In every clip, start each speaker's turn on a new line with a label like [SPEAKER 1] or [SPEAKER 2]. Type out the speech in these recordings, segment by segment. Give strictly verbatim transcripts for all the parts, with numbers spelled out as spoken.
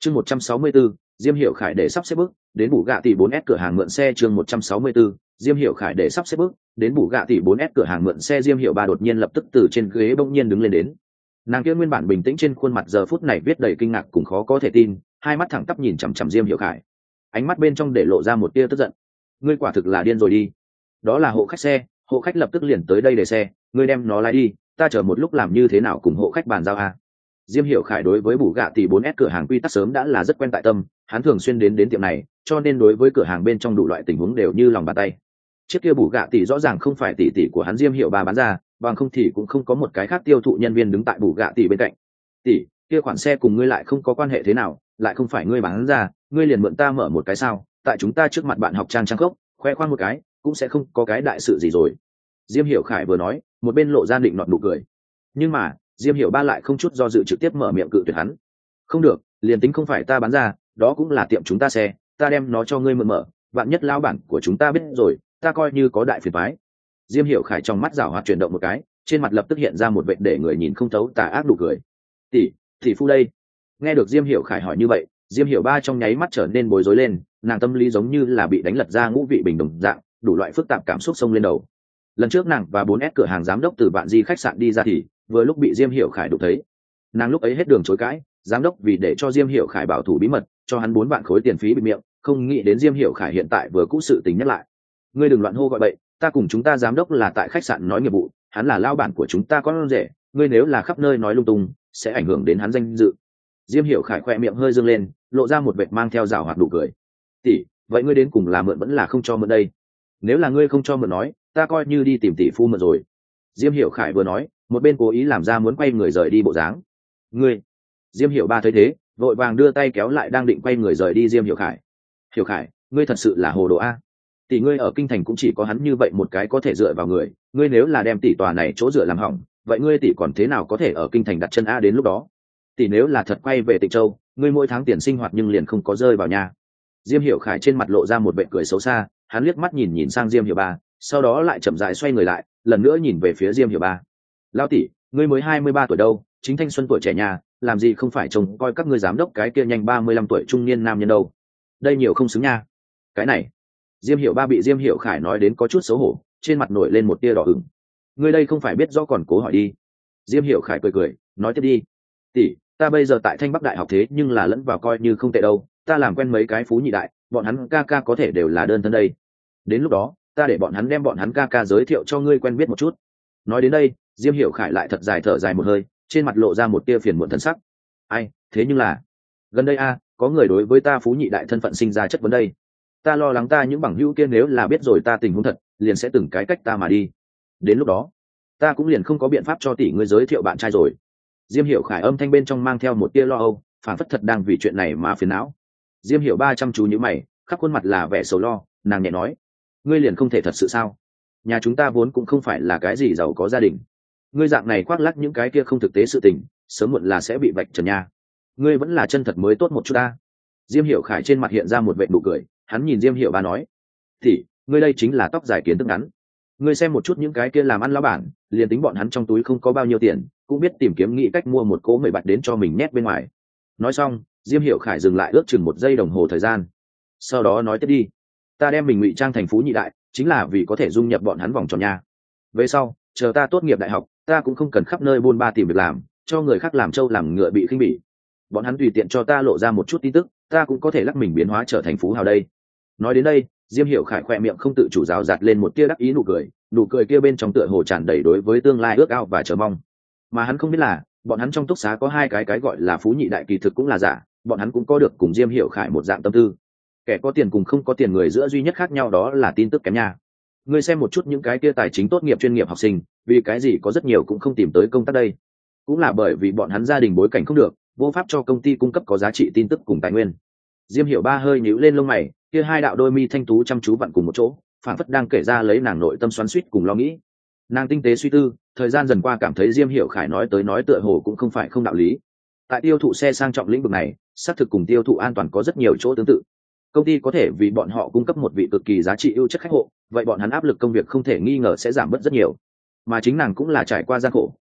[SPEAKER 1] chương một trăm sáu mươi 164, Diêm Hiểu Khải để sắp xếp bước đến bù gạ tỷ bốn S cửa hàng mượn xe. chương một trăm sáu mươi 164, Diêm Hiểu Khải để sắp xếp bước đến bù gạ tỷ bốn S cửa hàng mượn xe. Diêm Hiểu ba đột nhiên lập tức từ trên ghế bỗng nhiên đứng lên đến. Nàng kia nguyên bản bình tĩnh trên khuôn mặt giờ phút này viết đầy kinh ngạc cùng khó có thể tin, hai mắt thẳng tắp nhìn chằm chằm Diêm Hiểu Khải, ánh mắt bên trong để lộ ra một tia tức giận. Ngươi quả thực là điên rồi đi. Đó là hộ khách xe, hộ khách lập tức liền tới đây để xe, ngươi đem nó lái đi, ta chờ một lúc làm như thế nào cùng hộ khách bàn giao a. Diêm Hiểu Khải đối với bù gạ tỷ bốn S cửa hàng quy tắc sớm đã là rất quen tại tâm, hắn thường xuyên đến đến tiệm này, cho nên đối với cửa hàng bên trong đủ loại tình huống đều như lòng bàn tay. Chiếc kia bù gạ tỷ rõ ràng không phải tỷ tỷ của hắn Diêm Hiểu ba bán ra, bằng không thì cũng không có một cái khác tiêu thụ nhân viên đứng tại bù gạ tỷ bên cạnh. Tỷ, kia khoản xe cùng ngươi lại không có quan hệ thế nào, lại không phải ngươi bán ra, ngươi liền mượn ta mở một cái sao? Tại chúng ta trước mặt bạn học trang trang khốc, khoe khoang một cái, cũng sẽ không có cái đại sự gì rồi. Diêm Hiểu Khải vừa nói, một bên lộ ra định nọt nụ cười. Nhưng mà Diêm Hiểu ba lại không chút do dự trực tiếp mở miệng cự tuyệt hắn. Không được, liền tính không phải ta bán ra, đó cũng là tiệm chúng ta xe, ta đem nó cho ngươi mượn mở, vạn nhất lão bản của chúng ta biết rồi, ta coi như có đại phiền toái. Diêm Hiểu Khải trong mắt giảo hoạt chuyển động một cái, trên mặt lập tức hiện ra một vệt để người nhìn không thấu tà ác nụ cười. Tỷ, tỷ phu đây. Nghe được Diêm Hiểu Khải hỏi như vậy, Diêm Hiểu ba trong nháy mắt trở nên bối rối lên, nàng tâm lý giống như là bị đánh lật ra ngũ vị bình đồng dạng, đủ loại phức tạp cảm xúc xông lên đầu. Lần trước nàng và bốn S cửa hàng giám đốc từ Vạn Di khách sạn đi ra thì vừa lúc bị Diêm Hiểu Khải đụng thấy. Nàng lúc ấy hết đường chối cãi, giám đốc vì để cho Diêm Hiểu Khải bảo thủ bí mật, cho hắn bốn vạn khối tiền phí bịt miệng, không nghĩ đến Diêm Hiểu Khải hiện tại vừa cũ sự tình nhắc lại. Ngươi đừng loạn hô gọi bậy, ta cùng chúng ta giám đốc là tại khách sạn nói nghiệp vụ, hắn là lao bản của chúng ta con rể, ngươi nếu là khắp nơi nói lung tung, sẽ ảnh hưởng đến hắn danh dự. Diêm Hiểu Khải khoe miệng hơi dương lên, lộ ra một vệt mang theo rào hoạt nụ cười. Tỷ, vậy ngươi đến cùng là mượn vẫn là không cho mượn đây? Nếu là ngươi không cho mượn nói, ta coi như đi tìm tỷ phu mượn rồi. Diêm Hiểu Khải vừa nói, một bên cố ý làm ra muốn quay người rời đi bộ dáng. Ngươi. Diêm Hiểu ba thấy thế, vội vàng đưa tay kéo lại đang định quay người rời đi Diêm Hiểu Khải. Hiểu Khải, ngươi thật sự là hồ đồ a. Tỷ ngươi ở kinh thành cũng chỉ có hắn như vậy một cái có thể dựa vào người, ngươi nếu là đem tỷ tòa này chỗ dựa làm hỏng, vậy ngươi tỷ còn thế nào có thể ở kinh thành đặt chân a đến lúc đó? Tỷ nếu là thật quay về Tịnh Châu, ngươi mỗi tháng tiền sinh hoạt nhưng liền không có rơi vào nhà. Diêm Hiểu Khải trên mặt lộ ra một vẻ cười xấu xa, hắn liếc mắt nhìn nhìn sang Diêm Hiểu ba, sau đó lại chậm rãi xoay người lại, lần nữa nhìn về phía Diêm Hiểu ba. Lão tỷ, ngươi mới hai mươi ba tuổi đâu, chính thanh xuân tuổi trẻ nhà, làm gì không phải trông coi các ngươi giám đốc cái kia nhanh ba mươi lăm tuổi trung niên nam nhân đâu. Đây nhiều không xứng nha. Cái này. Diêm Hiểu ba bị Diêm Hiểu Khải nói đến có chút xấu hổ, trên mặt nổi lên một tia đỏ ửng. Ngươi đây không phải biết rõ còn cố hỏi đi. Diêm Hiểu Khải cười cười, nói tiếp đi. Tỷ, ta bây giờ tại Thanh Bắc Đại học thế nhưng là lẫn vào coi như không tệ đâu, ta làm quen mấy cái phú nhị đại, bọn hắn ca ca có thể đều là đơn thân đây. Đến lúc đó, ta để bọn hắn đem bọn hắn ca ca giới thiệu cho ngươi quen biết một chút. Nói đến đây, Diêm Hiểu Khải lại thật dài thở dài một hơi, trên mặt lộ ra một tia phiền muộn thân sắc. Ai, thế nhưng là gần đây a, có người đối với ta phú nhị đại thân phận sinh ra chất vấn đây. Ta lo lắng ta những bằng hữu kia nếu là biết rồi ta tình huống thật, liền sẽ từng cái cách ta mà đi. Đến lúc đó, ta cũng liền không có biện pháp cho tỷ ngươi giới thiệu bạn trai rồi. Diêm Hiểu Khải âm thanh bên trong mang theo một tia lo âu, phản phất thật đang vì chuyện này mà phiền não. Diêm Hiểu ba chăm chú nhíu mày, khắp khuôn mặt là vẻ sầu lo, nàng nhẹ nói: ngươi liền không thể thật sự sao? Nhà chúng ta vốn cũng không phải là cái gì giàu có gia đình, ngươi dạng này khoác lác những cái kia không thực tế sự tình, sớm muộn là sẽ bị vạch trần nha. Ngươi vẫn là chân thật mới tốt một chút ta. Diêm Hiểu Khải trên mặt hiện ra một vệt nụ cười, hắn nhìn Diêm Hiểu ba nói: thì ngươi đây chính là tóc dài kiến thức ngắn. Ngươi xem một chút những cái kia làm ăn lão bản, liền tính bọn hắn trong túi không có bao nhiêu tiền, cũng biết tìm kiếm nghĩ cách mua một cỗ mười bạch đến cho mình nhét bên ngoài. Nói xong, Diêm Hiểu Khải dừng lại ước chừng một giây đồng hồ thời gian, sau đó nói tiếp đi: ta đem mình ngụy trang thành phú nhị đại, chính là vì có thể dung nhập bọn hắn vòng tròn nha. Về sau, chờ ta tốt nghiệp đại học, ta cũng không cần khắp nơi buôn ba tìm việc làm, cho người khác làm trâu làm ngựa bị khinh bỉ. Bọn hắn tùy tiện cho ta lộ ra một chút tin tức, ta cũng có thể lắc mình biến hóa trở thành phú hào đây. Nói đến đây, Diêm Hiểu Khải khoe miệng không tự chủ rào rạt lên một tia đắc ý nụ cười, nụ cười kia bên trong tựa hồ tràn đầy đối với tương lai ước ao và chờ mong. Mà hắn không biết là, bọn hắn trong túc xá có hai cái cái gọi là phú nhị đại kỳ thực cũng là giả, bọn hắn cũng có được cùng Diêm Hiểu Khải một dạng tâm tư. Kẻ có tiền cùng không có tiền người giữa duy nhất khác nhau đó là tin tức kém nha. Ngươi xem một chút những cái kia tài chính tốt nghiệp chuyên nghiệp học sinh, vì cái gì có rất nhiều cũng không tìm tới công tác đây? Cũng là bởi vì bọn hắn gia đình bối cảnh không được, vô pháp cho công ty cung cấp có giá trị tin tức cùng tài nguyên. Diêm Hiểu ba hơi nhíu lên lông mày, kia hai đạo đôi mi thanh tú chăm chú vặn cùng một chỗ, phản phất đang kể ra lấy nàng nội tâm xoắn xuýt cùng lo nghĩ. Nàng tinh tế suy tư, thời gian dần qua cảm thấy Diêm Hiểu Khải nói tới nói tựa hồ cũng không phải không đạo lý. Tại tiêu thụ xe sang trọng lĩnh vực này, xác thực cùng tiêu thụ an toàn có rất nhiều chỗ tương tự. Công ty có thể vì bọn họ cung cấp một vị cực kỳ giá trị ưu chất khách hộ, vậy bọn hắn áp lực công việc không thể nghi ngờ sẽ giảm bớt rất nhiều. Mà chính nàng cũng là trải qua gian khổ,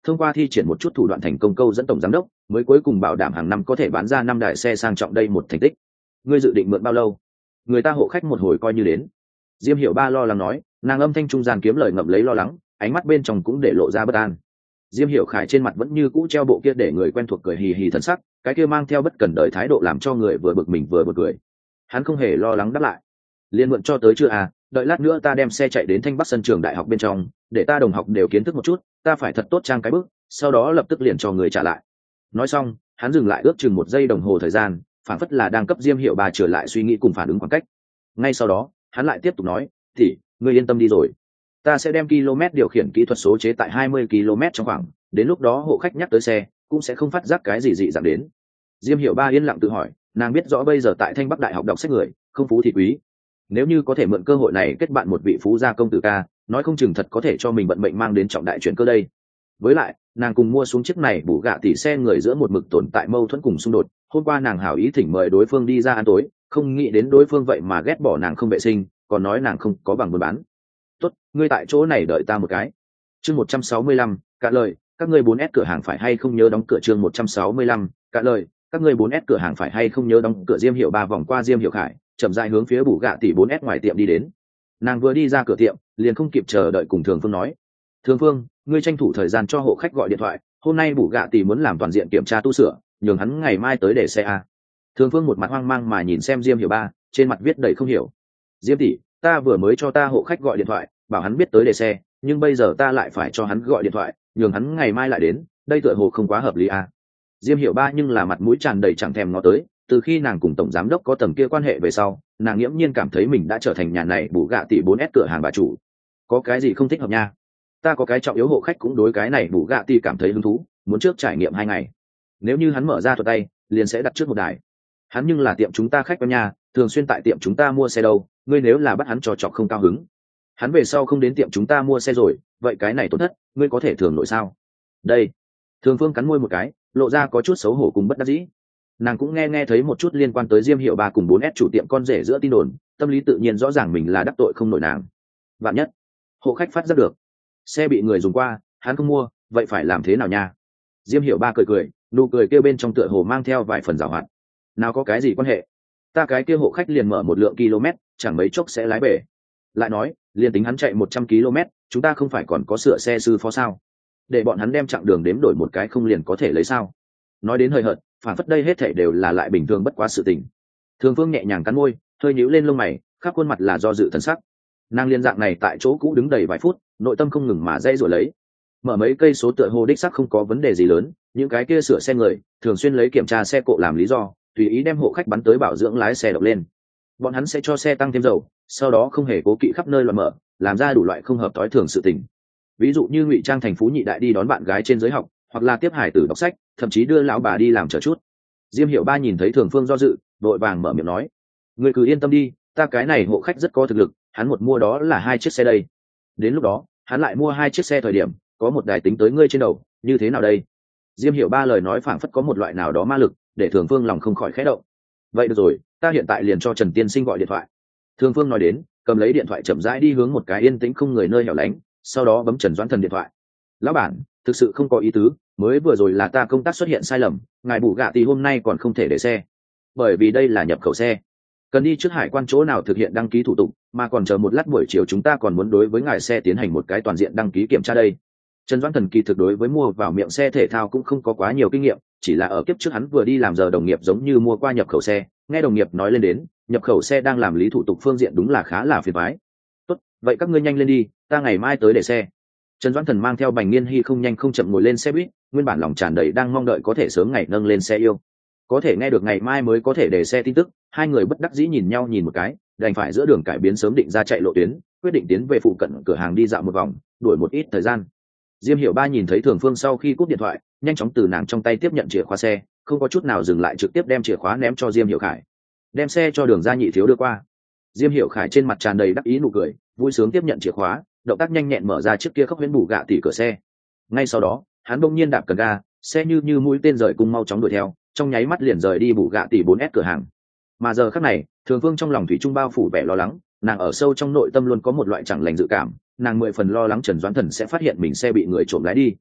[SPEAKER 1] thông qua thi triển một chút thủ đoạn thành công câu dẫn tổng giám đốc, mới cuối cùng bảo đảm hàng năm có thể bán ra năm đại xe sang trọng đây một thành tích. Ngươi dự định mượn bao lâu? Người ta hộ khách một hồi coi như đến. Diêm Hiểu Ba lo lắng nói, nàng âm thanh trung gian kiếm lời ngậm lấy lo lắng, ánh mắt bên trong cũng để lộ ra bất an. Diêm Hiểu Khải trên mặt vẫn như cũ treo bộ kia để người quen thuộc cười hì hì thần sắc, cái kia mang theo bất cần đời thái độ làm cho người vừa bực mình vừa bực cười. Hắn không hề lo lắng đáp lại, liên mượn cho tới chưa à, đợi lát nữa ta đem xe chạy đến Thanh Bắc sân trường đại học bên trong, để ta đồng học đều kiến thức một chút, ta phải thật tốt trang cái bước, sau đó lập tức liền cho người trả lại. Nói xong, hắn dừng lại ước chừng một giây đồng hồ thời gian, phản phất là đang cấp Diêm Hiểu Ba trở lại suy nghĩ cùng phản ứng khoảng cách. Ngay sau đó, hắn lại tiếp tục nói, "Thì, ngươi yên tâm đi rồi. Ta sẽ đem km điều khiển kỹ thuật số chế tại hai mươi ki lô mét trong khoảng, đến lúc đó hộ khách nhắc tới xe, cũng sẽ không phát giác cái gì dị dạng đến." Diêm Hiểu Ba yên lặng tự hỏi, nàng biết rõ bây giờ tại Thanh Bắc đại học đọc sách người, không phú thì quý. Nếu như có thể mượn cơ hội này kết bạn một vị phú gia công tử ca, nói không chừng thật có thể cho mình vận mệnh mang đến trọng đại chuyển cơ đây. Với lại, nàng cùng mua xuống chiếc này bù gạ tỷ xe người giữa một mực tồn tại mâu thuẫn cùng xung đột. Hôm qua nàng hảo ý thỉnh mời đối phương đi ra ăn tối, không nghĩ đến đối phương vậy mà ghét bỏ nàng không vệ sinh, còn nói nàng không có bằng buôn bán. Tốt, ngươi tại chỗ này đợi ta một cái. Chương một trăm sáu mươi lăm, cả lời, các ngươi bốn S cửa hàng phải hay không nhớ đóng cửa. Chương một trăm sáu mươi lăm, cả lời, các ngươi bốn S cửa hàng phải hay không nhớ đóng cửa. Diêm Hiểu Ba vòng qua Diêm Hiểu Khải, chậm rãi hướng phía bù gạ tỷ bốn S ngoài tiệm đi đến. Nàng vừa đi ra cửa tiệm, liền không kịp chờ đợi cùng Thường Phương nói, "Thường Phương, ngươi tranh thủ thời gian cho hộ khách gọi điện thoại, hôm nay bù gạ tỷ muốn làm toàn diện kiểm tra tu sửa, nhường hắn ngày mai tới để xe a." Thường Phương một mặt hoang mang mà nhìn xem Diêm Hiểu Ba, trên mặt viết đầy không hiểu. "Diêm tỷ, ta vừa mới cho ta hộ khách gọi điện thoại, bảo hắn biết tới để xe, nhưng bây giờ ta lại phải cho hắn gọi điện thoại, nhường hắn ngày mai lại đến, đây tựa hồ không quá hợp lý a." Diêm Hiểu Ba nhưng là mặt mũi tràn đầy chẳng thèm ngó tới, từ khi nàng cùng tổng giám đốc có tầng kia quan hệ về sau, nàng nghiễm nhiên cảm thấy mình đã trở thành nhà này bù gạ tỷ bốn S cửa hàng bà chủ. Có cái gì không thích hợp nha? Ta có cái trọng yếu hộ khách cũng đối cái này bù gạ tỷ cảm thấy hứng thú, muốn trước trải nghiệm hai ngày. Nếu như hắn mở ra thuật tay, liền sẽ đặt trước một đài. Hắn nhưng là tiệm chúng ta khách quen nhà, thường xuyên tại tiệm chúng ta mua xe đâu, ngươi nếu là bắt hắn cho chọc không cao hứng, hắn về sau không đến tiệm chúng ta mua xe rồi, vậy cái này tổn thất, ngươi có thể thường nổi sao? Đây. Thường Phương cắn môi một cái, lộ ra có chút xấu hổ cùng bất đắc dĩ. Nàng cũng nghe nghe thấy một chút liên quan tới Diêm Hiểu Ba cùng bốn S chủ tiệm con rể giữa tin đồn, tâm lý tự nhiên rõ ràng mình là đắc tội không nổi nàng. Vạn nhất hộ khách phát giác được xe bị người dùng qua, hắn không mua, vậy phải làm thế nào nha? Diêm Hiểu Ba cười cười, nụ cười kia bên trong tựa hồ mang theo vài phần giảo hoạt. Nào có cái gì quan hệ, ta cái kia hộ khách liền mở một lượng km, chẳng mấy chốc sẽ lái bể. Lại nói, liền tính hắn chạy một trăm km, chúng ta không phải còn có sửa xe sư phó sao? Để bọn hắn đem chặng đường đếm đổi một cái không liền có thể lấy sao? Nói đến hơi hợt, phản phất đây hết thảy đều là lại bình thường bất quá sự tình. Thường Phương nhẹ nhàng cắn môi, hơi nhíu lên lông mày, khắp khuôn mặt là do dự thần sắc. Nàng liên dạng này tại chỗ cũ đứng đầy vài phút, nội tâm không ngừng mà dây rồi lấy. Mở mấy cây số tựa hồ đích sắc không có vấn đề gì lớn, những cái kia sửa xe người, thường xuyên lấy kiểm tra xe cộ làm lý do, tùy ý đem hộ khách bắn tới bảo dưỡng lái xe động lên. Bọn hắn sẽ cho xe tăng thêm dầu, sau đó không hề cố kỵ khắp nơi loạn mở, làm ra đủ loại không hợp tối thường sự tình. Ví dụ như ngụy trang thành phú nhị đại đi đón bạn gái trên giới học, hoặc là tiếp hải tử đọc sách, thậm chí đưa lão bà đi làm chờ chút. Diêm Hiểu Ba nhìn thấy Thường Phương do dự, vội vàng mở miệng nói, "Ngươi cứ yên tâm đi, ta cái này hộ khách rất có thực lực, hắn một mua đó là hai chiếc xe đây. Đến lúc đó, hắn lại mua hai chiếc xe thời điểm, có một đài tính tới ngươi trên đầu, như thế nào đây?" Diêm Hiểu Ba lời nói phảng phất có một loại nào đó ma lực, để Thường Phương lòng không khỏi khẽ động. "Vậy được rồi, ta hiện tại liền cho Trần tiên sinh gọi điện thoại." Thường Phương nói đến, cầm lấy điện thoại chậm rãi đi hướng một cái yên tĩnh không người nơi hẻo lánh, sau đó bấm Trần Doãn Thần điện thoại. "Lão bản, thực sự không có ý tứ, mới vừa rồi là ta công tác xuất hiện sai lầm, ngài bù gạ tỷ hôm nay còn không thể để xe, bởi vì đây là nhập khẩu xe, cần đi trước hải quan chỗ nào thực hiện đăng ký thủ tục, mà còn chờ một lát buổi chiều chúng ta còn muốn đối với ngài xe tiến hành một cái toàn diện đăng ký kiểm tra đây." Trần Doãn Thần kỳ thực đối với mua vào miệng xe thể thao cũng không có quá nhiều kinh nghiệm, chỉ là ở kiếp trước hắn vừa đi làm giờ đồng nghiệp giống như mua qua nhập khẩu xe, nghe đồng nghiệp nói lên đến, nhập khẩu xe đang làm lý thủ tục phương diện đúng là khá là phiền toái. "Tốt, vậy các ngươi nhanh lên đi, ta ngày mai tới để xe." Trần Doãn Thần mang theo Bành Nghiên Hy không nhanh không chậm ngồi lên xe buýt, nguyên bản lòng tràn đầy đang mong đợi có thể sớm ngày nâng lên xe yêu. Có thể nghe được ngày mai mới có thể để xe tin tức, hai người bất đắc dĩ nhìn nhau nhìn một cái, đành phải giữa đường cải biến sớm định ra chạy lộ tuyến, quyết định tiến về phụ cận cửa hàng đi dạo một vòng, đuổi một ít thời gian. Diêm Hiểu Ba nhìn thấy Thường Phương sau khi cúp điện thoại, nhanh chóng từ nàng trong tay tiếp nhận chìa khóa xe, không có chút nào dừng lại trực tiếp đem chìa khóa ném cho Diêm Hiểu Khải. Đem xe cho Đường Gia Nhị thiếu đưa qua. Diêm Hiểu Khải trên mặt tràn đầy đắc ý nụ cười, vui sướng tiếp nhận chìa khóa, động tác nhanh nhẹn mở ra chiếc kia khốc huyễn bù gạ tỷ cửa xe. Ngay sau đó, hắn bỗng nhiên đạp cần ga, xe như như mũi tên rời cung mau chóng đuổi theo, trong nháy mắt liền rời đi bù gạ tỷ bốn S cửa hàng. Mà giờ khắc này, Thường Phương trong lòng thủy chung bao phủ vẻ lo lắng, nàng ở sâu trong nội tâm luôn có một loại chẳng lành dự cảm, nàng mười phần lo lắng Trần Doãn Thần sẽ phát hiện mình xe bị người trộm lái đi.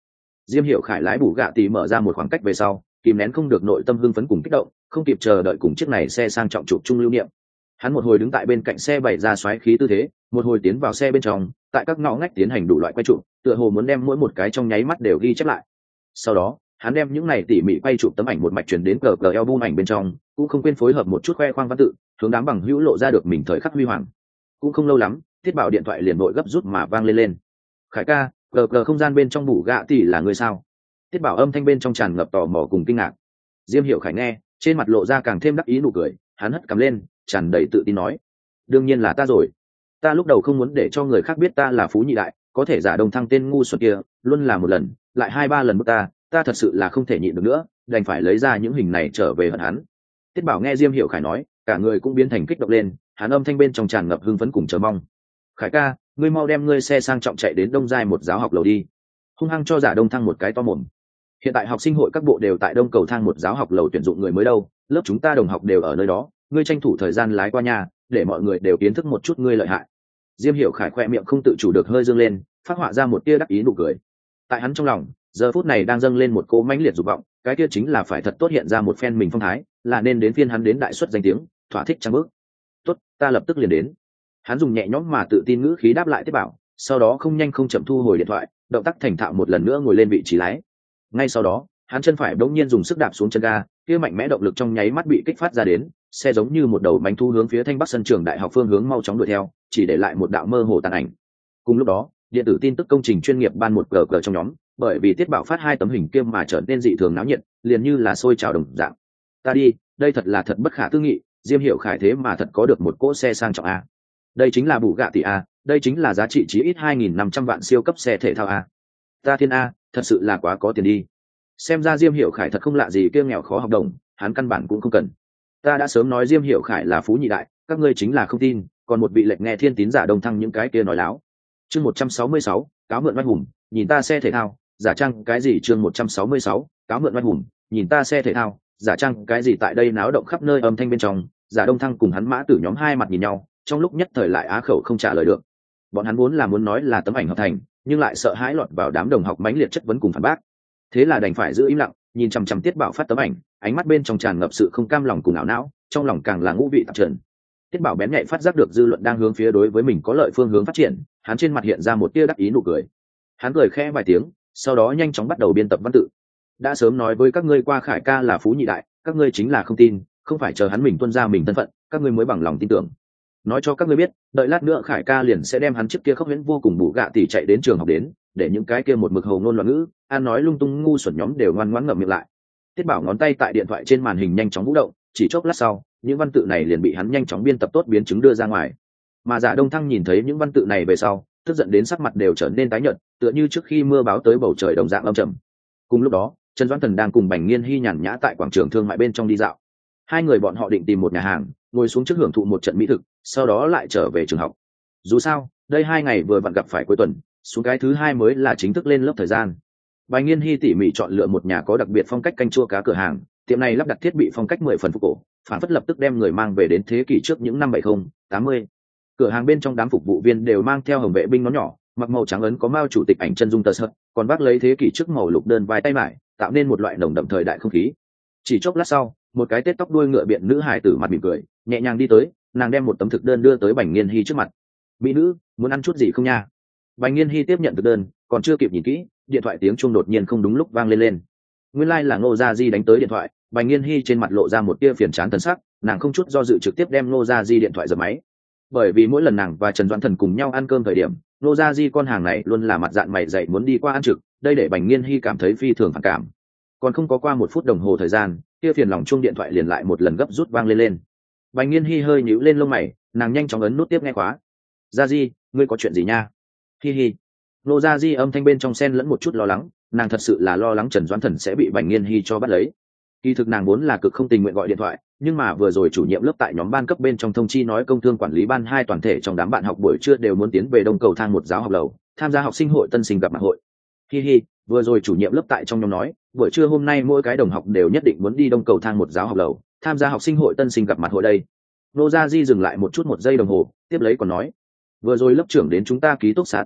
[SPEAKER 1] Diêm Hiểu Khải lái bù gạ tỷ mở ra một khoảng cách về sau, kìm nén không được nội tâm hưng phấn cùng kích động, không kịp chờ đợi cùng chiếc này xe sang trọng chụp chung lưu niệm. Hắn một hồi đứng tại bên cạnh xe bày ra xoáy khí tư thế, một hồi tiến vào xe bên trong, tại các ngõ ngách tiến hành đủ loại quay chụp, tựa hồ muốn đem mỗi một cái trong nháy mắt đều ghi chép lại. Sau đó, hắn đem những này tỉ mỉ quay chụp tấm ảnh một mạch truyền đến cờ cờ album ảnh bên trong, cũng không quên phối hợp một chút khoe khoang văn tự, hướng đám bằng hữu lộ ra được mình thời khắc huy hoàng. Cũng không lâu lắm, Tiết Bảo điện thoại liền vội gấp rút mà vang lên lên. Khải ca, cờ cờ không gian bên trong bù gạ tỷ là người sao? Tiết Bảo âm thanh bên trong tràn ngập tò mò cùng kinh ngạc. Diêm Hiểu Khải nghe, trên mặt lộ ra càng thêm đắc ý nụ cười, hắn hất cằm lên, tràn đầy tự tin nói: đương nhiên là ta rồi. Ta lúc đầu không muốn để cho người khác biết ta là Phú Nhị Đại, có thể giả Đông Thăng tên ngu xuẩn kia luôn là một lần lại hai ba lần bức ta, ta thật sự là không thể nhịn được nữa, đành phải lấy ra những hình này trở về hận hắn. Tiết Bảo nghe Diêm Hiểu Khải nói, cả người cũng biến thành kích động lên, hắn âm thanh bên trong tràn ngập hưng phấn cùng chờ mong. Khải ca, ngươi mau đem ngươi xe sang trọng chạy đến Đông Giai một giáo học lầu đi, hung hăng cho giả Đông Thăng một cái to mồm. Hiện tại học sinh hội các bộ đều tại Đông Cầu Thang một giáo học lầu tuyển dụng người mới đâu, lớp chúng ta đồng học đều ở nơi đó, ngươi tranh thủ thời gian lái qua nhà, để mọi người đều kiến thức một chút ngươi lợi hại. Diêm Hiểu Khải khoe miệng không tự chủ được hơi dương lên, phát họa ra một tia đắc ý nụ cười. Tại hắn trong lòng, giờ phút này đang dâng lên một cỗ mãnh liệt dục vọng, cái kia chính là phải thật tốt hiện ra một phen mình phong thái, là nên đến phiên hắn đến đại xuất danh tiếng, thỏa thích trang bước. Tốt, ta lập tức liền đến. Hắn dùng nhẹ nhõm mà tự tin ngữ khí đáp lại Tiết Bảo, sau đó không nhanh không chậm thu hồi điện thoại, động tác thành thạo một lần nữa ngồi lên vị trí lái. Ngay sau đó, hắn chân phải bỗng nhiên dùng sức đạp xuống chân ga, kia mạnh mẽ động lực trong nháy mắt bị kích phát ra đến, xe giống như một đầu mánh thu hướng phía Thanh Bắc sân trường đại học phương hướng mau chóng đuổi theo, chỉ để lại một đạo mơ hồ tàn ảnh. Cùng lúc đó, điện tử tin tức công trình chuyên nghiệp ban một cờ cờ trong nhóm, bởi vì Tiết Bảo phát hai tấm hình kia mà trở nên dị thường náo nhiệt, liền như là sôi trào đồng dạng. Ta đi, đây thật là thật bất khả tư nghị, Diêm Hiểu Khải thế mà thật có được một cỗ xe sang trọng a. Đây chính là Bugatti a, đây chính là giá trị chí ít hai nghìn năm trăm vạn siêu cấp xe thể thao a. Ta thiên a, thật sự là quá có tiền đi. Xem ra Diêm Hiểu Khải thật không lạ gì kia nghèo khó học đồng, hắn căn bản cũng không cần. Ta đã sớm nói Diêm Hiểu Khải là Phú Nhị Đại, các ngươi chính là không tin, còn một vị lệnh nghe thiên tín giả Đông Thăng những cái kia nói láo. Chương một trăm sáu mươi sáu, cáo mượn oai hùng, nhìn ta xe thể thao, giả trang cái gì? Chương một trăm sáu mươi sáu, cáo mượn oai hùng, nhìn ta xe thể thao, giả trang cái gì? Tại đây náo động khắp nơi âm thanh bên trong, giả Đông Thăng cùng hắn Mã Tử nhóm hai mặt nhìn nhau, trong lúc nhất thời lại á khẩu không trả lời được. Bọn hắn vốn là muốn nói là tấm ảnh hợp thành, nhưng lại sợ hãi lọt vào đám đồng học mãnh liệt chất vấn cùng phản bác, thế là đành phải giữ im lặng, nhìn chằm chằm Tiết Bảo phát tấm ảnh, ánh mắt bên trong tràn ngập sự không cam lòng cùng ảo não, trong lòng càng là ngũ vị tạp trần. Tiết Bảo bén nhạy phát giác được dư luận đang hướng phía đối với mình có lợi phương hướng phát triển, hắn trên mặt hiện ra một tia đắc ý nụ cười. Hắn cười khẽ vài tiếng, sau đó nhanh chóng bắt đầu biên tập văn tự. Đã sớm nói với các ngươi qua Khải ca là Phú Nhị Đại, các ngươi chính là không tin, không phải chờ hắn mình tuân ra mình thân phận, các ngươi mới bằng lòng tin tưởng. Nói cho các ngươi biết, đợi lát nữa Khải ca liền sẽ đem hắn chiếc kia khốc huyễn vô cùng bù gạ tỉ chạy đến trường học đến, để những cái kia một mực hầu ngôn loạn ngữ, an nói lung tung ngu xuẩn nhóm đều ngoan ngoãn ngậm miệng lại. Tiết Bảo ngón tay tại điện thoại trên màn hình nhanh chóng vũ động, chỉ chốc lát sau, những văn tự này liền bị hắn nhanh chóng biên tập tốt biến chứng đưa ra ngoài. Mà Giả Đông Thăng nhìn thấy những văn tự này về sau, tức giận đến sắc mặt đều trở nên tái nhợt, tựa như trước khi mưa báo tới bầu trời đồng dạng âm trầm. Cùng lúc đó, Trần Doãn Thần đang cùng Bành Nghiên Hy nhàn nhã tại quảng trường thương mại bên trong đi dạo. Hai người bọn họ định tìm một nhà hàng, ngồi xuống trước hưởng thụ một trận mỹ thực, sau đó lại trở về trường học. Dù sao, đây hai ngày vừa vặn gặp phải cuối tuần, xuống cái thứ hai mới là chính thức lên lớp thời gian. Bành Nghiên Hy tỉ mỉ chọn lựa một nhà có đặc biệt phong cách canh chua cá cửa hàng, tiệm này lắp đặt thiết bị phong cách mười phần phục cổ, phản phất lập tức đem người mang về đến thế kỷ trước những năm bảy mươi, tám mươi. Cửa hàng bên trong đám phục vụ viên đều mang theo hồng vệ binh nón nhỏ, mặc màu trắng ấn có mao chủ tịch ảnh chân dung tờ sợt, còn vác lấy thế kỷ trước màu lục đơn vai tay mải, tạo nên một loại nồng đậm thời đại không khí. Chỉ chốc lát sau, một cái tết tóc đuôi ngựa biện nữ hải tử mặt mỉm cười, nhẹ nhàng đi tới, nàng đem một tấm thực đơn đưa tới Bành Nghiên Hy trước mặt. "Mỹ nữ, muốn ăn chút gì không nha?" Bành Nghiên Hy tiếp nhận thực đơn, còn chưa kịp nhìn kỹ, điện thoại tiếng chuông đột nhiên không đúng lúc vang lên lên. Nguyên lai like là Ngô Gia Di đánh tới điện thoại, Bành Nghiên Hy trên mặt lộ ra một tia phiền chán thần sắc, nàng không chút do dự trực tiếp đem Ngô Gia Di điện thoại giật máy. Bởi vì mỗi lần nàng và Trần Doãn Thần cùng nhau ăn cơm thời điểm, Ngô Gia Di con hàng này luôn là mặt dạn mày dày muốn đi qua ăn trực, đây để Bành Nghiên Hy cảm thấy phi thường phản cảm. Còn không có qua một phút đồng hồ thời gian, kia phiền lòng chuông điện thoại liền lại một lần gấp rút vang lên lên. Bành Nghiên Hy hơi nhíu lên lông mày, nàng nhanh chóng ấn nút tiếp nghe khóa. "Gia Di, ngươi có chuyện gì nha?" "Hi hi." Ngô Gia Di âm thanh bên trong xen lẫn một chút lo lắng, nàng thật sự là lo lắng Trần Doãn Thần sẽ bị Bành Nghiên Hy cho bắt lấy. Kỳ thực nàng vốn là cực không tình nguyện gọi điện thoại, nhưng mà vừa rồi chủ nhiệm lớp tại nhóm ban cấp bên trong thông chi nói công thương quản lý ban hai toàn thể trong đám bạn học buổi trưa đều muốn tiến về Đông Cầu Thang một giáo học lầu, tham gia học sinh hội tân sinh gặp mặt hội. Hi hi, vừa rồi chủ nhiệm lớp tại trong nhóm nói, buổi trưa hôm nay mỗi cái đồng học đều nhất định muốn đi Đông Cầu Thang một giáo học lầu, tham gia học sinh hội tân sinh gặp mặt hội đây. Nô Gia Di dừng lại một chút một giây đồng hồ, tiếp lấy còn nói, vừa rồi lớp trưởng đến chúng ta ký túc xá tìm ngươi,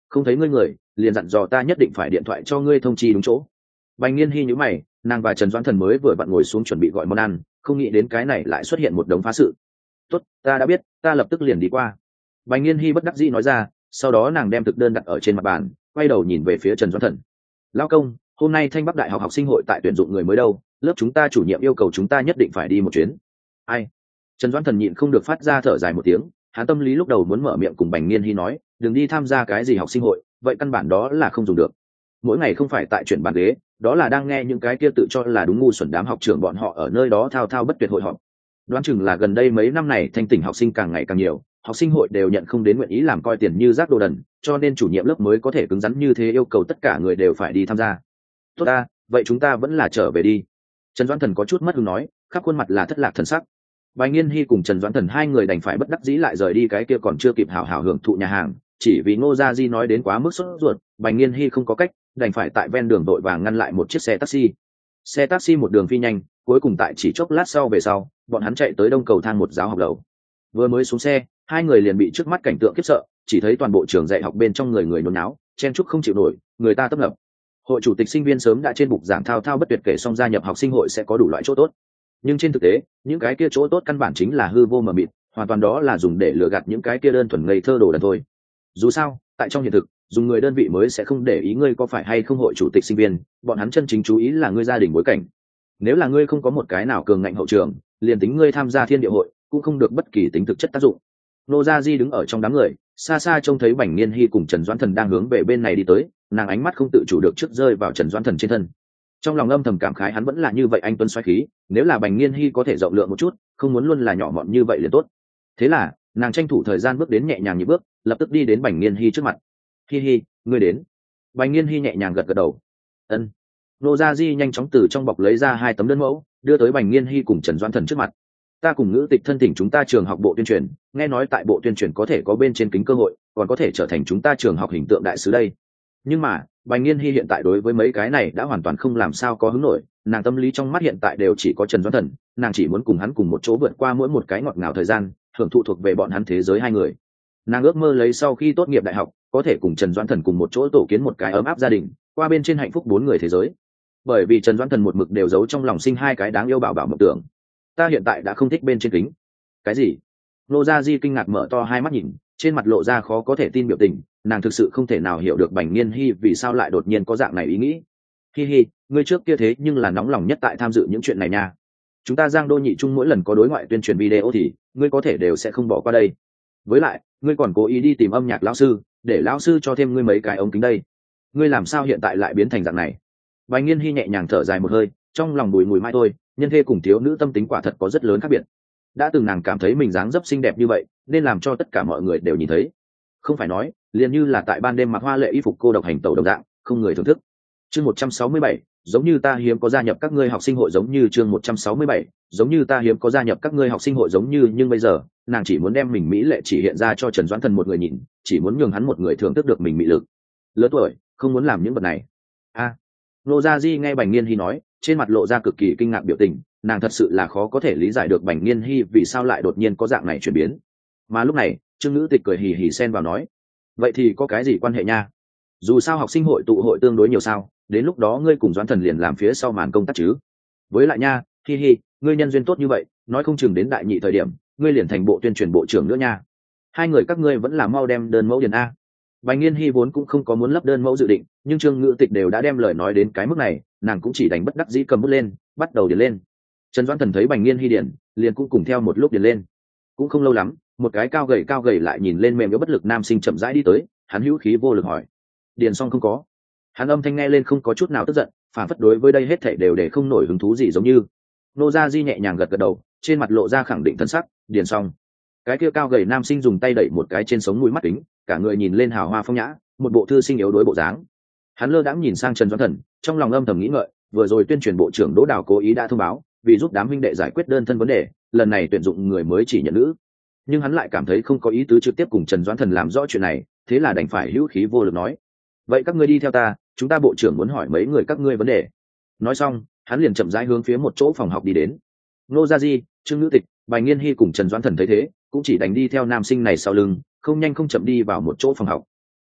[SPEAKER 1] không thấy ngươi người liền dặn dò ta nhất định phải điện thoại cho ngươi thông chi đúng chỗ. Bành Nghiên Hy nhíu mày, nàng và Trần Doãn Thần mới vừa vặn ngồi xuống chuẩn bị gọi món ăn, không nghĩ đến cái này lại xuất hiện một đống phá sự. Tốt, ta đã biết, ta lập tức liền đi qua. Bành Nghiên Hy bất đắc dĩ nói ra, sau đó nàng đem thực đơn đặt ở trên mặt bàn, quay đầu nhìn về phía Trần Doãn Thần. Lão công, hôm nay Thanh Bắc Đại học học sinh hội tại tuyển dụng người mới đâu, lớp chúng ta chủ nhiệm yêu cầu chúng ta nhất định phải đi một chuyến. Ai? Trần Doãn Thần nhịn không được phát ra thở dài một tiếng, hắn tâm lý lúc đầu muốn mở miệng cùng Bành Nghiên Hy nói, đừng đi tham gia cái gì học sinh hội, vậy căn bản đó là không dùng được. Mỗi ngày không phải tại chuyển bàn ghế, đó là đang nghe những cái kia tự cho là đúng ngu xuẩn đám học trưởng bọn họ ở nơi đó thao thao bất tuyệt hội họp. Đoán chừng là gần đây mấy năm này thanh tỉnh học sinh càng ngày càng nhiều, học sinh hội đều nhận không đến nguyện ý làm coi tiền như rác đồ đần, cho nên chủ nhiệm lớp mới có thể cứng rắn như thế yêu cầu tất cả người đều phải đi tham gia. Tốt ta, vậy chúng ta vẫn là trở về đi. Trần Doãn Thần có chút mất hứng nói, khắp khuôn mặt là thất lạc thần sắc. Bành Nghiên Hy cùng Trần Doãn Thần hai người đành phải bất đắc dĩ lại rời đi cái kia còn chưa kịp hảo hảo hưởng thụ nhà hàng, chỉ vì Ngô Gia Di nói đến quá mức sốt ruột, Bành Nghiên Hy không có cách, đành phải tại ven đường đội vàng ngăn lại một chiếc xe taxi. Xe taxi một đường phi nhanh, cuối cùng tại chỉ chốc lát sau về sau, bọn hắn chạy tới đông cầu thang một giáo học lầu. Vừa mới xuống xe, hai người liền bị trước mắt cảnh tượng khiếp sợ, chỉ thấy toàn bộ trường dạy học bên trong người người nôn náo, chen chúc không chịu nổi, người ta tấp nập. Hội chủ tịch sinh viên sớm đã trên bục giảng thao thao bất tuyệt kể xong gia nhập học sinh hội sẽ có đủ loại chỗ tốt, nhưng trên thực tế, những cái kia chỗ tốt căn bản chính là hư vô mờ mịt, hoàn toàn đó là dùng để lừa gạt những cái kia đơn thuần ngây thơ đồ đần thôi. Dù sao, tại trong hiện thực, dùng người đơn vị mới sẽ không để ý ngươi có phải hay không hội chủ tịch sinh viên, bọn hắn chân chính chú ý là ngươi gia đình bối cảnh. Nếu là ngươi không có một cái nào cường ngạnh hậu trường, liền tính ngươi tham gia thiên địa hội, cũng không được bất kỳ tính thực chất tác dụng. Nô Gia Di đứng ở trong đám người, xa xa trông thấy Bành Nghiên Hy cùng Trần Doãn Thần đang hướng về bên này đi tới, nàng ánh mắt không tự chủ được trước rơi vào Trần Doãn Thần trên thân. Trong lòng âm thầm cảm khái hắn vẫn là như vậy anh tuấn xoáy khí, nếu là Bành Nghiên Hy có thể rộng lượng một chút, không muốn luôn là nhỏ mọn như vậy liền tốt. Thế là, nàng tranh thủ thời gian bước đến nhẹ nhàng nhịp bước, lập tức đi đến Bành Nghiên Hy trước mặt. Hi hi, ngươi đến. Bành Nghiên Hy nhẹ nhàng gật gật đầu. Ân. Nô Gia Di nhanh chóng từ trong bọc lấy ra hai tấm đơn mẫu, đưa tới Bành Nghiên Hy cùng Trần Doãn Thần trước mặt. Ta cùng ngữ tịch thân thỉnh chúng ta trường học bộ tuyên truyền, nghe nói tại bộ tuyên truyền có thể có bên trên kính cơ hội, còn có thể trở thành chúng ta trường học hình tượng đại sứ đây. Nhưng mà, Bành Nghiên Hy hiện tại đối với mấy cái này đã hoàn toàn không làm sao có hứng nổi, nàng tâm lý trong mắt hiện tại đều chỉ có Trần Doãn Thần, nàng chỉ muốn cùng hắn cùng một chỗ vượt qua mỗi một cái ngọt ngào thời gian, hưởng thụ thuộc về bọn hắn thế giới hai người. Nàng ước mơ lấy sau khi tốt nghiệp đại học, có thể cùng Trần Doãn Thần cùng một chỗ tổ kiến một cái ấm áp gia đình, qua bên trên hạnh phúc bốn người thế giới. Bởi vì Trần Doãn Thần một mực đều giấu trong lòng sinh hai cái đáng yêu bảo bảo mộng tưởng. Ta hiện tại đã không thích bên trên kính. Cái gì? Nô Gia Di kinh ngạc mở to hai mắt nhìn, trên mặt lộ ra khó có thể tin biểu tình, nàng thực sự không thể nào hiểu được Bành Nghiên Hy vì sao lại đột nhiên có dạng này ý nghĩ. Hi hi, ngươi trước kia thế nhưng là nóng lòng nhất tại tham dự những chuyện này nha. Chúng ta Giang Đô nhị trung mỗi lần có đối ngoại tuyên truyền video thì ngươi có thể đều sẽ không bỏ qua đây. Với lại, ngươi còn cố ý đi tìm âm nhạc lão sư, để lão sư cho thêm ngươi mấy cái ống kính đây. Ngươi làm sao hiện tại lại biến thành dạng này? Bành Nghiên Hy nhẹ nhàng thở dài một hơi, trong lòng bùi ngùi mai thôi, nhân thê cùng thiếu nữ tâm tính quả thật có rất lớn khác biệt. Đã từng nàng cảm thấy mình dáng dấp xinh đẹp như vậy, nên làm cho tất cả mọi người đều nhìn thấy. Không phải nói, liền như là tại ban đêm mặc hoa lệ y phục cô độc hành tẩu đồng dạng, không người thưởng thức. Chương một trăm sáu mươi bảy, giống như ta hiếm có gia nhập các ngươi học sinh hội giống như chương một trăm sáu mươi bảy, giống như ta hiếm có gia nhập các ngươi học sinh hội giống như nhưng bây giờ, nàng chỉ muốn đem mình mỹ lệ chỉ hiện ra cho Trần Doãn Thần một người nhìn, chỉ muốn nhường hắn một người thưởng thức được mình mỹ lực. Lớn tuổi, không muốn làm những vật này. A. Nô Gia Di nghe Bành Nghiên Hy nói, trên mặt lộ ra cực kỳ kinh ngạc biểu tình, nàng thật sự là khó có thể lý giải được Bành Nghiên Hy vì sao lại đột nhiên có dạng này chuyển biến. Mà lúc này, Trương Ngữ Tịch cười hì hì xen vào nói, vậy thì có cái gì quan hệ nha? Dù sao học sinh hội tụ hội tương đối nhiều sao, đến lúc đó ngươi cùng Doãn Thần liền làm phía sau màn công tác chứ. Với lại nha, hi hi, ngươi nhân duyên tốt như vậy, nói không chừng đến đại nhị thời điểm, ngươi liền thành bộ tuyên truyền bộ trưởng nữa nha. Hai người các ngươi vẫn là mau đem đơn mẫu điền a. Bành Nghiên Hy vốn cũng không có muốn lấp đơn mẫu dự định, nhưng Trương Ngữ Tịch đều đã đem lời nói đến cái mức này, nàng cũng chỉ đánh bất đắc dĩ cầm bút lên, bắt đầu điền lên. Trần Doãn Thần thấy Bành Nghiên Hy điền, liền cũng cùng theo một lúc điền lên. Cũng không lâu lắm, một cái cao gầy cao gầy lại nhìn lên mềm yếu bất lực nam sinh chậm rãi đi tới, hắn hữu khí vô lực hỏi: điền xong không có? Hắn âm thanh nghe lên không có chút nào tức giận, phản phất đối với đây hết thảy đều để không nổi hứng thú gì giống như. Nô Gia Di nhẹ nhàng gật gật đầu, trên mặt lộ ra khẳng định thân sắc, điền xong. Cái kia cao gầy nam sinh dùng tay đẩy một cái trên sống mũi mắt kính, cả người nhìn lên hào hoa phong nhã, một bộ thư sinh yếu đuối bộ dáng. Hắn lơ đãng nhìn sang Trần Doãn Thần, trong lòng âm thầm nghĩ ngợi, vừa rồi tuyên truyền bộ trưởng Đỗ Đào cố ý đã thông báo, vì giúp đám huynh đệ giải quyết đơn thân vấn đề, lần này tuyển dụng người mới chỉ nhận nữ. Nhưng hắn lại cảm thấy không có ý tứ trực tiếp cùng Trần Doãn Thần làm rõ chuyện này, thế là đành phải hữu khí vô lực nói: vậy các ngươi đi theo ta, chúng ta bộ trưởng muốn hỏi mấy người các ngươi vấn đề. Nói xong, hắn liền chậm rãi hướng phía một chỗ phòng học đi đến. Nô Gia Di, Trương Ngữ Tịch, Bành Nghiên Hy cùng Trần Doãn Thần thấy thế, cũng chỉ đành đi theo nam sinh này sau lưng, không nhanh không chậm đi vào một chỗ phòng học.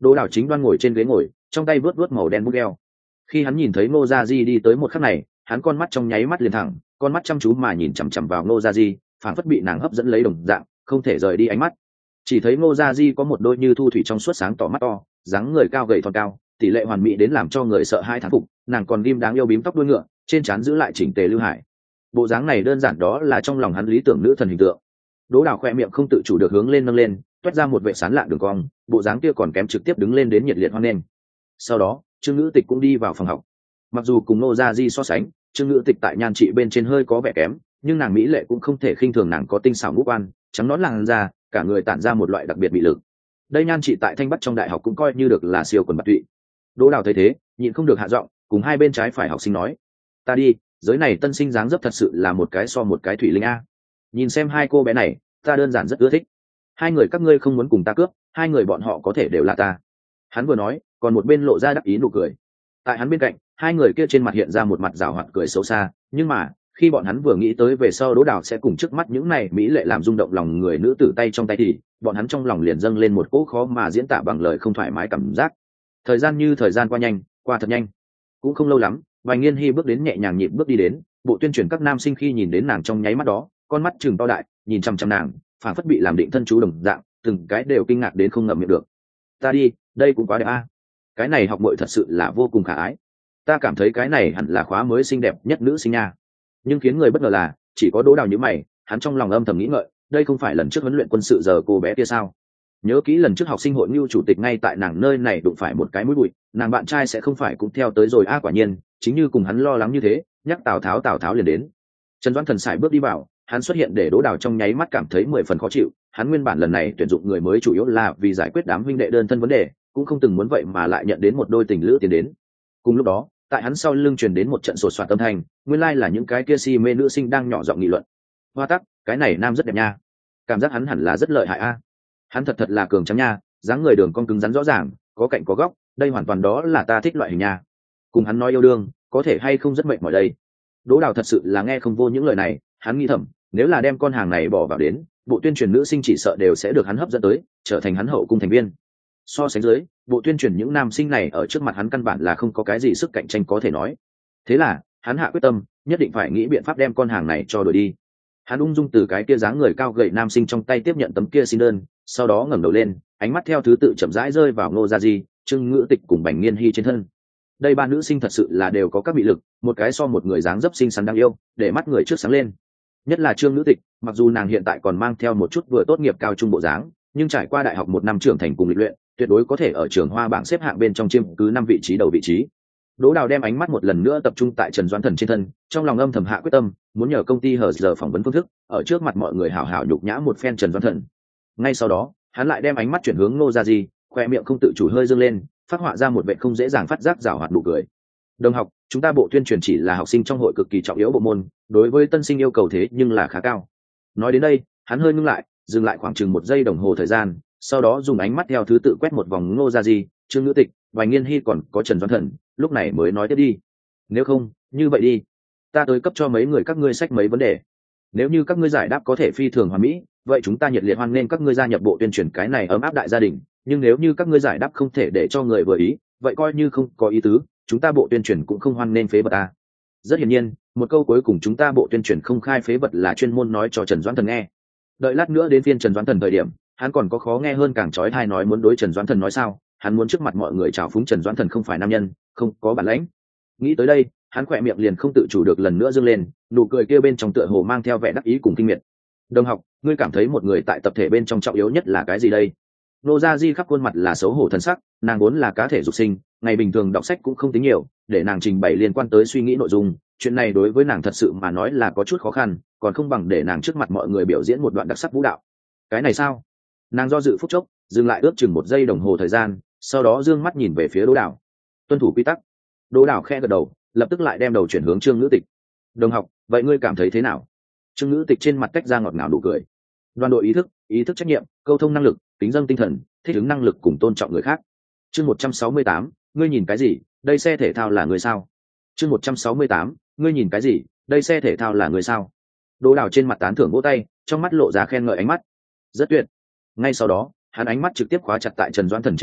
[SPEAKER 1] Đỗ Đào chính đoan ngồi trên ghế ngồi, trong tay vớt vớt màu đen bút đeo. Khi hắn nhìn thấy Ngô Gia Di đi tới một khắc này, hắn con mắt trong nháy mắt liền thẳng, con mắt chăm chú mà nhìn chằm chằm vào Ngô Gia Di, phảng phất bị nàng hấp dẫn lấy đồng dạng, không thể rời đi ánh mắt. Chỉ thấy Ngô Gia Di có một đôi như thu thủy trong suốt sáng tỏ mắt to, dáng người cao gầy thon cao, tỷ lệ hoàn mỹ đến làm cho người sợ hai thán phục. Nàng còn ghim đáng yêu bím tóc đuôi ngựa, trên trán giữ lại chỉnh tề lưu hải. Bộ dáng này đơn giản đó là trong lòng hắn lý tưởng nữ thần hình tượng. Đỗ Đào khoe miệng không tự chủ được hướng lên nâng lên, toét ra một vệ sán lạ đường cong, bộ dáng kia còn kém trực tiếp đứng lên đến nhiệt liệt hoan nghênh. Sau đó, Trương Ngữ Tịch cũng đi vào phòng học. Mặc dù cùng Ngô Gia Di so sánh, Trương Ngữ Tịch tại nhan trị bên trên hơi có vẻ kém, nhưng nàng mỹ lệ cũng không thể khinh thường, nàng có tinh xảo ngũ quan, trắng nõn làn da, cả người tản ra một loại đặc biệt bị lực. Đây nhan trị tại Thanh Bắc trong đại học cũng coi như được là siêu quần bạc tụy. Đỗ Đào thấy thế, nhịn không được hạ giọng, cùng hai bên trái phải học sinh nói: "Ta đi, giới này tân sinh dáng dấp thật sự là một cái so một cái thủy linh a. Nhìn xem hai cô bé này, ta đơn giản rất ưa thích. Hai người các ngươi không muốn cùng ta cướp, hai người bọn họ có thể đều là ta." Hắn vừa nói, còn một bên lộ ra đắc ý nụ cười. Tại hắn bên cạnh, hai người kia trên mặt hiện ra một mặt giảo hoạt cười xấu xa, nhưng mà khi bọn hắn vừa nghĩ tới về sau Đỗ Đào sẽ cùng trước mắt những này mỹ lệ làm rung động lòng người nữ tử tay trong tay thì bọn hắn trong lòng liền dâng lên một cỗ khó mà diễn tả bằng lời không thoải mái cảm giác. Thời gian như thời gian qua nhanh, qua thật nhanh. Cũng không lâu lắm, Vành Nghiên Hi bước đến nhẹ nhàng nhịp bước đi đến, bộ tuyên truyền các nam sinh khi nhìn đến nàng trong nháy mắt đó, con mắt trừng to đại, nhìn chăm chăm nàng, phản phất bị làm định thân chú đồng dạng, từng cái đều kinh ngạc đến không ngậm miệng được. Ta đi, đây cũng quá đẹp a. Cái này học muội thật sự là vô cùng khả ái. Ta cảm thấy cái này hẳn là khóa mới xinh đẹp nhất nữ sinh nha. Nhưng khiến người bất ngờ là, chỉ có Đỗ Đào nhíu mày, hắn trong lòng âm thầm nghĩ ngợi, đây không phải lần trước huấn luyện quân sự giờ cô bé kia sao? Nhớ kỹ lần trước học sinh hội Nưu chủ tịch ngay tại nàng nơi này đụng phải một cái mũi bụi, nàng bạn trai sẽ không phải cũng theo tới rồi a. À, quả nhiên, chính như cùng hắn lo lắng như thế, nhắc Tào Tháo Tào Tháo liền đến. Trần Doãn Thần sải bước đi vào, hắn xuất hiện để Đỗ Đào trong nháy mắt cảm thấy mười phần khó chịu. Hắn nguyên bản lần này tuyển dụng người mới chủ yếu là vì giải quyết đám huynh đệ đơn thân vấn đề, cũng không từng muốn vậy mà lại nhận đến một đôi tình lữ tiến đến. Cùng lúc đó, tại hắn sau lưng truyền đến một trận sột soạt âm thanh, nguyên lai là những cái kia si mê nữ sinh đang nhỏ giọng nghị luận. Hoa tắc, cái này nam rất đẹp nha, cảm giác hắn hẳn là rất lợi hại a. Hắn thật thật là cường trắng nha, dáng người đường cong cứng rắn rõ ràng, có cạnh có góc, đây hoàn toàn đó là ta thích loại hình nha. Cùng hắn nói yêu đương, có thể hay không rất mệt mỏi đây. Đỗ Đào thật sự là nghe không vô những lời này, hắn nghĩ thầm, nếu là đem con hàng này bỏ vào đến, bộ tuyên truyền nữ sinh chỉ sợ đều sẽ được hắn hấp dẫn tới, trở thành hắn hậu cung thành viên. So sánh dưới, bộ tuyên truyền những nam sinh này ở trước mặt hắn căn bản là không có cái gì sức cạnh tranh có thể nói. Thế là, hắn hạ quyết tâm, nhất định phải nghĩ biện pháp đem con hàng này cho đuổi đi. Hắn ung dung từ cái kia dáng người cao gầy nam sinh trong tay tiếp nhận tấm kia xin đơn, sau đó ngẩng đầu lên, ánh mắt theo thứ tự chậm rãi rơi vào Ngô Gia Di, Trương Ngữ Tịch cùng Bành Nghiên Hi trên thân. Đây ba nữ sinh thật sự là đều có các bị lực, một cái so một người dáng dấp xinh xắn đáng yêu, để mắt người trước sáng lên. Nhất là Trương Ngữ Tịch, mặc dù nàng hiện tại còn mang theo một chút vừa tốt nghiệp cao trung bộ dáng, nhưng trải qua đại học một năm trưởng thành cùng lịch luyện, tuyệt đối có thể ở trường hoa bảng xếp hạng bên trong chiếm cứ năm vị trí đầu vị trí. Đỗ Đào đem ánh mắt một lần nữa tập trung tại Trần Doãn Thần trên thân, trong lòng âm thầm hạ quyết tâm, muốn nhờ công ty hờ giờ phỏng vấn phương thức, ở trước mặt mọi người hảo hảo nhục nhã một phen Trần Doãn Thần. Ngay sau đó, hắn lại đem ánh mắt chuyển hướng Ngô Gia Di, khoe miệng không tự chủ hơi dương lên, phát họa ra một vẻ không dễ dàng phát giác giảo hoạt nụ cười. Đồng học, chúng ta bộ tuyên truyền chỉ là học sinh trong hội cực kỳ trọng yếu bộ môn, đối với tân sinh yêu cầu thế nhưng là khá cao. Nói đến đây, hắn hơi ngưng lại, dừng lại khoảng chừng một giây đồng hồ thời gian, sau đó dùng ánh mắt theo thứ tự quét một vòng Ngô Gia Di, Trương Ngữ Tịch, Vành Nghiên Hi còn có Trần Doãn Thần, lúc này mới nói tiếp đi. Nếu không, như vậy đi, ta tới cấp cho mấy người các ngươi sách mấy vấn đề. Nếu như các ngươi giải đáp có thể phi thường hoàn mỹ, vậy chúng ta nhiệt liệt hoan nghênh các ngươi gia nhập bộ tuyên truyền cái này ấm áp đại gia đình. Nhưng nếu như các ngươi giải đáp không thể để cho người vừa ý, vậy coi như không có ý tứ, chúng ta bộ tuyên truyền cũng không hoan nghênh phế vật ta. Rất hiển nhiên, một câu cuối cùng chúng ta bộ tuyên truyền không khai phế vật là chuyên môn nói cho Trần Doãn Thần nghe. Đợi lát nữa đến phiên Trần Doãn Thần thời điểm, hắn còn có khó nghe hơn càng chói tai nói muốn đối Trần Doãn Thần nói sao, hắn muốn trước mặt mọi người chào phúng Trần Doãn Thần không phải nam nhân, không có bản lãnh. Nghĩ tới đây, hắn khỏe miệng liền không tự chủ được lần nữa dâng lên, nụ cười kia bên trong tựa hồ mang theo vẻ đắc ý cùng kinh miệt. Đồng học, ngươi cảm thấy một người tại tập thể bên trong trọng yếu nhất là cái gì đây? Nô Gia Di khắp khuôn mặt là xấu hổ thần sắc, nàng vốn là cá thể dục sinh, ngày bình thường đọc sách cũng không tính nhiều, để nàng trình bày liên quan tới suy nghĩ nội dung, chuyện này đối với nàng thật sự mà nói là có chút khó khăn, còn không bằng để nàng trước mặt mọi người biểu diễn một đoạn đặc sắc vũ đạo. Cái này sao? Nàng do dự phút chốc, dừng lại ước chừng một giây đồng hồ thời gian, sau đó dương mắt nhìn về phía Đỗ Đào. Tuân thủ quy tắc. Đỗ Đào khẽ gật đầu, lập tức lại đem đầu chuyển hướng Trương Ngữ Tịch. Đồng học, vậy ngươi cảm thấy thế nào? Trương Ngữ Tịch trên mặt tách ra ngọt ngào nụ cười. Đoàn đội ý thức, ý thức trách nhiệm, câu thông năng lực, tính dâng tinh thần, thích ứng năng lực cùng tôn trọng người khác. Chương một trăm sáu mươi tám, ngươi nhìn cái gì? Đây xe thể thao là người sao? Chương một trăm sáu mươi tám, ngươi nhìn cái gì? Đây xe thể thao là người sao? Đỗ Đào trên mặt tán thưởng vỗ tay, trong mắt lộ ra khen ngợi ánh mắt. Rất tuyệt. Ngay sau đó, hắn ánh mắt trực tiếp khóa chặt tại Trần Doãn Thần trên thân,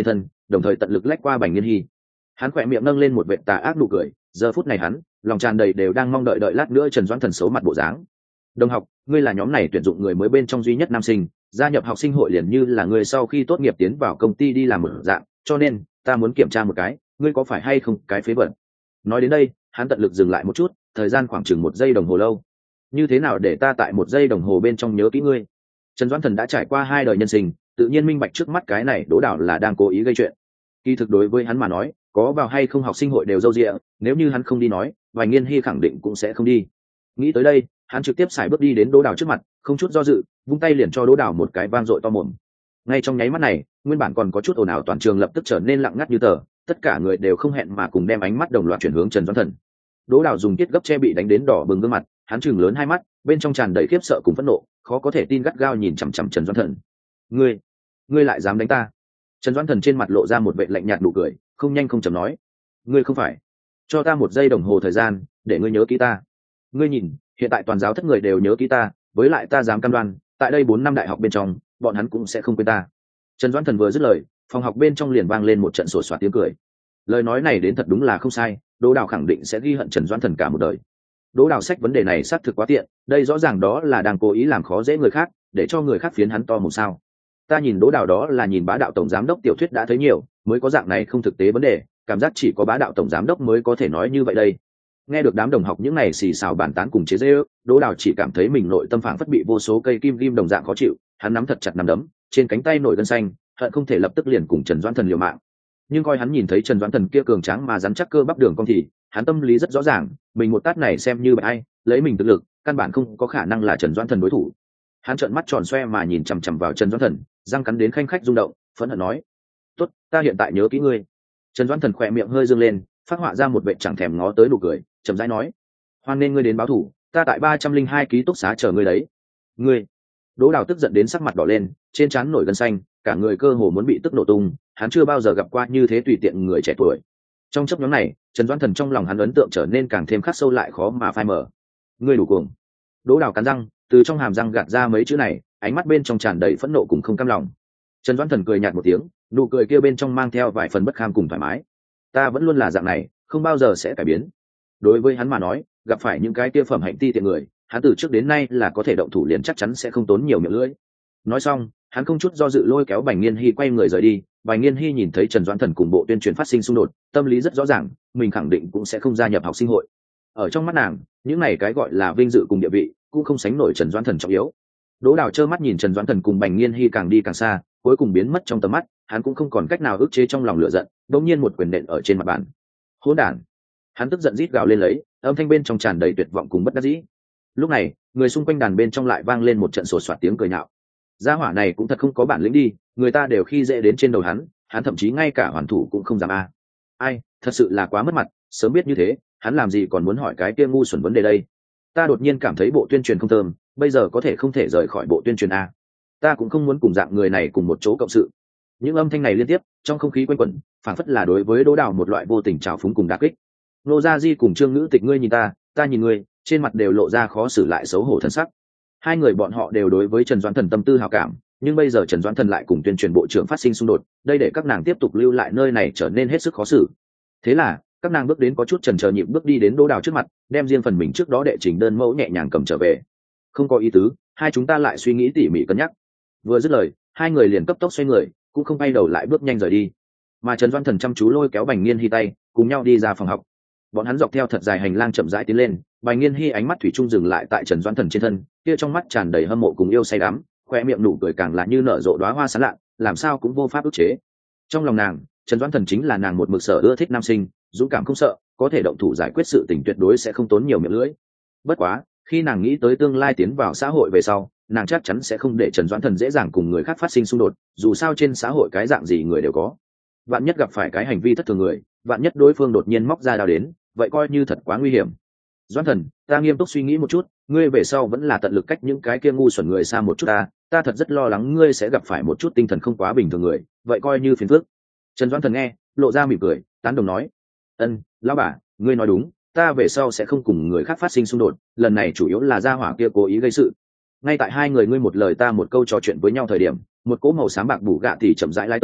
[SPEAKER 1] đồng thời tận lực lách qua Bành Nghiên Hy. Hắn khỏe miệng nâng lên một vệt tà ác nụ cười, giờ phút này hắn lòng tràn đầy đều đang mong đợi đợi lát nữa Trần Doãn Thần xấu mặt bộ dáng. Đồng học, ngươi là nhóm này tuyển dụng người mới bên trong duy nhất nam sinh, gia nhập học sinh hội liền như là người sau khi tốt nghiệp tiến vào công ty đi làm một dạng, cho nên ta muốn kiểm tra một cái, ngươi có phải hay không cái phế vật. Nói đến đây, hắn tận lực dừng lại một chút, thời gian khoảng chừng một giây đồng hồ lâu. Như thế nào để ta tại một giây đồng hồ bên trong nhớ kỹ ngươi? Trần Doãn Thần đã trải qua hai đời nhân sinh, tự nhiên minh bạch trước mắt cái này Đỗ Đào là đang cố ý gây chuyện. Kỳ thực đối với hắn mà nói, có vào hay không học sinh hội đều râu rịa, nếu như hắn không đi nói, Vài Nghiên Hy khẳng định cũng sẽ không đi. Nghĩ tới đây, hắn trực tiếp xài bước đi đến Đỗ Đào trước mặt, không chút do dự, vung tay liền cho Đỗ Đào một cái vang dội to mồm. Ngay trong nháy mắt này, nguyên bản còn có chút ồn ào toàn trường lập tức trở nên lặng ngắt như tờ, tất cả người đều không hẹn mà cùng đem ánh mắt đồng loạt chuyển hướng Trần Doãn Thần. Đỗ Đào dùng tiết gấp che bị đánh đến đỏ bừng gương mặt, hắn trừng lớn hai mắt, bên trong tràn đầy khiếp sợ cùng phẫn nộ, khó có thể tin gắt gao nhìn chằm chằm Trần Doãn Thần. "Ngươi, ngươi lại dám đánh ta?" Trần Doãn Thần trên mặt lộ ra một vẻ lạnh nhạt nụ cười, không nhanh không chậm nói: "Ngươi không phải, cho ta một giây đồng hồ thời gian, để ngươi nhớ kỹ ta. Ngươi nhìn, hiện tại toàn giáo thất người đều nhớ kỹ ta, với lại ta dám cam đoan, tại đây bốn năm đại học bên trong, bọn hắn cũng sẽ không quên ta." Trần Doãn Thần vừa dứt lời, phòng học bên trong liền vang lên một trận sổ soạt tiếng cười. Lời nói này đến thật đúng là không sai, Đỗ Đào khẳng định sẽ ghi hận Trần Doãn Thần cả một đời. Đỗ Đào sách vấn đề này xác thực quá tiện, đây rõ ràng đó là đang cố ý làm khó dễ người khác, để cho người khác phiến hắn to một sao. Ta nhìn Đỗ Đào đó là nhìn bá đạo tổng giám đốc tiểu thuyết đã thấy nhiều, mới có dạng này không thực tế vấn đề, cảm giác chỉ có bá đạo tổng giám đốc mới có thể nói như vậy đây. Nghe được đám đồng học những này xì xào bàn tán cùng chế giễu, Đỗ Đào chỉ cảm thấy mình nội tâm phảng phất bị vô số cây kim ghim đồng dạng khó chịu, hắn nắm thật chặt nắm đấm, trên cánh tay nổi gân xanh, hận không thể lập tức liền cùng Trần Doãn Thần liều mạng. Nhưng coi hắn nhìn thấy Trần Doãn Thần kia cường tráng mà rắn chắc cơ bắp đường cong thì, hắn tâm lý rất rõ ràng, mình một tát này xem như bại ai, lấy mình thực lực, căn bản không có khả năng là Trần Doãn Thần đối thủ. Hắn trợn mắt tròn xoe mà nhìn chằm chằm vào Trần Doãn Thần, răng cắn đến khanh khách rung động, phẫn hận nói: "Tốt, ta hiện tại nhớ kỹ ngươi." Trần Doãn Thần khỏe miệng hơi dương lên, phát họa ra một vẻ chẳng thèm ngó tới nụ cười, chậm rãi nói: "Hoan nên ngươi đến báo thủ, ta tại ba trăm linh hai ký túc xá chờ ngươi đấy." "Ngươi?" Đỗ Đào tức giận đến sắc mặt đỏ lên, trên trán nổi gân xanh, cả người cơ hồ muốn bị tức nổ tung, hắn chưa bao giờ gặp qua như thế tùy tiện người trẻ tuổi. Trong chốc ngắn này, Trần Doãn Thần trong lòng hắn ấn tượng trở nên càng thêm khắc sâu lại khó mà phai mờ. "Ngươi đủ cuồng." Đỗ Đào cắn răng, từ trong hàm răng gạt ra mấy chữ này, ánh mắt bên trong tràn đầy phẫn nộ cùng không cam lòng. Trần Doãn Thần cười nhạt một tiếng, nụ cười kia bên trong mang theo vài phần bất kham cùng thoải mái. "Ta vẫn luôn là dạng này, không bao giờ sẽ cải biến." Đối với hắn mà nói, gặp phải những cái kia phẩm hạnh ti tiện người, hắn từ trước đến nay là có thể động thủ liền chắc chắn sẽ không tốn nhiều miệng lưỡi. Nói xong, hắn không chút do dự lôi kéo Bành Nghiên Hy quay người rời đi. Bành Nghiên Hy nhìn thấy Trần Doãn Thần cùng bộ tuyên truyền phát sinh xung đột, tâm lý rất rõ ràng, mình khẳng định cũng sẽ không gia nhập học sinh hội. Ở trong mắt nàng, những này cái gọi là vinh dự cùng địa vị, cũng không sánh nổi Trần Doãn Thần trọng yếu. Đỗ Đào trơ mắt nhìn Trần Doãn Thần cùng Bành Nghiên Hy càng đi càng xa, cuối cùng biến mất trong tầm mắt, hắn cũng không còn cách nào ức chế trong lòng lửa giận, đột nhiên một quyền nện ở trên mặt bàn. "Hỗn đản!" Hắn tức giận rít gào lên lấy, âm thanh bên trong tràn đầy tuyệt vọng cùng bất đắc dĩ. Lúc này, người xung quanh đàn bên trong lại vang lên một trận sột soạt tiếng cười nhạo. Gia hỏa này cũng thật không có bản lĩnh đi, người ta đều khi dễ đến trên đầu hắn, hắn thậm chí ngay cả hoàn thủ cũng không dám a. Ai, thật sự là quá mất mặt, sớm biết như thế, hắn làm gì còn muốn hỏi cái kia ngu xuẩn vấn đề đây. Ta đột nhiên cảm thấy bộ tuyên truyền không thơm, bây giờ có thể không thể rời khỏi bộ tuyên truyền a. Ta cũng không muốn cùng dạng người này cùng một chỗ cộng sự. Những âm thanh này liên tiếp, trong không khí quanh quẩn, phảng phất là đối với Đỗ Đào một loại vô tình trào phúng cùng đả kích. Nô Gia Di cùng Trương Ngữ Tịch ngươi nhìn ta, ta nhìn ngươi, trên mặt đều lộ ra khó xử lại xấu hổ thân sắc. Hai người bọn họ đều đối với Trần Doãn Thần tâm tư hảo cảm, nhưng bây giờ Trần Doãn Thần lại cùng tuyên truyền bộ trưởng phát sinh xung đột, đây để các nàng tiếp tục lưu lại nơi này trở nên hết sức khó xử. Thế là, các nàng bước đến có chút chần chờ nhịp bước đi đến Đỗ Đào trước mặt, đem riêng phần mình trước đó đệ trình đơn mẫu nhẹ nhàng cầm trở về. "Không có ý tứ, hai chúng ta lại suy nghĩ tỉ mỉ cân nhắc." Vừa dứt lời, hai người liền cấp tốc xoay người, cũng không bay đầu lại bước nhanh rời đi. Mà Trần Doãn Thần chăm chú lôi kéo Bành Nghiên Hy tay, cùng nhau đi ra phòng học. Bọn hắn dọc theo thật dài hành lang chậm rãi tiến lên, Bành Nghiên Hy ánh mắt thủy chung dừng lại tại Trần Doãn Thần trên thân, kia trong mắt tràn đầy hâm mộ cùng yêu say đắm, khoe miệng nụ cười càng là như nở rộ đóa hoa sáng lạ, làm sao cũng vô pháp ức chế. Trong lòng nàng, Trần Doãn Thần chính là nàng một mực sở ưa thích nam sinh, dũng cảm không sợ, có thể động thủ giải quyết sự tình tuyệt đối sẽ không tốn nhiều miệng lưỡi. Bất quá, khi nàng nghĩ tới tương lai tiến vào xã hội về sau, nàng chắc chắn sẽ không để Trần Doãn Thần dễ dàng cùng người khác phát sinh xung đột, dù sao trên xã hội cái dạng gì người đều có. Vạn nhất gặp phải cái hành vi thất thường người, vạn nhất đối phương đột nhiên móc ra đao đến, vậy coi như thật quá nguy hiểm. Doãn Thần, ta nghiêm túc suy nghĩ một chút, ngươi về sau vẫn là tận lực cách những cái kia ngu xuẩn người xa một chút ta, ta thật rất lo lắng ngươi sẽ gặp phải một chút tinh thần không quá bình thường người, vậy coi như phiền phức. Trần Doãn Thần nghe, lộ ra mỉm cười, tán đồng nói: "Ân, lão bà, ngươi nói đúng, ta về sau sẽ không cùng người khác phát sinh xung đột, lần này chủ yếu là gia hỏa kia cố ý gây sự." Ngay tại hai người ngươi một lời ta một câu trò chuyện với nhau thời điểm, một cỗ màu xám bạc bù gạ thì chậm rãi lái tới,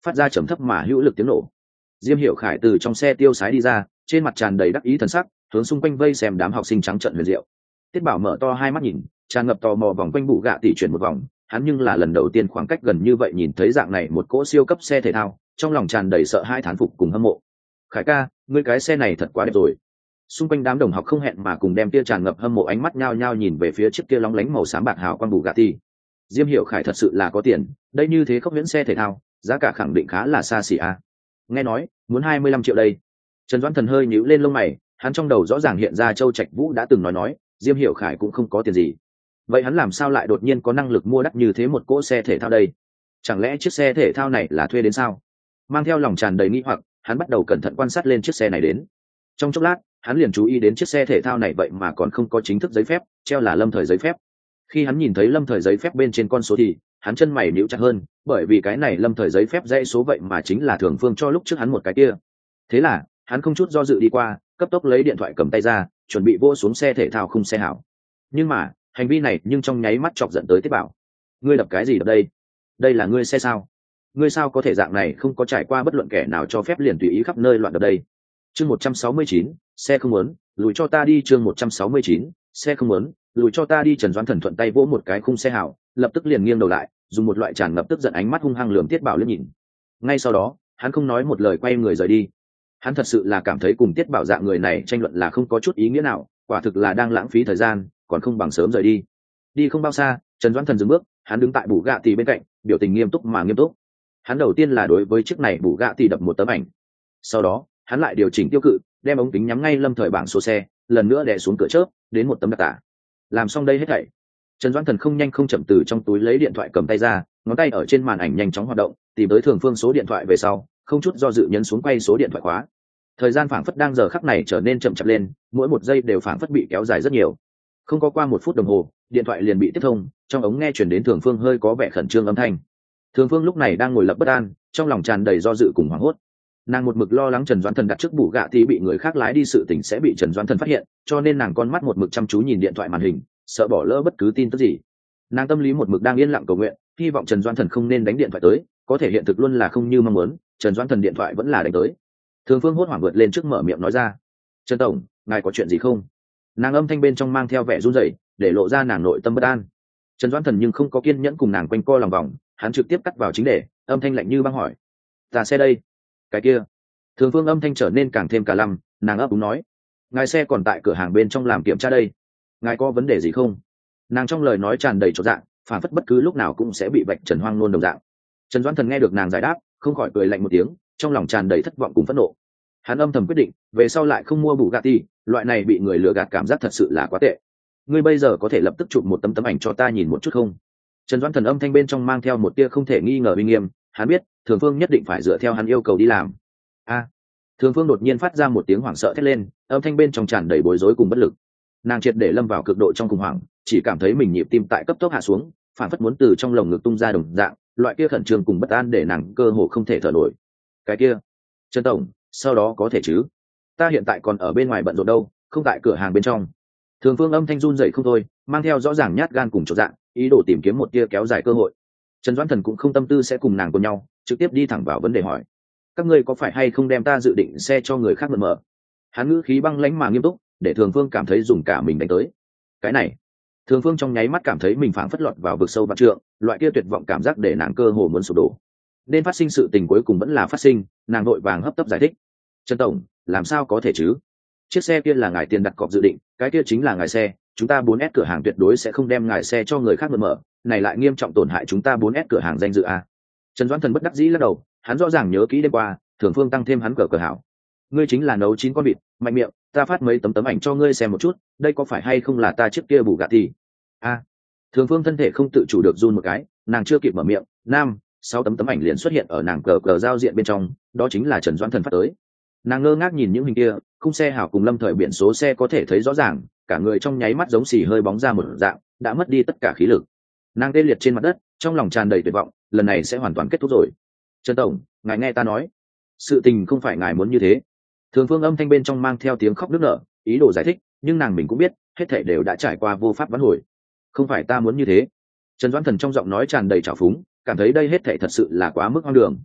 [SPEAKER 1] phát ra trầm thấp mà hữu lực tiếng nổ. Diêm Hiểu Khải từ trong xe tiêu sái đi ra, trên mặt tràn đầy đắc ý thần sắc, hướng xung quanh vây xem đám học sinh trắng trợn huyền diệu. Tiết Bảo mở to hai mắt nhìn, tràn ngập tò mò vòng quanh bụ gạ tỷ chuyển một vòng, hắn nhưng là lần đầu tiên khoảng cách gần như vậy nhìn thấy dạng này một cỗ siêu cấp xe thể thao, trong lòng tràn đầy sợ hãi thán phục cùng hâm mộ. Khải ca, ngươi cái xe này thật quá đẹp rồi. Xung quanh đám đồng học không hẹn mà cùng đem tia tràn ngập hâm mộ ánh mắt nhao nhao nhìn về phía chiếc kia lóng lánh màu xám bạc hào quang Bugatti. Diêm Hiểu Khải thật sự là có tiền, đây như thế khốc huyễn xe thể thao, giá cả khẳng định khá là xa xỉ a. Nghe nói, muốn hai mươi lăm triệu đây. Trần Doãn Thần hơi nhíu lên lông mày, hắn trong đầu rõ ràng hiện ra Châu Trạch Vũ đã từng nói nói, Diêm Hiểu Khải cũng không có tiền gì. Vậy hắn làm sao lại đột nhiên có năng lực mua đắt như thế một cỗ xe thể thao đây? Chẳng lẽ chiếc xe thể thao này là thuê đến sao? Mang theo lòng tràn đầy nghi hoặc, hắn bắt đầu cẩn thận quan sát lên chiếc xe này đến. Trong chốc lát, hắn liền chú ý đến chiếc xe thể thao này vậy mà còn không có chính thức giấy phép, treo là lâm thời giấy phép. Khi hắn nhìn thấy lâm thời giấy phép bên trên con số thì hắn chân mày nhíu chặt hơn, bởi vì cái này lâm thời giấy phép dãy số vậy mà chính là Thường Phương cho lúc trước hắn một cái kia. Thế là hắn không chút do dự đi qua, cấp tốc lấy điện thoại cầm tay ra, chuẩn bị vô xuống xe thể thao khung xe hảo. Nhưng mà hành vi này nhưng trong nháy mắt chọc giận tới Tiết Bảo. Ngươi đập cái gì đập đây? Đây là ngươi xe sao? Ngươi sao có thể dạng này không có trải qua bất luận kẻ nào cho phép liền tùy ý khắp nơi loạn đập đây? Chương một trăm sáu mươi chín, xe không muốn, lùi cho ta đi. Chương một trăm sáu mươi chín, xe không muốn, lùi cho ta đi. Trần Doãn Thần thuận tay vỗ một cái khung xe hảo, lập tức liền nghiêng đầu lại, dùng một loại tràn ngập tức giận ánh mắt hung hăng lườm Tiết Bảo liếc nhìn. Ngay sau đó, hắn không nói một lời quay người rời đi. Hắn thật sự là cảm thấy cùng Tiết Bảo dạng người này tranh luận là không có chút ý nghĩa nào, quả thực là đang lãng phí thời gian, còn không bằng sớm rời đi. Đi không bao xa, Trần Doãn Thần dừng bước, hắn đứng tại Bugatti bên cạnh, biểu tình nghiêm túc mà nghiêm túc. Hắn đầu tiên là đối với chiếc này Bugatti đập một tấm ảnh. Sau đó, hắn lại điều chỉnh tiêu cự, đem ống kính nhắm ngay lâm thời bảng số xe, lần nữa đè xuống cửa chớp, đến một tấm đặc tả. Làm xong đây hết thảy, Trần Doãn Thần không nhanh không chậm từ trong túi lấy điện thoại cầm tay ra, ngón tay ở trên màn ảnh nhanh chóng hoạt động, tìm tới Thường Phương số điện thoại về sau, không chút do dự nhấn xuống quay số điện thoại khóa. Thời gian phảng phất đang giờ khắc này trở nên chậm chạp lên, mỗi một giây đều phảng phất bị kéo dài rất nhiều. Không có qua một phút đồng hồ, điện thoại liền bị tiếp thông, trong ống nghe truyền đến Thường Phương hơi có vẻ khẩn trương âm thanh. Thường Phương lúc này đang ngồi lập bất an, trong lòng tràn đầy do dự cùng hoảng hốt. Nàng một mực lo lắng Trần Doãn Thần đặt trước Bugatti bị người khác lái đi sự tình sẽ bị Trần Doãn Thần phát hiện, cho nên nàng con mắt một mực chăm chú nhìn điện thoại màn hình, sợ bỏ lỡ bất cứ tin tức gì. Nàng tâm lý một mực đang yên lặng cầu nguyện, hy vọng Trần Doãn Thần không nên đánh điện thoại tới, có thể hiện thực luôn là không như mong muốn, Trần Doãn Thần điện thoại vẫn là đánh tới. Thường Phương hốt hoảng vượt lên trước mở miệng nói ra: "Trần tổng, ngài có chuyện gì không?" Nàng âm thanh bên trong mang theo vẻ run rẩy, để lộ ra nàng nội tâm bất an. Trần Doãn Thần nhưng không có kiên nhẫn cùng nàng quanh co lòng vòng, hắn trực tiếp cắt vào chính đề, âm thanh lạnh như băng hỏi: "Ta xe đây?" "Cái kia." Thường Phương âm thanh trở nên càng thêm cả lăm, nàng ấp úng nói: "Ngài xe còn tại cửa hàng bên trong làm kiểm tra đây, ngài có vấn đề gì không?" Nàng trong lời nói tràn đầy chột dạ, phản phất bất cứ lúc nào cũng sẽ bị vạch trần hoang nôn đồng dạng. Trần Doãn Thần nghe được nàng giải đáp, không khỏi cười lạnh một tiếng, trong lòng tràn đầy thất vọng cùng phẫn nộ. Hắn âm thầm quyết định, về sau lại không mua Bugatti, loại này bị người lừa gạt cảm giác thật sự là quá tệ. Ngươi bây giờ có thể lập tức chụp một tấm tấm ảnh cho ta nhìn một chút không? Trần Doãn Thần âm thanh bên trong mang theo một tia không thể nghi ngờ uy nghiêm, hắn biết, Thường Phương nhất định phải dựa theo hắn yêu cầu đi làm. A! Thường Phương đột nhiên phát ra một tiếng hoảng sợ thét lên, âm thanh bên trong tràn đầy bối rối cùng bất lực. Nàng triệt để lâm vào cực độ trong khủng hoảng, chỉ cảm thấy mình nhịp tim tại cấp tốc hạ xuống, phản phất muốn từ trong lồng ngực tung ra đồng dạng, loại kia khẩn trương cùng bất an để nàng cơ hồ không thể thở nổi. Cái kia, Trần tổng, sau đó có thể chứ? Ta hiện tại còn ở bên ngoài bận rộn đâu, không tại cửa hàng bên trong. Thường Phương âm thanh run rẩy không thôi, mang theo rõ ràng nhát gan cùng chột dạ, ý đồ tìm kiếm một tia kéo dài cơ hội. Trần Doãn Thần cũng không tâm tư sẽ cùng nàng cùng nhau, trực tiếp đi thẳng vào vấn đề hỏi: các ngươi có phải hay không đem ta dự định xe cho người khác mượn mở? Hắn ngữ khí băng lãnh mà nghiêm túc, để Thường Phương cảm thấy dùng cả mình đánh tới. Cái này, Thường Phương trong nháy mắt cảm thấy mình phảng phất lọt vào vực sâu vạn trượng, loại kia tuyệt vọng cảm giác để nàng cơ hồ muốn sụp đổ. Nên phát sinh sự tình cuối cùng vẫn là phát sinh, nàng vội vàng hấp tấp giải thích: Trần tổng, làm sao có thể chứ? Chiếc xe kia là ngài tiền đặt cọc dự định, cái kia chính là ngài xe, chúng ta bốn S cửa hàng tuyệt đối sẽ không đem ngài xe cho người khác mượn mở, này lại nghiêm trọng tổn hại chúng ta bốn S cửa hàng danh dự a. Trần Doãn Thần bất đắc dĩ lắc đầu, hắn rõ ràng nhớ kỹ đêm qua, Thường Phương tăng thêm hắn cờ cờ hảo. Ngươi chính là nấu chín con vịt, mạnh miệng, ta phát mấy tấm tấm ảnh cho ngươi xem một chút, đây có phải hay không là ta chiếc kia Bugatti? A. Thường Phương thân thể không tự chủ được run một cái, nàng chưa kịp mở miệng, nam, sáu tấm tấm ảnh liền xuất hiện ở nàng cờ cờ giao diện bên trong, đó chính là Trần Doãn Thần phát tới. Nàng ngơ ngác nhìn những hình kia, khung xe hảo cùng lâm thời biển số xe có thể thấy rõ ràng, cả người trong nháy mắt giống xì hơi bóng ra một dạng, đã mất đi tất cả khí lực. Nàng tê liệt trên mặt đất, trong lòng tràn đầy tuyệt vọng, lần này sẽ hoàn toàn kết thúc rồi. Trần tổng, ngài nghe ta nói, sự tình không phải ngài muốn như thế. Thường Phương âm thanh bên trong mang theo tiếng khóc nức nở, ý đồ giải thích, nhưng nàng mình cũng biết, hết thảy đều đã trải qua vô pháp vãn hồi. Không phải ta muốn như thế. Trần Doãn Thần trong giọng nói tràn đầy trào phúng, cảm thấy đây hết thảy thật sự là quá mức hoang đường.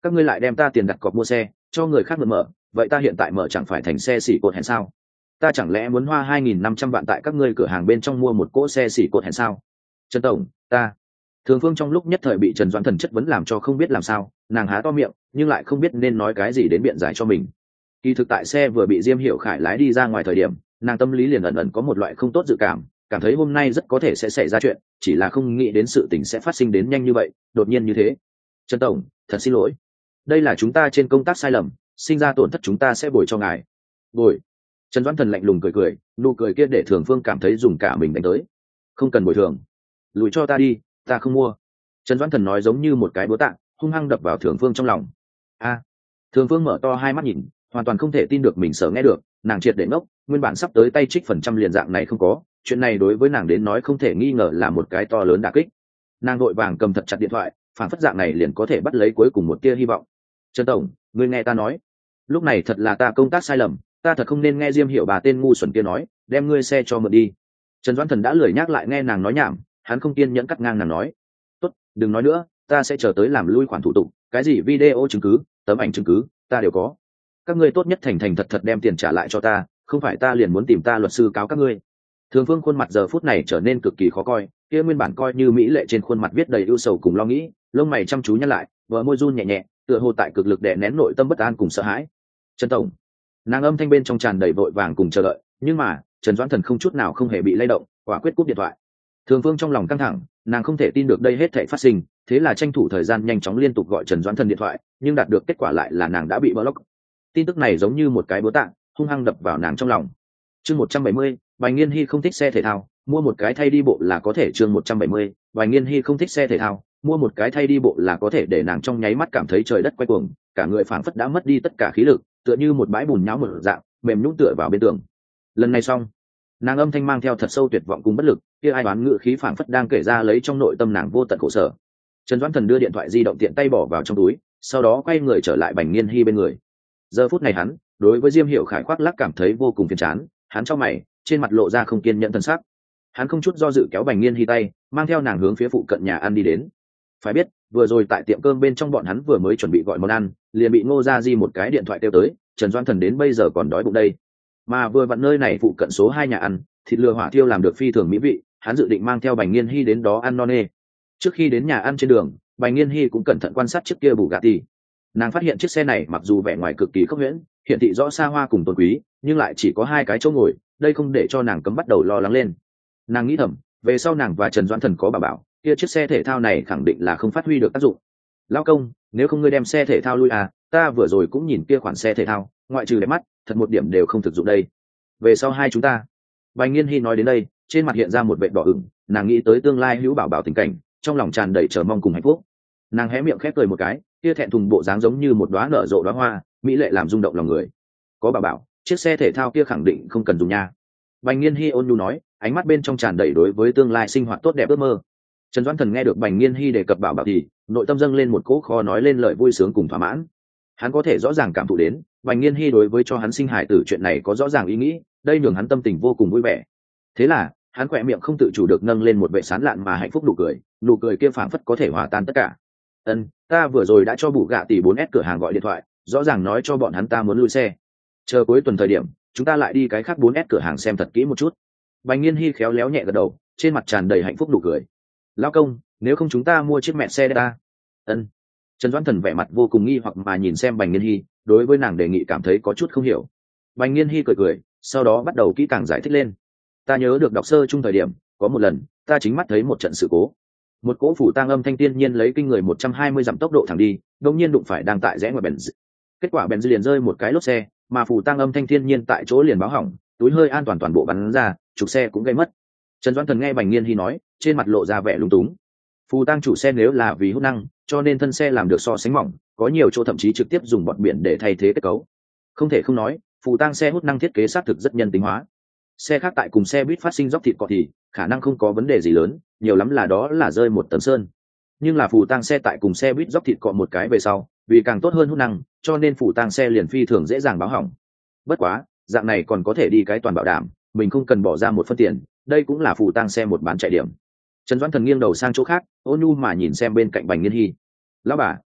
[SPEAKER 1] các ngươi lại đem ta tiền đặt cọc mua xe cho người khác mượn mở, vậy ta hiện tại mở chẳng phải thành xe xỉ cột hẹn sao? Ta chẳng lẽ muốn hoa hai nghìn năm trăm vạn tại các ngươi cửa hàng bên trong mua một cỗ xe xỉ cột hẹn sao? Trần tổng, ta Thường Phương trong lúc nhất thời bị Trần Doãn Thần chất vấn làm cho không biết làm sao, nàng há to miệng nhưng lại không biết nên nói cái gì đến biện giải cho mình. Kỳ thực tại xe vừa bị Diêm Hiểu Khải lái đi ra ngoài thời điểm, nàng tâm lý liền ẩn ẩn có một loại không tốt dự cảm, cảm thấy hôm nay rất có thể sẽ xảy ra chuyện, chỉ là không nghĩ đến sự tình sẽ phát sinh đến nhanh như vậy, đột nhiên như thế. Trần tổng, thật xin lỗi, đây là chúng ta trên công tác sai lầm, sinh ra tổn thất chúng ta sẽ bồi cho ngài. Bồi? Trần Doãn Thần lạnh lùng cười cười, nụ cười kia để Thường Phương cảm thấy dùng cả mình đánh tới. Không cần bồi thường, lùi cho ta đi, ta không mua. Trần Doãn Thần nói giống như một cái búa tạ, hung hăng đập vào Thường Phương trong lòng. A! Thường Phương mở to hai mắt nhìn, hoàn toàn không thể tin được mình sợ nghe được, nàng triệt để ngốc, nguyên bản sắp tới tay trích phần trăm liền dạng này không có, chuyện này đối với nàng đến nói không thể nghi ngờ là một cái to lớn đả kích. Nàng vội vàng cầm thật chặt điện thoại, phản phất dạng này liền có thể bắt lấy cuối cùng một tia hy vọng. Trần tổng, ngươi nghe ta nói, lúc này thật là ta công tác sai lầm, ta thật không nên nghe Diêm Hiểu bà tên ngu xuẩn kia nói, đem ngươi xe cho mượn đi. Trần Doãn Thần đã lười nhắc lại nghe nàng nói nhảm, hắn không kiên nhẫn cắt ngang nàng nói. Tốt, đừng nói nữa, ta sẽ chờ tới làm lui khoản thủ tục, cái gì video chứng cứ, tấm ảnh chứng cứ, ta đều có. Các ngươi tốt nhất thành thành thật thật đem tiền trả lại cho ta, không phải ta liền muốn tìm ta luật sư cáo các ngươi. Thường Phương khuôn mặt giờ phút này trở nên cực kỳ khó coi, kia nguyên bản coi như mỹ lệ trên khuôn mặt viết đầy ưu sầu cùng lo nghĩ, lông mày chăm chú nhăn lại, vợ môi run nhẹ nhẹ, tựa hồ tại cực lực đè nén nội tâm bất an cùng sợ hãi. Trần tổng, nàng âm thanh bên trong tràn đầy vội vàng cùng chờ đợi, nhưng mà Trần Doãn Thần không chút nào không hề bị lay động, quả quyết cúp điện thoại. Thường Phương trong lòng căng thẳng, nàng không thể tin được đây hết thảy phát sinh, thế là tranh thủ thời gian nhanh chóng liên tục gọi Trần Doãn Thần điện thoại, nhưng đạt được kết quả lại là nàng đã bị block. Tin tức này giống như một cái búa tạ, hung hăng đập vào nàng trong lòng. Chương một trăm bảy mươi, Bành Nghiên Hy không thích xe thể thao, mua một cái thay đi bộ là có thể. Chương một trăm bảy mươi, Bành Nghiên Hy không thích xe thể thao, mua một cái thay đi bộ là có thể, để nàng trong nháy mắt cảm thấy trời đất quay cuồng, cả người phảng phất đã mất đi tất cả khí lực, tựa như một bãi bùn nhão mở dạng, mềm nhũn tựa vào bên tường. Lần này xong, nàng âm thanh mang theo thật sâu tuyệt vọng cùng bất lực, kia ai đoán ngữ khí phảng phất đang kể ra lấy trong nội tâm nàng vô tận khổ sở. Trần Doãn Thần đưa điện thoại di động tiện tay bỏ vào trong túi, sau đó quay người trở lại Bành Nghiên Hy bên người. Giờ phút này hắn đối với Diêm Hiểu Khải khoác lác cảm thấy vô cùng phiền chán, hắn trong mày, trên mặt lộ ra không kiên nhẫn thần sắc. Hắn không chút do dự kéo Bành Nghiên Hy tay, mang theo nàng hướng phía phụ cận nhà ăn đi đến. Phải biết, vừa rồi tại tiệm cơm bên trong bọn hắn vừa mới chuẩn bị gọi món ăn, liền bị Ngô Gia Di một cái điện thoại kêu tới, Trần Doãn Thần đến bây giờ còn đói bụng đây. Mà vừa vặn nơi này phụ cận số hai nhà ăn, thịt lừa hỏa thiêu làm được phi thường mỹ vị, hắn dự định mang theo Bành Nghiên Hy đến đó ăn no nê. Trước khi đến nhà ăn trên đường, Bành Nghiên Hy cũng cẩn thận quan sát chiếc kia Bugatti. Nàng phát hiện chiếc xe này mặc dù vẻ ngoài cực kỳ khốc huyễn, hiện thị rõ xa hoa cùng tôn quý, nhưng lại chỉ có hai cái chỗ ngồi, đây không để cho nàng cấm bắt đầu lo lắng lên. Nàng nghĩ thầm, về sau nàng và Trần Doãn Thần có bảo bảo, kia chiếc xe thể thao này khẳng định là không phát huy được tác dụng. Lão công, nếu không ngươi đem xe thể thao lui à, ta vừa rồi cũng nhìn kia khoản xe thể thao, ngoại trừ đẹp mắt, thật một điểm đều không thực dụng đây. Về sau hai chúng ta. Bành Nghiên Hy nói đến đây, trên mặt hiện ra một vệt đỏ ửng, nàng nghĩ tới tương lai hữu bảo bảo tình cảnh, trong lòng tràn đầy chờ mong cùng hạnh phúc. Nàng hé miệng khép cười một cái, kia thẹn thùng bộ dáng giống như một đóa nở rộ đóa hoa, mỹ lệ làm rung động lòng người. Có bảo bảo, chiếc xe thể thao kia khẳng định không cần dùng nha. Bành Nghiên Hy ôn nhu nói, ánh mắt bên trong tràn đầy đối với tương lai sinh hoạt tốt đẹp ước mơ. Trần Doãn Thần nghe được Bành Nghiên Hy đề cập bảo bảo thì nội tâm dâng lên một cỗ khó nói lên lời vui sướng cùng thỏa mãn. Hắn có thể rõ ràng cảm thụ đến, Bành Nghiên Hy đối với cho hắn sinh hài tử chuyện này có rõ ràng ý nghĩ, đây nhường hắn tâm tình vô cùng vui vẻ. Thế là, hắn khỏe miệng không tự chủ được nâng lên một vẻ sán lạn mà hạnh phúc nụ cười, nụ cười kia phảng phất có thể hòa tan tất cả. Ân, ta vừa rồi đã cho Bugatti bốn S cửa hàng gọi điện thoại, rõ ràng nói cho bọn hắn ta muốn lui xe. Chờ cuối tuần thời điểm, chúng ta lại đi cái khác bốn S cửa hàng xem thật kỹ một chút. Bành Nghiên Hy khéo léo nhẹ gật đầu, trên mặt tràn đầy hạnh phúc nụ cười. Lão công, nếu không chúng ta mua chiếc mẹ xe ta. Ân. Trần Doãn Thần vẻ mặt vô cùng nghi hoặc mà nhìn xem Bành Nghiên Hy, đối với nàng đề nghị cảm thấy có chút không hiểu. Bành Nghiên Hy cười cười, sau đó bắt đầu kỹ càng giải thích lên. Ta nhớ được đọc sơ chung thời điểm, có một lần, ta chính mắt thấy một trận sự cố. Một cỗ phủ tang âm thanh tiên nhiên lấy kinh người một trăm hai mươi dặm tốc độ thẳng đi, đột nhiên đụng phải đang tại rẽ ngoài Benz. Kết quả Benz liền rơi một cái lốp xe, mà phủ tang âm thanh tiên nhiên tại chỗ liền báo hỏng, túi hơi an toàn toàn bộ bắn ra, trục xe cũng gây mất. Trần Doãn Thần nghe Bành Nghiên Hy nói, trên mặt lộ ra vẻ lúng túng. Phù tang chủ xe nếu là vì hút năng, cho nên thân xe làm được so sánh mỏng, có nhiều chỗ thậm chí trực tiếp dùng bọt biển để thay thế kết cấu. Không thể không nói, phù tang xe hút năng thiết kế xác thực rất nhân tính hóa. Xe khác tại cùng xe buýt phát sinh dốc thịt cọ thì khả năng không có vấn đề gì lớn, nhiều lắm là đó là rơi một tấm sơn. Nhưng là phù tang xe tại cùng xe buýt dốc thịt cọ một cái về sau, vì càng tốt hơn hút năng, cho nên phù tang xe liền phi thường dễ dàng báo hỏng. Bất quá, dạng này còn có thể đi cái toàn bảo đảm, mình không cần bỏ ra một phân tiền, đây cũng là phù tang xe một bán chạy điểm. Trần Doãn Thần nghiêng đầu sang chỗ khác, ôn nhu mà nhìn xem bên cạnh Bành Nghiên Hy. Lão bà,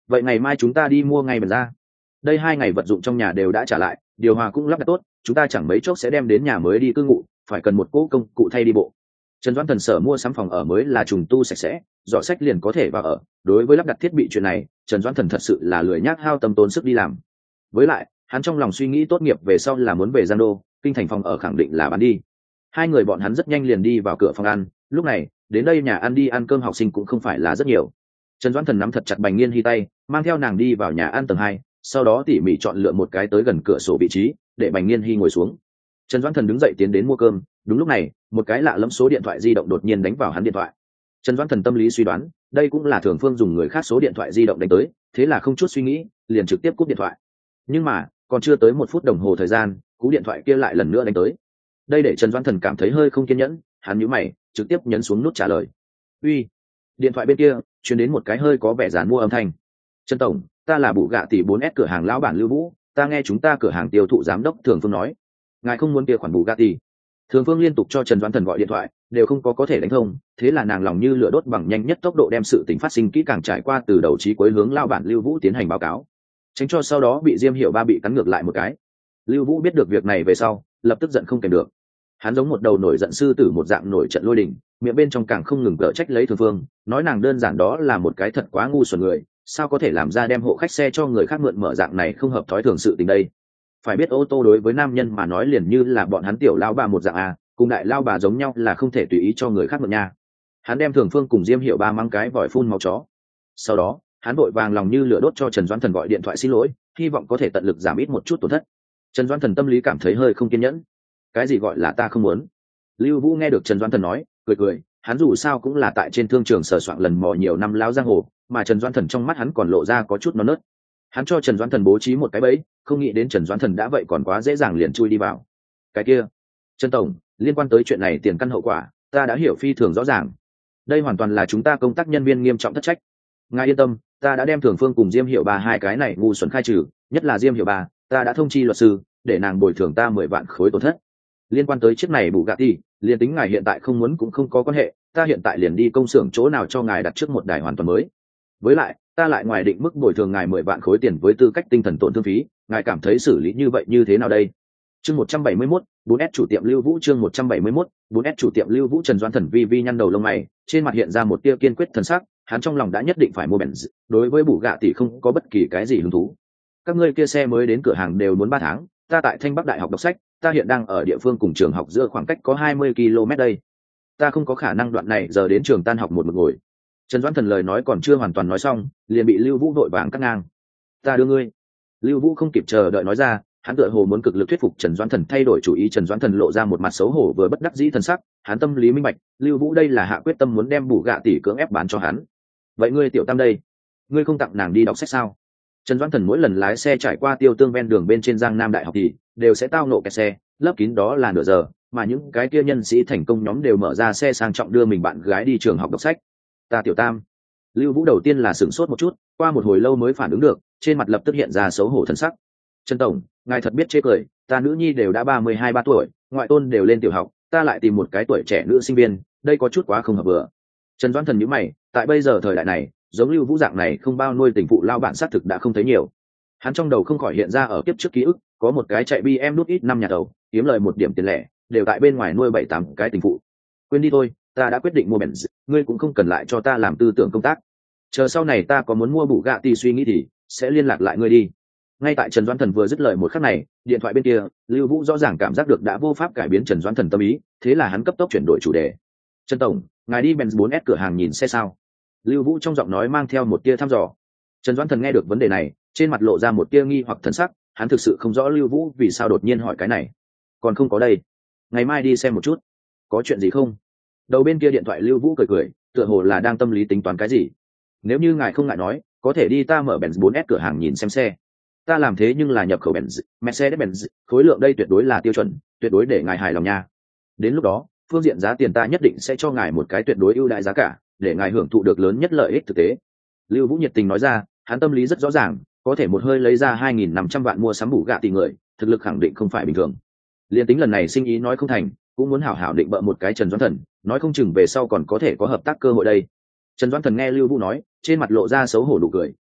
[SPEAKER 1] vậy ngày mai chúng ta đi mua ngay bần ra. Đây hai ngày vật dụng trong nhà đều đã trả lại, điều hòa cũng lắp đặt tốt, chúng ta chẳng mấy chốc sẽ đem đến nhà mới đi cư ngụ, phải cần một cỗ công cụ thay đi bộ. Trần Doãn Thần sở mua sắm phòng ở mới là trùng tu sạch sẽ, dọ sách liền có thể vào ở. Đối với lắp đặt thiết bị chuyện này, Trần Doãn Thần thật sự là lười nhác hao tâm tốn sức đi làm. Với lại, hắn trong lòng suy nghĩ tốt nghiệp về sau là muốn về Giang Đô, kinh thành phòng ở khẳng định là bán đi. Hai người bọn hắn rất nhanh liền đi vào cửa phòng ăn. Lúc này, đến đây nhà ăn đi ăn cơm học sinh cũng không phải là rất nhiều. Trần Doãn Thần nắm thật chặt Bành Nghiên Hy tay, mang theo nàng đi vào nhà ăn tầng hai, sau đó tỉ mỉ chọn lựa một cái tới gần cửa sổ vị trí, để Bành Nghiên Hy ngồi xuống. Trần Doãn Thần đứng dậy tiến đến mua cơm. Đúng lúc này, một cái lạ lẫm số điện thoại di động đột nhiên đánh vào hắn điện thoại. Trần Doãn Thần tâm lý suy đoán, đây cũng là Thường Phương dùng người khác số điện thoại di động đánh tới, thế là không chút suy nghĩ, liền trực tiếp cúp điện thoại. Nhưng mà, còn chưa tới một phút đồng hồ thời gian, cú điện thoại kia lại lần nữa đánh tới. Đây để Trần Doãn Thần cảm thấy hơi không kiên nhẫn, hắn nhíu mày, trực tiếp nhấn xuống nút trả lời. "Uy." Điện thoại bên kia truyền đến một cái hơi có vẻ giàn mua âm thanh. "Trần tổng, ta là Bù Gạ tỷ bốn S cửa hàng lão bản Lưu Vũ, ta nghe chúng ta cửa hàng tiêu thụ giám đốc Thường Phương nói, ngài không muốn kia khoản Bù Gạ tỷ." Thường Phương liên tục cho Trần Doãn Thần gọi điện thoại, đều không có có thể đánh thông, thế là nàng lòng như lửa đốt bằng nhanh nhất tốc độ đem sự tình phát sinh kỹ càng trải qua từ đầu chí cuối hướng lão bản Lưu Vũ tiến hành báo cáo, tránh cho sau đó bị Diêm Hiểu Ba bị cắn ngược lại một cái. Lưu Vũ biết được việc này về sau, lập tức giận không kèm được. Hắn giống một đầu nổi giận sư tử một dạng nổi trận lôi đình, miệng bên trong càng không ngừng cở trách lấy Thường Phương, nói nàng đơn giản đó là một cái thật quá ngu xuẩn người, sao có thể làm ra đem hộ khách xe cho người khác mượn mở dạng này không hợp thói thường sự tình đây. Phải biết ô tô đối với nam nhân mà nói liền như là bọn hắn tiểu lao bà một dạng à, cùng đại lao bà giống nhau là không thể tùy ý cho người khác mượn nha. Hắn đem Thường Phương cùng Diêm Hiểu Ba mang cái vòi phun máu chó. Sau đó, hắn vội vàng lòng như lửa đốt cho Trần Doãn Thần gọi điện thoại xin lỗi, hy vọng có thể tận lực giảm ít một chút tổn thất. Trần Doãn Thần tâm lý cảm thấy hơi không kiên nhẫn. Cái gì gọi là ta không muốn? Lưu Vũ nghe được Trần Doãn Thần nói, cười cười, hắn dù sao cũng là tại trên thương trường sờ soạng lần mò nhiều năm láo giang hồ, mà Trần Doãn Thần trong mắt hắn còn lộ ra có chút non nớt. Hắn cho Trần Doãn Thần bố trí một cái bẫy, không nghĩ đến Trần Doãn Thần đã vậy còn quá dễ dàng liền chui đi vào. Cái kia, Trần tổng, liên quan tới chuyện này tiền căn hậu quả, ta đã hiểu phi thường rõ ràng. Đây hoàn toàn là chúng ta công tác nhân viên nghiêm trọng thất trách. Ngài yên tâm, ta đã đem Thường Phương cùng Diêm Hiểu Ba hai cái này ngu xuẩn khai trừ, nhất là Diêm Hiểu Ba, ta đã thông chi luật sư, để nàng bồi thường ta mười vạn khối tổn thất. Liên quan tới chiếc này Bugatti, liền tính ngài hiện tại không muốn cũng không có quan hệ, ta hiện tại liền đi công xưởng chỗ nào cho ngài đặt trước một đài hoàn toàn mới. Với lại, ta lại ngoài định mức bồi thường ngài mười vạn khối tiền với tư cách tinh thần tổn thương phí, ngài cảm thấy xử lý như vậy như thế nào đây? Chương một trăm bảy mươi mốt, bốn S chủ tiệm Lưu Vũ chương một trăm bảy mươi mốt, bốn S chủ tiệm Lưu Vũ. Trần Doãn Thần vi vi nhăn đầu lông mày, trên mặt hiện ra một tia kiên quyết thần sắc, hắn trong lòng đã nhất định phải mua Benz, đối với Bugatti không có bất kỳ cái gì hứng thú. Các ngươi kia xe mới đến cửa hàng đều muốn ba tháng, ta tại Thanh Bắc Đại học đọc sách, ta hiện đang ở địa phương cùng trường học giữa khoảng cách có hai mươi ki lô mét đây. Ta không có khả năng đoạn này giờ đến trường tan học một một ngồi. Trần Doãn Thần lời nói còn chưa hoàn toàn nói xong, liền bị Lưu Vũ vội vàng cắt ngang. Ta đưa ngươi. Lưu Vũ không kịp chờ đợi nói ra, hắn tựa hồ muốn cực lực thuyết phục Trần Doãn Thần thay đổi chủ ý. Trần Doãn Thần lộ ra một mặt xấu hổ vừa bất đắc dĩ thần sắc, hắn tâm lý minh bạch, Lưu Vũ đây là hạ quyết tâm muốn đem bù gạ tỷ cưỡng ép bán cho hắn. Vậy ngươi tiểu tam đây, ngươi không tặng nàng đi đọc sách sao? Trần Doãn Thần mỗi lần lái xe trải qua Tiêu Tương ven đường bên trên Giang Nam Đại học thì đều sẽ tao nộ kẹt xe, lấp kín đó là nửa giờ, mà những cái kia nhân sĩ thành công nhóm đều mở ra xe sang trọng đưa mình bạn gái đi trường học đọc sách. Ta tiểu tam. Lưu Vũ đầu tiên là sửng sốt một chút, qua một hồi lâu mới phản ứng được, trên mặt lập tức hiện ra xấu hổ thần sắc. Trần tổng, ngài thật biết chê cười, ta nữ nhi đều đã ba mươi hai ba tuổi, ngoại tôn đều lên tiểu học, ta lại tìm một cái tuổi trẻ nữ sinh viên, đây có chút quá không hợp vừa. Trần Doãn Thần nhíu mày, tại bây giờ thời đại này, giống Lưu Vũ dạng này không bao nuôi tình phụ lao bản sát thực đã không thấy nhiều. Hắn trong đầu không khỏi hiện ra ở kiếp trước ký ức, có một cái chạy bê em nút ít năm nhà đầu, kiếm lời một điểm tiền lẻ, đều tại bên ngoài nuôi bảy tám cái tình phụ. Quên đi thôi, ta đã quyết định mua Benz, ngươi cũng không cần lại cho ta làm tư tưởng công tác. Chờ sau này ta có muốn mua Bugatti suy nghĩ thì sẽ liên lạc lại ngươi đi. Ngay tại Trần Doãn Thần vừa dứt lời một khắc này, điện thoại bên kia, Lưu Vũ rõ ràng cảm giác được đã vô pháp cải biến Trần Doãn Thần tâm ý, thế là hắn cấp tốc chuyển đổi chủ đề. Trần tổng, ngài đi Benz bốn S cửa hàng nhìn xe sao? Lưu Vũ trong giọng nói mang theo một tia thăm dò. Trần Doãn Thần nghe được vấn đề này, trên mặt lộ ra một tia nghi hoặc thần sắc, hắn thực sự không rõ Lưu Vũ vì sao đột nhiên hỏi cái này. Còn không có đây, ngày mai đi xem một chút. Có chuyện gì không? Đầu bên kia điện thoại Lưu Vũ cười cười, tựa hồ là đang tâm lý tính toán cái gì. Nếu như ngài không ngại nói, có thể đi ta mở Benz bốn S cửa hàng nhìn xem xe. Ta làm thế nhưng là nhập khẩu Benz, Mercedes-Benz, khối lượng đây tuyệt đối là tiêu chuẩn, tuyệt đối để ngài hài lòng nha. Đến lúc đó, phương diện giá tiền ta nhất định sẽ cho ngài một cái tuyệt đối ưu đãi giá cả, để ngài hưởng thụ được lớn nhất lợi ích thực tế. Lưu Vũ nhiệt tình nói ra, hắn tâm lý rất rõ ràng, có thể một hơi lấy ra hai nghìn năm trăm vạn mua sắm Bugatti người, thực lực khẳng định không phải bình thường. Liên tính lần này sinh ý nói không thành, cũng muốn hảo hảo định bợ một cái Trần Doãn Thần, nói không chừng về sau còn có thể có hợp tác cơ hội đây. Trần Doãn Thần nghe Lưu Vũ nói, trên mặt lộ ra xấu hổ nụ cười,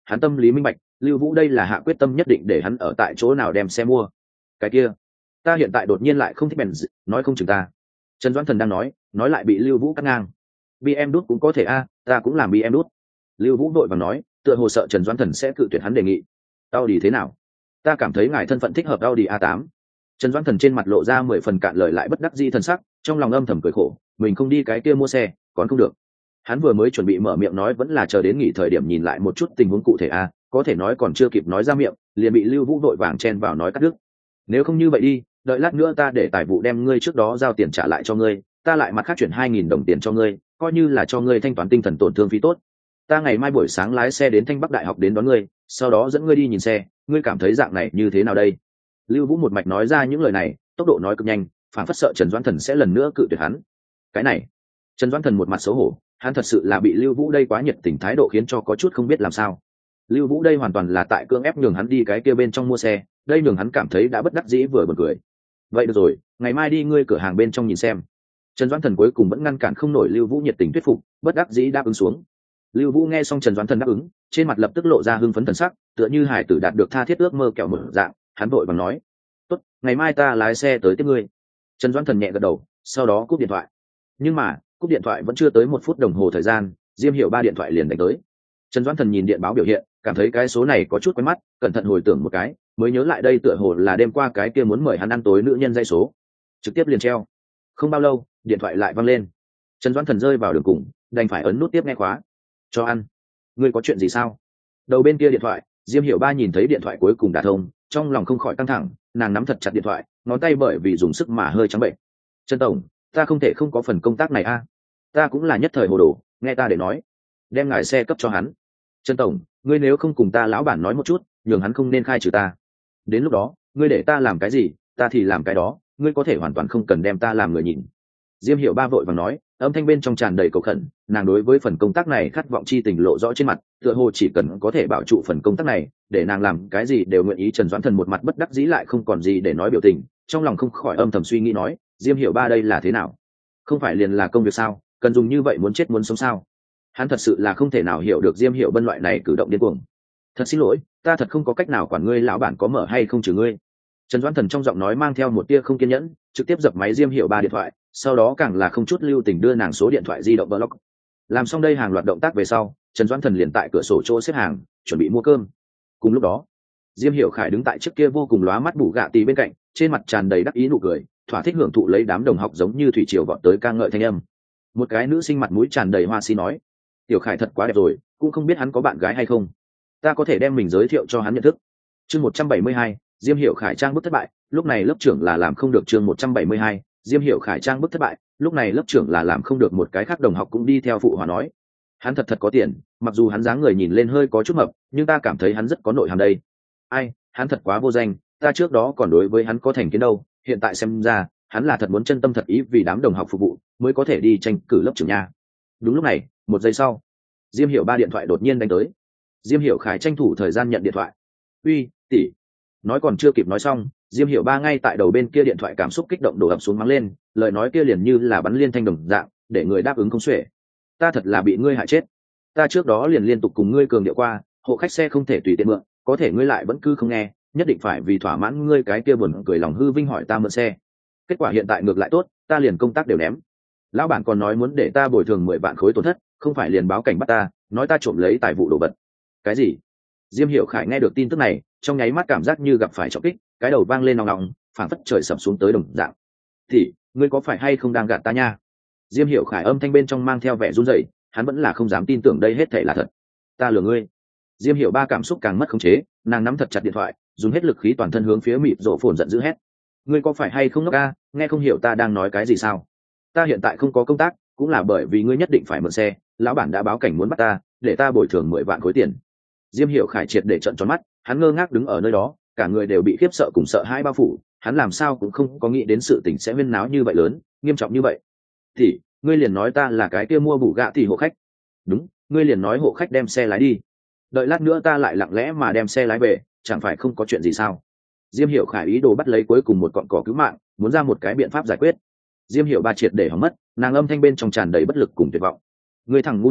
[SPEAKER 1] hắn tâm lý minh bạch lưu vũ đây là hạ quyết tâm nhất định để hắn ở tại chỗ nào đem xe mua. Cái kia ta hiện tại đột nhiên lại không thích bèn nói không chừng ta. Trần Doãn Thần đang nói nói lại bị lưu vũ cắt ngang. bê em đút cũng có thể a, ta cũng làm bê em đút. Lưu vũ đội và nói tựa hồ sợ Trần Doãn Thần sẽ cự tuyệt hắn đề nghị. Audi thế nào? Ta cảm thấy ngài thân phận thích hợp Audi a tám. Trần Doãn Thần trên mặt lộ ra mười phần cạn lời lại bất đắc dĩ thần sắc, trong lòng âm thầm cười khổ, mình không đi cái kia mua xe, còn không được. Hắn vừa mới chuẩn bị mở miệng nói vẫn là chờ đến nghỉ thời điểm nhìn lại một chút tình huống cụ thể a, có thể nói còn chưa kịp nói ra miệng, liền bị Lưu Vũ đội vàng chen vào nói cắt đứt. Nếu không như vậy đi, đợi lát nữa ta để tài vụ đem ngươi trước đó giao tiền trả lại cho ngươi, ta lại mặt khác chuyển hai nghìn đồng tiền cho ngươi, coi như là cho ngươi thanh toán tinh thần tổn thương phí tốt. Ta ngày mai buổi sáng lái xe đến Thanh Bắc Đại học đến đón ngươi, sau đó dẫn ngươi đi nhìn xe, ngươi cảm thấy dạng này như thế nào đây? Lưu Vũ một mạch nói ra những lời này, tốc độ nói cực nhanh, phản phất sợ Trần Doãn Thần sẽ lần nữa cự tuyệt hắn. Cái này, Trần Doãn Thần một mặt xấu hổ, hắn thật sự là bị Lưu Vũ đây quá nhiệt tình thái độ khiến cho có chút không biết làm sao. Lưu Vũ đây hoàn toàn là tại cưỡng ép nhường hắn đi cái kia bên trong mua xe, đây nhường hắn cảm thấy đã bất đắc dĩ vừa buồn cười. Vậy được rồi, ngày mai đi ngươi cửa hàng bên trong nhìn xem. Trần Doãn Thần cuối cùng vẫn ngăn cản không nổi Lưu Vũ nhiệt tình thuyết phục, bất đắc dĩ đáp ứng xuống. Lưu Vũ nghe xong Trần Doãn Thần đáp ứng, trên mặt lập tức lộ ra hưng phấn thần sắc, tựa như hải tử đạt được tha thiết ước mơ kẹo mở dạng, hắn vội vàng nói: "Tốt, ngày mai ta lái xe tới tiếp ngươi." Trần Doãn Thần nhẹ gật đầu, sau đó cúp điện thoại. Nhưng mà, cúp điện thoại vẫn chưa tới một phút đồng hồ thời gian, Diêm Hiểu Ba điện thoại liền đánh tới. Trần Doãn Thần nhìn điện báo biểu hiện, cảm thấy cái số này có chút quen mắt, cẩn thận hồi tưởng một cái, mới nhớ lại đây tựa hồ là đêm qua cái kia muốn mời hắn ăn tối nữ nhân dây số. Trực tiếp liền treo. Không bao lâu, điện thoại lại vang lên. Trần Doãn Thần rơi vào đường cùng, đành phải ấn nút tiếp nghe khóa. "Cho ăn. Ngươi có chuyện gì sao?" Đầu bên kia điện thoại, Diêm Hiểu Ba nhìn thấy điện thoại cuối cùng đã thông, trong lòng không khỏi căng thẳng, nàng nắm thật chặt điện thoại, ngón tay bởi vì dùng sức mà hơi trắng bệnh. "Trần tổng, ta không thể không có phần công tác này a. Ta cũng là nhất thời hồ đồ, nghe ta để nói, đem ngài xe cấp cho hắn. Trần tổng, ngươi nếu không cùng ta lão bản nói một chút, nhường hắn không nên khai trừ ta. Đến lúc đó, ngươi để ta làm cái gì, ta thì làm cái đó, ngươi có thể hoàn toàn không cần đem ta làm người nhìn." Diêm Hiểu Ba vội vàng nói, âm thanh bên trong tràn đầy cầu khẩn, nàng đối với phần công tác này khát vọng chi tình lộ rõ trên mặt, tựa hồ chỉ cần có thể bảo trụ phần công tác này, để nàng làm cái gì đều nguyện ý. Trần Doãn Thần một mặt bất đắc dĩ lại không còn gì để nói biểu tình, trong lòng không khỏi âm thầm suy nghĩ nói, Diêm Hiểu Ba đây là thế nào? Không phải liền là công việc sao, cần dùng như vậy muốn chết muốn sống sao? Hắn thật sự là không thể nào hiểu được Diêm Hiểu Bân loại này cử động điên cuồng. "Thật xin lỗi, ta thật không có cách nào quản ngươi lão bản có mở hay không trừ ngươi." Trần Doãn Thần trong giọng nói mang theo một tia không kiên nhẫn, trực tiếp dập máy Diêm Hiểu Ba điện thoại, sau đó càng là không chút lưu tình đưa nàng số điện thoại di động block. Làm xong đây hàng loạt động tác về sau, Trần Doãn Thần liền tại cửa sổ chỗ xếp hàng, chuẩn bị mua cơm. Cùng lúc đó, Diêm Hiểu Khải đứng tại trước kia vô cùng lóa mắt bù gạ tì bên cạnh, trên mặt tràn đầy đắc ý nụ cười, thỏa thích hưởng thụ lấy đám đồng học giống như thủy triều vọt tới ca ngợi thanh âm. Một cái nữ sinh mặt mũi tràn đầy hoa si nói: "Tiểu Khải thật quá đẹp rồi, cũng không biết hắn có bạn gái hay không. Ta có thể đem mình giới thiệu cho hắn nhận thức." Chương một trăm bảy mươi hai, Diêm Hiểu Khải trang bức thất bại, lúc này lớp trưởng là làm không được. Chương một trăm bảy mươi hai, Diêm Hiểu Khải trang bức thất bại, lúc này lớp trưởng là làm không được. Một cái khác đồng học cũng đi theo phụ hòa nói: "Hắn thật thật có tiền, mặc dù hắn dáng người nhìn lên hơi có chút mập, nhưng ta cảm thấy hắn rất có nội hàm đây. Ai, hắn thật quá vô danh, ta trước đó còn đối với hắn có thành kiến đâu, hiện tại xem ra, hắn là thật muốn chân tâm thật ý vì đám đồng học phục vụ, mới có thể đi tranh cử lớp trưởng nha." Đúng lúc này, một giây sau, Diêm Hiểu Ba điện thoại đột nhiên đánh tới. Diêm Hiểu Khải tranh thủ thời gian nhận điện thoại. "Uy, tỷ." Nói còn chưa kịp nói xong, Diêm Hiểu Ba ngay tại đầu bên kia điện thoại cảm xúc kích động đổ ập xuống mắng lên, lời nói kia liền như là bắn liên thanh đồng dạng, để người đáp ứng không xuể. "Ta thật là bị ngươi hại chết. Ta trước đó liền liên tục cùng ngươi cường điệu qua, hộ khách xe không thể tùy tiện mượn, có thể ngươi lại vẫn cứ không nghe, nhất định phải vì thỏa mãn ngươi cái kia buồn cười lòng hư vinh hỏi ta mượn xe. Kết quả hiện tại ngược lại tốt, ta liền công tác đều ném. Lão bản còn nói muốn để ta bồi thường mười vạn khối tổn thất, không phải liền báo cảnh bắt ta, nói ta trộm lấy tài vụ đồ vật." "Cái gì?" Diêm Hiểu Khải nghe được tin tức này, trong nháy mắt cảm giác như gặp phải trọng kích, cái đầu vang lên nòng nòng, phảng phất trời sập xuống tới đồng dạng. "Thì, ngươi có phải hay không đang gạt ta nha?" Diêm Hiểu Khải âm thanh bên trong mang theo vẻ run rẩy, hắn vẫn là không dám tin tưởng đây hết thảy là thật. "Ta lừa ngươi." Diêm Hiểu Ba cảm xúc càng mất khống chế, nàng nắm thật chặt điện thoại, dùng hết lực khí toàn thân hướng phía mịt rộ phồn giận dữ hét: "Ngươi có phải hay không ngốc a, nghe không hiểu ta đang nói cái gì sao? Ta hiện tại không có công tác, cũng là bởi vì ngươi nhất định phải mượn xe, lão bản đã báo cảnh muốn bắt ta, để ta bồi thường mười vạn khối tiền." Diêm Hiểu Khải triệt để trợn tròn mắt, hắn ngơ ngác đứng ở nơi đó, cả người đều bị khiếp sợ cùng sợ hãi bao phủ, hắn làm sao cũng không có nghĩ đến sự tình sẽ huyên náo như vậy lớn, nghiêm trọng như vậy. "Thì, ngươi liền nói ta là cái kia mua bù gạ thì hộ khách." "Đúng, ngươi liền nói hộ khách đem xe lái đi. Đợi lát nữa ta lại lặng lẽ mà đem xe lái về, chẳng phải không có chuyện gì sao?" Diêm Hiểu Khải ý đồ bắt lấy cuối cùng một cọng cỏ cứu mạng, muốn ra một cái biện pháp giải quyết. Diêm Hiểu Ba triệt để hỏng mất, nàng âm thanh bên trong tràn đầy bất lực cùng tuyệt vọng. "Ngươi thằng ngu này,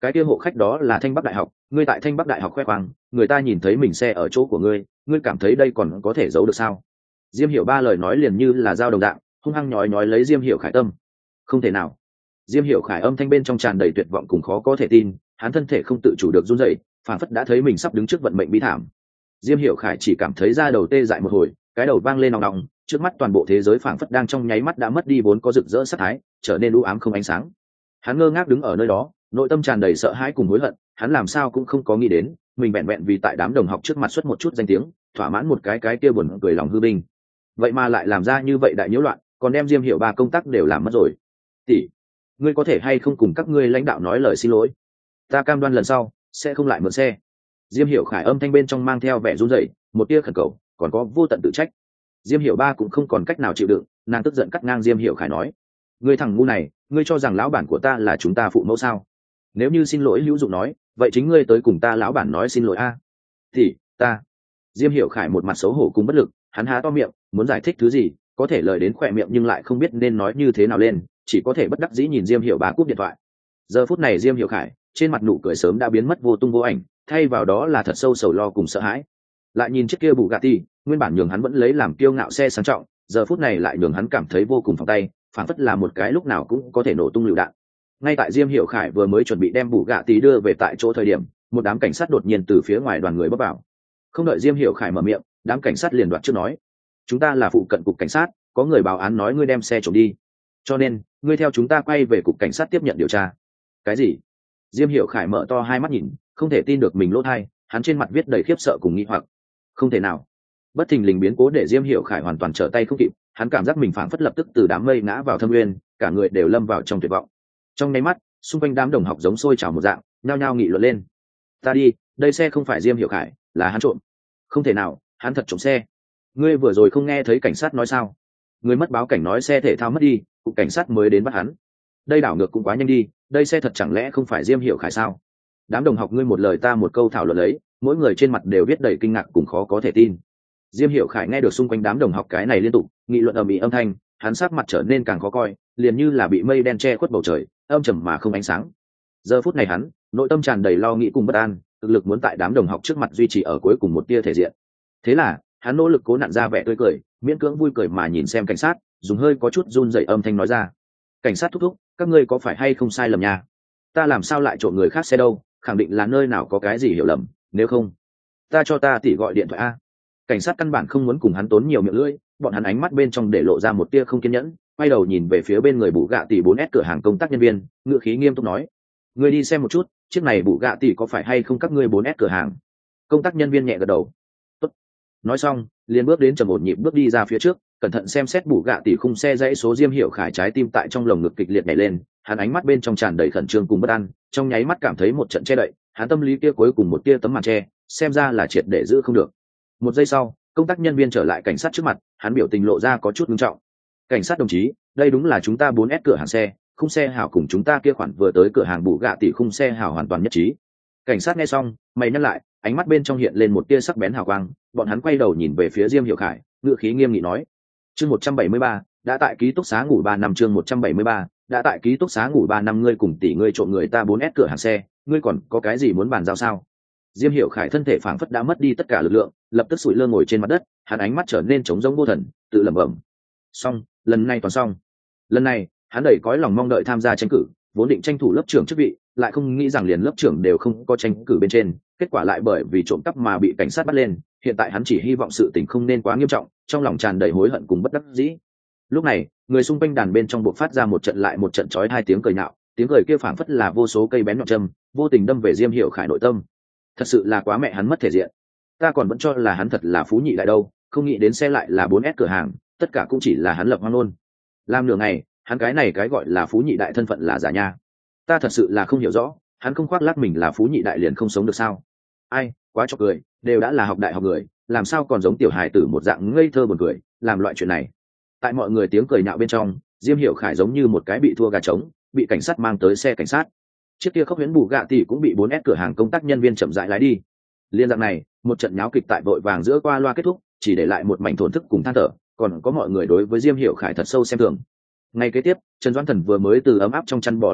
[SPEAKER 1] cái kia hộ khách đó là Thanh Bắc Đại học, ngươi tại Thanh Bắc Đại học khoe khoang, người ta nhìn thấy mình xe ở chỗ của ngươi, ngươi cảm thấy đây còn có thể giấu được sao? Diêm Hiểu Ba lời nói liền như là dao đồng dạng, hung hăng nhói nhói lấy Diêm Hiểu Khải tâm. Không thể nào. Diêm Hiểu Khải âm thanh bên trong tràn đầy tuyệt vọng cùng khó có thể tin, hắn thân thể không tự chủ được run rẩy, phản phất đã thấy mình sắp đứng trước vận mệnh bi thảm. Diêm Hiểu Khải chỉ cảm thấy da đầu tê dại một hồi, cái đầu vang lên nòng nòng, trước mắt toàn bộ thế giới phảng phất đang trong nháy mắt đã mất đi vốn có rực rỡ sắc thái, trở nên u ám không ánh sáng. Hắn ngơ ngác đứng ở nơi đó, nội tâm tràn đầy sợ hãi cùng hối hận, hắn làm sao cũng không có nghĩ đến, mình vẹn vẹn vì tại đám đồng học trước mặt xuất một chút danh tiếng, thỏa mãn một cái cái kia buồn cười lòng hư vinh. Vậy mà lại làm ra như vậy đại nhiễu loạn, còn đem Diêm Hiểu Ba công tác đều làm mất rồi. Tỷ, ngươi có thể hay không cùng các ngươi lãnh đạo nói lời xin lỗi? Ta cam đoan lần sau sẽ không lại mượn xe. Diêm Hiểu Khải âm thanh bên trong mang theo vẻ run rẩy, một tia khẩn cầu, còn có vô tận tự trách. Diêm Hiểu Ba cũng không còn cách nào chịu đựng, nàng tức giận cắt ngang Diêm Hiểu Khải nói: ngươi thằng ngu này, ngươi cho rằng lão bản của ta là chúng ta phụ mẫu sao? Nếu như xin lỗi hữu dụng nói, vậy chính ngươi tới cùng ta lão bản nói xin lỗi a. Thì ta. Diêm Hiểu Khải một mặt xấu hổ cùng bất lực, hắn há to miệng muốn giải thích thứ gì, có thể lời đến khỏe miệng nhưng lại không biết nên nói như thế nào lên, chỉ có thể bất đắc dĩ nhìn Diêm Hiểu Ba cúp điện thoại. Giờ phút này Diêm Hiểu Khải trên mặt nụ cười sớm đã biến mất vô tung vô ảnh, thay vào đó là thật sâu sầu lo cùng sợ hãi. Lại nhìn chiếc kia Bugatti, nguyên bản nhường hắn vẫn lấy làm kiêu ngạo xe sang trọng, giờ phút này lại nhường hắn cảm thấy vô cùng phẳng tay, phản phất là một cái lúc nào cũng có thể nổ tung lựu đạn. Ngay tại Diêm Hiểu Khải vừa mới chuẩn bị đem Bugatti đưa về tại chỗ thời điểm, một đám cảnh sát đột nhiên từ phía ngoài đoàn người bước vào. Không đợi Diêm Hiểu Khải mở miệng, đám cảnh sát liền đoạt trước nói: chúng ta là phụ cận cục cảnh sát, có người báo án nói ngươi đem xe trộm đi, cho nên ngươi theo chúng ta quay về cục cảnh sát tiếp nhận điều tra. Cái gì? Diêm Hiểu Khải mở to hai mắt nhìn, không thể tin được mình lỗ tai, hắn trên mặt viết đầy khiếp sợ cùng nghi hoặc. Không thể nào. Bất thình lình biến cố để Diêm Hiểu Khải hoàn toàn trở tay không kịp, hắn cảm giác mình phảng phất lập tức từ đám mây ngã vào thâm nguyên, cả người đều lâm vào trong tuyệt vọng. Trong nháy mắt, xung quanh đám đồng học giống sôi trào một dạng, nhao nhao nghị luận lên: ta đi, đây xe không phải Diêm Hiểu Khải, là hắn trộm. Không thể nào, hắn thật trộm xe. Ngươi vừa rồi không nghe thấy cảnh sát nói sao? Ngươi mất báo cảnh nói xe thể thao mất đi, cục cảnh sát mới đến bắt hắn. Đây đảo ngược cũng quá nhanh đi, đây xe thật chẳng lẽ không phải Diêm Hiểu Khải sao? Đám đồng học ngươi một lời ta một câu thảo luận lấy, mỗi người trên mặt đều viết đầy kinh ngạc cùng khó có thể tin. Diêm Hiểu Khải nghe được xung quanh đám đồng học cái này liên tục nghị luận ầm ĩ âm thanh, hắn sắc mặt trở nên càng khó coi, liền như là bị mây đen che khuất bầu trời, âm trầm mà không ánh sáng. Giờ phút này hắn, nội tâm tràn đầy lo nghĩ cùng bất an, thực lực muốn tại đám đồng học trước mặt duy trì ở cuối cùng một tia thể diện. Thế là, hắn nỗ lực cố nặn ra vẻ tươi cười, miễn cưỡng vui cười mà nhìn xem cảnh sát, dùng hơi có chút run rẩy âm thanh nói ra: cảnh sát thúc thúc, các ngươi có phải hay không sai lầm nha? Ta làm sao lại trộm người khác xe đâu, khẳng định là nơi nào có cái gì hiểu lầm, nếu không ta cho ta tỉ gọi điện thoại a. Cảnh sát căn bản không muốn cùng hắn tốn nhiều miệng lưỡi, bọn hắn ánh mắt bên trong để lộ ra một tia không kiên nhẫn, quay đầu nhìn về phía bên người bụ gạ tỷ bốn S cửa hàng công tác nhân viên, ngựa khí nghiêm túc nói: người đi xem một chút, chiếc này bụ gạ tỷ có phải hay không các ngươi bốn S cửa hàng? Công tác nhân viên nhẹ gật đầu. Tốt. Nói xong, liền bước đến trầm ổn nhịp bước đi ra phía trước, cẩn thận xem xét bụ gạ tỷ khung xe dãy số. Diêm Hiểu Khải trái tim tại trong lồng ngực kịch liệt nhảy lên, hắn ánh mắt bên trong tràn đầy khẩn trương cùng bất an, trong nháy mắt cảm thấy một trận che đậy, hắn tâm lý kia cuối cùng một tia tấm màn che, xem ra là triệt để giữ không được. Một giây sau, công tác nhân viên trở lại cảnh sát trước mặt, hắn biểu tình lộ ra có chút nghiêm trọng. Cảnh sát đồng chí, đây đúng là chúng ta bốn S cửa hàng xe, khung xe hảo cùng chúng ta kia khoản vừa tới cửa hàng bù gạ tỷ khung xe hảo hoàn toàn nhất trí. Cảnh sát nghe xong, mày nhắc lại, ánh mắt bên trong hiện lên một tia sắc bén hào quang, bọn hắn quay đầu nhìn về phía Diêm Hiểu Khải, ngữ khí nghiêm nghị nói: chương một trăm bảy mươi ba, đã tại ký túc xá ngủ ba năm. Chương một trăm bảy mươi ba, đã tại ký túc xá ngủ ba năm. Ngươi cùng tỷ ngươi trộm người ta bốn S cửa hàng xe, ngươi còn có cái gì muốn bàn giao sao? Diêm Hiểu Khải thân thể phảng phất đã mất đi tất cả lực lượng, lập tức sụi lơ ngồi trên mặt đất, hắn ánh mắt trở nên trống rỗng vô thần, tự lẩm bẩm: xong, lần này toàn xong. Lần này, hắn đầy cõi lòng mong đợi tham gia tranh cử, vốn định tranh thủ lớp trưởng chức vị, lại không nghĩ rằng liền lớp trưởng đều không có tranh cử bên trên, kết quả lại bởi vì trộm cắp mà bị cảnh sát bắt lên. Hiện tại hắn chỉ hy vọng sự tình không nên quá nghiêm trọng, trong lòng tràn đầy hối hận cùng bất đắc dĩ. Lúc này, người xung quanh đàn bên trong buộc phát ra một trận lại một trận chói hai tiếng cười nhạo, tiếng cười kia phảng phất là vô số cây bén nhọn châm, vô tình đâm về Diêm Hiểu Khải nội tâm. Thật sự là quá mẹ hắn mất thể diện, ta còn vẫn cho là hắn thật là phú nhị đại đâu, không nghĩ đến xe lại là bốn S cửa hàng, tất cả cũng chỉ là hắn lập hoang luôn. Làm nửa ngày, hắn cái này cái gọi là phú nhị đại thân phận là giả nha. Ta thật sự là không hiểu rõ, hắn không khoác lác mình là phú nhị đại liền không sống được sao? Ai, quá chọc cười, đều đã là học đại học người, làm sao còn giống tiểu hài tử một dạng ngây thơ buồn cười, làm loại chuyện này. Tại mọi người tiếng cười nhạo bên trong, Diêm Hiểu Khải giống như một cái bị thua gà trống, bị cảnh sát mang tới xe cảnh sát. Chiếc kia khốc huyễn bù gạ tỷ cũng bị bốn S cửa hàng công tác nhân viên chậm rãi lái đi. Liên dạng này, một trận nháo kịch tại vội vàng giữa qua loa kết thúc, chỉ để lại một mảnh thổn thức cùng than thở, còn có mọi người đối với Diêm Hiểu Khải thật sâu xem thường. Ngay kế tiếp, Trần Doãn Thần vừa mới từ ấm áp trong chăn bò lên đến,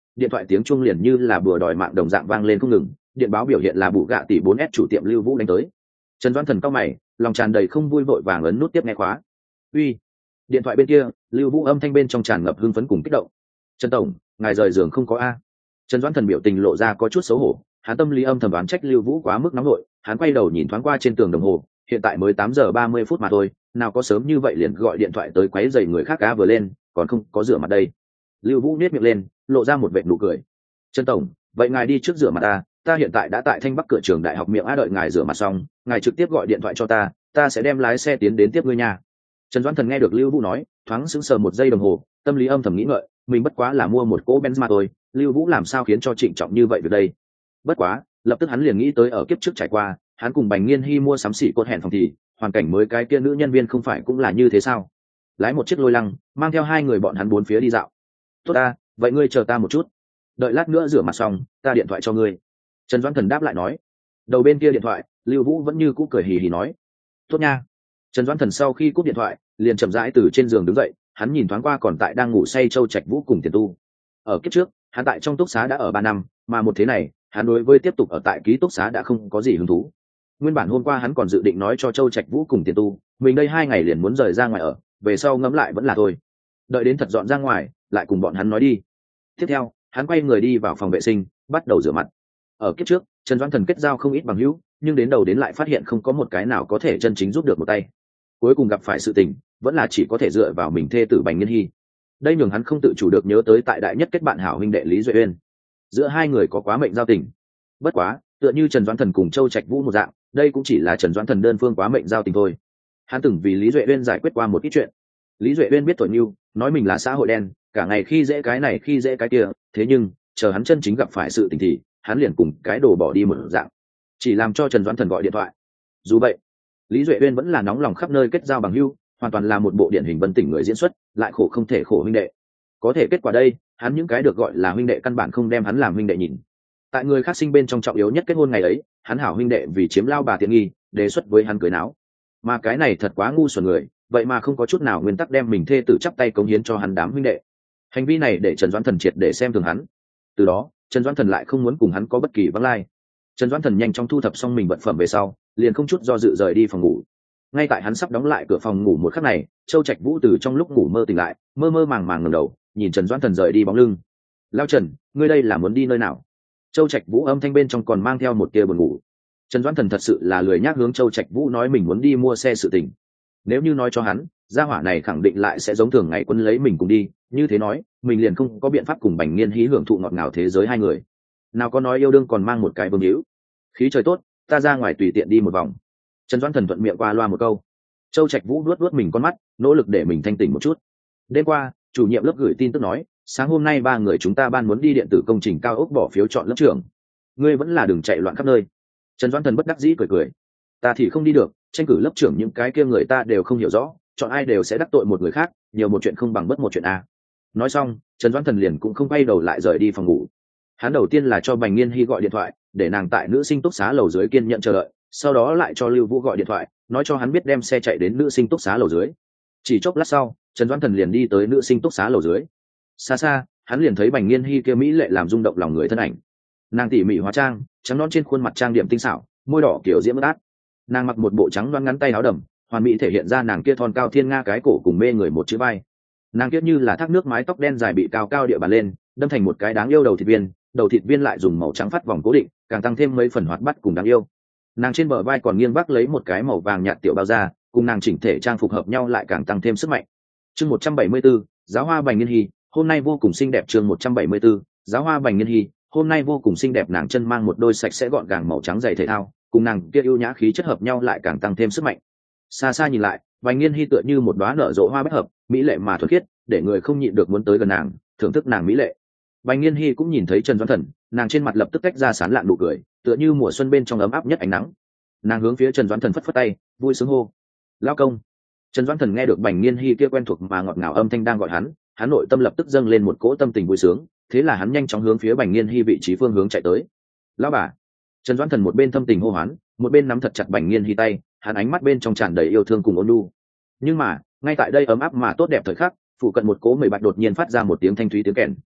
[SPEAKER 1] điện thoại tiếng chuông liền như là bừa đòi mạng đồng dạng vang lên không ngừng, điện báo biểu hiện là bù gạ tỷ bốn s chủ tiệm Lưu Vũ đánh tới. Trần Doãn Thần cau mày, lòng tràn đầy không vui vội vàng ấn nút tiếp nghe khóa. Uy. Điện thoại bên kia, Lưu Vũ âm thanh bên trong tràn ngập hưng phấn cùng kích động. Trần tổng, ngài rời giường không có a? Trần Doãn Thần biểu tình lộ ra có chút xấu hổ, hắn tâm lý âm thầm đoán trách Lưu Vũ quá mức nóng nổi, hắn quay đầu nhìn thoáng qua trên tường đồng hồ, hiện tại mới tám giờ ba mươi phút mà thôi, nào có sớm như vậy liền gọi điện thoại tới quấy rầy người khác cá vừa lên, còn không có rửa mặt đây. Lưu Vũ nhếch miệng lên, lộ ra một vệt nụ cười. Trần tổng, vậy ngài đi trước rửa mặt ta, ta hiện tại đã tại Thanh Bắc cửa trường đại học miệng a, đợi ngài rửa mặt xong, ngài trực tiếp gọi điện thoại cho ta, ta sẽ đem lái xe tiến đến tiếp ngươi nha. Trần Doãn Thần nghe được Lưu Vũ nói, thoáng sững sờ một giây đồng hồ, tâm lý âm thầm nghĩ ngợi, mình bất quá là mua một cỗ Benz mà thôi, Lưu Vũ làm sao khiến cho trịnh trọng như vậy việc đây. Bất quá, lập tức hắn liền nghĩ tới ở kiếp trước trải qua, hắn cùng Bành Nghiên Hy mua sắm xỉ cột hẹn phòng thì, hoàn cảnh mới cái kia nữ nhân viên không phải cũng là như thế sao? Lái một chiếc lôi lăng, mang theo hai người bọn hắn bốn phía đi dạo. Tốt ta, vậy ngươi chờ ta một chút, đợi lát nữa rửa mặt xong, ta điện thoại cho ngươi. Trần Doãn Thần đáp lại nói. Đầu bên kia điện thoại, Lưu Vũ vẫn như cũ cười hì hì nói. Tốt nha. Trần Doãn Thần sau khi cúp điện thoại, liền chậm rãi từ trên giường đứng dậy, hắn nhìn thoáng qua còn tại đang ngủ say Châu Trạch Vũ cùng Tiền Tu. Ở kiếp trước, hắn tại trong túc xá đã ở ba năm, mà một thế này, hắn đối với tiếp tục ở tại ký túc xá đã không có gì hứng thú. Nguyên bản hôm qua hắn còn dự định nói cho Châu Trạch Vũ cùng Tiền Tu, mình đây hai ngày liền muốn rời ra ngoài ở, về sau ngẫm lại vẫn là thôi. Đợi đến thật dọn ra ngoài, lại cùng bọn hắn nói đi. Tiếp theo, hắn quay người đi vào phòng vệ sinh, bắt đầu rửa mặt. Ở kiếp trước, Trần Doãn Thần kết giao không ít bằng hữu, nhưng đến đầu đến lại phát hiện không có một cái nào có thể chân chính giúp được một tay. Cuối cùng gặp phải sự tình, vẫn là chỉ có thể dựa vào mình thê tử Bành Nghiên Hy. Đây nhường hắn không tự chủ được nhớ tới tại đại nhất kết bạn hảo huynh đệ Lý Duệ Uyên. Giữa hai người có quá mệnh giao tình. Bất quá, tựa như Trần Doãn Thần cùng Châu Trạch Vũ một dạng, đây cũng chỉ là Trần Doãn Thần đơn phương quá mệnh giao tình thôi. Hắn từng vì Lý Duệ Uyên giải quyết qua một ít chuyện. Lý Duệ Uyên biết tội nhu, nói mình là xã hội đen, cả ngày khi dễ cái này khi dễ cái kia, thế nhưng chờ hắn chân chính gặp phải sự tình thì hắn liền cùng cái đồ bỏ đi một dạng, chỉ làm cho Trần Doãn Thần gọi điện thoại. Dù vậy, Lý Duệ Uyên vẫn là nóng lòng khắp nơi kết giao bằng hữu, hoàn toàn là một bộ điển hình Vân Tỉnh người diễn xuất, lại khổ không thể khổ huynh đệ. Có thể kết quả đây, hắn những cái được gọi là huynh đệ căn bản không đem hắn làm huynh đệ nhìn. Tại người khác sinh bên trong trọng yếu nhất kết hôn ngày ấy, hắn hảo huynh đệ vì chiếm lao bà tiện nghi, đề xuất với hắn cưới náo. Mà cái này thật quá ngu xuẩn người, vậy mà không có chút nào nguyên tắc đem mình thê tử chắp tay cống hiến cho hắn đám huynh đệ. Hành vi này để Trần Doãn Thần triệt để xem thường hắn. Từ đó, Trần Doãn Thần lại không muốn cùng hắn có bất kỳ vắng lai. Trần Doãn Thần nhanh chóng thu thập xong mình vật phẩm về sau, liền không chút do dự rời đi phòng ngủ. Ngay tại hắn sắp đóng lại cửa phòng ngủ một khắc này, Châu Trạch Vũ từ trong lúc ngủ mơ tỉnh lại, mơ mơ màng màng ngẩng đầu, nhìn Trần Doãn Thần rời đi bóng lưng. "Lao Trần, ngươi đây là muốn đi nơi nào?" Châu Trạch Vũ âm thanh bên trong còn mang theo một tia buồn ngủ. Trần Doãn Thần thật sự là lười nhác hướng Châu Trạch Vũ nói mình muốn đi mua xe sự tình. Nếu như nói cho hắn, gia hỏa này khẳng định lại sẽ giống thường ngày quấn lấy mình cùng đi, như thế nói, mình liền không có biện pháp cùng Bành Nghiên Hí hưởng thụ ngọt ngào thế giới hai người. Nào có nói yêu đương còn mang một cái vương hữu. Khí trời tốt, ta ra ngoài tùy tiện đi một vòng. Trần Doãn Thần thuận miệng qua loa một câu. Châu Trạch Vũ luốt luốt mình con mắt, nỗ lực để mình thanh tỉnh một chút. Đêm qua, chủ nhiệm lớp gửi tin tức nói, sáng hôm nay ba người chúng ta ban muốn đi điện tử công trình cao ốc bỏ phiếu chọn lớp trưởng. Ngươi vẫn là đừng chạy loạn khắp nơi. Trần Doãn Thần bất đắc dĩ cười cười. Ta thì không đi được, tranh cử lớp trưởng những cái kia người ta đều không hiểu rõ, chọn ai đều sẽ đắc tội một người khác, nhiều một chuyện không bằng bất một chuyện a. Nói xong, Trần Doãn Thần liền cũng không quay đầu lại rời đi phòng ngủ. Hắn đầu tiên là cho Bành Nghiên Hy gọi điện thoại, để nàng tại nữ sinh túc xá lầu dưới kiên nhận chờ đợi, sau đó lại cho Lưu Vũ gọi điện thoại, nói cho hắn biết đem xe chạy đến nữ sinh túc xá lầu dưới. Chỉ chốc lát sau, Trần Doãn Thần liền đi tới nữ sinh túc xá lầu dưới. Xa xa, hắn liền thấy Bành Nghiên Hy kia mỹ lệ làm rung động lòng người thân ảnh. Nàng tỉ mỉ hóa trang, trắng non trên khuôn mặt trang điểm tinh xảo, môi đỏ kiểu diễm ướt. Nàng mặc một bộ trắng loáng ngắn tay áo đầm, hoàn mỹ thể hiện ra nàng kia thon cao thiên nga cái cổ cùng mê người một chữ vai. Nàng kia như là thác nước, mái tóc đen dài bị cao cao địa bàn lên, đâm thành một cái đáng yêu đầu thịt viên, đầu thịt viên lại dùng màu trắng phát vòng cố định, càng tăng thêm mấy phần hoạt bát cùng đáng yêu. Nàng trên bờ vai còn nghiêng vác lấy một cái màu vàng nhạt tiểu bao da, cùng nàng chỉnh thể trang phục hợp nhau lại càng tăng thêm sức mạnh. Chương một trăm bảy mươi 174, giáo hoa Bành Nghiên Hy, hôm nay vô cùng xinh đẹp. Chương một trăm bảy mươi 174, giáo hoa Bành Nghiên Hy, hôm nay vô cùng xinh đẹp. Nàng chân mang một đôi sạch sẽ gọn gàng màu trắng giày thể thao, cùng nàng kia ưu nhã khí chất hợp nhau lại càng tăng thêm sức mạnh. Xa xa nhìn lại, Bành Nghiên Hy tựa như một đóa nở rộ hoa bách hợp, mỹ lệ mà thuần khiết, để người không nhịn được muốn tới gần nàng, thưởng thức nàng mỹ lệ. Bành Nghiên Hy cũng nhìn thấy Trần Doãn Thần, nàng trên mặt lập tức tách ra sán lạn nụ cười, tựa như mùa xuân bên trong ấm áp nhất ánh nắng. Nàng hướng phía Trần Doãn Thần phất phất tay, vui sướng hô: "Lão công!" Trần Doãn Thần nghe được Bành Nghiên Hy kia quen thuộc mà ngọt ngào âm thanh đang gọi hắn, hắn nội tâm lập tức dâng lên một cỗ tâm tình vui sướng, thế là hắn nhanh chóng hướng phía Bành Nghiên Hy vị trí phương hướng chạy tới. "Lão bà!" Trần Doãn Thần một bên thâm tình hô hoán, một bên nắm thật chặt Bành Nghiên Hy tay, hắn ánh mắt bên trong tràn đầy yêu thương cùng ôn nhu. Nhưng mà, ngay tại đây ấm áp mà tốt đẹp thời khắc, phụ cận một cỗ mười bạch đột nhiên phát ra một tiếng thanh thúy tiếng kèn.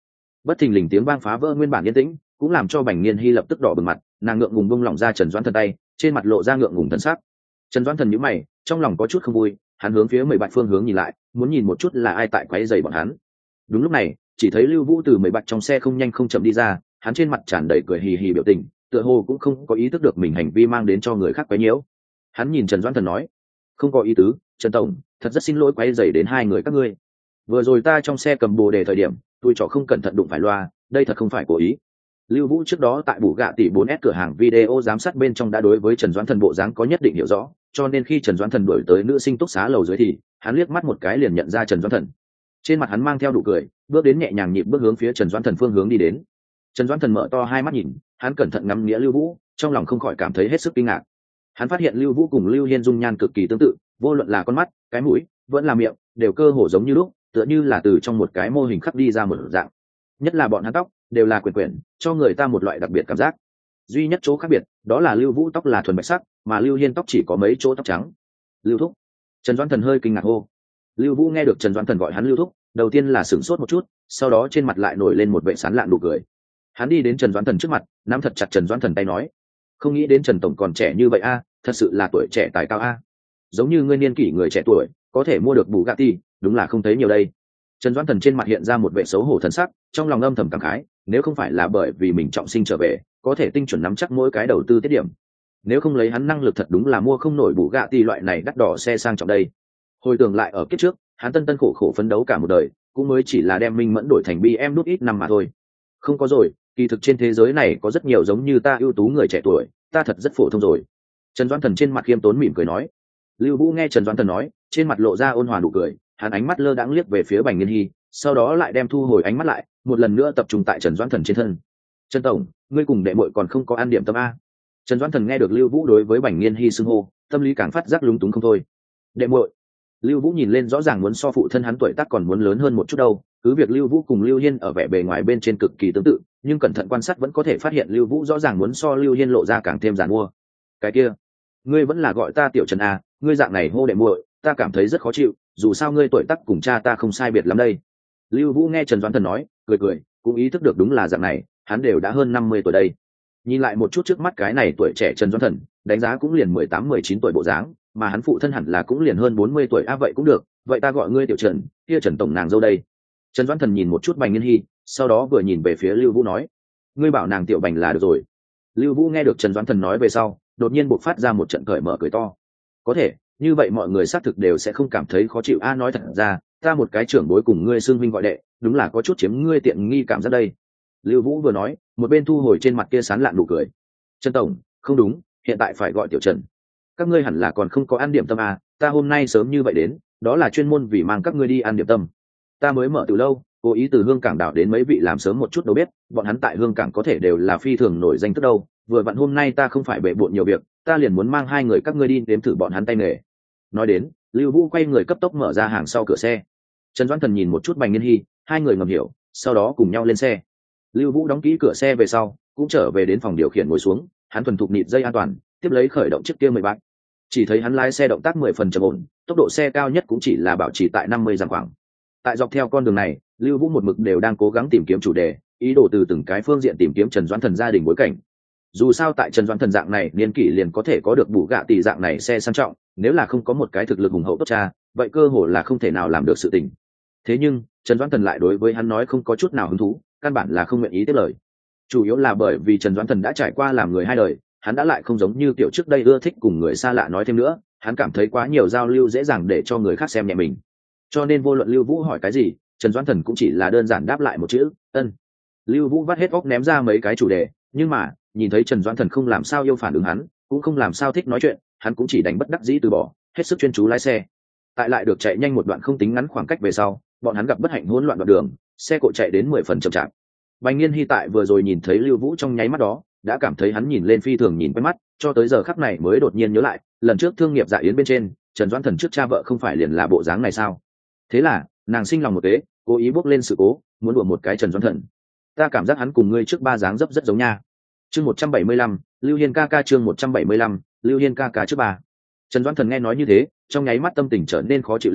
[SPEAKER 1] Bất thình lình tiếng vang phá vỡ nguyên bản yên tĩnh, cũng làm cho Bành Nghiên Hy lập tức đỏ bừng mặt, nàng ngượng ngùng bung lỏng ra Trần Doãn Thần tay, trên mặt lộ ra ngượng ngùng thần sắc. Trần Doãn Thần nhíu mày, trong lòng có chút không vui, hắn hướng phía mười bạch phương hướng nhìn lại, muốn nhìn một chút là ai tại quấy rầy bọn hắn. Đúng lúc này, chỉ thấy Lưu Vũ từ mười bạch trong xe không nhanh không chậm đi ra, hắn trên mặt tràn đầy cười hì hì biểu tình, tựa hồ cũng không có ý thức được mình hành vi mang đến cho người khác quấy nhiễu. Hắn nhìn Trần Doãn Thần nói: "Không có ý tứ, Trần tổng, thật rất xin lỗi quấy rầy đến hai người các ngươi. Vừa rồi ta trong xe cầm bồ đề thời điểm, tôi trò không cẩn thận đụng phải loa, đây thật không phải cố ý." Lưu Vũ trước đó tại Bù Gạ tỷ bốn S cửa hàng video giám sát bên trong đã đối với Trần Doãn Thần bộ dáng có nhất định hiểu rõ, cho nên khi Trần Doãn Thần đuổi tới nữ sinh túc xá lầu dưới thì hắn liếc mắt một cái liền nhận ra Trần Doãn Thần. Trên mặt hắn mang theo nụ cười, bước đến nhẹ nhàng nhịp bước hướng phía Trần Doãn Thần phương hướng đi đến. Trần Doãn Thần mở to hai mắt nhìn, hắn cẩn thận ngắm nghĩa Lưu Vũ, trong lòng không khỏi cảm thấy hết sức kinh ngạc. Hắn phát hiện Lưu Vũ cùng Lưu Hiên dung nhan cực kỳ tương tự, vô luận là con mắt, cái mũi, vẫn là miệng, đều cơ hồ giống như lúc, tựa như là từ trong một cái mô hình khắc đi ra một dạng. Nhất là bọn hắn tóc đều là quyển quyển, cho người ta một loại đặc biệt cảm giác. Duy nhất chỗ khác biệt đó là Lưu Vũ tóc là thuần bạch sắc, mà Lưu Hiên tóc chỉ có mấy chỗ tóc trắng. Lưu thúc. Trần Doãn Thần hơi kinh ngạc hô. Lưu Vũ nghe được Trần Doãn Thần gọi hắn Lưu thúc, đầu tiên là sửng sốt một chút, sau đó trên mặt lại nổi lên một vẻ sán lạn nụ cười. Hắn đi đến Trần Doãn Thần trước mặt, nắm thật chặt Trần Doãn Thần tay nói: "Không nghĩ đến Trần tổng còn trẻ như vậy a, thật sự là tuổi trẻ tài cao a. Giống như ngươi niên kỷ người trẻ tuổi, có thể mua được Bugatti, đúng là không thấy nhiều đây." Trần Doãn Thần trên mặt hiện ra một vẻ xấu hổ thần sắc, trong lòng âm thầm cảm khái, nếu không phải là bởi vì mình trọng sinh trở về, có thể tinh chuẩn nắm chắc mỗi cái đầu tư tiết điểm. Nếu không lấy hắn năng lực thật đúng là mua không nổi Bugatti loại này đắt đỏ xe sang trọng đây. Hồi tưởng lại ở kiếp trước, hắn tân tân khổ khổ phấn đấu cả một đời, cũng mới chỉ là đem Minh Mẫn đổi thành bê em đút ít năm mà thôi. Không có rồi, kỳ thực trên thế giới này có rất nhiều giống như ta ưu tú người trẻ tuổi, ta thật rất phổ thông rồi. Trần Doãn Thần trên mặt khiêm tốn mỉm cười nói. Lưu Vũ nghe Trần Doãn Thần nói, trên mặt lộ ra ôn hòa nụ cười, hắn ánh mắt lơ đãng liếc về phía Bành Nghiên Hy, sau đó lại đem thu hồi ánh mắt lại, một lần nữa tập trung tại Trần Doãn Thần trên thân. "Trần tổng, ngươi cùng đệ muội còn không có ăn điểm tâm a?" Trần Doãn Thần nghe được Lưu Vũ đối với Bành Nghiên Hy xưng hô, tâm lý càng phát giác lúng túng không thôi. "Đệ muội?" Lưu Vũ nhìn lên rõ ràng muốn so phụ thân hắn tuổi tác còn muốn lớn hơn một chút đâu, cứ việc Lưu Vũ cùng Lưu Hiên ở vẻ bề ngoài bên trên cực kỳ tương tự, nhưng cẩn thận quan sát vẫn có thể phát hiện Lưu Vũ rõ ràng muốn so Lưu Hiên lộ ra càng thêm giàn mua. "Cái kia, ngươi vẫn là gọi ta tiểu Trần a, ngươi dạng này hô đệ muội, ta cảm thấy rất khó chịu, dù sao ngươi tuổi tác cùng cha ta không sai biệt lắm đây." Lưu Vũ nghe Trần Doãn Thần nói, cười cười, cũng ý thức được đúng là dạng này, hắn đều đã hơn năm mươi tuổi đây. Nhìn lại một chút trước mắt cái này tuổi trẻ Trần Doãn Thần, đánh giá cũng liền mười tám mười chín tuổi bộ dáng, mà hắn phụ thân hẳn là cũng liền hơn bốn mươi tuổi a, vậy cũng được, vậy ta gọi ngươi tiểu Trần, kia Trần tổng nàng dâu đây. Trần Doãn Thần nhìn một chút Bành Nghiên Hy, sau đó vừa nhìn về phía Lưu Vũ nói: "Ngươi bảo nàng tiểu Bành là được rồi." Lưu Vũ nghe được Trần Doãn Thần nói về sau, đột nhiên bộc phát ra một trận cởi mở cười to. "Có thể, như vậy mọi người xác thực đều sẽ không cảm thấy khó chịu a, nói thật ra, ta một cái trưởng bối cùng ngươi xưng huynh gọi đệ, đúng là có chút chiếm ngươi tiện nghi cảm giác đây." Lưu Vũ vừa nói, một bên thu hồi trên mặt kia sán lạn nụ cười. "Trần tổng, không đúng, hiện tại phải gọi tiểu Trần. Các ngươi hẳn là còn không có ăn điểm tâm à, ta hôm nay sớm như vậy đến, đó là chuyên môn vì mang các ngươi đi ăn điểm tâm. Ta mới mở từ lâu, cố ý từ Hương Cảng đảo đến mấy vị làm sớm một chút đâu biết, bọn hắn tại Hương Cảng có thể đều là phi thường nổi danh tức đâu, vừa vặn hôm nay ta không phải bệ bộn nhiều việc, ta liền muốn mang hai người các ngươi đi đếm thử bọn hắn tay nghề." Nói đến, Lưu Vũ quay người cấp tốc mở ra hàng sau cửa xe. Trần Doãn Thần nhìn một chút Bành Nghiên Hy, hai người ngầm hiểu, sau đó cùng nhau lên xe. Lưu Vũ đóng kỹ cửa xe về sau, cũng trở về đến phòng điều khiển ngồi xuống, hắn thuần thục nịt dây an toàn, tiếp lấy khởi động chiếc kia mười bát. Chỉ thấy hắn lái xe động tác mười phần trầm ổn, tốc độ xe cao nhất cũng chỉ là bảo trì tại năm mươi dặm khoảng. Tại dọc theo con đường này, Lưu Vũ một mực đều đang cố gắng tìm kiếm chủ đề, ý đồ từ từng cái phương diện tìm kiếm Trần Doãn Thần gia đình bối cảnh. Dù sao tại Trần Doãn Thần dạng này niên kỷ liền có thể có được bù gạ tỷ dạng này xe sang trọng, nếu là không có một cái thực lực hùng hậu tốt cha, vậy cơ hồ là không thể nào làm được sự tình. Thế nhưng Trần Doãn Thần lại đối với hắn nói không có chút nào hứng thú, căn bản là không nguyện ý tiếp lời. Chủ yếu là bởi vì Trần Doãn Thần đã trải qua làm người hai đời, hắn đã lại không giống như kiểu trước đây ưa thích cùng người xa lạ nói thêm nữa, hắn cảm thấy quá nhiều giao lưu dễ dàng để cho người khác xem nhẹ mình. Cho nên vô luận Lưu Vũ hỏi cái gì, Trần Doãn Thần cũng chỉ là đơn giản đáp lại một chữ ân. Lưu Vũ vắt hết óc ném ra mấy cái chủ đề, nhưng mà nhìn thấy Trần Doãn Thần không làm sao yêu phản ứng hắn, cũng không làm sao thích nói chuyện, hắn cũng chỉ đành bất đắc dĩ từ bỏ, hết sức chuyên chú lái xe. Tại lại được chạy nhanh một đoạn không tính ngắn khoảng cách về sau, bọn hắn gặp bất hạnh hỗn loạn đoạn đường, xe cộ chạy đến mười phần chậm chạp. Bành Nghiên Hy tại vừa rồi nhìn thấy Lưu Vũ trong nháy mắt đó, đã cảm thấy hắn nhìn lên phi thường nhìn quen mắt, cho tới giờ khắc này mới đột nhiên nhớ lại, lần trước thương nghiệp dạ yến bên trên, Trần Doãn Thần trước cha vợ không phải liền là bộ dáng này sao? Thế là, nàng sinh lòng một kế, cố ý bước lên sự cố, muốn đùa một cái Trần Doãn Thần. Ta cảm giác hắn cùng ngươi trước ba dáng dấp rất giống nha. Chương một trăm bảy mươi lăm, Lưu Hiên ca ca chương một trăm bảy mươi lăm, Lưu Hiên ca ca trước ba. Trần Doãn Thần nghe nói như thế, trong nháy mắt tâm tình trở nên khó chịu lên,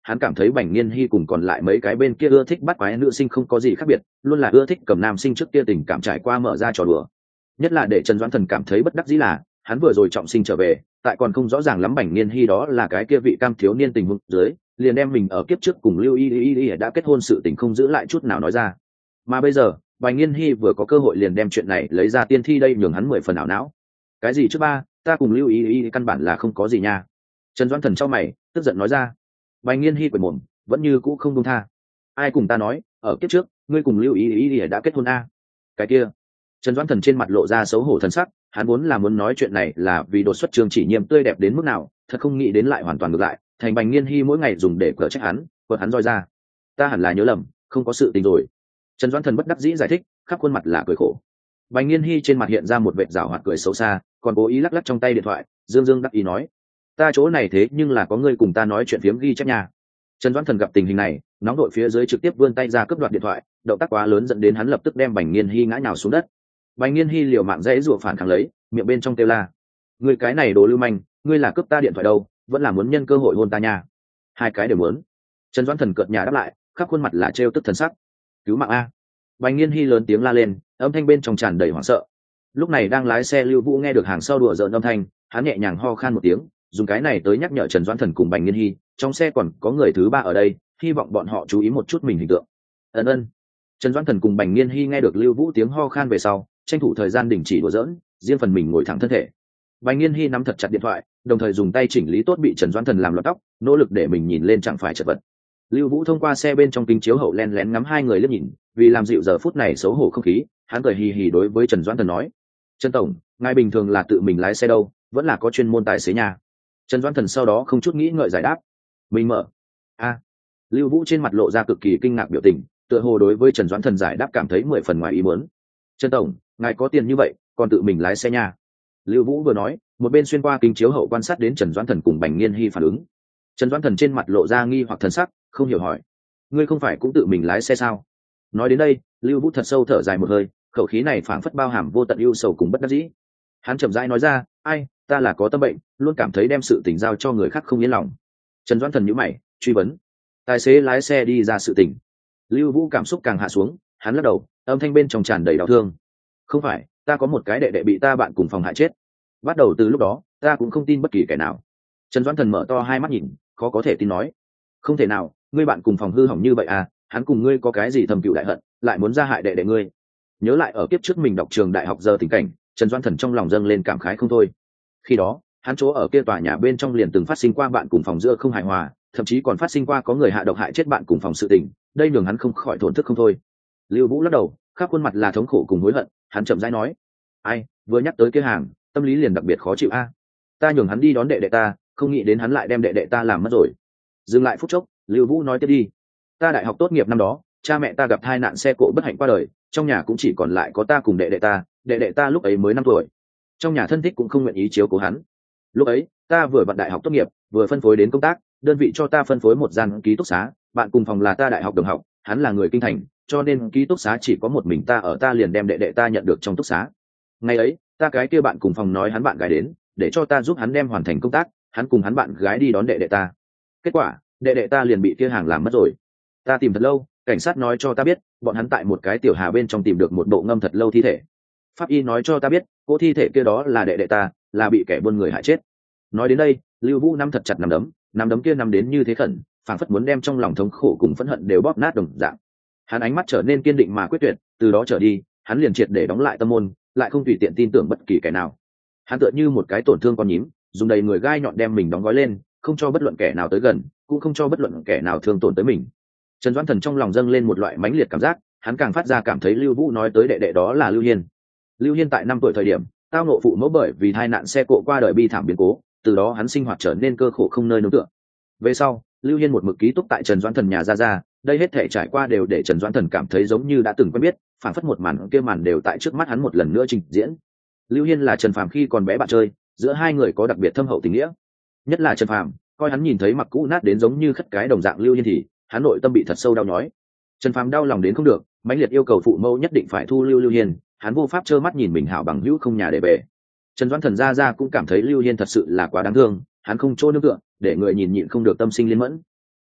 [SPEAKER 1] hắn cảm thấy Bành Nghiên Hy cùng còn lại mấy cái bên kia ưa thích bắt quái nữ sinh không có gì khác biệt, luôn là ưa thích cầm nam sinh trước kia tình cảm trải qua mở ra trò đùa. Nhất là để Trần Doãn Thần cảm thấy bất đắc dĩ là, hắn vừa rồi trọng sinh trở về, tại còn không rõ ràng lắm Bành Nghiên Hy đó là cái kia vị cam thiếu niên tình huống dưới, liền đem mình ở kiếp trước cùng Lưu Y Y Y đã kết hôn sự tình không giữ lại chút nào nói ra. Mà bây giờ, Bành Nghiên Hy vừa có cơ hội liền đem chuyện này lấy ra tiên thi đây nhường hắn mười phần ảo não. Cái gì trước ba, ta cùng Lưu Y Y căn bản là không có gì nha. Trần Doãn Thần trong mày, tức giận nói ra. Bành Nghiên Hy quệt mồm, vẫn như cũ không buông tha. Ai cùng ta nói, ở kiếp trước, ngươi cùng Lưu Y Y đã kết hôn a? Cái kia. Trần Doãn Thần trên mặt lộ ra xấu hổ thần sắc, hắn muốn là muốn nói chuyện này là vì đột xuất Trương Chỉ Nhiêm tươi đẹp đến mức nào, thật không nghĩ đến lại hoàn toàn ngược lại, thành Bành Nghiên Hy mỗi ngày dùng để cở trách hắn, quật hắn roi ra. Ta hẳn là nhớ lầm, không có sự tình rồi. Trần Doãn Thần bất đắc dĩ giải thích, khắp khuôn mặt là cười khổ. Bành Nghiên Hy trên mặt hiện ra một vệt giảo hoạt cười xấu xa, còn cố ý lắc lắc trong tay điện thoại, dương dương đắc ý nói: "Ta chỗ này thế nhưng là có ngươi cùng ta nói chuyện phiếm ghi chép nhà." Trần Doãn Thần gặp tình hình này, nóng đội phía dưới trực tiếp vươn tay ra cướp đoạt điện thoại, động tác quá lớn dẫn đến hắn lập tức đem Bành Nghiên Hy ngã nhào xuống đất. Bành Nghiên Hy liều mạng dãy rủa phản kháng lấy, miệng bên trong kêu la: "Ngươi cái này đồ lưu manh, ngươi là cướp ta điện thoại đâu, vẫn là muốn nhân cơ hội hôn ta nha." Hai cái đều muốn. Trần Doãn Thần cợt nhà đáp lại, khắp khuôn mặt là trêu tức thần sắc. "Cứu mạng a!" Bành Nghiên Hy lớn tiếng la lên, âm thanh bên trong tràn đầy hoảng sợ. Lúc này đang lái xe Lưu Vũ nghe được hàng sau đùa giỡn âm thanh, hắn nhẹ nhàng ho khan một tiếng, dùng cái này tới nhắc nhở Trần Doãn Thần cùng Bành Nghiên Hy, trong xe còn có người thứ ba ở đây, hy vọng bọn họ chú ý một chút mình hình tượng. Ân ân. Trần Doãn Thần cùng Bành Nghiên Hy nghe được Lưu Vũ tiếng ho khan về sau, tranh thủ thời gian đình chỉ đùa giỡn, riêng phần mình ngồi thẳng thân thể. Bành Nghiên Hy nắm thật chặt điện thoại, đồng thời dùng tay chỉnh lý tốt bị Trần Doãn Thần làm lọt tóc, nỗ lực để mình nhìn lên chẳng phải chật vật. Lưu Vũ thông qua xe bên trong kính chiếu hậu lén lén ngắm hai người liếc nhìn, vì làm dịu giờ phút này xấu hổ không khí, hắn cười hì hì đối với Trần Doãn Thần nói: "Trần tổng, ngài bình thường là tự mình lái xe đâu, vẫn là có chuyên môn tài xế nhà?" Trần Doãn Thần sau đó không chút nghĩ ngợi giải đáp: "Mình mở." A. Lưu Vũ trên mặt lộ ra cực kỳ kinh ngạc biểu tình, tựa hồ đối với Trần Doãn Thần giải đáp cảm thấy mười phần ngoài ý muốn. "Trần tổng, ngài có tiền như vậy, còn tự mình lái xe nha?" Lưu Vũ vừa nói, một bên xuyên qua kính chiếu hậu quan sát đến Trần Doãn Thần cùng Bành Nghiên Hy phản ứng. Trần Doãn Thần trên mặt lộ ra nghi hoặc thần sắc, không hiểu hỏi: "Ngươi không phải cũng tự mình lái xe sao?" Nói đến đây, Lưu Vũ thật sâu thở dài một hơi, khẩu khí này phảng phất bao hàm vô tận ưu sầu cùng bất đắc dĩ. Hắn chậm rãi nói ra: "Ai, ta là có tâm bệnh, luôn cảm thấy đem sự tình giao cho người khác không yên lòng." Trần Doãn Thần nhíu mày, truy vấn: "Tài xế lái xe đi ra sự tình?" Lưu Vũ cảm xúc càng hạ xuống, hắn lắc đầu, âm thanh bên trong tràn đầy đau thương: "Không phải, ta có một cái đệ đệ bị ta bạn cùng phòng hại chết. Bắt đầu từ lúc đó, ta cũng không tin bất kỳ kẻ nào." Trần Doãn Thần mở to hai mắt nhìn, khó có thể tin nói: "Không thể nào, ngươi bạn cùng phòng hư hỏng như vậy à? Hắn cùng ngươi có cái gì thầm cựu đại hận, lại muốn ra hại đệ đệ ngươi?" Nhớ lại ở kiếp trước mình đọc trường đại học giờ tình cảnh, Trần Doãn Thần trong lòng dâng lên cảm khái không thôi. Khi đó, hắn chỗ ở kia tòa nhà bên trong liền từng phát sinh qua bạn cùng phòng giữa không hài hòa, thậm chí còn phát sinh qua có người hạ độc hại chết bạn cùng phòng sự tình, đây nhường hắn không khỏi thổn thức không thôi. Lưu Vũ lắc đầu, khắp khuôn mặt là thống khổ cùng hối hận, hắn chậm rãi nói: "Ai, vừa nhắc tới kia hàng, tâm lý liền đặc biệt khó chịu a. Ta nhường hắn đi đón đệ đệ ta, không nghĩ đến hắn lại đem đệ đệ ta làm mất rồi." Dừng lại phút chốc, Lưu Vũ nói tiếp đi: "Ta đại học tốt nghiệp năm đó, cha mẹ ta gặp tai nạn xe cộ bất hạnh qua đời, trong nhà cũng chỉ còn lại có ta cùng đệ đệ ta, đệ đệ ta lúc ấy mới năm tuổi. Trong nhà thân thích cũng không nguyện ý chiếu cố hắn. Lúc ấy, ta vừa vặn đại học tốt nghiệp, vừa phân phối đến công tác, đơn vị cho ta phân phối một gian ký túc xá, bạn cùng phòng là ta đại học đồng học, hắn là người kinh thành, cho nên ký túc xá chỉ có một mình ta ở, ta liền đem đệ đệ ta nhận được trong túc xá. Ngày ấy, ta cái kia bạn cùng phòng nói hắn bạn gái đến, để cho ta giúp hắn đem hoàn thành công tác, hắn cùng hắn bạn gái đi đón đệ đệ ta. Kết quả, đệ đệ ta liền bị kia hàng làm mất rồi. Ta tìm thật lâu, cảnh sát nói cho ta biết, bọn hắn tại một cái tiểu hà bên trong tìm được một bộ ngâm thật lâu thi thể. Pháp y nói cho ta biết, cô thi thể kia đó là đệ đệ ta, là bị kẻ buôn người hại chết." Nói đến đây, Lưu Vũ nắm thật chặt nắm đấm, nắm đấm kia nắm đến như thế khẩn, phảng phất muốn đem trong lòng thống khổ cùng phẫn hận đều bóp nát đồng dạng. Hắn ánh mắt trở nên kiên định mà quyết tuyệt, từ đó trở đi, hắn liền triệt để đóng lại tâm môn, lại không tùy tiện tin tưởng bất kỳ kẻ nào. Hắn tựa như một cái tổn thương con nhím, dùng đầy người gai nhọn đem mình đóng gói lên, không cho bất luận kẻ nào tới gần, cũng không cho bất luận kẻ nào thương tổn tới mình. Trần Doãn Thần trong lòng dâng lên một loại mãnh liệt cảm giác, hắn càng phát ra cảm thấy Lưu Vũ nói tới đệ đệ đó là Lưu Hiên. Lưu Hiên tại năm tuổi thời điểm, tao ngộ phụ mẫu bởi vì tai nạn xe cộ qua đời bi thảm biến cố, từ đó hắn sinh hoạt trở nên cơ khổ không nơi nương tựa. Về sau, Lưu Hiên một mực ký túc tại Trần Doãn Thần nhà ra ra, đây hết thể trải qua đều để Trần Doãn Thần cảm thấy giống như đã từng quen biết, phản phất một màn kia màn đều tại trước mắt hắn một lần nữa trình diễn. Lưu Hiên là Trần Phàm khi còn bé bạn chơi, giữa hai người có đặc biệt thâm hậu tình nghĩa. Nhất là Trần Phàm, coi hắn nhìn thấy mặc cũ nát đến giống như khất cái đồng dạng Lưu Hiên thì hắn nội tâm bị thật sâu đau nhói. Trần Phàm đau lòng đến không được, mãnh liệt yêu cầu phụ mẫu nhất định phải thu lưu Lưu Hiên, hắn vô pháp trơ mắt nhìn mình hảo bằng hữu không nhà để về. Trần Doãn Thần ra ra cũng cảm thấy Lưu Hiên thật sự là quá đáng thương, hắn không chỗ nương tựa, để người nhìn nhịn không được tâm sinh liên mẫn.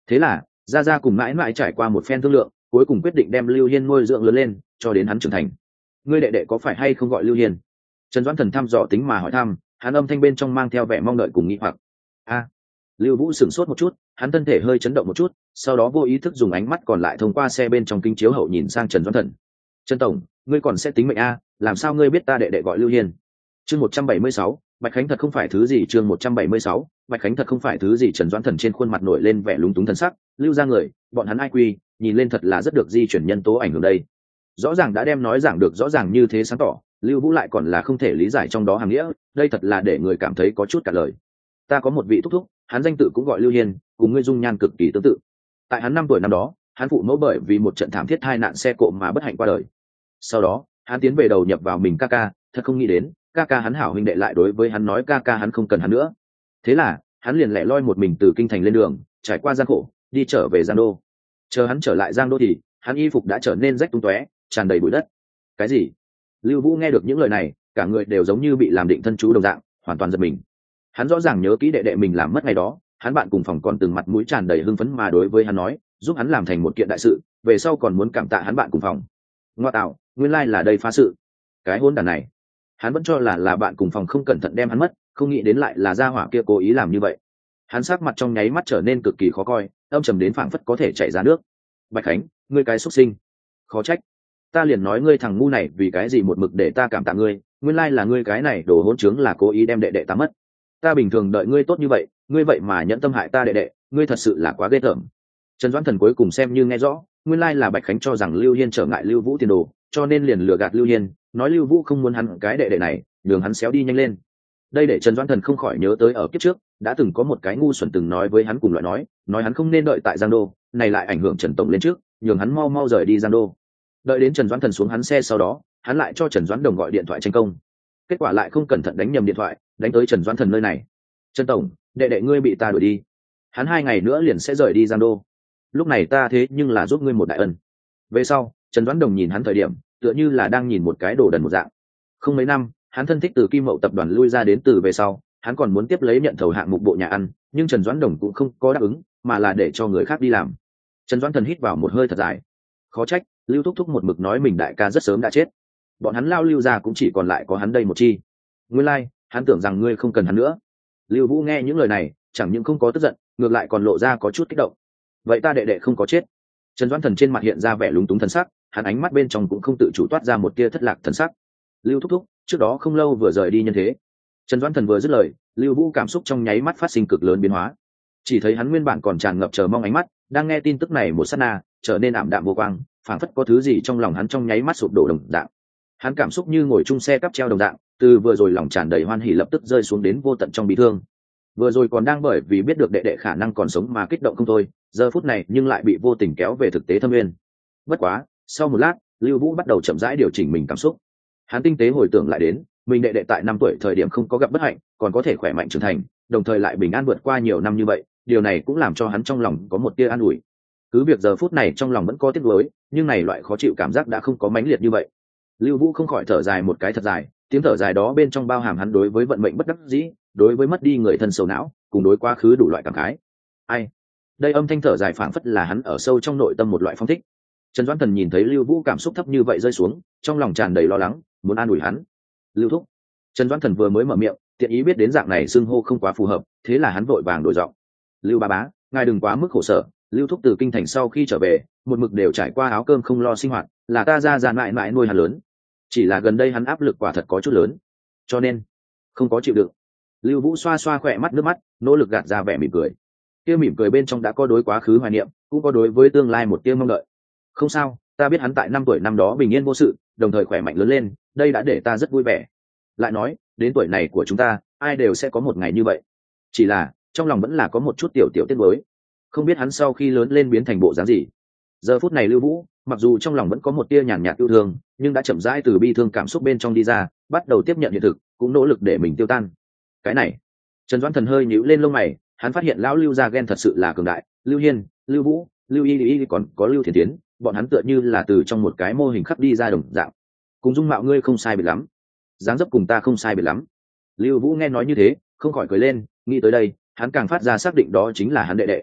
[SPEAKER 1] Thế là gia gia cùng mãi mãi trải qua một phen thương lượng, cuối cùng quyết định đem Lưu Hiên nuôi dưỡng lớn lên cho đến hắn trưởng thành. Ngươi đệ đệ có phải hay không gọi Lưu Hiên? Trần Doãn Thần thăm dò tính mà hỏi thăm, hắn âm thanh bên trong mang theo vẻ mong đợi cùng nghi hoặc. A. Lưu Vũ sửng sốt một chút, hắn thân thể hơi chấn động một chút, sau đó vô ý thức dùng ánh mắt còn lại thông qua xe bên trong kính chiếu hậu nhìn sang Trần Doãn Thần. Trần tổng, ngươi còn sẽ tính mệnh a, làm sao ngươi biết ta đệ đệ gọi Lưu Hiên? Chương một trăm bảy mươi sáu, Bạch Khánh thật không phải thứ gì. Chương một trăm bảy mươi sáu, Bạch Khánh thật không phải thứ gì. Trần Doãn Thần trên khuôn mặt nổi lên vẻ lúng túng thần sắc, Lưu ra người, bọn hắn ai quy, nhìn lên thật là rất được di chuyển nhân tố ảnh hưởng đây. Rõ ràng đã đem nói giảng được rõ ràng như thế sáng tỏ, Lưu Vũ lại còn là không thể lý giải trong đó hàm nghĩa, đây thật là để người cảm thấy có chút cả lời. Ta có một vị thúc thúc, hắn danh tự cũng gọi Lưu Hiên, cùng ngươi dung nhan cực kỳ tương tự. Tại hắn năm tuổi năm đó, hắn phụ mẫu bởi vì một trận thảm thiết tai nạn xe cộ mà bất hạnh qua đời. Sau đó, hắn tiến về đầu nhập vào mình ca ca, thật không nghĩ đến, ca ca hắn hảo huynh đệ lại đối với hắn nói ca ca hắn không cần hắn nữa. Thế là, hắn liền lẻ loi một mình từ kinh thành lên đường, trải qua gian khổ, đi trở về Giang Đô. Chờ hắn trở lại Giang Đô thì, hắn y phục đã trở nên rách tung tóe, tràn đầy bụi đất. Cái gì? Lưu Vũ nghe được những lời này, cả người đều giống như bị làm định thân chú đồng dạng, hoàn toàn giật mình. Hắn rõ ràng nhớ kỹ đệ đệ mình làm mất ngày đó, hắn bạn cùng phòng còn từng mặt mũi tràn đầy hưng phấn mà đối với hắn nói, giúp hắn làm thành một kiện đại sự, về sau còn muốn cảm tạ hắn bạn cùng phòng. Ngoa tạo, nguyên lai là đây phá sự. Cái hỗn đản này, hắn vẫn cho là là bạn cùng phòng không cẩn thận đem hắn mất, không nghĩ đến lại là gia hỏa kia cố ý làm như vậy. Hắn sắc mặt trong nháy mắt trở nên cực kỳ khó coi, âm trầm đến phảng phất có thể chảy ra nước. Bạch Khánh, ngươi cái xuất sinh, khó trách, ta liền nói ngươi thằng ngu này vì cái gì một mực để ta cảm tạ ngươi, nguyên lai là ngươi cái này đồ hỗn trướng là cố ý đem đệ đệ ta mất. Ta bình thường đợi ngươi tốt như vậy, ngươi vậy mà nhẫn tâm hại ta đệ đệ, ngươi thật sự là quá ghê tởm. Trần Doãn Thần cuối cùng xem như nghe rõ, nguyên lai là Bạch Khánh cho rằng Lưu Hiên trở ngại Lưu Vũ tiền đồ, cho nên liền lừa gạt Lưu Hiên, nói Lưu Vũ không muốn hắn cái đệ đệ này, nhường hắn xéo đi nhanh lên. Đây để Trần Doãn Thần không khỏi nhớ tới ở kiếp trước, đã từng có một cái ngu xuẩn từng nói với hắn cùng loại nói, nói hắn không nên đợi tại Giang Đô, này lại ảnh hưởng Trần tổng lên trước, nhường hắn mau mau rời đi Giang Đô. Đợi đến Trần Doãn Thần xuống hắn xe sau đó, hắn lại cho Trần Doãn Đồng gọi điện thoại tranh công. Kết quả lại không cẩn thận đánh nhầm điện thoại, đánh tới Trần Doãn Thần nơi này. Trần tổng, đệ đệ ngươi bị ta đuổi đi, hắn hai ngày nữa liền sẽ rời đi Giang Đô. Lúc này ta thế nhưng là giúp ngươi một đại ân. Về sau, Trần Doãn Đồng nhìn hắn thời điểm, tựa như là đang nhìn một cái đồ đần một dạng. Không mấy năm, hắn thân thích từ Kim Mậu tập đoàn lui ra đến từ về sau, hắn còn muốn tiếp lấy nhận thầu hạng mục bộ nhà ăn, nhưng Trần Doãn Đồng cũng không có đáp ứng, mà là để cho người khác đi làm. Trần Doãn Thần hít vào một hơi thật dài. Khó trách, Lưu Thúc Thúc một mực nói mình đại ca rất sớm đã chết. Bọn hắn lao Lưu ra cũng chỉ còn lại có hắn đây một chi. Nguyên lai, like, hắn tưởng rằng ngươi không cần hắn nữa. Lưu Vũ nghe những lời này, chẳng những không có tức giận, ngược lại còn lộ ra có chút kích động. Vậy ta đệ đệ không có chết? Trần Doãn Thần trên mặt hiện ra vẻ lúng túng thần sắc, hắn ánh mắt bên trong cũng không tự chủ toát ra một tia thất lạc thần sắc. Lưu Thúc Thúc, trước đó không lâu vừa rời đi nhân thế. Trần Doãn Thần vừa dứt lời, Lưu Vũ cảm xúc trong nháy mắt phát sinh cực lớn biến hóa. Chỉ thấy hắn nguyên bản còn tràn ngập chờ mong ánh mắt, đang nghe tin tức này một sát na, trở nên ảm đạm vô quang, phảng phất có thứ gì trong lòng hắn trong nháy mắt sụp đổ đồng dạng. Hắn cảm xúc như ngồi chung xe cắp treo đồng dạng, từ vừa rồi lòng tràn đầy hoan hỉ lập tức rơi xuống đến vô tận trong bi thương. Vừa rồi còn đang bởi vì biết được đệ đệ khả năng còn sống mà kích động không thôi, giờ phút này nhưng lại bị vô tình kéo về thực tế thâm nguyên. Bất quá, sau một lát, Lưu Vũ bắt đầu chậm rãi điều chỉnh mình cảm xúc. Hắn tinh tế hồi tưởng lại đến, mình đệ đệ tại năm tuổi thời điểm không có gặp bất hạnh, còn có thể khỏe mạnh trưởng thành, đồng thời lại bình an vượt qua nhiều năm như vậy, điều này cũng làm cho hắn trong lòng có một tia an ủi. Cứ việc giờ phút này trong lòng vẫn có tiếc nuối, nhưng này loại khó chịu cảm giác đã không có mãnh liệt như vậy. Lưu Vũ không khỏi thở dài một cái thật dài, tiếng thở dài đó bên trong bao hàm hắn đối với vận mệnh bất đắc dĩ, đối với mất đi người thân sầu não, cùng đối quá khứ đủ loại cảm khái. Ai? Đây âm thanh thở dài phảng phất là hắn ở sâu trong nội tâm một loại phong thích. Trần Doãn Thần nhìn thấy Lưu Vũ cảm xúc thấp như vậy rơi xuống, trong lòng tràn đầy lo lắng, muốn an ủi hắn. Lưu Thúc. Trần Doãn Thần vừa mới mở miệng, tiện ý biết đến dạng này xưng hô không quá phù hợp, thế là hắn vội vàng đổi giọng. Lưu ba bá, ngài đừng quá mức khổ sở, Lưu Thúc từ kinh thành sau khi trở về, một mực đều trải qua áo cơm không lo sinh hoạt, là ta ra già mãi mãi nuôi hắn lớn. Chỉ là gần đây hắn áp lực quả thật có chút lớn, cho nên không có chịu đựng. Lưu Vũ xoa xoa khỏe mắt nước mắt, nỗ lực gạt ra vẻ mỉm cười. Kia mỉm cười bên trong đã có đối quá khứ hoài niệm, cũng có đối với tương lai một tia mong đợi. Không sao, ta biết hắn tại năm tuổi năm đó bình yên vô sự, đồng thời khỏe mạnh lớn lên, đây đã để ta rất vui vẻ. Lại nói, đến tuổi này của chúng ta, ai đều sẽ có một ngày như vậy. Chỉ là, trong lòng vẫn là có một chút tiểu tiểu tiếc nuối, không biết hắn sau khi lớn lên biến thành bộ dáng gì. Giờ phút này Lưu Vũ, mặc dù trong lòng vẫn có một tia nhàn nhạt yêu thương, nhưng đã chậm rãi từ bi thương cảm xúc bên trong đi ra, bắt đầu tiếp nhận hiện thực, cũng nỗ lực để mình tiêu tan. Cái này, Trần Doãn Thần hơi nhíu lên lông mày, hắn phát hiện lão Lưu gia ghen thật sự là cường đại, Lưu Hiên, Lưu Vũ, Lưu Y Y còn có Lưu Thiền Tiến, bọn hắn tựa như là từ trong một cái mô hình khắc đi ra đồng dạng. Cùng dung mạo ngươi không sai biệt lắm, dáng dấp cùng ta không sai biệt lắm. Lưu Vũ nghe nói như thế, không khỏi cười lên, nghĩ tới đây, hắn càng phát ra xác định đó chính là hắn đệ đệ.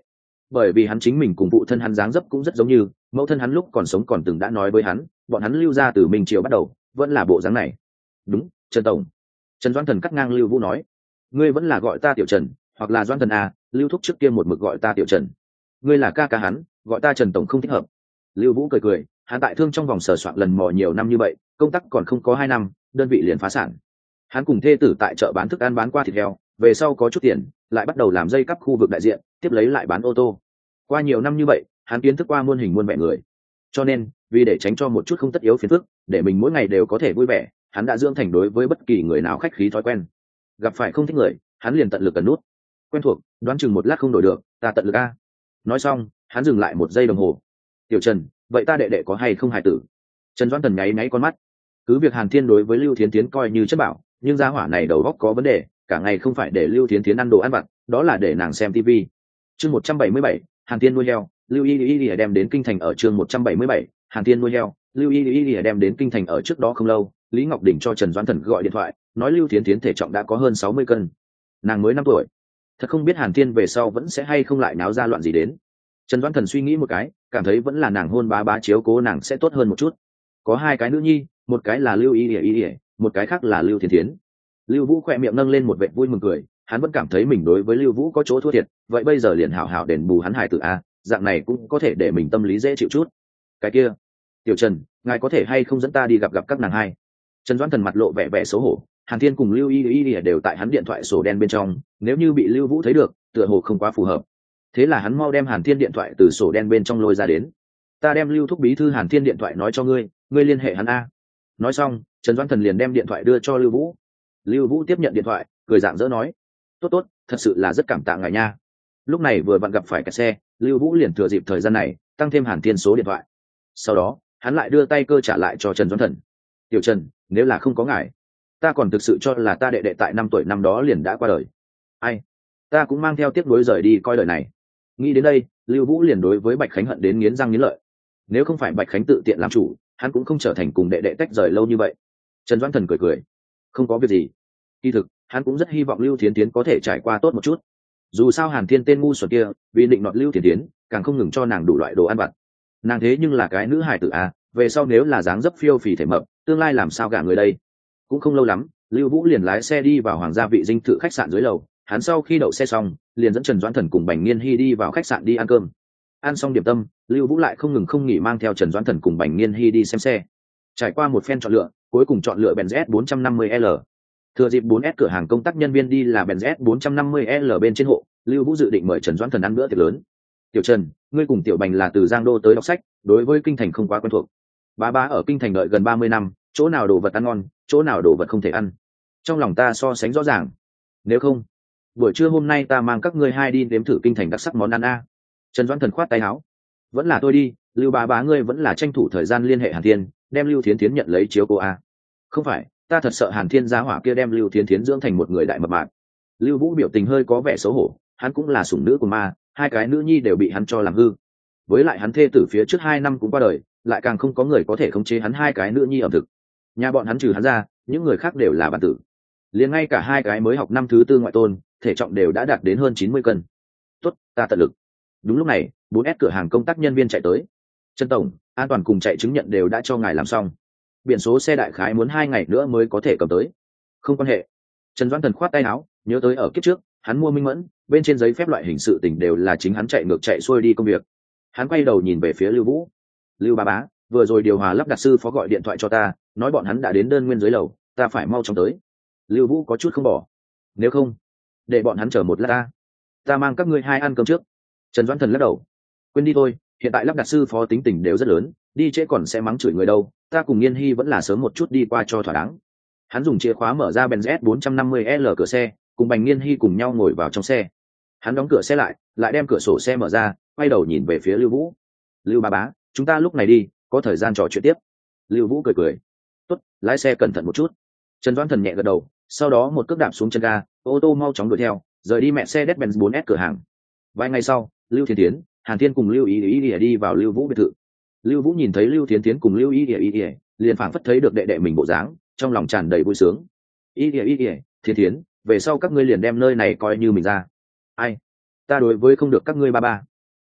[SPEAKER 1] bởi vì hắn chính mình cùng phụ thân hắn dáng dấp cũng rất giống như mẫu thân hắn lúc còn sống còn từng đã nói với hắn bọn hắn lưu ra từ minh triều bắt đầu vẫn là bộ dáng này. Đúng, Trần tổng. Trần Doãn Thần cắt ngang Lưu Vũ nói, ngươi vẫn là gọi ta Tiểu Trần hoặc là Doãn Thần à, Lưu thúc trước kia một mực gọi ta Tiểu Trần. Ngươi là ca ca hắn, gọi ta Trần tổng không thích hợp. Lưu Vũ cười cười, hắn tại thương trong vòng sờ soạn lần mò nhiều năm như vậy, công tác còn không có hai năm đơn vị liền phá sản. Hắn cùng thê tử tại chợ bán thức ăn bán qua thịt heo, về sau có chút tiền lại bắt đầu làm dây cắp khu vực đại diện, tiếp lấy lại bán ô tô. Qua nhiều năm như vậy hắn kiến thức qua muôn hình muôn vẻ người, cho nên vì để tránh cho một chút không tất yếu phiền phức, để mình mỗi ngày đều có thể vui vẻ, hắn đã dưỡng thành đối với bất kỳ người nào khách khí thói quen. Gặp phải không thích người hắn liền tận lực cần nút. Quen thuộc đoán chừng một lát không đổi được, ta tận lực a. Nói xong hắn dừng lại một giây đồng hồ. Tiểu Trần, vậy ta đệ đệ có hay không hài tử? Trần Doãn Thần nháy nháy con mắt. Cứ việc Hàn Thiên đối với Lưu Thiến Thiến coi như chất bảo, nhưng gia hỏa này đầu óc có vấn đề, cả ngày không phải để Lưu Thiến Thiến ăn đồ ăn vặt, đó là để nàng xem tivi. Chương một trăm bảy mươi bảy, Hàn Thiên nuôi heo, Lưu Y Y đem đến kinh thành ở chương một trăm bảy mươi bảy, Hàn Thiên nuôi heo, Lưu Y Y đem đến kinh thành ở trước đó không lâu, Lý Ngọc Đình cho Trần Doãn Thần gọi điện thoại, nói Lưu Thiến Thiến thể trọng đã có hơn sáu mươi cân. Nàng mới năm tuổi. Thật không biết Hàn Thiên về sau vẫn sẽ hay không lại náo ra loạn gì đến. Trần Doãn Thần suy nghĩ một cái, cảm thấy vẫn là nàng hôn bá bá chiếu cố nàng sẽ tốt hơn một chút. Có hai cái nữ nhi, một cái là Lưu Y Y, một cái khác là Lưu Thiến Thiến. Lưu Vũ khỏe miệng nâng lên một vệt vui mừng cười, hắn vẫn cảm thấy mình đối với Lưu Vũ có chỗ thua thiệt, vậy bây giờ liền hảo hảo đền bù hắn hài tử a, dạng này cũng có thể để mình tâm lý dễ chịu chút. Cái kia, Tiểu Trần, ngài có thể hay không dẫn ta đi gặp gặp các nàng hai? Trần Doãn Thần mặt lộ vẻ vẻ xấu hổ, Hàn Thiên cùng Lưu Y Y đều tại hắn điện thoại sổ đen bên trong, nếu như bị Lưu Vũ thấy được, tựa hồ không quá phù hợp. Thế là hắn mau đem Hàn Thiên điện thoại từ sổ đen bên trong lôi ra đến. Ta đem Lưu thúc bí thư Hàn Thiên điện thoại nói cho ngươi, ngươi liên hệ hắn a. Nói xong, Trần Doãn Thần liền đem điện thoại đưa cho Lưu Vũ. Lưu Vũ tiếp nhận điện thoại, cười rạng rỡ nói, tốt tốt, thật sự là rất cảm tạ ngài nha. Lúc này vừa vặn gặp phải kẹt xe, Lưu Vũ liền thừa dịp thời gian này tăng thêm Hàn Thiên số điện thoại. Sau đó hắn lại đưa tay cơ trả lại cho Trần Doãn Thần. Tiểu Trần, nếu là không có ngài, ta còn thực sự cho là ta đệ đệ tại năm tuổi năm đó liền đã qua đời. Ai, ta cũng mang theo tiếc nuối rời đi coi đời này. Nghĩ đến đây, Lưu Vũ liền đối với Bạch Khánh hận đến nghiến răng nghiến lợi. Nếu không phải Bạch Khánh tự tiện làm chủ, hắn cũng không trở thành cùng đệ đệ tách rời lâu như vậy. Trần Doãn Thần cười cười, không có việc gì. Kỳ thực hắn cũng rất hy vọng Lưu Thiến Thiến có thể trải qua tốt một chút. Dù sao Hàn Thiên tên ngu xuẩn kia vì định nọt Lưu Thiến Thiến, càng không ngừng cho nàng đủ loại đồ ăn vặt. Nàng thế nhưng là cái nữ hài tử à, về sau nếu là dáng dấp phiêu phì thể mập, tương lai làm sao gả người đây? Cũng không lâu lắm, Lưu Vũ liền lái xe đi vào Hoàng gia vị dinh thự khách sạn dưới lầu. Hắn sau khi đậu xe xong, liền dẫn Trần Doãn Thần cùng Bành Nghiên Hy đi vào khách sạn đi ăn cơm. Ăn xong điểm tâm, Lưu Vũ lại không ngừng không nghỉ mang theo Trần Doãn Thần cùng Bành Nghiên Hy đi xem xe. Trải qua một phen chọn lựa, cuối cùng chọn lựa Benz S bốn trăm năm mươi L. Thừa dịp bốn S cửa hàng công tác nhân viên đi là Benz S bốn trăm năm mươi L bên trên hộ, Lưu Vũ dự định mời Trần Doãn Thần ăn bữa tiệc lớn. Tiểu Trần, ngươi cùng Tiểu Bành là từ Giang Đô tới đọc sách, đối với kinh thành không quá quen thuộc. Bá bá ở kinh thành đợi gần ba mươi năm, chỗ nào đồ vật ăn ngon, chỗ nào đồ vật không thể ăn. Trong lòng ta so sánh rõ ràng. Nếu không, buổi trưa hôm nay ta mang các ngươi hai đi nếm thử kinh thành đặc sắc món ăn a. Trần Doãn Thần khoát tay áo. Vẫn là tôi đi, Lưu bá bá ngươi vẫn là tranh thủ thời gian liên hệ Hàn Thiên, đem Lưu Thiến Thiến nhận lấy chiếu cô a. Không phải, ta thật sợ Hàn Thiên gia hỏa kia đem Lưu Thiến Thiến dưỡng thành một người đại mập mạp. Lưu Vũ biểu tình hơi có vẻ xấu hổ, hắn cũng là sủng nữ của ma, hai cái nữ nhi đều bị hắn cho làm hư. Với lại hắn thê tử phía trước hai năm cũng qua đời, lại càng không có người có thể khống chế hắn hai cái nữ nhi ẩm thực. Nhà bọn hắn trừ hắn ra, những người khác đều là bản tử. Liền ngay cả hai cái mới học năm thứ tư ngoại tôn, thể trọng đều đã đạt đến hơn chín mươi cân. Tốt, ta tận lực. Đúng lúc này, bốn S cửa hàng công tác nhân viên chạy tới. Trần tổng, an toàn cùng chạy chứng nhận đều đã cho ngài làm xong. Biển số xe đại khái muốn hai ngày nữa mới có thể cầm tới. Không quan hệ. Trần Doãn Thần khoát tay áo, nhớ tới ở kiếp trước, hắn mua minh mẫn, bên trên giấy phép loại hình sự tình đều là chính hắn chạy ngược chạy xuôi đi công việc. Hắn quay đầu nhìn về phía Lưu Vũ. Lưu bá bá, vừa rồi điều hòa lắp đặt sư phó gọi điện thoại cho ta, nói bọn hắn đã đến đơn nguyên dưới lầu, ta phải mau chóng tới. Lưu Vũ có chút không bỏ. Nếu không, để bọn hắn chờ một lát ta. Ta mang các ngươi hai ăn cơm trước. Trần Doãn Thần lắc đầu. Quên đi thôi, hiện tại lắp đặt sư phó tính tình đều rất lớn, đi trễ còn sẽ mắng chửi người đâu, ta cùng Nghiên Hy vẫn là sớm một chút đi qua cho thỏa đáng. Hắn dùng chìa khóa mở ra Benz S bốn trăm năm mươi L cửa xe, cùng Bành Nghiên Hy cùng nhau ngồi vào trong xe. Hắn đóng cửa xe lại, lại đem cửa sổ xe mở ra, quay đầu nhìn về phía Lưu Vũ. Lưu bá bá, chúng ta lúc này đi, có thời gian trò chuyện tiếp. Lưu Vũ cười cười. Tốt, lái xe cẩn thận một chút. Trần Doãn Thần nhẹ gật đầu, sau đó một cước đạp xuống chân ga, ô tô mau chóng đuổi theo, rời đi mẹ xe Mercedes-Benz bốn S cửa hàng. Vài ngày sau, Lưu Thiến Thiến, Hàn Thiên cùng Lưu Ý Ý đi vào Lưu Vũ biệt thự. Lưu Vũ nhìn thấy Lưu Thiến Thiến cùng Lưu Ý Ý liền phảng phất thấy được đệ đệ mình bộ dáng, trong lòng tràn đầy vui sướng. Ý Ý Ý, Thiến Thiến, về sau các ngươi liền đem nơi này coi như mình ra. Ai? Ta đối với không được các ngươi ba ba.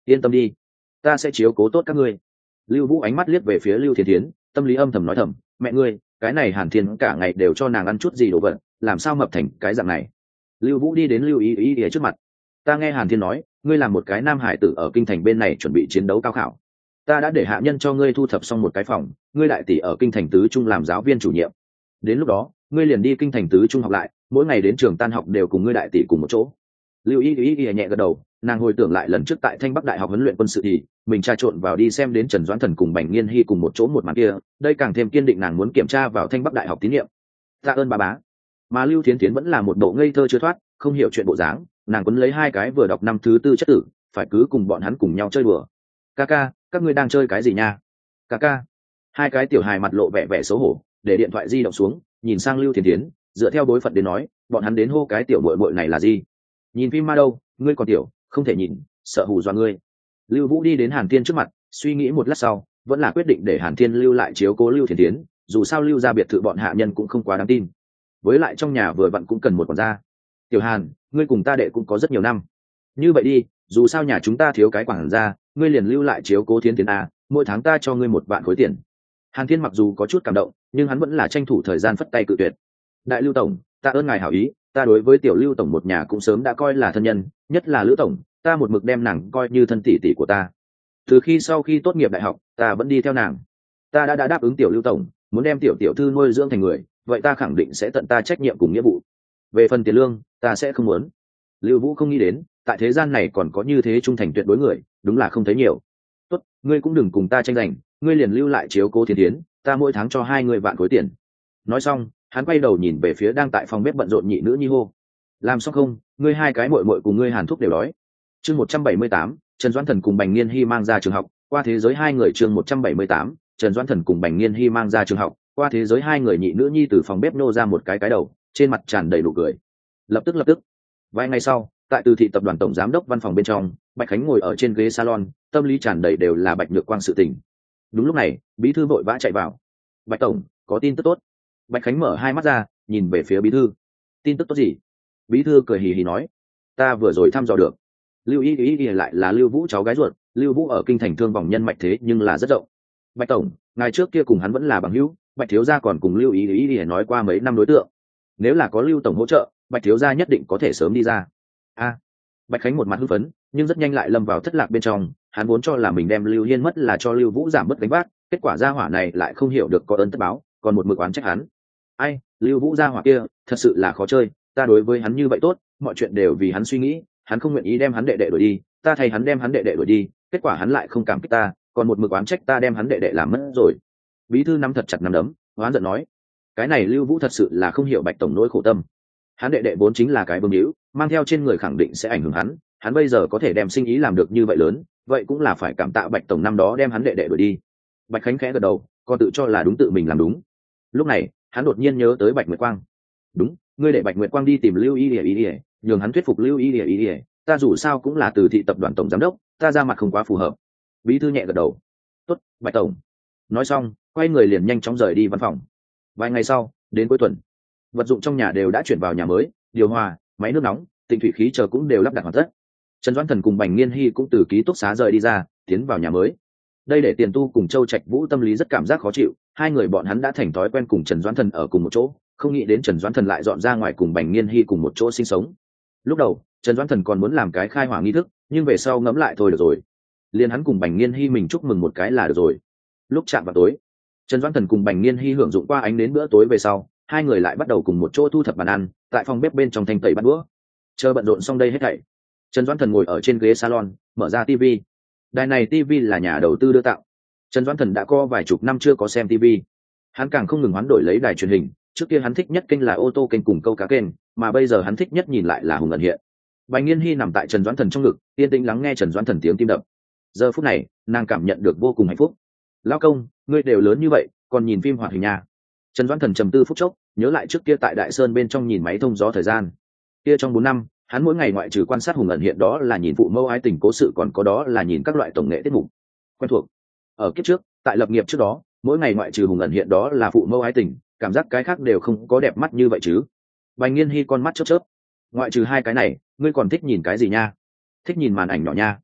[SPEAKER 1] yên tâm đi, ta sẽ chiếu cố tốt các ngươi. Lưu Vũ ánh mắt liếc về phía Lưu Thiên Thiến, tâm lý âm thầm nói thầm, mẹ ngươi, cái này Hàn Thiên cả ngày đều cho nàng ăn chút gì đồ vật, làm sao mập thành cái dạng này. Lưu Vũ đi đến Lưu Ý Ý Ý trước mặt, ta nghe Hàn Thiên nói, ngươi là một cái nam hải tử ở kinh thành bên này chuẩn bị chiến đấu cao khảo, ta đã để hạ nhân cho ngươi thu thập xong một cái phòng, ngươi đại tỷ ở kinh thành tứ trung làm giáo viên chủ nhiệm, đến lúc đó ngươi liền đi kinh thành tứ trung học lại, mỗi ngày đến trường tan học đều cùng ngươi đại tỷ cùng một chỗ. Lưu Ý Ý Ý nhẹ gật đầu, nàng hồi tưởng lại lần trước tại Thanh Bắc Đại học huấn luyện quân sự thì mình trà trộn vào đi xem đến Trần Doãn Thần cùng Bành Nghiên Hy cùng một chỗ một màn kia, đây càng thêm kiên định nàng muốn kiểm tra vào Thanh Bắc Đại học tín nhiệm. Tạ ơn bà bá. Mà Lưu Thiến Thiến vẫn là một bộ ngây thơ chưa thoát, không hiểu chuyện bộ dáng, nàng quấn lấy hai cái vừa đọc năm thứ tư chất tử, phải cứ cùng bọn hắn cùng nhau chơi đùa. Ca ca, các ngươi đang chơi cái gì nha? Ca ca. Hai cái tiểu hài mặt lộ vẻ vẻ xấu hổ, để điện thoại di động xuống, nhìn sang Lưu Thiến Thiến, dựa theo bối phận đến nói, bọn hắn đến hô cái tiểu muội muội này là gì? Nhìn phim ma đâu, ngươi còn tiểu, không thể nhìn, sợ hù dọa ngươi. Lưu Vũ đi đến Hàn Thiên trước mặt, suy nghĩ một lát sau, vẫn là quyết định để Hàn Thiên lưu lại chiếu cố Lưu Thiến Thiến, dù sao Lưu gia biệt thự bọn hạ nhân cũng không quá đáng tin, với lại trong nhà vừa vặn cũng cần một quản gia. Tiểu Hàn, ngươi cùng ta đệ cũng có rất nhiều năm, như vậy đi, dù sao nhà chúng ta thiếu cái quản gia, ngươi liền lưu lại chiếu cố Thiến Thiến a, mỗi tháng ta cho ngươi một vạn khối tiền. Hàn Thiên mặc dù có chút cảm động, nhưng hắn vẫn là tranh thủ thời gian phất tay cự tuyệt. Đại Lưu tổng, ta ơn ngài hảo ý, ta đối với tiểu Lưu tổng một nhà cũng sớm đã coi là thân nhân, nhất là Lữ tổng, ta một mực đem nàng coi như thân tỷ tỷ của ta. Từ khi sau khi tốt nghiệp đại học, ta vẫn đi theo nàng. Ta đã đã đáp ứng tiểu Lưu tổng, muốn đem tiểu tiểu thư nuôi dưỡng thành người, vậy ta khẳng định sẽ tận ta trách nhiệm cùng nghĩa vụ. Về phần tiền lương, ta sẽ không muốn. Lưu Vũ không nghĩ đến, tại thế gian này còn có như thế trung thành tuyệt đối người, đúng là không thấy nhiều. Tốt, ngươi cũng đừng cùng ta tranh giành, ngươi liền lưu lại chiếu cố Thiên Thiến, ta mỗi tháng cho hai người vạn khối tiền. Nói xong, hắn quay đầu nhìn về phía đang tại phòng bếp bận rộn nhị nữ nhi hô, làm xong không, ngươi hai cái muội muội cùng ngươi Hàn thúc đều đói. Chương một trăm bảy mươi tám, Trần Doãn Thần cùng Bành Nghiên Hy mang ra trường học, qua thế giới hai người. Chương một trăm bảy mươi tám, Trần Doãn Thần cùng Bành Nghiên Hy mang ra trường học, qua thế giới hai người. Nhị nữ nhi từ phòng bếp nô ra một cái cái đầu, trên mặt tràn đầy nụ cười. Lập tức lập tức. Vài ngày sau, tại Từ thị tập đoàn tổng giám đốc văn phòng bên trong, Bạch Khánh ngồi ở trên ghế salon, tâm lý tràn đầy đều là Bạch Nhược Quang sự tình. Đúng lúc này, bí thư vội vã chạy vào. Bạch tổng, có tin tức tốt. Bạch Khánh mở hai mắt ra, nhìn về phía bí thư. Tin tức tốt gì? Bí thư cười hì hì nói, ta vừa rồi thăm dò được, Lưu Ý Ý lại là Lưu Vũ cháu gái ruột, Lưu Vũ ở kinh thành thương vòng nhân mạch thế nhưng là rất rộng. Bạch tổng, ngày trước kia cùng hắn vẫn là bằng hữu, Bạch thiếu gia còn cùng Lưu Ý Ý nói qua mấy năm đối tượng, nếu là có Lưu tổng hỗ trợ, Bạch thiếu gia nhất định có thể sớm đi ra. A. Bạch Khánh một mặt hưng phấn, nhưng rất nhanh lại lâm vào thất lạc bên trong, hắn vốn cho là mình đem Lưu Hiên mất là cho Lưu Vũ giảm bớt gánh vác, kết quả gia hỏa này lại không hiểu được có ơn tất báo, còn một mực oán trách hắn. Ai, Lưu Vũ gia hỏa kia, thật sự là khó chơi, ta đối với hắn như vậy tốt, mọi chuyện đều vì hắn suy nghĩ, hắn không nguyện ý đem hắn đệ đệ đuổi đi, ta thay hắn đem hắn đệ đệ đuổi đi, kết quả hắn lại không cảm kích ta, còn một mực oán trách ta đem hắn đệ đệ làm mất rồi. Bí thư nắm thật chặt nắm đấm, oán giận nói, cái này Lưu Vũ thật sự là không hiểu Bạch tổng nỗi khổ tâm. Hắn đệ đệ vốn chính là cái bưng hữu, mang theo trên người khẳng định sẽ ảnh hưởng hắn, hắn bây giờ có thể đem sinh ý làm được như vậy lớn, vậy cũng là phải cảm tạ Bạch tổng năm đó đem hắn đệ đệ đuổi đi. Bạch Khánh khẽ gật đầu, còn tự cho là đúng tự mình làm đúng. Lúc này, hắn đột nhiên nhớ tới Bạch Nguyệt Quang. Đúng, ngươi để Bạch Nguyệt Quang đi tìm Lưu Y Lìa Y Lìa, nhường hắn thuyết phục Lưu Y Lìa Y Lìa, ta dù sao cũng là Từ thị tập đoàn tổng giám đốc, ta ra mặt không quá phù hợp. Bí thư nhẹ gật đầu. Tốt, Bạch tổng. Nói xong, quay người liền nhanh chóng rời đi văn phòng. Vài ngày sau, đến cuối tuần, vật dụng trong nhà đều đã chuyển vào nhà mới, điều hòa, máy nước nóng, tịnh thủy khí chờ cũng đều lắp đặt hoàn tất. Trần Doãn Thần cùng Bành Nghiên Hy cũng từ ký túc xá rời đi ra, tiến vào nhà mới. Đây để Tiền Tu cùng Châu Trạch Vũ tâm lý rất cảm giác khó chịu, hai người bọn hắn đã thành thói quen cùng Trần Doãn Thần ở cùng một chỗ, không nghĩ đến Trần Doãn Thần lại dọn ra ngoài cùng Bành Nghiên Hy cùng một chỗ sinh sống. Lúc đầu, Trần Doãn Thần còn muốn làm cái khai hỏa nghi thức, nhưng về sau ngẫm lại thôi được rồi. Liền hắn cùng Bành Nghiên Hy mình chúc mừng một cái là được rồi. Lúc chạm vào tối, Trần Doãn Thần cùng Bành Nghiên Hy hưởng dụng qua ánh đến bữa tối về sau, hai người lại bắt đầu cùng một chỗ thu thập bàn ăn, tại phòng bếp bên trong thanh tẩy bát đũa. Chờ bận rộn xong đây hết thảy, Trần Doãn Thần ngồi ở trên ghế salon, mở ra tivi. Đài này tivi là nhà đầu tư đưa tặng. Trần Doãn Thần đã có vài chục năm chưa có xem tivi. Hắn càng không ngừng hoán đổi lấy đài truyền hình, trước kia hắn thích nhất kênh là ô tô kênh cùng câu cá kênh, mà bây giờ hắn thích nhất nhìn lại là Hùng ẩn hiện. Bành Nghiên Hy nằm tại Trần Doãn Thần trong ngực, yên tĩnh lắng nghe Trần Doãn Thần tiếng tim đập. Giờ phút này, nàng cảm nhận được vô cùng hạnh phúc. Lão công, ngươi đều lớn như vậy, còn nhìn phim hoạt hình nhà. Trần Doãn Thần trầm tư phút chốc, nhớ lại trước kia tại Đại Sơn bên trong nhìn máy thông gió thời gian. Kia trong bốn năm, hắn mỗi ngày ngoại trừ quan sát Hùng ẩn hiện đó là nhìn phụ mẫu ái tình cố sự, còn có đó là nhìn các loại tổng nghệ tiết mục. Quen thuộc. Ở kiếp trước, tại lập nghiệp trước đó, mỗi ngày ngoại trừ Hùng ẩn hiện đó là phụ mẫu ái tình, cảm giác cái khác đều không có đẹp mắt như vậy chứ. Bành Nghiên Hy con mắt chớp chớp. Ngoại trừ hai cái này, ngươi còn thích nhìn cái gì nha? Thích nhìn màn ảnh nhỏ nha.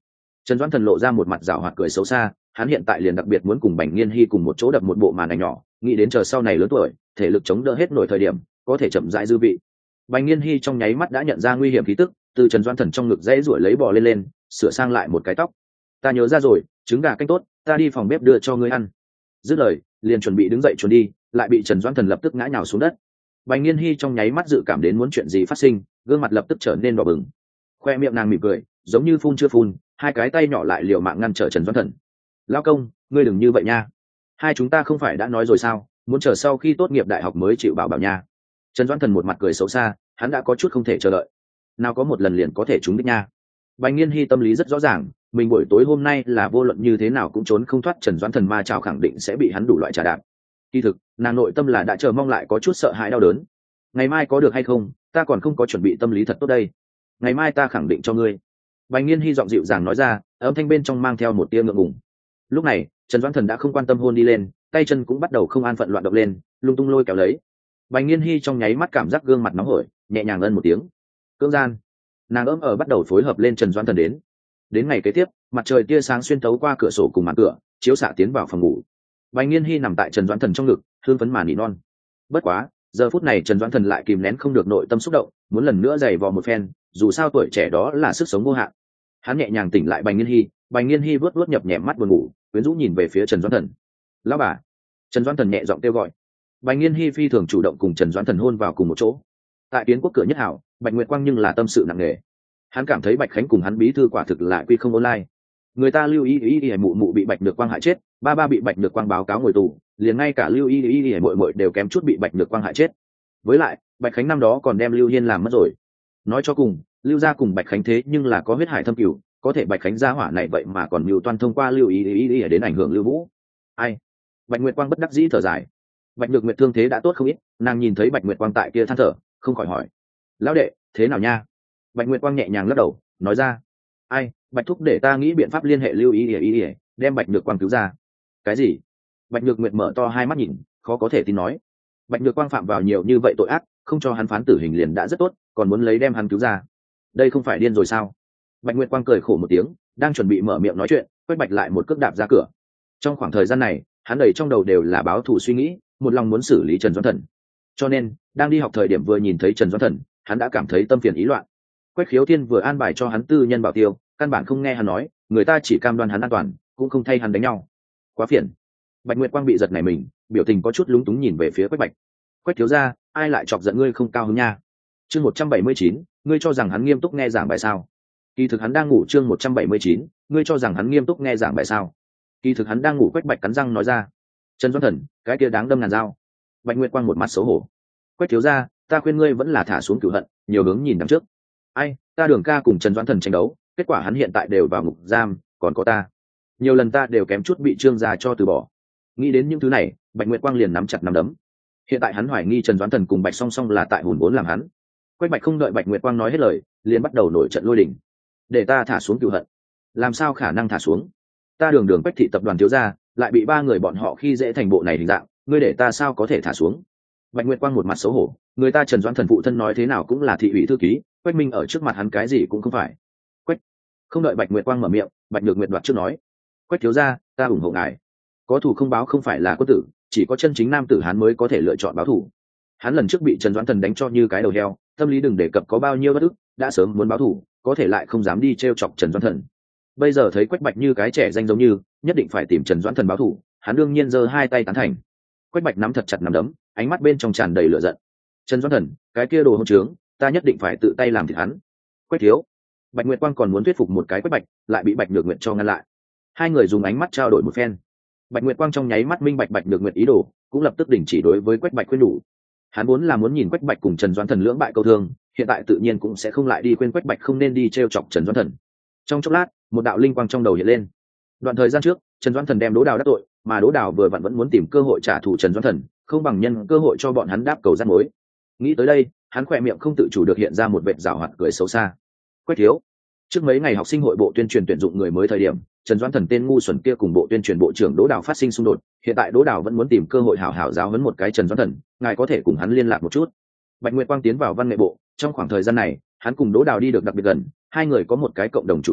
[SPEAKER 1] Trần Doãn Thần lộ ra một mặt giảo hoạt cười xấu xa, hắn hiện tại liền đặc biệt muốn cùng Bành Nghiên Hy cùng một chỗ đập một bộ màn ảnh nhỏ, nghĩ đến chờ sau này lớn tuổi, thể lực chống đỡ hết nổi thời điểm, có thể chậm rãi dư vị. Bành Nghiên Hy trong nháy mắt đã nhận ra nguy hiểm khí tức, từ Trần Doãn Thần trong ngực dãy ruổi lấy bò lên lên, sửa sang lại một cái tóc. Ta nhớ ra rồi, trứng gà canh tốt, ta đi phòng bếp đưa cho ngươi ăn. Dứt lời, liền chuẩn bị đứng dậy chuẩn đi, lại bị Trần Doãn Thần lập tức ngã nhào xuống đất. Bành Nghiên Hy trong nháy mắt dự cảm đến muốn chuyện gì phát sinh, gương mặt lập tức trở nên đỏ bừng. Khoe miệng nàng mỉm cười, giống như phun chưa phun, hai cái tay nhỏ lại liều mạng ngăn trở Trần Doãn Thần. Lão công, ngươi đừng như vậy nha. Hai chúng ta không phải đã nói rồi sao, muốn chờ sau khi tốt nghiệp đại học mới chịu bảo bảo nha. Trần Doãn Thần một mặt cười xấu xa, hắn đã có chút không thể chờ đợi. Nào có một lần liền có thể trúng đích nha. Bành Nghiên Hy tâm lý rất rõ ràng, mình buổi tối hôm nay là vô luận như thế nào cũng trốn không thoát Trần Doãn Thần ma trào khẳng định sẽ bị hắn đủ loại trà đạp. Kỳ thực, nàng nội tâm là đã chờ mong lại có chút sợ hãi đau đớn. Ngày mai có được hay không, ta còn không có chuẩn bị tâm lý thật tốt đây. Ngày mai ta khẳng định cho ngươi. Bành Nghiên Hy giọng dịu dàng nói ra, âm thanh bên trong mang theo một tia ngượng ngùng. Lúc này, Trần Doãn Thần đã không quan tâm hôn đi lên, tay chân cũng bắt đầu không an phận loạn động lên, lung tung lôi kéo lấy. Bành Nghiên Hy trong nháy mắt cảm giác gương mặt nóng hổi, nhẹ nhàng ân một tiếng. Cưỡng gian. Nàng ấm ở bắt đầu phối hợp lên Trần Doãn Thần đến. Đến ngày kế tiếp, mặt trời tia sáng xuyên tấu qua cửa sổ cùng màn cửa, chiếu xạ tiến vào phòng ngủ. Bành Nghiên Hy nằm tại Trần Doãn Thần trong ngực, hương phấn mà nỉ non. Bất quá, giờ phút này Trần Doãn Thần lại kìm nén không được nội tâm xúc động, muốn lần nữa giày vò một phen, dù sao tuổi trẻ đó là sức sống vô hạn. Hắn nhẹ nhàng tỉnh lại Bành Nghiên Hy, Bành Nghiên Hy vớt vớt nhập nhèm mắt buồn ngủ, quyến rũ nhìn về phía Trần Doãn Thần. "Lão bà." Trần Doãn Thần nhẹ giọng kêu gọi. Bành Nghiên Hy phi thường chủ động cùng Trần Doãn Thần hôn vào cùng một chỗ. Tại Kiến Quốc cửa nhất hảo, Bạch Nguyệt Quang nhưng là tâm sự nặng nề. Hắn cảm thấy Bạch Khánh cùng hắn bí thư quả thực là quy không online. Người ta Lưu Y Y Y mụ mụ bị Bạch Nhược Quang hại chết, ba ba bị Bạch Nhược Quang báo cáo ngồi tù, liền ngay cả Lưu Y Y Y muội muội đều kém chút bị Bạch Nhược Quang hại chết. Với lại, Bạch Khánh năm đó còn đem Lưu Hiên làm mất rồi. Nói cho cùng, Lưu gia cùng Bạch Khánh thế nhưng là có huyết hải thâm cửu, có thể Bạch Khánh gia hỏa này vậy mà còn mưu toan thông qua Lưu Y Y Y đến ảnh hưởng Lưu Vũ. Ai? Bạch Nguyệt Quang bất đắc dĩ thở dài. Bạch Nhược Nguyệt thương thế đã tốt không ít, nàng nhìn thấy Bạch Nguyệt Quang tại kia than thở, không khỏi hỏi: "Lão đệ, thế nào nha?" Bạch Nguyệt Quang nhẹ nhàng lắc đầu, nói ra: "Ai, Bạch thúc để ta nghĩ biện pháp liên hệ Lưu Y Y Y, đem Bạch Nhược Quang cứu ra." "Cái gì?" Bạch Nhược Nguyệt mở to hai mắt nhìn, khó có thể tin nói: "Bạch Nhược Quang phạm vào nhiều như vậy tội ác, không cho hắn phán tử hình liền đã rất tốt, còn muốn lấy đem hắn cứu ra. Đây không phải điên rồi sao?" Bạch Nguyệt Quang cười khổ một tiếng, đang chuẩn bị mở miệng nói chuyện, Quách Bạch lại một cước đạp ra cửa. Trong khoảng thời gian này, hắn đầy trong đầu đều là báo thù suy nghĩ, một lòng muốn xử lý Trần Doãn Thần. Cho nên, đang đi học thời điểm vừa nhìn thấy Trần Doãn Thần, hắn đã cảm thấy tâm phiền ý loạn. Quách Khiếu Thiên vừa an bài cho hắn tư nhân bảo tiêu, căn bản không nghe hắn nói, người ta chỉ cam đoan hắn an toàn, cũng không thay hắn đánh nhau. Quá phiền. Bạch Nguyệt Quang bị giật nảy mình, biểu tình có chút lúng túng nhìn về phía Quách Bạch. "Quách thiếu gia, ai lại chọc giận ngươi không cao hứng nha?" Chương một trăm bảy mươi chín, ngươi cho rằng hắn nghiêm túc nghe giảng bài sao? Kỳ thực hắn đang ngủ. Chương một trăm bảy mươi chín, ngươi cho rằng hắn nghiêm túc nghe giảng bài sao? Kỳ thực hắn đang ngủ. Quách Bạch cắn răng nói ra. "Trần Doãn Thần, cái kia đáng đâm ngàn dao." Bạch Nguyệt Quang một mặt xấu hổ. "Quách thiếu gia, ta khuyên ngươi vẫn là thả xuống cửu hận, nhiều hướng nhìn đằng trước. Ai, ta Đường ca cùng Trần Doãn Thần tranh đấu, kết quả hắn hiện tại đều vào ngục giam, còn có ta. Nhiều lần ta đều kém chút bị Trương gia cho từ bỏ." Nghĩ đến những thứ này, Bạch Nguyệt Quang liền nắm chặt nắm đấm. Hiện tại hắn hoài nghi Trần Doãn Thần cùng Bạch Song Song là tại hùn vốn làm hắn. Quách Bạch không đợi Bạch Nguyệt Quang nói hết lời, liền bắt đầu nổi trận lôi đình. "Để ta thả xuống cửu hận? Làm sao khả năng thả xuống? Ta Đường Đường Quách thị tập đoàn thiếu gia, lại bị ba người bọn họ khi dễ thành bộ này hình dạng, ngươi để ta sao có thể thả xuống?" Bạch Nguyệt Quang một mặt xấu hổ, người ta Trần Doãn Thần phụ thân nói thế nào cũng là thị ủy thư ký, Quách Minh ở trước mặt hắn cái gì cũng không phải. Quách. Không đợi Bạch Nguyệt Quang mở miệng, Bạch Nhược Nguyệt đoạt trước nói: "Quách thiếu gia, ta ủng hộ ngài. Có thù không báo không phải là quân tử, chỉ có chân chính nam tử hắn mới có thể lựa chọn báo thù. Hắn lần trước bị Trần Doãn Thần đánh cho như cái đầu heo, tâm lý đừng đề cập có bao nhiêu bất ức, đã sớm muốn báo thù, có thể lại không dám đi trêu chọc Trần Doãn Thần. Bây giờ thấy Quách Bạch như cái trẻ danh giống như, nhất định phải tìm Trần Doãn Thần báo thù, hắn đương nhiên giơ hai tay tán thành." Quách Bạch nắm thật chặt nắm đấm, ánh mắt bên trong tràn đầy lửa giận. "Trần Doãn Thần, cái kia đồ hỗn trướng, ta nhất định phải tự tay làm thịt hắn." "Quách thiếu." Bạch Nguyệt Quang còn muốn thuyết phục một cái Quách Bạch, lại bị Bạch Nhược Nguyệt cho ngăn lại. Hai người dùng ánh mắt trao đổi một phen. Bạch Nguyệt Quang trong nháy mắt minh bạch Bạch Nhược Nguyệt ý đồ, cũng lập tức đình chỉ đối với Quách Bạch khuyên nhủ. Hắn vốn là muốn nhìn Quách Bạch cùng Trần Doãn Thần lưỡng bại câu thương, hiện tại tự nhiên cũng sẽ không lại đi khuyên Quách Bạch không nên đi trêu chọc Trần Doãn Thần. Trong chốc lát, một đạo linh quang trong đầu hiện lên. Đoạn thời gian trước, Trần Doãn Thần đem Đỗ Đào đắc tội, mà Đỗ Đào vừa vặn vẫn muốn tìm cơ hội trả thù Trần Doãn Thần, không bằng nhân cơ hội cho bọn hắn đáp cầu răn mối. Nghĩ tới đây, hắn khỏe miệng không tự chủ được hiện ra một vệt giảo hoạt cười xấu xa. "Quách thiếu, trước mấy ngày học sinh hội bộ tuyên truyền tuyển dụng người mới thời điểm, Trần Doãn Thần tên ngu xuẩn kia cùng bộ tuyên truyền bộ trưởng Đỗ Đào phát sinh xung đột, hiện tại Đỗ Đào vẫn muốn tìm cơ hội hảo hảo giáo huấn một cái Trần Doãn Thần, ngài có thể cùng hắn liên lạc một chút." Bạch Nguyệt Quang tiến vào văn nghệ bộ, trong khoảng thời gian này, hắn cùng Đỗ Đào đi được đặc biệt gần, hai người có một cái cộng đồng chủ đề,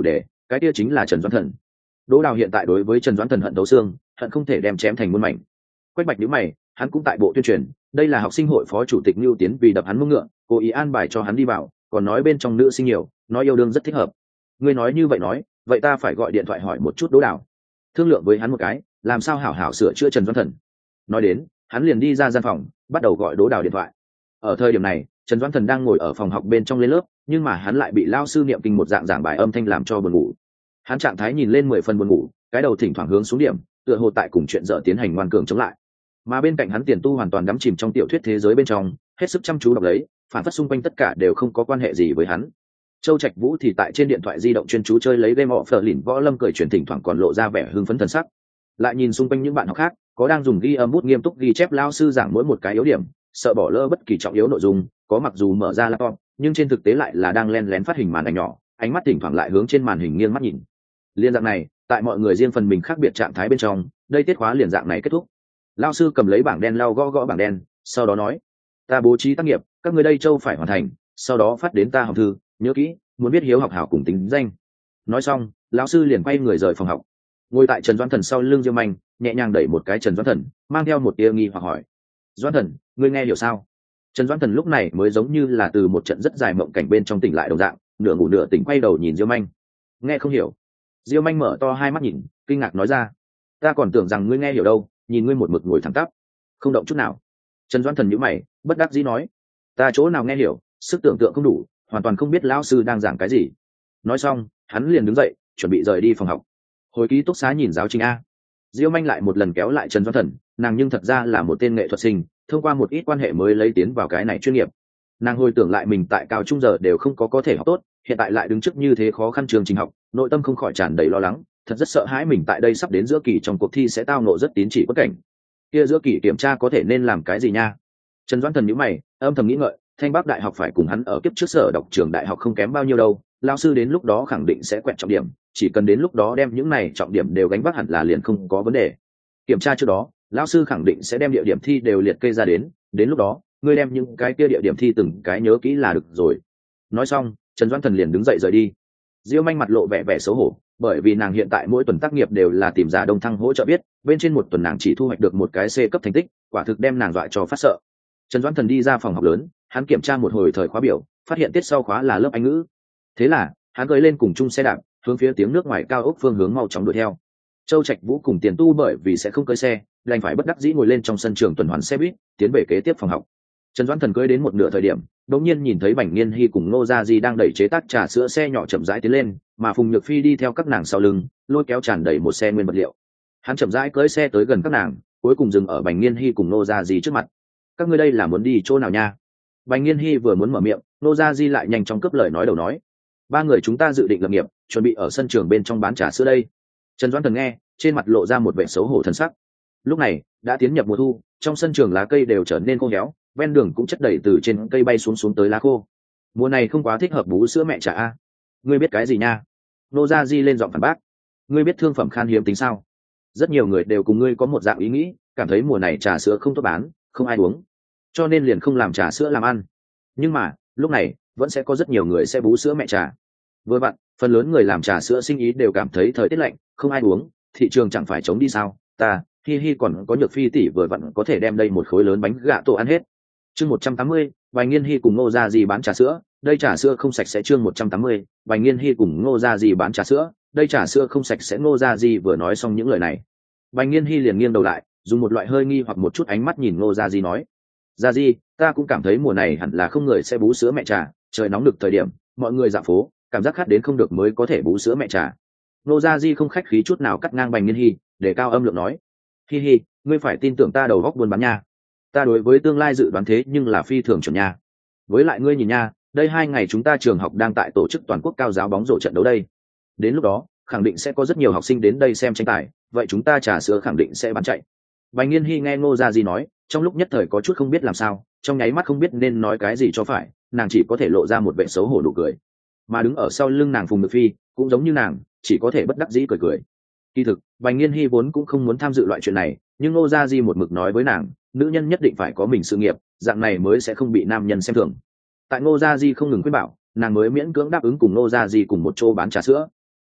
[SPEAKER 1] cái kia chính là Trần Doãn Thần. Đỗ Đào hiện tại đối với Trần Doãn Thần hận thấu xương, hận không thể đem chém thành muôn mảnh. Quách Bạch nhíu mày, hắn cũng tại bộ tuyên truyền, đây là học sinh hội phó chủ tịch Lưu Tiến vì đập hắn mông ngựa, cố ý an bài cho hắn đi vào, còn nói bên trong nữ sinh nhiều, nói yêu đương rất thích hợp. Ngươi nói như vậy nói, vậy ta phải gọi điện thoại hỏi một chút Đỗ Đào, thương lượng với hắn một cái, làm sao hảo hảo sửa chữa Trần Doãn Thần. Nói đến, hắn liền đi ra gian phòng, bắt đầu gọi Đỗ Đào điện thoại. Ở thời điểm này, Trần Doãn Thần đang ngồi ở phòng học bên trong lên lớp, nhưng mà hắn lại bị lao sư niệm kinh một dạng giảng bài âm thanh làm cho buồn ngủ. Hắn trạng thái nhìn lên mười phần buồn ngủ, cái đầu thỉnh thoảng hướng xuống điểm, tựa hồ tại cùng chuyện dở tiến hành ngoan cường chống lại. Mà bên cạnh hắn Tiền Tu hoàn toàn đắm chìm trong tiểu thuyết thế giới bên trong, hết sức chăm chú đọc lấy, phản phất xung quanh tất cả đều không có quan hệ gì với hắn. Châu Trạch Vũ thì tại trên điện thoại di động chuyên chú chơi lấy game of lìn võ lâm cười chuyển thỉnh thoảng còn lộ ra vẻ hưng phấn thần sắc. Lại nhìn xung quanh những bạn học khác, có đang dùng ghi âm bút nghiêm túc ghi chép lao sư giảng mỗi một cái yếu điểm, sợ bỏ lỡ bất kỳ trọng yếu nội dung, có mặc dù mở ra laptop, nhưng trên thực tế lại là đang lén lén phát hình màn ảnh nhỏ, ánh mắt thỉnh thoảng lại hướng trên màn hình nghiêng mắt nhìn. Liên dạng này, tại mọi người riêng phần mình khác biệt trạng thái bên trong, đây tiết khóa liền dạng này kết thúc. Lao sư cầm lấy bảng đen lau gõ gõ bảng đen, sau đó nói: "Ta bố trí tác nghiệp, các người đây châu phải hoàn thành, sau đó phát đến ta học thư, nhớ kỹ, muốn biết hiếu học hảo cùng tính danh." Nói xong, lão sư liền quay người rời phòng học. Ngồi tại Trần Doãn Thần sau lưng Diêu Manh, nhẹ nhàng đẩy một cái Trần Doãn Thần, mang theo một tia nghi hoặc hỏi: "Doãn Thần, ngươi nghe hiểu sao?" Trần Doãn Thần lúc này mới giống như là từ một trận rất dài mộng cảnh bên trong tỉnh lại đồng dạng, nửa ngủ nửa tỉnh quay đầu nhìn Diêu Manh. "Nghe không hiểu." Diêu Manh mở to hai mắt nhìn, kinh ngạc nói ra: "Ta còn tưởng rằng ngươi nghe hiểu đâu, nhìn ngươi một mực ngồi thẳng tắp, không động chút nào." Trần Doãn Thần nhíu mày, bất đắc dĩ nói: "Ta chỗ nào nghe hiểu, sức tưởng tượng không đủ, hoàn toàn không biết lão sư đang giảng cái gì." Nói xong, hắn liền đứng dậy, chuẩn bị rời đi phòng học. Hồi ký túc xá nhìn giáo trình a. Diêu Manh lại một lần kéo lại Trần Doãn Thần, nàng nhưng thật ra là một tên nghệ thuật sinh, thông qua một ít quan hệ mới lấy tiến vào cái này chuyên nghiệp. Nàng hồi tưởng lại mình tại cao trung giờ đều không có có thể học tốt, hiện tại lại đứng trước như thế khó khăn trường trình học, nội tâm không khỏi tràn đầy lo lắng, thật rất sợ hãi mình tại đây sắp đến giữa kỳ trong cuộc thi sẽ tao nộ rất tín chỉ bất cảnh. Kia giữa kỳ kiểm tra có thể nên làm cái gì nha? Trần Doãn Thần nhíu mày, âm thầm nghĩ ngợi, Thanh Bắc Đại học phải cùng hắn ở kiếp trước sở đọc trường đại học không kém bao nhiêu đâu, lão sư đến lúc đó khẳng định sẽ quẹt trọng điểm, chỉ cần đến lúc đó đem những này trọng điểm đều gánh vác hẳn là liền không có vấn đề. Kiểm tra trước đó, lão sư khẳng định sẽ đem địa điểm thi đều liệt kê ra đến, đến lúc đó, ngươi đem những cái kia địa điểm thi từng cái nhớ kỹ là được rồi. Nói xong, Trần Doãn Thần liền đứng dậy rời đi. Diêu Manh mặt lộ vẻ vẻ xấu hổ, bởi vì nàng hiện tại mỗi tuần tác nghiệp đều là tìm giả Đông Thăng hỗ trợ biết, bên trên một tuần nàng chỉ thu hoạch được một cái C cấp thành tích, quả thực đem nàng dọa cho phát sợ. Trần Doãn Thần đi ra phòng học lớn, hắn kiểm tra một hồi thời khóa biểu, phát hiện tiết sau khóa là lớp Anh ngữ. Thế là, hắn cưỡi lên cùng chung xe đạp, hướng phía tiếng nước ngoài cao ốc phương hướng mau chóng đuổi theo. Châu Trạch Vũ cùng Tiền Tu bởi vì sẽ không cưỡi xe, đành phải bất đắc dĩ ngồi lên trong sân trường tuần hoàn xe buýt, tiến về kế tiếp phòng học. Trần Doãn Thần cưỡi đến một nửa thời điểm, đột nhiên nhìn thấy Bành Nghiên Hy cùng Ngô Gia Di đang đẩy chế tác trà sữa xe nhỏ chậm rãi tiến lên, mà Phùng Nhược Phi đi theo các nàng sau lưng, lôi kéo tràn đầy một xe nguyên vật liệu. Hắn chậm rãi cưỡi xe tới gần các nàng, cuối cùng dừng ở Bành Nghiên Hy cùng Ngô Gia Di trước mặt. "Các ngươi đây là muốn đi chỗ nào nha?" Bành Nghiên Hy vừa muốn mở miệng, Ngô Gia Di lại nhanh chóng cướp lời nói đầu nói: "Ba người chúng ta dự định lập nghiệp, chuẩn bị ở sân trường bên trong bán trà sữa đây." Trần Doãn Thần nghe, trên mặt lộ ra một vẻ xấu hổ thần sắc. Lúc này, đã tiến nhập mùa thu, trong sân trường lá cây đều trở nên khô héo, ven đường cũng chất đầy từ trên cây bay xuống xuống tới lá khô. Mùa này không quá thích hợp bú sữa mẹ trà a. Ngươi biết cái gì nha? Nô Gia Di lên giọng phản bác. Ngươi biết thương phẩm khan hiếm tính sao? Rất nhiều người đều cùng ngươi có một dạng ý nghĩ, cảm thấy mùa này trà sữa không tốt bán, không ai uống, cho nên liền không làm trà sữa làm ăn. Nhưng mà, lúc này, vẫn sẽ có rất nhiều người sẽ bú sữa mẹ trà. Vừa vặn, phần lớn người làm trà sữa sinh ý đều cảm thấy thời tiết lạnh, không ai uống, thị trường chẳng phải chống đi sao? Ta, Hi Hi còn có Nhược Phi tỷ vừa vặn có thể đem đây một khối lớn bánh gạ tổ ăn hết. Chương một trăm tám mươi, Bành Nghiên Hy cùng Ngô Gia Di bán trà sữa, đây trà sữa không sạch sẽ. Chương một trăm tám mươi, Bành Nghiên Hy cùng Ngô Gia Di bán trà sữa, đây trà sữa không sạch sẽ. Ngô Gia Di vừa nói xong những lời này, Bành Nghiên Hy liền nghiêng đầu lại, dùng một loại hơi nghi hoặc một chút ánh mắt nhìn Ngô Gia Di nói: "Gia Di, ta cũng cảm thấy mùa này hẳn là không người sẽ bú sữa mẹ trà, trời nóng được thời điểm, mọi người dạo phố, cảm giác khát đến không được mới có thể bú sữa mẹ trà." Ngô Gia Di không khách khí chút nào cắt ngang Bành Nghiên Hy, để cao âm lượng nói: "Hi Hi, ngươi phải tin tưởng ta đầu góc buôn bán nha. Ta đối với tương lai dự đoán thế nhưng là phi thường chuẩn nha. Với lại ngươi nhìn nha, đây hai ngày chúng ta trường học đang tại tổ chức toàn quốc cao giáo bóng rổ trận đấu đây. Đến lúc đó, khẳng định sẽ có rất nhiều học sinh đến đây xem tranh tài, vậy chúng ta trà sữa khẳng định sẽ bán chạy." Bành Nghiên Hy nghe Ngô Gia Di nói, trong lúc nhất thời có chút không biết làm sao, trong nháy mắt không biết nên nói cái gì cho phải, nàng chỉ có thể lộ ra một vẻ xấu hổ nụ cười. Mà đứng ở sau lưng nàng Phùng Nhược Phi, cũng giống như nàng, chỉ có thể bất đắc dĩ cười cười. Kỳ thực, Bành Nghiên Hy vốn cũng không muốn tham dự loại chuyện này, nhưng Ngô Gia Di một mực nói với nàng, nữ nhân nhất định phải có mình sự nghiệp, dạng này mới sẽ không bị nam nhân xem thường. Tại Ngô Gia Di không ngừng khuyên bảo, nàng mới miễn cưỡng đáp ứng cùng Ngô Gia Di cùng một chỗ bán trà sữa.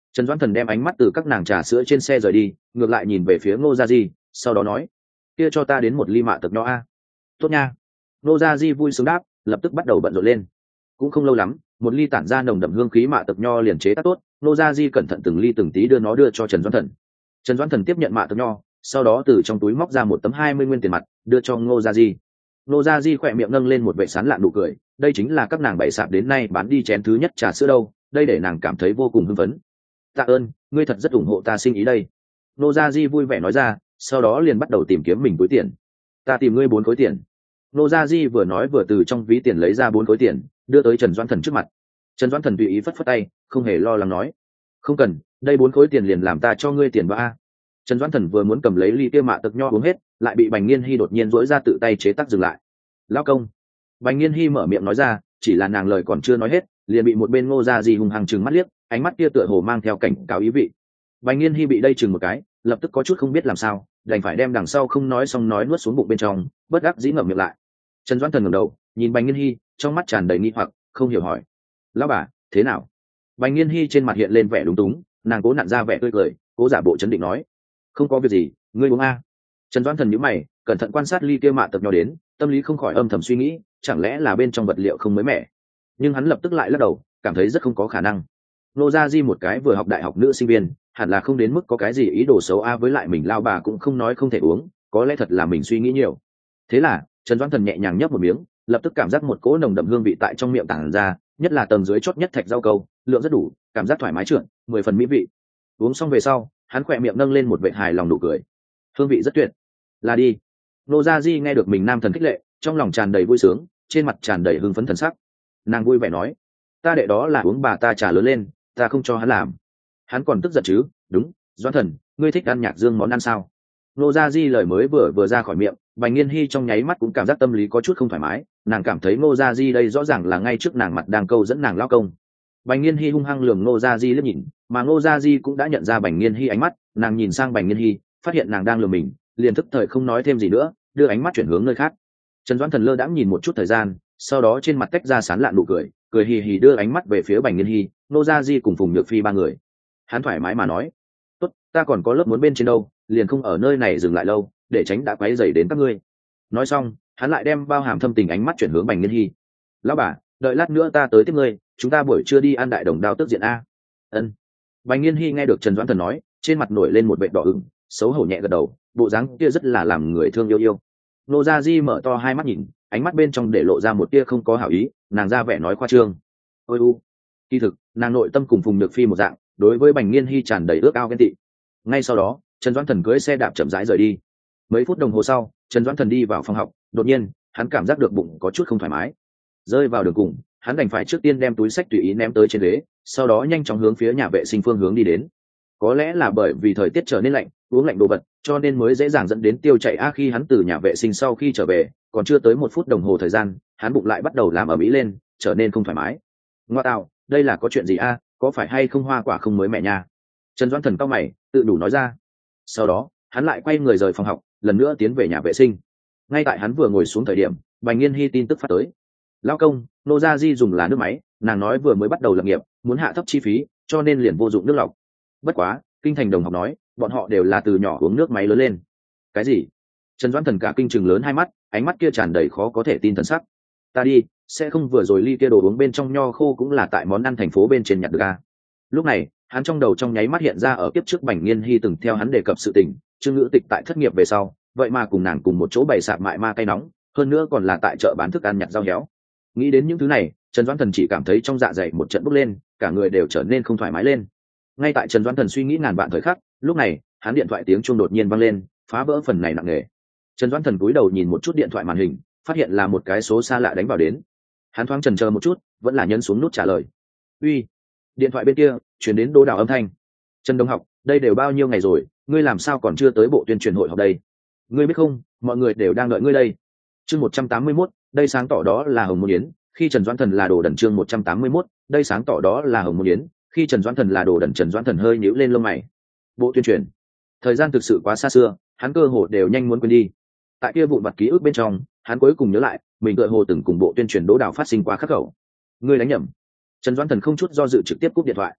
[SPEAKER 1] Trần Doãn Thần đem ánh mắt từ các nàng trà sữa trên xe rời đi, ngược lại nhìn về phía Ngô Gia Di, sau đó nói: kia cho ta đến một ly mạ tập nho a. Tốt nha. Ngô Gia Di vui sướng đáp, lập tức bắt đầu bận rộn lên. Cũng không lâu lắm, một ly tản ra nồng đậm hương khí mạ tập nho liền chế tác tốt. Ngô Gia Di cẩn thận từng ly từng tí đưa nó đưa cho Trần Doãn Thần. Trần Doãn Thần tiếp nhận mạ tập nho, sau đó từ trong túi móc ra một tấm hai mươi nguyên tiền mặt đưa cho Ngô Gia Di. Ngô Gia Di khỏe miệng nâng lên một vẻ sán lạn nụ cười, đây chính là các nàng bày sạp đến nay bán đi chén thứ nhất trà sữa đâu, đây để nàng cảm thấy vô cùng hưng phấn. Tạ ơn, ngươi thật rất ủng hộ ta sinh ý đây. Ngô Gia Di vui vẻ nói ra, sau đó liền bắt đầu tìm kiếm mình túi tiền. Ta tìm ngươi bốn khối tiền. Ngô Gia Di vừa nói vừa từ trong ví tiền lấy ra bốn khối tiền, đưa tới Trần Doãn Thần trước mặt. Trần Doãn Thần tùy ý phất phất tay, không hề lo lắng nói: không cần, đây bốn khối tiền liền làm ta cho ngươi tiền ba. Trần Doãn Thần vừa muốn cầm lấy ly kia mạ tật nho uống hết, lại bị Bành Nghiên Hi đột nhiên dỗi ra tự tay chế tác dừng lại. Lão công. Bành Nghiên Hi mở miệng nói ra, chỉ là nàng lời còn chưa nói hết, liền bị một bên Ngô Gia Di hung hăng trừng mắt liếc, ánh mắt kia tựa hồ mang theo cảnh cáo ý vị. Bành Nghiên Hi bị đây chừng một cái, lập tức có chút không biết làm sao, đành phải đem đằng sau không nói xong nói nuốt xuống bụng bên trong, bất đắc dĩ ngậm miệng lại. Trần Doãn Thần ngẩng đầu, nhìn Bành Nghiên Hi, trong mắt tràn đầy nghi hoặc, không hiểu hỏi: lão bà, thế nào? Bành Nghiên Hi trên mặt hiện lên vẻ lúng túng, nàng cố nặn ra vẻ tươi cười, cố giả bộ chấn định nói: không có việc gì, ngươi uống a. Trần Doãn Thần nhíu mày, cẩn thận quan sát ly kia mạ tập nho đến, tâm lý không khỏi âm thầm suy nghĩ, chẳng lẽ là bên trong vật liệu không mới mẻ. Nhưng hắn lập tức lại lắc đầu, cảm thấy rất không có khả năng. Nô Gia Di một cái vừa học đại học nữ sinh viên, hẳn là không đến mức có cái gì ý đồ xấu a, với lại mình lao bà cũng không nói không thể uống, có lẽ thật là mình suy nghĩ nhiều. Thế là Trần Doãn Thần nhẹ nhàng nhấp một miếng, lập tức cảm giác một cỗ nồng đậm hương vị tại trong miệng tản ra, nhất là tầng dưới chót nhất thạch rau câu, lượng rất đủ, cảm giác thoải mái trượt, mười phần mỹ vị. Uống xong về sau, hắn khỏe miệng nâng lên một vệt hài lòng nụ cười, hương vị rất tuyệt. Là đi. Nô Gia Di nghe được mình nam thần khích lệ, trong lòng tràn đầy vui sướng, trên mặt tràn đầy hưng phấn thần sắc. Nàng vui vẻ nói: ta đệ đó là uống bà ta trà lớn lên, ta không cho hắn làm. Hắn còn tức giận chứ? Đúng, Doãn Thần, ngươi thích ăn nhạc dương món ăn sao? Nô Gia Di lời mới vừa vừa ra khỏi miệng, Bành Nghiên Hi trong nháy mắt cũng cảm giác tâm lý có chút không thoải mái, nàng cảm thấy Nô Gia Di đây rõ ràng là ngay trước nàng mặt đang câu dẫn nàng lao công. Bành Nghiên Hi hung hăng lườm Nô Gia Di liếc nhìn, mà Nô Gia Di cũng đã nhận ra Bành Nghiên Hi ánh mắt, nàng nhìn sang Bành Nghiên Hi, phát hiện nàng đang lườm mình, liền thức thời không nói thêm gì nữa, đưa ánh mắt chuyển hướng nơi khác. Trần Doãn Thần lơ đãng nhìn một chút thời gian, sau đó trên mặt tách ra sán lạn nụ cười, cười hì hì đưa ánh mắt về phía Bành Nghiên Hi, Nô Gia Di cùng Phùng Nhược Phi ba người. Hắn thoải mái mà nói: tốt, ta còn có lớp muốn bên trên đâu, liền không ở nơi này dừng lại lâu, để tránh đã quấy rầy đến các ngươi. Nói xong, hắn lại đem bao hàm thâm tình ánh mắt chuyển hướng Bành Nghiên Hi. Lão bà, đợi lát nữa ta tới tiếp ngươi, chúng ta buổi trưa đi ăn đại đồng đao tước diện a. Ân. Bành Nghiên Hi nghe được Trần Doãn Thần nói, trên mặt nổi lên một vệt đỏ ửng, xấu hổ nhẹ gật đầu, bộ dáng kia rất là làm người thương yêu yêu. Nô Gia Di mở to hai mắt nhìn, ánh mắt bên trong để lộ ra một tia không có hảo ý, nàng ra vẻ nói khoa trương. Ôi u. Kỳ thực, nàng nội tâm cùng Phùng Nhược Phi một dạng, đối với Bành Nghiên Hi tràn đầy ước ao ghen tị. Ngay sau đó, Trần Doãn Thần cưỡi xe đạp chậm rãi rời đi. Mấy phút đồng hồ sau, Trần Doãn Thần đi vào phòng học, đột nhiên, hắn cảm giác được bụng có chút không thoải mái. Rơi vào đường cùng, hắn đành phải trước tiên đem túi xách tùy ý ném tới trên ghế, sau đó nhanh chóng hướng phía nhà vệ sinh phương hướng đi đến. Có lẽ là bởi vì thời tiết trở nên lạnh, uống lạnh đồ vật, cho nên mới dễ dàng dẫn đến tiêu chảy a. Khi hắn từ nhà vệ sinh sau khi trở về, còn chưa tới một phút đồng hồ thời gian, hắn bụng lại bắt đầu làm ầm ĩ lên, trở nên không thoải mái. Ngoa tạo, đây là có chuyện gì a? Có phải hay không hoa quả không mới mẹ nha? Trần Doãn Thần cau mày, tự đủ nói ra. Sau đó, hắn lại quay người rời phòng học, lần nữa tiến về nhà vệ sinh. Ngay tại hắn vừa ngồi xuống thời điểm, Bành Nghiên Hi tin tức phát tới. Lão công, Nô Gia Di dùng là nước máy, nàng nói vừa mới bắt đầu lập nghiệp, muốn hạ thấp chi phí, cho nên liền vô dụng nước lọc. Bất quá, kinh thành đồng học nói, bọn họ đều là từ nhỏ uống nước máy lớn lên. Cái gì? Trần Doãn Thần cả kinh trừng lớn hai mắt, ánh mắt kia tràn đầy khó có thể tin thần sắc. Ta đi, sẽ không vừa rồi ly kia đồ uống bên trong nho khô cũng là tại món ăn thành phố bên trên nhặt được à? Lúc này, hắn trong đầu trong nháy mắt hiện ra ở kiếp trước Bành Nghiên Hi từng theo hắn đề cập sự tình, Trương Ngữ Tịch tại thất nghiệp về sau, vậy mà cùng nàng cùng một chỗ bày sạp mại ma cay nóng, hơn nữa còn là tại chợ bán thức ăn nhặt rau héo. Nghĩ đến những thứ này, Trần Doãn Thần chỉ cảm thấy trong dạ dày một trận bốc lên, cả người đều trở nên không thoải mái lên. Ngay tại Trần Doãn Thần suy nghĩ ngàn vạn thời khắc, lúc này, hắn điện thoại tiếng chuông đột nhiên vang lên, phá vỡ phần này nặng nề. Trần Doãn Thần cúi đầu nhìn một chút điện thoại màn hình, phát hiện là một cái số xa lạ đánh vào đến. Hắn thoáng chần chờ một chút, vẫn là nhấn xuống nút trả lời. Uy. Điện thoại bên kia chuyển đến Đỗ Đào âm thanh. Trần Đông học, đây đều bao nhiêu ngày rồi, ngươi làm sao còn chưa tới bộ tuyên truyền hội họp đây? Ngươi biết không, mọi người đều đang đợi ngươi đây. Chương một trăm tám mươi mốt, đây sáng tỏ đó là Hồng Môn Yến, khi Trần Doãn Thần là đồ đần. Chương một trăm tám mươi mốt, đây sáng tỏ đó là Hồng Môn Yến, khi Trần Doãn Thần là đồ đần. Trần Doãn Thần hơi nhíu lên lông mày. Bộ tuyên truyền. Thời gian thực sự quá xa xưa, hắn cơ hồ đều nhanh muốn quên đi. Tại kia vụn vặt ký ức bên trong, hắn cuối cùng nhớ lại, mình tựa hồ từng cùng bộ tuyên truyền Đỗ Đào phát sinh qua khắc khẩu. Ngươi đánh nhầm. Trần Doãn Thần không chút do dự trực tiếp cúp điện thoại.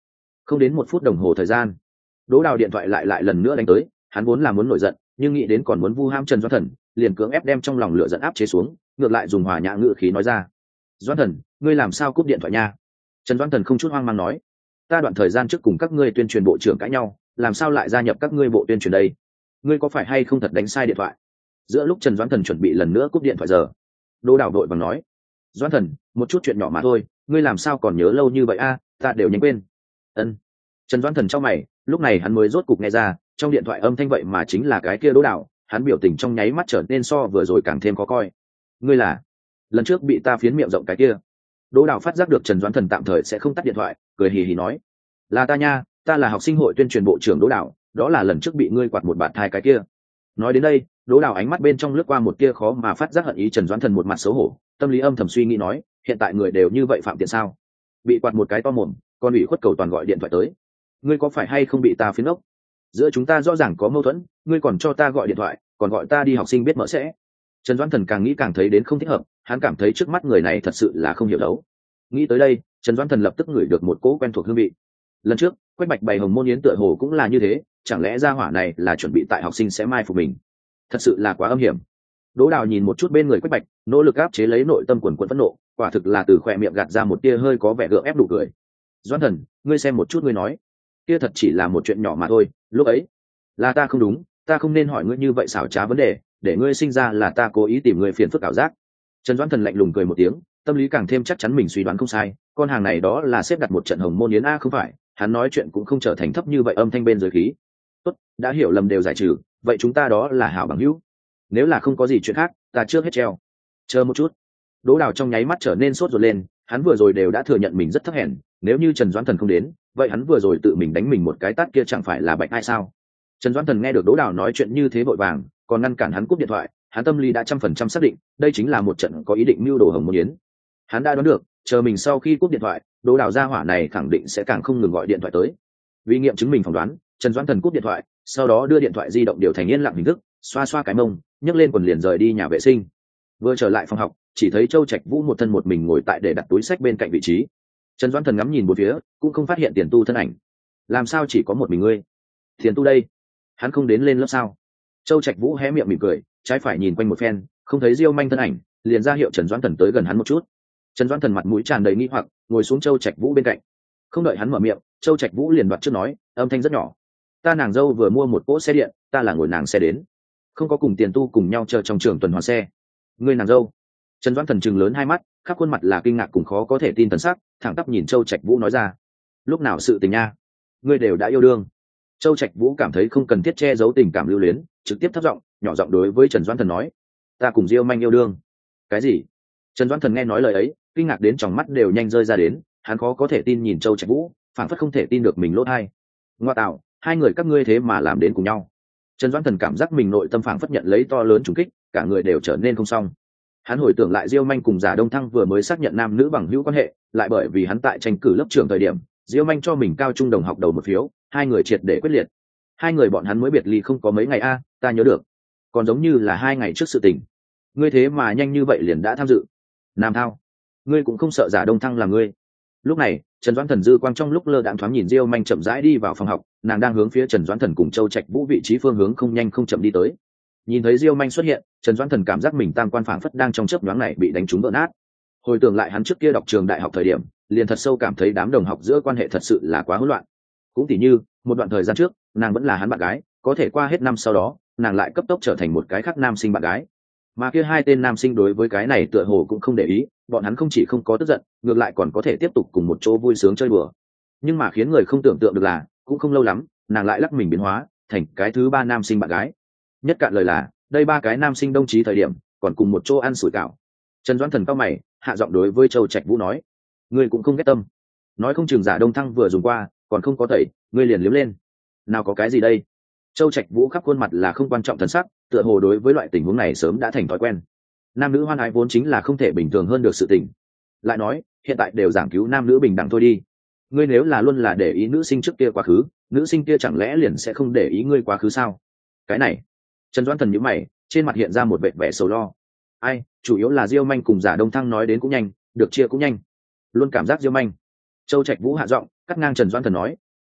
[SPEAKER 1] Không đến một phút đồng hồ thời gian, Đỗ Đào điện thoại lại lại lần nữa đánh tới. Hắn vốn là muốn nổi giận, nhưng nghĩ đến còn muốn vu ham Trần Doãn Thần, liền cưỡng ép đem trong lòng lửa giận áp chế xuống, ngược lại dùng hòa nhã ngữ khí nói ra: Doãn Thần, ngươi làm sao cúp điện thoại nha? Trần Doãn Thần không chút hoang mang nói: ta đoạn thời gian trước cùng các ngươi tuyên truyền bộ trưởng cãi nhau, làm sao lại gia nhập các ngươi bộ tuyên truyền đây? Ngươi có phải hay không thật đánh sai điện thoại? Giữa lúc Trần Doãn Thần chuẩn bị lần nữa cúp điện thoại giờ, Đỗ Đào đội bằng nói: Doãn Thần, một chút chuyện nhỏ mà thôi, ngươi làm sao còn nhớ lâu như vậy a? Ta đều nhanh quên. Ân. Trần Doãn Thần trong mày, lúc này hắn mới rốt cục nghe ra, trong điện thoại âm thanh vậy mà chính là cái kia Đỗ Đào. Hắn biểu tình trong nháy mắt trở nên so vừa rồi càng thêm khó coi. Ngươi là lần trước bị ta phiến miệng rộng cái kia? Đỗ Đào phát giác được Trần Doãn Thần tạm thời sẽ không tắt điện thoại, cười hì hì nói: là ta nha, ta là học sinh hội tuyên truyền bộ trưởng Đỗ Đào, đó là lần trước bị ngươi quạt một bạt thai cái kia. Nói đến đây, Đỗ Đào ánh mắt bên trong lướt qua một tia khó mà phát giác hận ý. Trần Doãn Thần một mặt xấu hổ, tâm lý âm thầm suy nghĩ nói: hiện tại người đều như vậy phạm tiện sao? Bị quạt một cái to mồm, con ủy khuất cầu toàn gọi điện thoại tới. Ngươi có phải hay không bị ta phiến ốc? Giữa chúng ta rõ ràng có mâu thuẫn, ngươi còn cho ta gọi điện thoại, còn gọi ta đi học sinh biết mỡ sẽ. Trần Doãn Thần càng nghĩ càng thấy đến không thích hợp, hắn cảm thấy trước mắt người này thật sự là không hiểu đấu. Nghĩ tới đây, Trần Doãn Thần lập tức ngửi được một cỗ quen thuộc hương vị. Lần trước Quách Bạch bày hồng môn yến tựa hồ cũng là như thế, chẳng lẽ gia hỏa này là chuẩn bị tại học sinh sẽ mai phục mình? Thật sự là quá âm hiểm. Đỗ Đào nhìn một chút bên người Quách Bạch, nỗ lực áp chế lấy nội tâm quần quẫn phẫn nộ, quả thực là từ khóe miệng gạt ra một tia hơi có vẻ gượng ép đủ cười. Doãn Thần, ngươi xem một chút, ngươi nói kia thật chỉ là một chuyện nhỏ mà thôi, lúc ấy là ta không đúng, ta không nên hỏi ngươi như vậy xảo trá vấn đề, để ngươi sinh ra là ta cố ý tìm ngươi phiền phức ảo giác. Trần Doãn Thần lạnh lùng cười một tiếng, tâm lý càng thêm chắc chắn mình suy đoán không sai, con hàng này đó là xếp đặt một trận hồng môn yến a không phải, hắn nói chuyện cũng không trở thành thấp như vậy âm thanh bên dưới khí. Tốt, đã hiểu lầm đều giải trừ, vậy chúng ta đó là hảo bằng hữu. Nếu là không có gì chuyện khác, ta trước hết treo. Chờ một chút. Đỗ Đào trong nháy mắt trở nên sốt ruột lên, hắn vừa rồi đều đã thừa nhận mình rất thấp hèn, nếu như Trần Doãn Thần không đến, vậy hắn vừa rồi tự mình đánh mình một cái tát kia chẳng phải là bạch ai sao? Trần Doãn Thần nghe được Đỗ Đào nói chuyện như thế vội vàng, còn ngăn cản hắn cúp điện thoại, hắn tâm lý đã trăm phần trăm xác định, đây chính là một trận có ý định mưu đồ hồng môn yến. Hắn đã đoán được, chờ mình sau khi cúp điện thoại, Đỗ Đào gia hỏa này khẳng định sẽ càng không ngừng gọi điện thoại tới. Vì nghiệm chứng mình phỏng đoán, Trần Doãn Thần cúp điện thoại, sau đó đưa điện thoại di động điều thành yên lặng hình thức, xoa xoa cái mông, nhấc lên quần liền rời đi nhà vệ sinh. Vừa trở lại phòng học, chỉ thấy Châu Trạch Vũ một thân một mình ngồi tại để đặt túi sách bên cạnh vị trí. Trần Doãn Thần ngắm nhìn một phía, cũng không phát hiện Tiền Tu thân ảnh. Làm sao chỉ có một mình ngươi? Tiền Tu đây, hắn không đến lên lớp sao? Châu Trạch Vũ hé miệng mỉm cười, trái phải nhìn quanh một phen, không thấy Diêu Manh thân ảnh, liền ra hiệu Trần Doãn Thần tới gần hắn một chút. Trần Doãn Thần mặt mũi tràn đầy nghi hoặc, ngồi xuống Châu Trạch Vũ bên cạnh. Không đợi hắn mở miệng, Châu Trạch Vũ liền đoạt trước nói, âm thanh rất nhỏ: ta nàng dâu vừa mua một cỗ xe điện, ta là ngồi nàng xe đến, không có cùng Tiền Tu cùng nhau chờ trong trường tuần hoàn xe. Ngươi nàng dâu? Trần Doãn Thần trừng lớn hai mắt, khắp khuôn mặt là kinh ngạc cùng khó có thể tin thần sắc, thẳng tắp nhìn Châu Trạch Vũ nói ra: lúc nào sự tình nha? Ngươi đều đã yêu đương. Châu Trạch Vũ cảm thấy không cần thiết che giấu tình cảm lưu luyến, trực tiếp thấp giọng, nhỏ giọng đối với Trần Doãn Thần nói: ta cùng Diêu Manh yêu đương. Cái gì? Trần Doãn Thần nghe nói lời ấy, kinh ngạc đến tròng mắt đều nhanh rơi ra đến, hắn khó có thể tin nhìn Châu Trạch Vũ, phảng phất không thể tin được mình lỗ tai. Ngoa tạo, hai người các ngươi thế mà làm đến cùng nhau. Trần Doãn Thần cảm giác mình nội tâm phảng phất nhận lấy to lớn trùng kích, cả người đều trở nên không xong. Hắn hồi tưởng lại Diêu Manh cùng Giả Đông Thăng vừa mới xác nhận nam nữ bằng hữu quan hệ, lại bởi vì hắn tại tranh cử lớp trưởng thời điểm, Diêu Manh cho mình cao trung đồng học đầu một phiếu, hai người triệt để quyết liệt. Hai người bọn hắn mới biệt ly không có mấy ngày a, ta nhớ được, còn giống như là hai ngày trước sự tình. Ngươi thế mà nhanh như vậy liền đã tham dự. Nam Thao, ngươi cũng không sợ Giả Đông Thăng là ngươi? Lúc này, Trần Doãn Thần dư quang trong lúc lơ đãng thoáng nhìn Diêu Manh chậm rãi đi vào phòng học, nàng đang hướng phía Trần Doãn Thần cùng Châu Trạch Vũ vị trí phương hướng không nhanh không chậm đi tới. Nhìn thấy Diêu Manh xuất hiện, Trần Doãn Thần cảm giác mình tam quan phảng phất đang trong chớp nhoáng này bị đánh trúng vỡ nát. Hồi tưởng lại hắn trước kia đọc trường đại học thời điểm, liền thật sâu cảm thấy đám đồng học giữa quan hệ thật sự là quá hỗn loạn. Cũng tỉ như, một đoạn thời gian trước, nàng vẫn là hắn bạn gái, có thể qua hết năm sau đó, nàng lại cấp tốc trở thành một cái khác nam sinh bạn gái. Mà kia hai tên nam sinh đối với cái này tựa hồ cũng không để ý, bọn hắn không chỉ không có tức giận, ngược lại còn có thể tiếp tục cùng một chỗ vui sướng chơi đùa. Nhưng mà khiến người không tưởng tượng được là, cũng không lâu lắm, nàng lại lắc mình biến hóa, thành cái thứ ba nam sinh bạn gái. Nhất cạn lời là, đây ba cái nam sinh đồng chí thời điểm, còn cùng một chỗ ăn sủi cảo. Trần Doãn Thần cao mày, hạ giọng đối với Châu Trạch Vũ nói: ngươi cũng không ghét tâm, nói không chừng Giả Đông Thăng vừa dùng qua, còn không có tẩy, ngươi liền liếm lên. Nào có cái gì đây? Châu Trạch Vũ khắp khuôn mặt là không quan trọng thần sắc, tựa hồ đối với loại tình huống này sớm đã thành thói quen. Nam nữ hoan ái vốn chính là không thể bình thường hơn được sự tình. Lại nói, hiện tại đều giảng cứu nam nữ bình đẳng thôi đi. Ngươi nếu là luôn là để ý nữ sinh trước kia quá khứ, nữ sinh kia chẳng lẽ liền sẽ không để ý ngươi quá khứ sao? Cái này, Trần Doãn Thần nhíu mày, trên mặt hiện ra một vẻ vẻ sầu lo. Ai, chủ yếu là Diêu Manh cùng Giả Đông Thăng nói đến cũng nhanh, được chia cũng nhanh. Luôn cảm giác Diêu Manh. Châu Trạch Vũ hạ giọng, cắt ngang Trần Doãn Thần nói: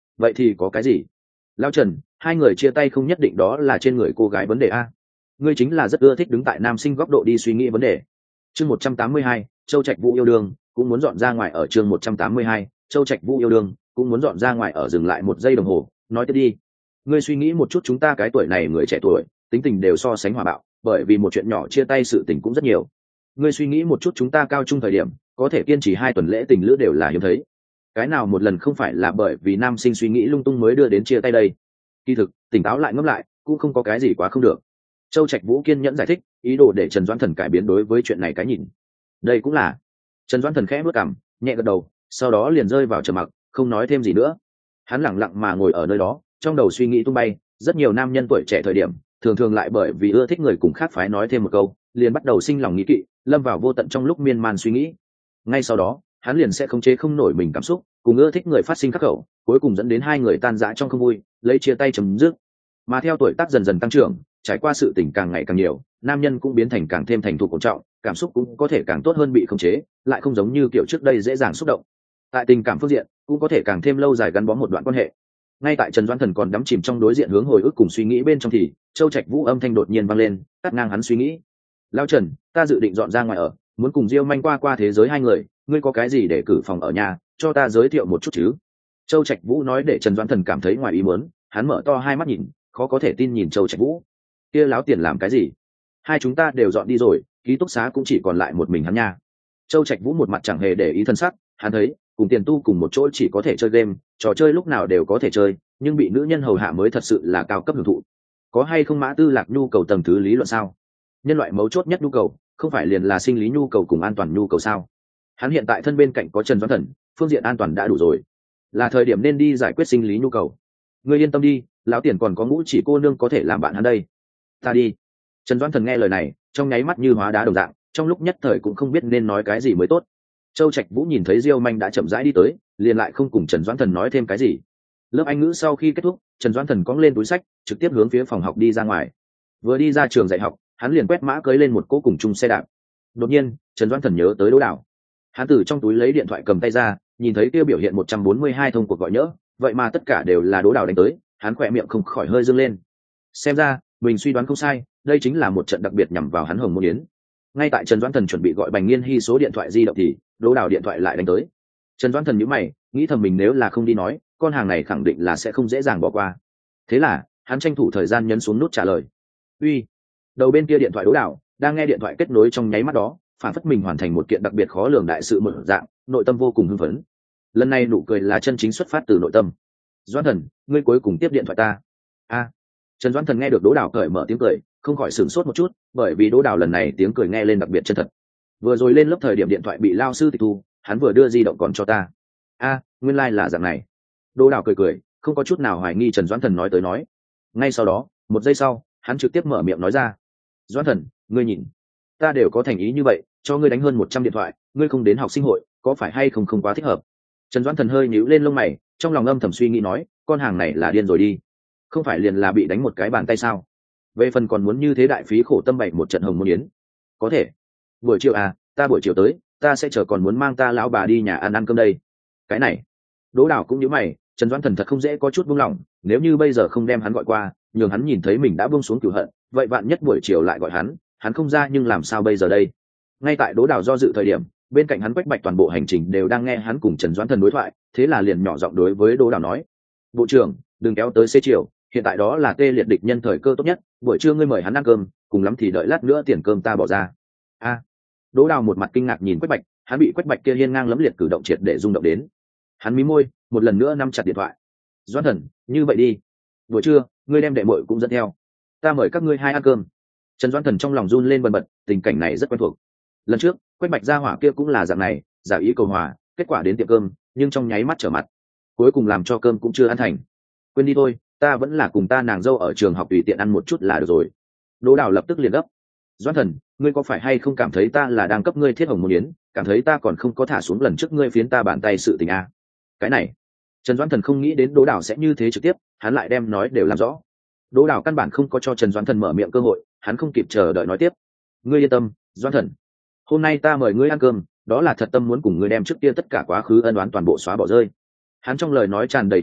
[SPEAKER 1] vậy thì có cái gì? Lão Trần, hai người chia tay không nhất định đó là trên người cô gái vấn đề a. Ngươi chính là rất ưa thích đứng tại nam sinh góc độ đi suy nghĩ vấn đề. Chương một trăm tám mươi hai, Châu Trạch Vũ yêu đương, cũng muốn dọn ra ngoài ở chương một trăm tám mươi hai, Châu Trạch Vũ yêu đương, cũng muốn dọn ra ngoài ở dừng lại một giây đồng hồ, nói tiếp đi. Ngươi suy nghĩ một chút chúng ta cái tuổi này người trẻ tuổi, tính tình đều so sánh hòa bạo, bởi vì một chuyện nhỏ chia tay sự tình cũng rất nhiều. Ngươi suy nghĩ một chút chúng ta cao trung thời điểm, có thể kiên trì hai tuần lễ tình lữ đều là hiếm thấy. Cái nào một lần không phải là bởi vì nam sinh suy nghĩ lung tung mới đưa đến chia tay đây. Kỳ thực, tỉnh táo lại ngẫm lại, cũng không có cái gì quá không được. Châu Trạch Vũ kiên nhẫn giải thích, ý đồ để Trần Doãn Thần cải biến đối với chuyện này cái nhìn. Đây cũng là. Trần Doãn Thần khẽ bước cằm, nhẹ gật đầu, sau đó liền rơi vào trầm mặc, không nói thêm gì nữa. Hắn lặng lặng mà ngồi ở nơi đó, trong đầu suy nghĩ tung bay, rất nhiều nam nhân tuổi trẻ thời điểm, thường thường lại bởi vì ưa thích người cùng khác phái nói thêm một câu, liền bắt đầu sinh lòng nghi kỵ, lâm vào vô tận trong lúc miên man suy nghĩ. Ngay sau đó, hắn liền sẽ khống chế không nổi mình cảm xúc, cùng ưa thích người phát sinh khắc khẩu, cuối cùng dẫn đến hai người tan rã trong không vui, lấy chia tay chấm dứt. Mà theo tuổi tác dần dần tăng trưởng, trải qua sự tình càng ngày càng nhiều, nam nhân cũng biến thành càng thêm thành thục ổn trọng, cảm xúc cũng có thể càng tốt hơn bị khống chế, lại không giống như kiểu trước đây dễ dàng xúc động. Tại tình cảm phương diện, cũng có thể càng thêm lâu dài gắn bó một đoạn quan hệ. Ngay tại Trần Doãn Thần còn đắm chìm trong đối diện hướng hồi ức cùng suy nghĩ bên trong thì Châu Trạch Vũ âm thanh đột nhiên vang lên, cắt ngang hắn suy nghĩ. Lão Trần, ta dự định dọn ra ngoài ở, muốn cùng Diêu Manh qua qua thế giới hai người, ngươi có cái gì để cử phòng ở nhà, cho ta giới thiệu một chút chứ? Châu Trạch Vũ nói để Trần Doãn Thần cảm thấy ngoài ý muốn, hắn mở to hai mắt nhìn, khó có thể tin nhìn Châu Trạch Vũ. Kia láo tiền làm cái gì? Hai chúng ta đều dọn đi rồi, ký túc xá cũng chỉ còn lại một mình hắn nha. Châu Trạch Vũ một mặt chẳng hề để ý thân sắc, hắn thấy cùng tiền tu cùng một chỗ chỉ có thể chơi game, trò chơi lúc nào đều có thể chơi, nhưng bị nữ nhân hầu hạ mới thật sự là cao cấp hưởng thụ. Có hay không Mã Tư Lạc nhu cầu tầng thứ lý luận sao? Nhân loại mấu chốt nhất nhu cầu, không phải liền là sinh lý nhu cầu cùng an toàn nhu cầu sao? Hắn hiện tại thân bên cạnh có Trần Doãn Thần, phương diện an toàn đã đủ rồi, là thời điểm nên đi giải quyết sinh lý nhu cầu. Ngươi yên tâm đi, lão tiền còn có ngũ chỉ cô nương có thể làm bạn hắn đây. Ta đi. Trần Doãn Thần nghe lời này, trong nháy mắt như hóa đá đồng dạng, trong lúc nhất thời cũng không biết nên nói cái gì mới tốt. Châu Trạch Vũ nhìn thấy Diêu Manh đã chậm rãi đi tới, liền lại không cùng Trần Doãn Thần nói thêm cái gì. Lớp Anh ngữ sau khi kết thúc, Trần Doãn Thần cõng lên túi sách, trực tiếp hướng phía phòng học đi ra ngoài. Vừa đi ra trường dạy học, hắn liền quét mã cưỡi lên một cỗ cùng chung xe đạp. Đột nhiên, Trần Doãn Thần nhớ tới Đỗ Đào. Hắn từ trong túi lấy điện thoại cầm tay ra, nhìn thấy kia biểu hiện một trăm bốn mươi hai thông cuộc gọi nhỡ, vậy mà tất cả đều là Đỗ Đào đánh tới, hắn khỏe miệng không khỏi hơi dương lên. Xem ra, mình suy đoán không sai, đây chính là một trận đặc biệt nhằm vào hắn Hồng Môn Yến. Ngay tại Trần Doãn Thần chuẩn bị gọi Bành Nghiên Hy số điện thoại di động thì Đỗ Đào điện thoại lại đánh tới. Trần Doãn Thần nhíu mày, nghĩ thầm mình nếu là không đi nói, con hàng này khẳng định là sẽ không dễ dàng bỏ qua. Thế là, hắn tranh thủ thời gian nhấn xuống nút trả lời. Uy. Đầu bên kia điện thoại Đỗ Đào đang nghe điện thoại kết nối trong nháy mắt đó, phản phất mình hoàn thành một kiện đặc biệt khó lường đại sự mở dạng, nội tâm vô cùng hưng phấn. Lần này nụ cười là chân chính xuất phát từ nội tâm. Doãn Thần, ngươi cuối cùng tiếp điện thoại ta. A. Trần Doãn Thần nghe được Đỗ Đào cởi mở tiếng cười, không khỏi sửng sốt một chút, bởi vì Đỗ Đào lần này tiếng cười nghe lên đặc biệt chân thật. Vừa rồi lên lớp thời điểm điện thoại bị lao sư tịch thu, hắn vừa đưa di động còn cho ta. A, nguyên lai like là dạng này. Đỗ Đào cười cười, không có chút nào hoài nghi Trần Doãn Thần nói tới nói. Ngay sau đó, một giây sau, hắn trực tiếp mở miệng nói ra. Doãn Thần, ngươi nhìn, ta đều có thành ý như vậy, cho ngươi đánh hơn một trăm điện thoại, ngươi không đến học sinh hội, có phải hay không không quá thích hợp? Trần Doãn Thần hơi nhíu lên lông mày, trong lòng âm thầm suy nghĩ nói, con hàng này là điên rồi đi, không phải liền là bị đánh một cái bàn tay sao? Về phần còn muốn như thế đại phí khổ tâm bày một trận Hồng Môn Yến, có thể. Buổi chiều à, ta buổi chiều tới, ta sẽ chờ còn muốn mang ta lão bà đi nhà ăn ăn cơm đây. Cái này, Đỗ Đào cũng nhíu mày, Trần Doãn Thần thật không dễ có chút buông lỏng, nếu như bây giờ không đem hắn gọi qua, nhường hắn nhìn thấy mình đã buông xuống cửu hận, vậy bạn nhất buổi chiều lại gọi hắn, hắn không ra nhưng làm sao bây giờ đây? Ngay tại Đỗ Đào do dự thời điểm, bên cạnh hắn Quách Bạch toàn bộ hành trình đều đang nghe hắn cùng Trần Doãn Thần đối thoại, thế là liền nhỏ giọng đối với Đỗ Đào nói: "Bộ trưởng, đừng kéo tới xế chiều, hiện tại đó là tê liệt địch nhân thời cơ tốt nhất, buổi trưa ngươi mời hắn ăn cơm, cùng lắm thì đợi lát nữa tiền cơm ta bỏ ra." A. Đỗ Đào một mặt kinh ngạc nhìn Quách Bạch, hắn bị Quách Bạch kia hiên ngang lẫm liệt cử động triệt để rung động đến. Hắn mí môi, một lần nữa nắm chặt điện thoại. "Doãn Thần, như vậy đi, buổi trưa ngươi đem đệ muội cũng dẫn theo, ta mời các ngươi hai ăn cơm." Trần Doãn Thần trong lòng run lên bần bật, tình cảnh này rất quen thuộc. Lần trước, Quách Bạch gia hỏa kia cũng là dạng này, giả ý cầu hòa, kết quả đến tiệm cơm, nhưng trong nháy mắt trở mặt, cuối cùng làm cho cơm cũng chưa ăn thành. "Quên đi thôi, ta vẫn là cùng ta nàng dâu ở trường học tùy tiện ăn một chút là được rồi." Đỗ Đào lập tức liền gấp. "Doãn Thần, ngươi có phải hay không cảm thấy ta là đang cấp ngươi thiết Hồng Môn Yến, cảm thấy ta còn không có thả xuống lần trước ngươi phiến ta bàn tay sự tình à?" Cái này, Trần Doãn Thần không nghĩ đến Đỗ Đào sẽ như thế trực tiếp, hắn lại đem nói đều làm rõ. Đỗ Đào căn bản không có cho Trần Doãn Thần mở miệng cơ hội, hắn không kịp chờ đợi nói tiếp. "Ngươi yên tâm, Doãn Thần, hôm nay ta mời ngươi ăn cơm, đó là thật tâm muốn cùng ngươi đem trước kia tất cả quá khứ ân oán toàn bộ xóa bỏ rơi." Hắn trong lời nói tràn đầy chân thật,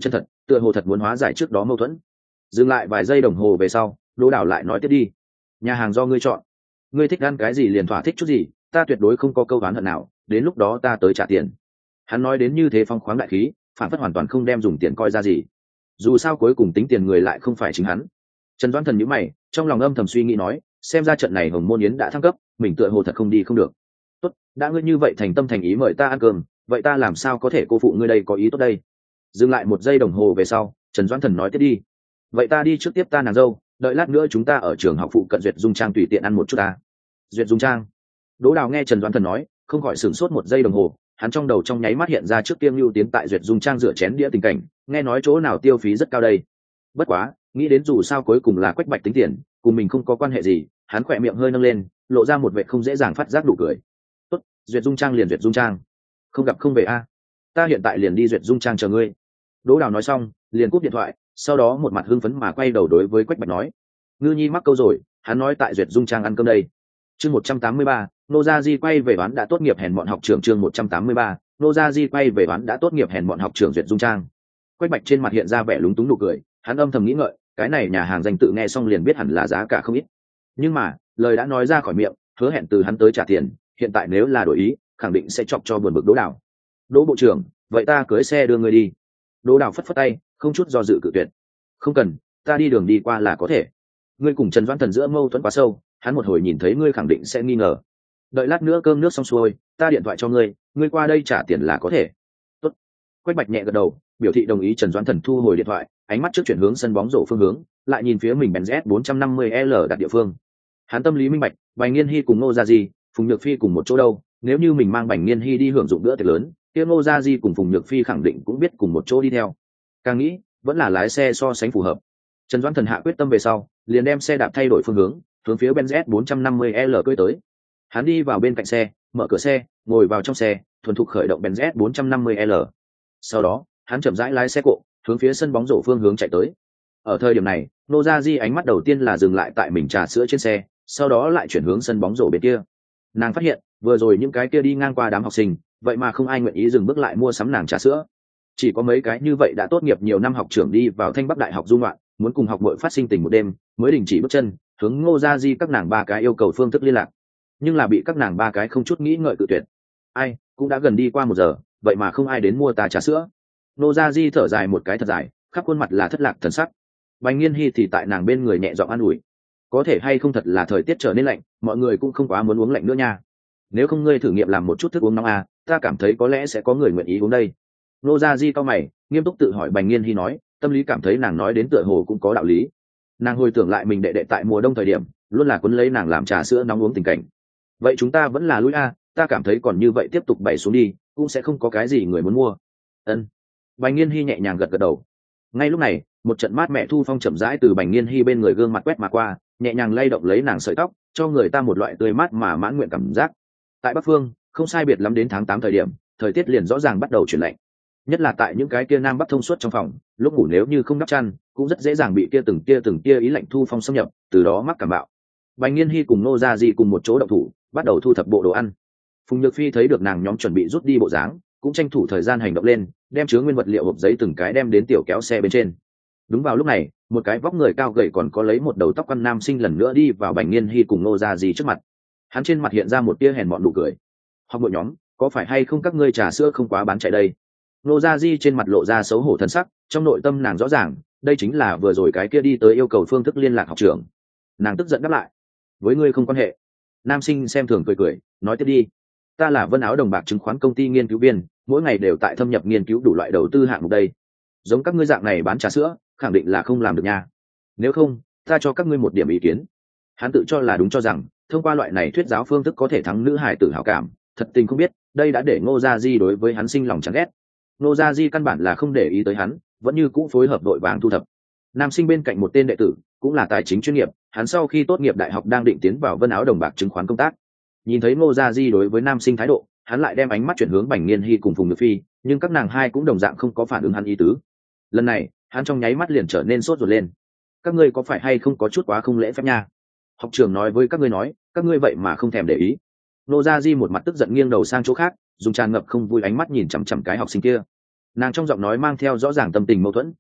[SPEAKER 1] tựa hồ thật muốn hóa giải trước đó mâu thuẫn. Dừng lại vài giây đồng hồ về sau, Đỗ Đào lại nói tiếp đi. Nhà hàng do ngươi chọn, ngươi thích ăn cái gì liền thỏa thích chút gì, ta tuyệt đối không có câu oán hận nào, đến lúc đó ta tới trả tiền. Hắn nói đến như thế phong khoáng đại khí, phản phất hoàn toàn không đem dùng tiền coi ra gì. Dù sao cuối cùng tính tiền người lại không phải chính hắn. Trần Doãn Thần nhíu mày, trong lòng âm thầm suy nghĩ nói, xem ra trận này Hồng Môn Yến đã thăng cấp, mình tựa hồ thật không đi không được. Tốt, đã ngươi như vậy thành tâm thành ý mời ta ăn cơm, vậy ta làm sao có thể cô phụ ngươi đây có ý tốt đây. Dừng lại một giây đồng hồ về sau, Trần Doãn Thần nói tiếp đi. Vậy ta đi trước tiếp ta nàng dâu, đợi lát nữa chúng ta ở trường học phụ cận Duyệt Dung Trang tùy tiện ăn một chút ta. Duyệt Dung Trang. Đỗ Đào nghe Trần Doãn Thần nói, không khỏi sửng sốt một giây đồng hồ, hắn trong đầu trong nháy mắt hiện ra trước Tiêm Lưu tiến tại Duyệt Dung Trang rửa chén đĩa tình cảnh, nghe nói chỗ nào tiêu phí rất cao đây. Bất quá, nghĩ đến dù sao cuối cùng là Quách Bạch tính tiền, cùng mình không có quan hệ gì, hắn khỏe miệng hơi nâng lên, lộ ra một vẻ không dễ dàng phát giác nụ cười. Tốt, Duyệt Dung Trang liền Duyệt Dung Trang, không gặp không về a, ta hiện tại liền đi Duyệt Dung Trang chờ ngươi. Đỗ Đào nói xong, liền cúp điện thoại, sau đó một mặt hưng phấn mà quay đầu đối với Quách Bạch nói, ngư nhi mắc câu rồi, hắn nói tại Duyệt Dung Trang ăn cơm đây. Chương một trăm tám mươi ba, Nô Gia Di quay về đoán đã tốt nghiệp hèn bọn học trưởng. Chương một trăm tám mươi ba, Nô Gia Di quay về đoán đã tốt nghiệp hèn bọn học trưởng Duyệt Dung Trang. Quách Bạch trên mặt hiện ra vẻ lúng túng nụ cười, hắn âm thầm nghĩ ngợi, cái này nhà hàng danh tự nghe xong liền biết hẳn là giá cả không ít. Nhưng mà, lời đã nói ra khỏi miệng, hứa hẹn từ hắn tới trả tiền, hiện tại nếu là đổi ý, khẳng định sẽ chọc cho buồn bực Đỗ Đào. Đỗ bộ trưởng, vậy ta cưới xe đưa người đi. Đỗ Đào phất phất tay, không chút do dự cự tuyệt. Không cần, ta đi đường đi qua là có thể. Ngươi cùng Trần Doãn Thần giữa mâu thuẫn quá sâu, hắn một hồi nhìn thấy ngươi khẳng định sẽ nghi ngờ. Đợi lát nữa cơm nước xong xuôi, ta điện thoại cho ngươi, ngươi qua đây trả tiền là có thể. Tốt. Quách Bạch nhẹ gật đầu, biểu thị đồng ý. Trần Doãn Thần thu hồi điện thoại, ánh mắt trước chuyển hướng sân bóng rổ phương hướng, lại nhìn phía mình Benz bốn trăm năm mươi L đặt địa phương. Hắn tâm lý minh bạch, Bành Nghiên Hi cùng Ngô Gia Di, Phùng Nhược Phi cùng một chỗ đâu, nếu như mình mang Bành Nghiên Hi đi hưởng dụng bữa tiệc lớn, kia Ngô Gia Di cùng Phùng Nhược Phi khẳng định cũng biết cùng một chỗ đi theo. Càng nghĩ, vẫn là lái xe so sánh phù hợp. Trần Doãn Thần hạ quyết tâm về sau, liền đem xe đạp thay đổi phương hướng, hướng phía Benz bốn trăm năm mươi L cưỡi tới. Hắn đi vào bên cạnh xe, mở cửa xe, ngồi vào trong xe, thuần thục khởi động Benz bốn trăm năm mươi L. Sau đó, hắn chậm rãi lái xe cộ, hướng phía sân bóng rổ phương hướng chạy tới. Ở thời điểm này, Nô Gia Di ánh mắt đầu tiên là dừng lại tại mình trà sữa trên xe, sau đó lại chuyển hướng sân bóng rổ bên kia. Nàng phát hiện, vừa rồi những cái kia đi ngang qua đám học sinh, vậy mà không ai nguyện ý dừng bước lại mua sắm nàng trà sữa. Chỉ có mấy cái như vậy đã tốt nghiệp nhiều năm học trưởng đi vào Thanh Bắc Đại học du ngoạn, muốn cùng học muội phát sinh tình một đêm, mới đình chỉ bước chân, hướng Ngô Gia Di các nàng ba cái yêu cầu phương thức liên lạc. Nhưng là bị các nàng ba cái không chút nghĩ ngợi cự tuyệt. Ai, cũng đã gần đi qua một giờ, vậy mà không ai đến mua ta trà sữa. Ngô Gia Di thở dài một cái thật dài, khắp khuôn mặt là thất lạc thần sắc. Bành Nghiên Hi thì tại nàng bên người nhẹ giọng an ủi, có thể hay không thật là thời tiết trở nên lạnh, mọi người cũng không quá muốn uống lạnh nữa nha. Nếu không ngươi thử nghiệm làm một chút thức uống nóng à, ta cảm thấy có lẽ sẽ có người nguyện ý uống đây. Ngô Gia Di cau mày, nghiêm túc tự hỏi Bành Nghiên Hi nói, tâm lý cảm thấy nàng nói đến tựa hồ cũng có đạo lý. Nàng hồi tưởng lại mình đệ đệ tại mùa đông thời điểm, luôn là quấn lấy nàng làm trà sữa nóng uống tình cảnh. Vậy chúng ta vẫn là lui a, ta cảm thấy còn như vậy tiếp tục bày xuống đi, cũng sẽ không có cái gì người muốn mua. Ân. Bành Nghiên Hi nhẹ nhàng gật gật đầu. Ngay lúc này, một trận mát mẻ thu phong chậm rãi từ Bành Nghiên Hi bên người gương mặt quét mà qua, nhẹ nhàng lay động lấy nàng sợi tóc, cho người ta một loại tươi mát mà mãn nguyện cảm giác. Tại Bắc Phương, không sai biệt lắm đến tháng tám thời điểm, thời tiết liền rõ ràng bắt đầu chuyển lạnh. Nhất là tại những cái kia nam bắc thông suốt trong phòng, lúc ngủ nếu như không đắp chăn, cũng rất dễ dàng bị kia từng kia từng kia ý lạnh thu phong xâm nhập, từ đó mắc cảm bạo. Bành Nghiên Hi cùng Nô Gia Di cùng một chỗ động thủ, bắt đầu thu thập bộ đồ ăn. Phùng Nhược Phi thấy được nàng nhóm chuẩn bị rút đi bộ dáng, cũng tranh thủ thời gian hành động lên, đem chứa nguyên vật liệu hộp giấy từng cái đem đến tiểu kéo xe bên trên. Đúng vào lúc này, một cái vóc người cao gầy còn có lấy một đầu tóc quăn nam sinh lần nữa đi vào Bành Nghiên Hi cùng Nô Gia Di trước mặt. Hắn trên mặt hiện ra một tia hèn mọn nụ cười. Học muội nhóm, có phải hay không các ngươi trà sữa không quá bán chạy đây? Nô Gia Di trên mặt lộ ra xấu hổ thân sắc, trong nội tâm nàng rõ ràng, đây chính là vừa rồi cái kia đi tới yêu cầu phương thức liên lạc học trưởng. Nàng tức giận đáp lại, với ngươi không quan hệ. Nam sinh xem thường cười cười, nói tiếp đi. Ta là Vân Áo Đồng Bạc chứng khoán công ty nghiên cứu viên, mỗi ngày đều tại thâm nhập nghiên cứu đủ loại đầu tư hạng mục đây. Giống các ngươi dạng này bán trà sữa, khẳng định là không làm được nha. Nếu không, ta cho các ngươi một điểm ý kiến. Hắn tự cho là đúng cho rằng, thông qua loại này thuyết giáo phương thức có thể thắng nữ hài tử hảo cảm, thật tình không biết, đây đã để Ngô Gia Di đối với hắn sinh lòng chán ghét. Ngô Gia Di căn bản là không để ý tới hắn, vẫn như cũ phối hợp đội vàng thu thập. Nam sinh bên cạnh một tên đệ tử, cũng là tài chính chuyên nghiệp, hắn sau khi tốt nghiệp đại học đang định tiến vào Vân Áo Đồng Bạc chứng khoán công tác. Nhìn thấy Ngô Gia Di đối với nam sinh thái độ, hắn lại đem ánh mắt chuyển hướng Bành Nghiên Hi cùng Phùng Nhược Phi, nhưng các nàng hai cũng đồng dạng không có phản ứng hắn ý tứ. Lần này, hắn trong nháy mắt liền trở nên sốt ruột lên. Các ngươi có phải hay không có chút quá không lễ phép nha? Học trưởng nói với các ngươi nói, các ngươi vậy mà không thèm để ý. Ngô Gia Di một mặt tức giận nghiêng đầu sang chỗ khác, dùng tràn ngập không vui ánh mắt nhìn chằm chằm cái học sinh kia. Nàng trong giọng nói mang theo rõ ràng tâm tình mâu thuẫn.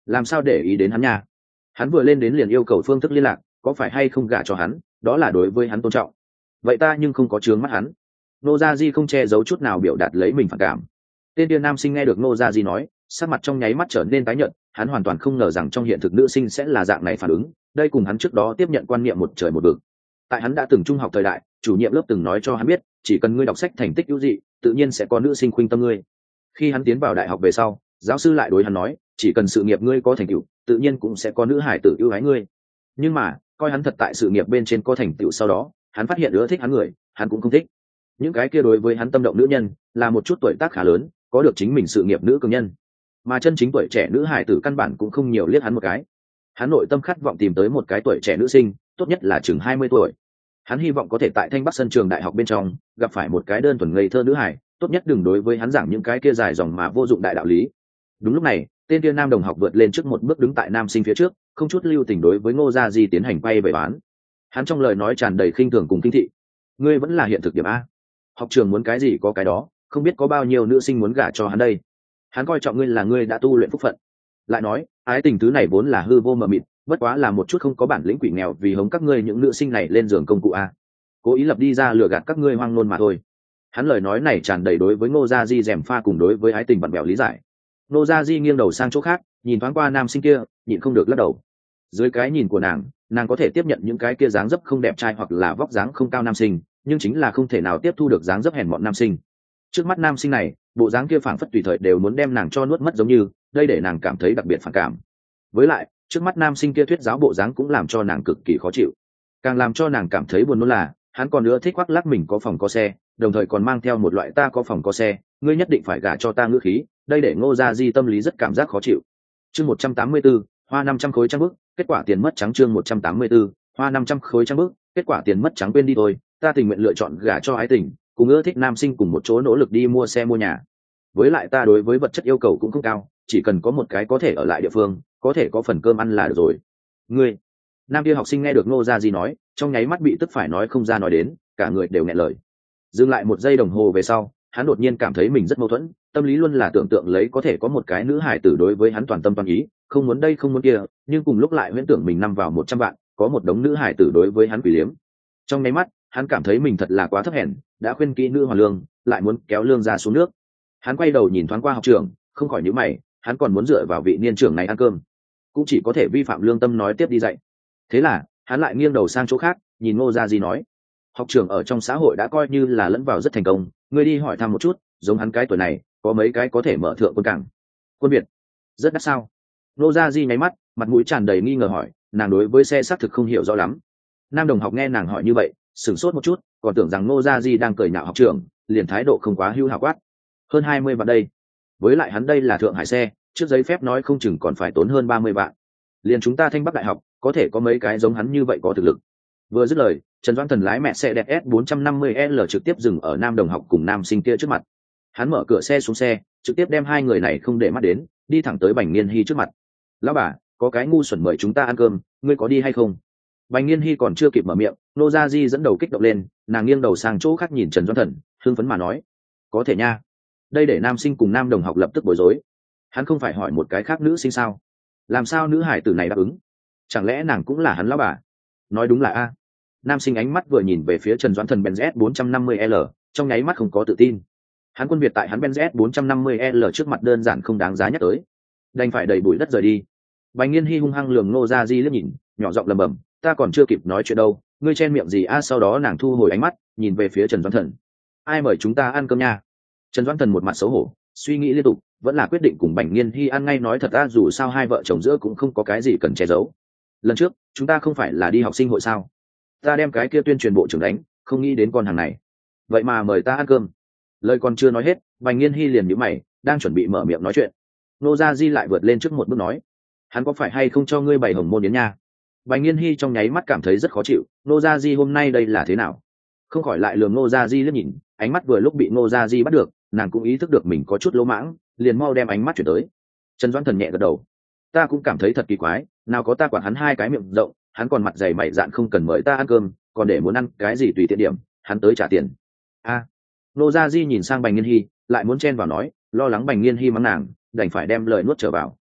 [SPEAKER 1] làm sao để ý đến hắn nha. Hắn vừa lên đến liền yêu cầu phương thức liên lạc, có phải hay không gả cho hắn, đó là đối với hắn tôn trọng. Vậy ta nhưng không có chướng mắt hắn. Nô Gia Di không che giấu chút nào biểu đạt lấy mình phản cảm. Tên tiên nam sinh nghe được Nô Gia Di nói, sắc mặt trong nháy mắt trở nên tái nhợt. Hắn hoàn toàn không ngờ rằng trong hiện thực nữ sinh sẽ là dạng này phản ứng, đây cùng hắn trước đó tiếp nhận quan niệm một trời một vực. Tại hắn đã từng trung học thời đại, chủ nhiệm lớp từng nói cho hắn biết, chỉ cần ngươi đọc sách thành tích ưu dị, tự nhiên sẽ có nữ sinh khuynh tâm ngươi. Khi hắn tiến vào đại học về sau, giáo sư lại đối hắn nói, chỉ cần sự nghiệp ngươi có thành tựu, tự nhiên cũng sẽ có nữ hải tử ưu ái ngươi. Nhưng mà, coi hắn thật tại sự nghiệp bên trên có thành tựu sau đó, hắn phát hiện ưa thích hắn người, hắn cũng không thích. Những cái kia đối với hắn tâm động nữ nhân, là một chút tuổi tác khá lớn, có được chính mình sự nghiệp nữ cường nhân. Mà chân chính tuổi trẻ nữ hải tử căn bản cũng không nhiều liếc hắn một cái. Hắn nội tâm khát vọng tìm tới một cái tuổi trẻ nữ sinh, tốt nhất là chừng hai mươi tuổi. Hắn hy vọng có thể tại Thanh Bắc sân trường đại học bên trong gặp phải một cái đơn thuần ngây thơ nữ hải, tốt nhất đừng đối với hắn giảng những cái kia dài dòng mà vô dụng đại đạo lý. Đúng lúc này, tên kia nam đồng học vượt lên trước một bước đứng tại nam sinh phía trước, không chút lưu tình đối với Ngô Gia Di tiến hành quay về bán. Hắn trong lời nói tràn đầy khinh thường cùng kinh thị. Ngươi vẫn là hiện thực điểm a. Học trường muốn cái gì có cái đó, không biết có bao nhiêu nữ sinh muốn gả cho hắn đây. Hắn coi trọng ngươi là ngươi đã tu luyện phúc phận. Lại nói, ái tình thứ này vốn là hư vô mờ mịt, bất quá là một chút không có bản lĩnh quỷ nghèo vì hống các ngươi những nữ sinh này lên giường công cụ a. Cố ý lập đi ra lừa gạt các ngươi hoang nôn mà thôi. Hắn lời nói này tràn đầy đối với Ngô Gia Di rèm pha cùng đối với ái tình bặn bèo lý giải. Ngô Gia Di nghiêng đầu sang chỗ khác, nhìn thoáng qua nam sinh kia, nhịn không được lắc đầu. Dưới cái nhìn của nàng, nàng có thể tiếp nhận những cái kia dáng dấp không đẹp trai hoặc là vóc dáng không cao nam sinh, nhưng chính là không thể nào tiếp thu được dáng dấp hèn mọn nam sinh. Trước mắt nam sinh này, bộ dáng kia phảng phất tùy thời đều muốn đem nàng cho nuốt mất giống như, đây để nàng cảm thấy đặc biệt phản cảm. Với lại, trước mắt nam sinh kia thuyết giáo bộ dáng cũng làm cho nàng cực kỳ khó chịu. Càng làm cho nàng cảm thấy buồn nôn là, hắn còn nữa thích khoác lác mình có phòng có xe, đồng thời còn mang theo một loại ta có phòng có xe, ngươi nhất định phải gả cho ta ngữ khí, đây để Ngô Gia Di tâm lý rất cảm giác khó chịu. Chương một trăm tám mươi tư, hoa năm trăm khối trang bức, kết quả tiền mất trắng. Chương một trăm tám mươi tư, hoa năm trăm khối trang bức, kết quả tiền mất trắng. Quên đi thôi, ta tình nguyện lựa chọn gả cho ái tình, cùng ưa thích nam sinh cùng một chỗ nỗ lực đi mua xe mua nhà. Với lại ta đối với vật chất yêu cầu cũng không cao, chỉ cần có một cái có thể ở lại địa phương, có thể có phần cơm ăn là được rồi. Ngươi, nam kia học sinh nghe được Ngô Gia Di nói, trong nháy mắt bị tức phải nói không ra nói đến, cả người đều nghẹn lời. Dừng lại một giây đồng hồ về sau, hắn đột nhiên cảm thấy mình rất mâu thuẫn, tâm lý luôn là tưởng tượng lấy có thể có một cái nữ hải tử đối với hắn toàn tâm toàn ý, không muốn đây không muốn kia, nhưng cùng lúc lại huyễn tưởng mình năm vào một trăm vạn, có một đống nữ hải tử đối với hắn quỷ liếm. Trong nháy mắt, hắn cảm thấy mình thật là quá thấp hèn, đã khuyên kỹ nữ hoàn lương, lại muốn kéo lương ra xuống nước. Hắn quay đầu nhìn thoáng qua học trưởng, không khỏi nhíu mày, hắn còn muốn dựa vào vị niên trưởng này ăn cơm, cũng chỉ có thể vi phạm lương tâm nói tiếp đi dạy. Thế là, hắn lại nghiêng đầu sang chỗ khác, nhìn Ngô Gia Di nói, học trưởng ở trong xã hội đã coi như là lẫn vào rất thành công, ngươi đi hỏi thăm một chút, giống hắn cái tuổi này, có mấy cái có thể mở thượng quân cảng. Quân biệt, rất đắt sao? Ngô Gia Di nháy mắt, mặt mũi tràn đầy nghi ngờ hỏi, nàng đối với xe xác thực không hiểu rõ lắm. Nam đồng học nghe nàng hỏi như vậy, sửng sốt một chút, còn tưởng rằng Ngô Gia Di đang cười nhạo học trưởng, liền thái độ không quá hữu hảo quát. Hơn hai mươi vạn đây. Với lại hắn đây là thượng hải xe, trước giấy phép nói không chừng còn phải tốn hơn ba mươi vạn. Liền chúng ta Thanh Bắc đại học, có thể có mấy cái giống hắn như vậy có thực lực. Vừa dứt lời, Trần Doãn Thần lái mẹ xe đẹp S bốn trăm năm mươi L trực tiếp dừng ở nam đồng học cùng nam sinh kia trước mặt. Hắn mở cửa xe xuống xe, trực tiếp đem hai người này không để mắt đến, đi thẳng tới Bành Nghiên Hy trước mặt. Lão bà, có cái ngu xuẩn mời chúng ta ăn cơm, ngươi có đi hay không? Bành Nghiên Hy còn chưa kịp mở miệng, Nô Gia Di dẫn đầu kích động lên, nàng nghiêng đầu sang chỗ khác nhìn Trần Doãn Thần, hưng phấn mà nói, có thể nha. Đây để nam sinh cùng nam đồng học lập tức bối rối. Hắn không phải hỏi một cái khác nữ sinh sao? Làm sao nữ hải tử này đáp ứng? Chẳng lẽ nàng cũng là hắn lão bà? Nói đúng là a. Nam sinh ánh mắt vừa nhìn về phía Trần Doãn Thần Benz S bốn trăm năm mươi L, trong nháy mắt không có tự tin. Hắn quân Việt tại hắn Benz S bốn trăm năm mươi L trước mặt đơn giản không đáng giá nhắc tới, đành phải đầy bụi đất rời đi. Bành Nghiên Hy hung hăng lườm Ngô Gia Di liếc nhìn, nhỏ giọng lẩm bẩm, ta còn chưa kịp nói chuyện đâu, ngươi chen miệng gì a? Sau đó nàng thu hồi ánh mắt, nhìn về phía Trần Doãn Thần. Ai mời chúng ta ăn cơm nha? Trần Doãn Thần một mặt xấu hổ, suy nghĩ liên tục, vẫn là quyết định cùng Bành Nghiên Hy ăn ngay nói thật ra, dù sao hai vợ chồng giữa cũng không có cái gì cần che giấu. Lần trước, chúng ta không phải là đi học sinh hội sao? Ta đem cái kia tuyên truyền bộ trưởng đánh, không nghĩ đến con hàng này. Vậy mà mời ta ăn cơm. Lời còn chưa nói hết, Bành Nghiên Hy liền nhíu mày, đang chuẩn bị mở miệng nói chuyện. Nô Gia Di lại vượt lên trước một bước nói, hắn có phải hay không cho ngươi bày hồng môn yến nha? Bành Nghiên Hy trong nháy mắt cảm thấy rất khó chịu, Nô Gia Di hôm nay đây là thế nào? Không khỏi lại lườm Nô Gia Di liếc nhìn, ánh mắt vừa lúc bị Nô Gia Di bắt được, nàng cũng ý thức được mình có chút lỗ mãng, liền mau đem ánh mắt chuyển tới. Trần Doãn Thần nhẹ gật đầu, ta cũng cảm thấy thật kỳ quái, nào có ta quản hắn hai cái miệng rộng, hắn còn mặt dày mày dạn không cần mời ta ăn cơm, còn để muốn ăn cái gì tùy tiện điểm, hắn tới trả tiền. A. À, Nô Gia Di nhìn sang Bành Nghiên Hy, lại muốn chen vào nói, lo lắng Bành Nghiên Hy mắng nàng, đành phải đem lời nuốt trở vào.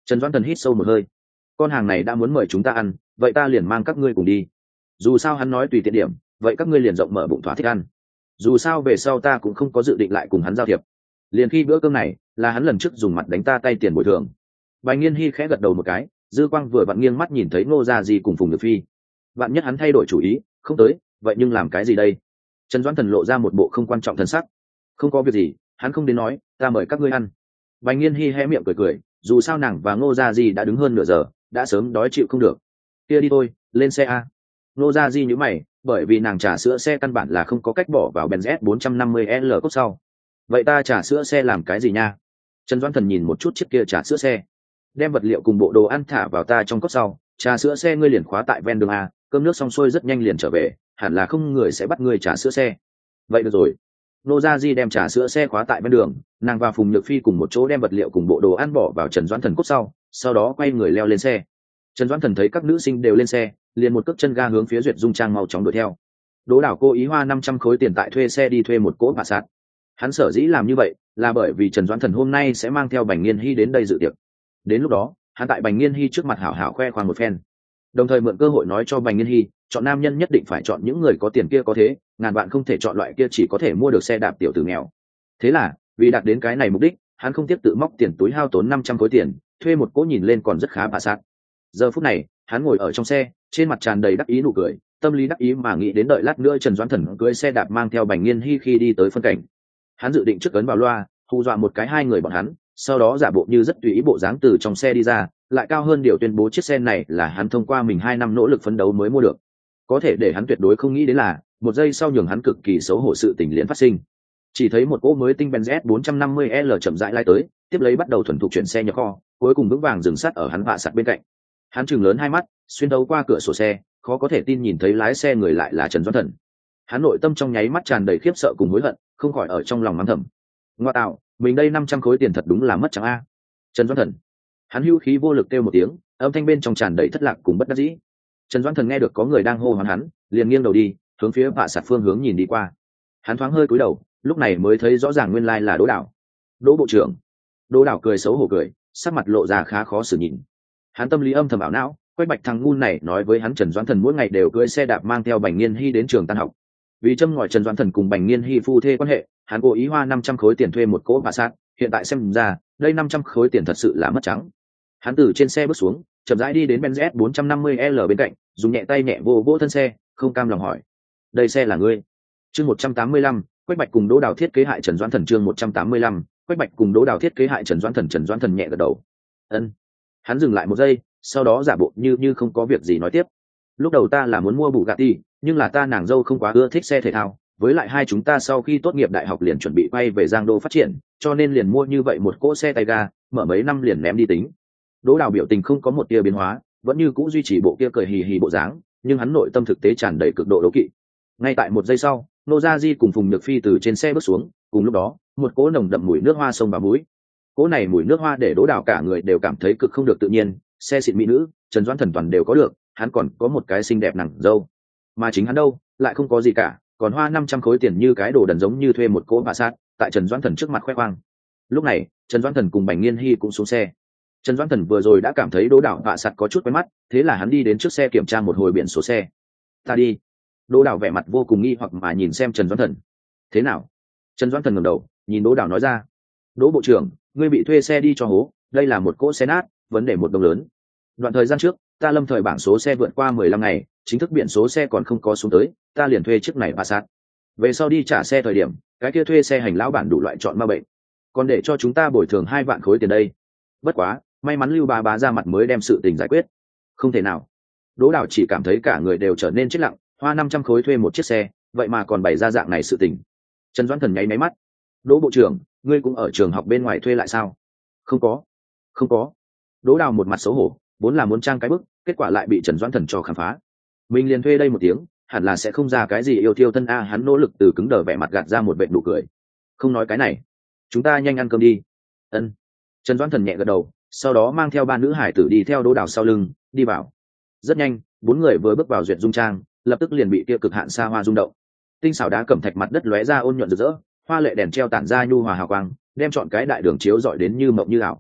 [SPEAKER 1] Trần Doãn Thần hít sâu một hơi. Con hàng này đã muốn mời chúng ta ăn, vậy ta liền mang các ngươi cùng đi. Dù sao hắn nói tùy tiện điểm, vậy các ngươi liền rộng mở bụng thỏa thích ăn. Dù sao về sau ta cũng không có dự định lại cùng hắn giao thiệp. Liền khi bữa cơm này là hắn lần trước dùng mặt đánh ta tay tiền bồi thường. Bạch Nghiên Hi khẽ gật đầu một cái, dư quang vừa vặn nghiêng mắt nhìn thấy Ngô Gia Di cùng Phùng Nhược Phi. Vạn nhất hắn thay đổi chủ ý, không tới, vậy nhưng làm cái gì đây? Trần Doãn Thần lộ ra một bộ không quan trọng thần sắc. Không có việc gì, hắn không đến nói, ta mời các ngươi ăn. Bạch Nghiên Hi hé miệng cười cười, dù sao nàng và Ngô Gia Di đã đứng hơn nửa giờ, đã sớm đói chịu không được. Kia đi thôi, lên xe a. Ngô Gia Di nhíu mày, bởi vì nàng trà sữa xe căn bản là không có cách bỏ vào Benz S bốn trăm năm mươi L cốt sau. Vậy ta trà sữa xe làm cái gì nha? Trần Doãn Thần nhìn một chút chiếc kia trà sữa xe, đem vật liệu cùng bộ đồ ăn thả vào ta trong cốt sau, trà sữa xe ngươi liền khóa tại ven đường a, cơm nước xong xuôi rất nhanh liền trở về, hẳn là không người sẽ bắt ngươi trà sữa xe. Vậy được rồi. Nô Gia Di đem trà sữa xe khóa tại bên đường, nàng và Phùng Nhược Phi cùng một chỗ đem vật liệu cùng bộ đồ ăn bỏ vào Trần Doãn Thần cốt sau, sau đó quay người leo lên xe. Trần Doãn Thần thấy các nữ sinh đều lên xe, liền một cước chân ga hướng phía Duyệt Dung Trang mau chóng đuổi theo. Đỗ Đảo cố ý hoa năm trăm khối tiền tại thuê xe đi thuê một cỗ bạ sạt. Hắn sở dĩ làm như vậy là bởi vì Trần Doãn Thần hôm nay sẽ mang theo Bành Nghiên Hi đến đây dự tiệc. Đến lúc đó, hắn tại Bành Nghiên Hi trước mặt hảo hảo khoe khoang một phen, đồng thời mượn cơ hội nói cho Bành Nghiên Hi, chọn nam nhân nhất định phải chọn những người có tiền kia có thế, ngàn bạn không thể chọn loại kia chỉ có thể mua được xe đạp tiểu tử nghèo. Thế là, vì đạt đến cái này mục đích, hắn không tiếp tự móc tiền túi hao tốn năm trăm khối tiền, thuê một cỗ nhìn lên còn rất khá bạ sạt. Giờ phút này, hắn ngồi ở trong xe, trên mặt tràn đầy đắc ý nụ cười, tâm lý đắc ý mà nghĩ đến đợi lát nữa Trần Doãn Thần cưỡi xe đạp mang theo Bành Nghiên Hi khi đi tới phân cảnh. Hắn dự định trước ấn vào loa, hù dọa một cái hai người bọn hắn, sau đó giả bộ như rất tùy ý bộ dáng từ trong xe đi ra, lại cao hơn điều tuyên bố chiếc xe này là hắn thông qua mình hai năm nỗ lực phấn đấu mới mua được. Có thể để hắn tuyệt đối không nghĩ đến là, một giây sau nhường hắn cực kỳ xấu hổ sự tình liền phát sinh. Chỉ thấy một cỗ mới tinh Benz S bốn trăm năm mươi L chậm rãi lai tới, tiếp lấy bắt đầu thuần thục chuyển xe nhập kho, cuối cùng vững vàng dừng sát ở hắn vạ sạt bên cạnh. Hắn trừng lớn hai mắt, xuyên thấu qua cửa sổ xe, khó có thể tin nhìn thấy lái xe người lại là Trần Doãn Thần. Hắn nội tâm trong nháy mắt tràn đầy khiếp sợ cùng hối hận, không khỏi ở trong lòng mắng thầm. Ngoa tạo, mình đây năm trăm khối tiền thật đúng là mất chẳng a. Trần Doãn Thần. Hắn hữu khí vô lực kêu một tiếng, âm thanh bên trong tràn đầy thất lạc cùng bất đắc dĩ. Trần Doãn Thần nghe được có người đang hô hoán hắn, liền nghiêng đầu đi, hướng phía vạ sạt phương hướng nhìn đi qua. Hắn thoáng hơi cúi đầu, lúc này mới thấy rõ ràng nguyên lai là Đỗ Đảo. Đỗ bộ trưởng. Đỗ Đảo cười xấu hổ cười, sắc mặt lộ ra khá khó xử nhìn. Hắn tâm lý âm thầm ảo não, Quách Bạch thằng ngu này nói với hắn Trần Doãn Thần mỗi ngày đều cưỡi xe đạp mang theo Bành Nghiên Hi đến trường tan học. Vì châm ngòi Trần Doãn Thần cùng Bành Nghiên Hi phu thê quan hệ, hắn cố ý hoa năm trăm khối tiền thuê một cỗ bạ sát, hiện tại xem ra, đây năm trăm khối tiền thật sự là mất trắng. Hắn từ trên xe bước xuống, chậm rãi đi đến Benz S bốn trăm năm mươi L bên cạnh, dùng nhẹ tay nhẹ vô vỗ thân xe, không cam lòng hỏi: "Đây xe là ngươi?" Chương một trăm tám mươi lăm, Quách Bạch cùng Đỗ Đào thiết kế hại Trần Doãn Thần chương một trăm tám mươi lăm, Quách Bạch cùng Đỗ Đào thiết kế hại Trần Doãn Thần Trần Doãn Thần nhẹ gật đầu. "Ân." Hắn dừng lại một giây, sau đó giả bộ như như không có việc gì nói tiếp: "Lúc đầu ta là muốn mua Bugatti, nhưng là ta nàng dâu không quá ưa thích xe thể thao, với lại hai chúng ta sau khi tốt nghiệp đại học liền chuẩn bị quay về Giang Đô phát triển, cho nên liền mua như vậy một cỗ xe tay ga, mở mấy năm liền ném đi tính." Đỗ Đào biểu tình không có một tia biến hóa, vẫn như cũ duy trì bộ kia cười hì hì bộ dáng, nhưng hắn nội tâm thực tế tràn đầy cực độ đố kỵ. Ngay tại một giây sau, Nô Gia Di cùng Phùng Nhược Phi từ trên xe bước xuống, cùng lúc đó, một cỗ nồng đậm mùi nước hoa xông vào mũi. Cỗ này mùi nước hoa để Đỗ Đào cả người đều cảm thấy cực không được tự nhiên, xe xịn mỹ nữ, Trần Doãn Thần toàn đều có được, hắn còn có một cái xinh đẹp nàng dâu, mà chính hắn đâu, lại không có gì cả, còn hoa năm trăm khối tiền như cái đồ đần giống như thuê một cỗ bạ sát, tại Trần Doãn Thần trước mặt khoe khoang. Lúc này, Trần Doãn Thần cùng Bành Nghiên Hi cũng xuống xe. Trần Doãn Thần vừa rồi đã cảm thấy Đỗ Đào bạ sạt có chút quen mắt, thế là hắn đi đến trước xe kiểm tra một hồi biển số xe. "Ta đi." Đỗ Đào vẻ mặt vô cùng nghi hoặc mà nhìn xem Trần Doãn Thần. "Thế nào?" Trần Doãn Thần ngẩng đầu, nhìn Đỗ Đào nói ra: "Đỗ bộ trưởng, ngươi bị thuê xe đi cho hố, đây là một cỗ xe nát, vấn đề một đồng lớn. Đoạn thời gian trước, ta lâm thời bảng số xe vượt qua mười lăm ngày, chính thức biển số xe còn không có xuống tới, ta liền thuê chiếc này bạ sạt. Về sau đi trả xe thời điểm, cái kia thuê xe hành lão bản đủ loại chọn ma bệnh, còn để cho chúng ta bồi thường hai vạn khối tiền đây. Bất quá, may mắn Lưu Bá Bá ra mặt mới đem sự tình giải quyết." "Không thể nào." Đỗ Đào chỉ cảm thấy cả người đều trở nên chết lặng, hoa năm trăm khối thuê một chiếc xe, vậy mà còn bày ra dạng này sự tình. Trần Doãn Thần nháy máy mắt: "Đỗ bộ trưởng, ngươi cũng ở trường học bên ngoài thuê lại sao?" "Không có." "Không có." Đỗ Đào một mặt xấu hổ, vốn là muốn trang cái bức, kết quả lại bị Trần Doãn Thần cho khám phá. Mình liền thuê đây một tiếng, hẳn là sẽ không ra cái gì yêu thiêu thân a. Hắn nỗ lực từ cứng đờ vẻ mặt gạt ra một vệt nụ cười. "Không nói cái này, chúng ta nhanh ăn cơm đi." "Ân." Trần Doãn Thần nhẹ gật đầu, sau đó mang theo ba nữ hải tử đi theo Đỗ Đào sau lưng đi vào. Rất nhanh, bốn người vừa bước vào Duyệt Dung Trang, lập tức liền bị kia cực hạn xa hoa rung động. Tinh xảo đá cẩm thạch mặt đất lóe ra ôn nhuận rực rỡ, hoa lệ đèn treo tản ra nhu hòa hào quang, đem trọn cái đại đường chiếu rọi đến như mộng như ảo.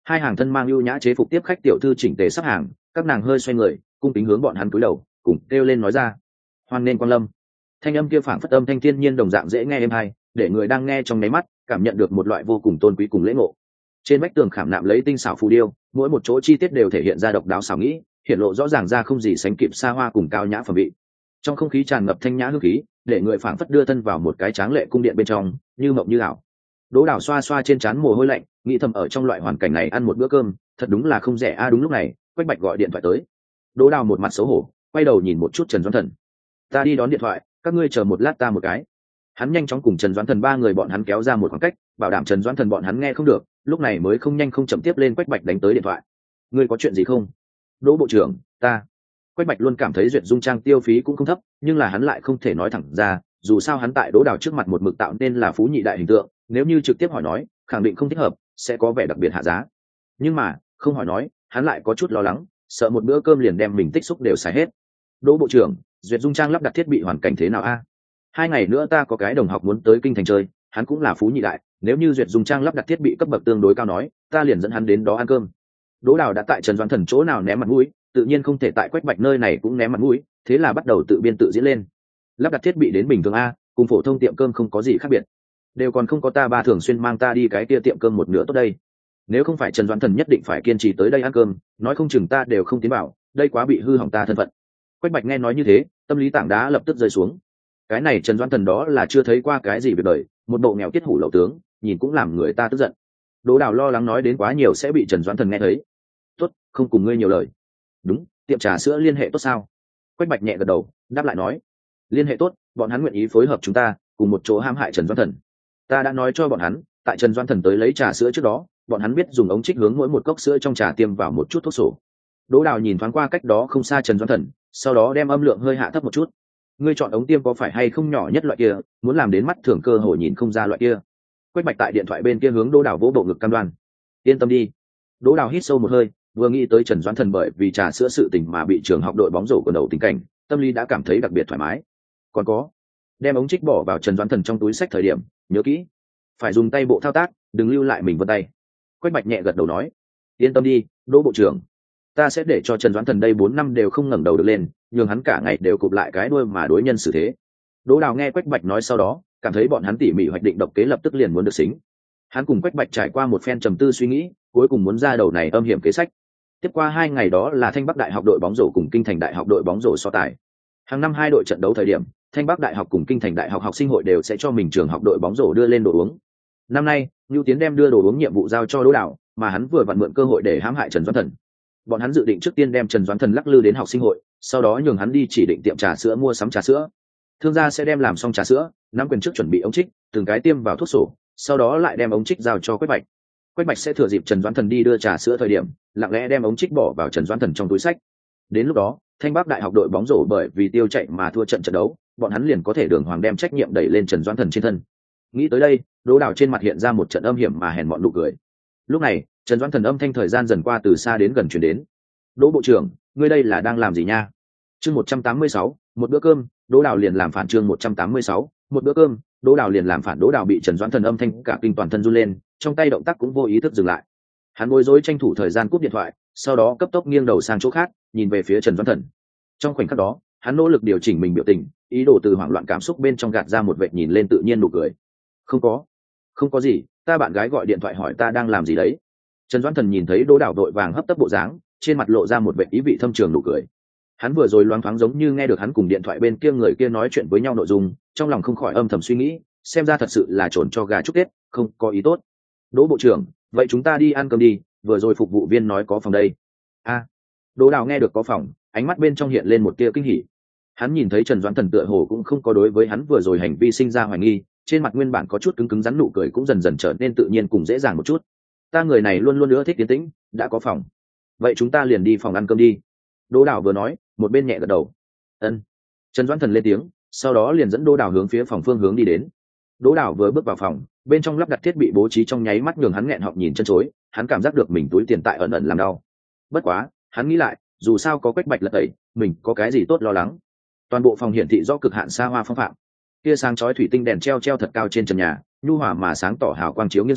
[SPEAKER 1] Hai hàng thân mang ưu nhã chế phục tiếp khách tiểu thư chỉnh tề sắp hàng, các nàng hơi xoay người cung kính hướng bọn hắn cúi đầu cùng kêu lên nói ra: hoan nên quang lâm. Thanh âm kia phảng phất âm thanh thiên nhiên đồng dạng dễ nghe êm hay, để người đang nghe trong nháy mắt cảm nhận được một loại vô cùng tôn quý cùng lễ ngộ. Trên vách tường khảm nạm lấy tinh xảo phù điêu, mỗi một chỗ chi tiết đều thể hiện ra độc đáo xảo nghĩ, hiện lộ rõ ràng ra không gì sánh kịp xa hoa cùng cao nhã phẩm vị. Trong không khí tràn ngập thanh nhã hương khí, để người phảng phất đưa thân vào một cái tráng lệ cung điện bên trong, như mộng như ảo. Đỗ Đào xoa xoa trên trán mồ hôi lạnh, nghĩ thầm ở trong loại hoàn cảnh này ăn một bữa cơm, thật đúng là không rẻ a. À, đúng lúc này, Quách Bạch gọi điện thoại tới. Đỗ Đào một mặt xấu hổ, quay đầu nhìn một chút Trần Doãn Thần. Ta đi đón điện thoại, các ngươi chờ một lát ta một cái. Hắn nhanh chóng cùng Trần Doãn Thần ba người bọn hắn kéo ra một khoảng cách, bảo đảm Trần Doãn Thần bọn hắn nghe không được, lúc này mới không nhanh không chậm tiếp lên Quách Bạch đánh tới điện thoại. Ngươi có chuyện gì không? Đỗ bộ trưởng, ta. Quách Bạch luôn cảm thấy Duyệt Dung Trang tiêu phí cũng không thấp, nhưng là hắn lại không thể nói thẳng ra, dù sao hắn tại Đỗ Đào trước mặt một mực tạo nên là phú nhị đại hình tượng, nếu như trực tiếp hỏi nói, khẳng định không thích hợp, sẽ có vẻ đặc biệt hạ giá. Nhưng mà, không hỏi nói, hắn lại có chút lo lắng, sợ một bữa cơm liền đem mình tích xúc đều xài hết. Đỗ bộ trưởng, Duyệt Dung Trang lắp đặt thiết bị hoàn cảnh thế nào a? Hai ngày nữa ta có cái đồng học muốn tới kinh thành chơi, hắn cũng là phú nhị đại, nếu như Duyệt Dung Trang lắp đặt thiết bị cấp bậc tương đối cao nói, ta liền dẫn hắn đến đó ăn cơm. Đỗ Đào đã tại Trần Doãn Thần chỗ nào ném mặt mũi, tự nhiên không thể tại Quách Bạch nơi này cũng ném mặt mũi, thế là bắt đầu tự biên tự diễn lên. Lắp đặt thiết bị đến bình thường a, cùng phổ thông tiệm cơm không có gì khác biệt, đều còn không có ta ba thường xuyên mang ta đi cái kia tiệm cơm một nửa tốt đây. Nếu không phải Trần Doãn Thần nhất định phải kiên trì tới đây ăn cơm, nói không chừng ta đều không tiến vào, đây quá bị hư hỏng ta thân phận. Quách Bạch nghe nói như thế, tâm lý tảng đá lập tức rơi xuống. Cái này Trần Doãn Thần đó là chưa thấy qua cái gì việc đời, một bộ nghèo kiết hủ lậu tướng, nhìn cũng làm người ta tức giận. Đỗ Đào lo lắng nói đến quá nhiều sẽ bị Trần Doãn Thần nghe thấy. Tốt, không cùng ngươi nhiều lời. Đúng, tiệm trà sữa liên hệ tốt sao? Quách Bạch nhẹ gật đầu, đáp lại nói, liên hệ tốt, bọn hắn nguyện ý phối hợp chúng ta, cùng một chỗ hãm hại Trần Doãn Thần. Ta đã nói cho bọn hắn, tại Trần Doãn Thần tới lấy trà sữa trước đó, bọn hắn biết dùng ống trích hướng mỗi một cốc sữa trong trà tiêm vào một chút thuốc sổ. Đỗ Đào nhìn thoáng qua cách đó không xa Trần Doãn Thần, sau đó đem âm lượng hơi hạ thấp một chút. Ngươi chọn ống tiêm có phải hay không nhỏ nhất loại kia, muốn làm đến mắt thường cơ hội nhìn không ra loại kia. Quách Bạch tại điện thoại bên kia hướng Đỗ Đào vỗ bộ ngực cam đoan. Yên tâm đi. Đỗ Đào hít sâu một hơi, vừa nghĩ tới Trần Doãn Thần bởi vì trà sữa sự tình mà bị trường học đội bóng rổ quần đầu tình cảnh, tâm lý đã cảm thấy đặc biệt thoải mái. Còn có, đem ống trích bỏ vào Trần Doãn Thần trong túi xách thời điểm, nhớ kỹ, phải dùng tay bộ thao tác, đừng lưu lại mình vân tay. Quách Bạch nhẹ gật đầu nói, yên tâm đi, Đỗ bộ trưởng, ta sẽ để cho Trần Doãn Thần đây bốn năm đều không ngẩng đầu được lên, nhường hắn cả ngày đều cụp lại cái đuôi mà đối nhân xử thế. Đỗ Đào nghe Quách Bạch nói sau đó, cảm thấy bọn hắn tỉ mỉ hoạch định độc kế lập tức liền muốn được xính. Hắn cùng Quách Bạch trải qua một phen trầm tư suy nghĩ, cuối cùng muốn ra đầu này âm hiểm kế sách. Tiếp qua hai ngày đó là Thanh Bắc Đại học đội bóng rổ cùng Kinh Thành Đại học đội bóng rổ so tài. Hàng năm hai đội trận đấu thời điểm, Thanh Bắc Đại học cùng Kinh Thành Đại học học sinh hội đều sẽ cho mình trường học đội bóng rổ đưa lên đồ uống. Năm nay, Nưu Tiến đem đưa đồ uống nhiệm vụ giao cho Đỗ Đào, mà hắn vừa vặn mượn cơ hội để hãm hại Trần Doãn Thần. Bọn hắn dự định trước tiên đem Trần Doãn Thần lắc lư đến học sinh hội, sau đó nhường hắn đi chỉ định tiệm trà sữa mua sắm trà sữa. Thương gia sẽ đem làm xong trà sữa, nắm quyền trước chuẩn bị ống trích, từng cái tiêm vào thuốc sổ, sau đó lại đem ống trích giao cho Quách Bạch. Quách Bạch sẽ thừa dịp Trần Doãn Thần đi đưa trà sữa thời điểm, lặng lẽ đem ống trích bỏ vào Trần Doãn Thần trong túi xách. Đến lúc đó, Thanh Bắc Đại học đội bóng rổ bởi vì tiêu chạy mà thua trận trận đấu, bọn hắn liền có thể đường hoàng đem trách nhiệm đẩy lên Trần Doãn Thần trên thân. Nghĩ tới đây, Đỗ Đào trên mặt hiện ra một trận âm hiểm mà hèn mọn nụ cười. Lúc này, Trần Doãn Thần âm thanh thời gian dần qua từ xa đến gần truyền đến. Đỗ bộ trưởng, ngươi đây là đang làm gì nha? Chương một trăm tám mươi sáu, một bữa cơm, Đỗ Đào liền làm phản. Chương một trăm tám mươi sáu, một bữa cơm, Đỗ Đào liền làm phản. Đỗ Đào bị Trần Doãn Thần âm thanh cả kinh toàn thân run lên, trong tay động tác cũng vô ý thức dừng lại. Hắn bối rối tranh thủ thời gian cúp điện thoại, sau đó cấp tốc nghiêng đầu sang chỗ khác, nhìn về phía Trần Doãn Thần. Trong khoảnh khắc đó, hắn nỗ lực điều chỉnh mình biểu tình, ý đồ từ hoảng loạn cảm xúc bên trong gạt ra một vệt nhìn lên tự nhiên nụ cười. Không có, không có gì, ta bạn gái gọi điện thoại hỏi ta đang làm gì đấy. Trần Doãn Thần nhìn thấy Đỗ Đào vội vàng hấp tấp bộ dáng, trên mặt lộ ra một vệt ý vị thâm trường nụ cười. Hắn vừa rồi loáng thoáng giống như nghe được hắn cùng điện thoại bên kia người kia nói chuyện với nhau nội dung, trong lòng không khỏi âm thầm suy nghĩ, xem ra thật sự là trồn cho gà chúc tết, không có ý tốt. Đỗ bộ trưởng, vậy chúng ta đi ăn cơm đi, vừa rồi phục vụ viên nói có phòng đây. A, à, Đỗ Đào nghe được có phòng, ánh mắt bên trong hiện lên một tia kinh hỉ. Hắn nhìn thấy Trần Doãn Thần tựa hồ cũng không có đối với hắn vừa rồi hành vi sinh ra hoài nghi, trên mặt nguyên bản có chút cứng cứng rắn nụ cười cũng dần dần trở nên tự nhiên cùng dễ dàng một chút. Ta người này luôn luôn ưa thích tiến tĩnh, đã có phòng, vậy chúng ta liền đi phòng ăn cơm đi. Đỗ Đào vừa nói, một bên nhẹ gật đầu. Ân. Trần Doãn Thần lên tiếng, sau đó liền dẫn Đỗ Đào hướng phía phòng phương hướng đi đến. Đỗ Đào vừa bước vào phòng, bên trong lắp đặt thiết bị bố trí trong nháy mắt nhường hắn nghẹn họng nhìn chân chối, hắn cảm giác được mình túi tiền tại ẩn ẩn làm đau. Bất quá, hắn nghĩ lại, dù sao có Quách Bạch lật tẩy, mình có cái gì tốt lo lắng. Toàn bộ phòng hiển thị do cực hạn xa hoa phong phạm. Kia sáng chói thủy tinh đèn treo treo thật cao trên trần nhà, nhu hòa mà sáng tỏ hào quang chiếu nghiêng xuống,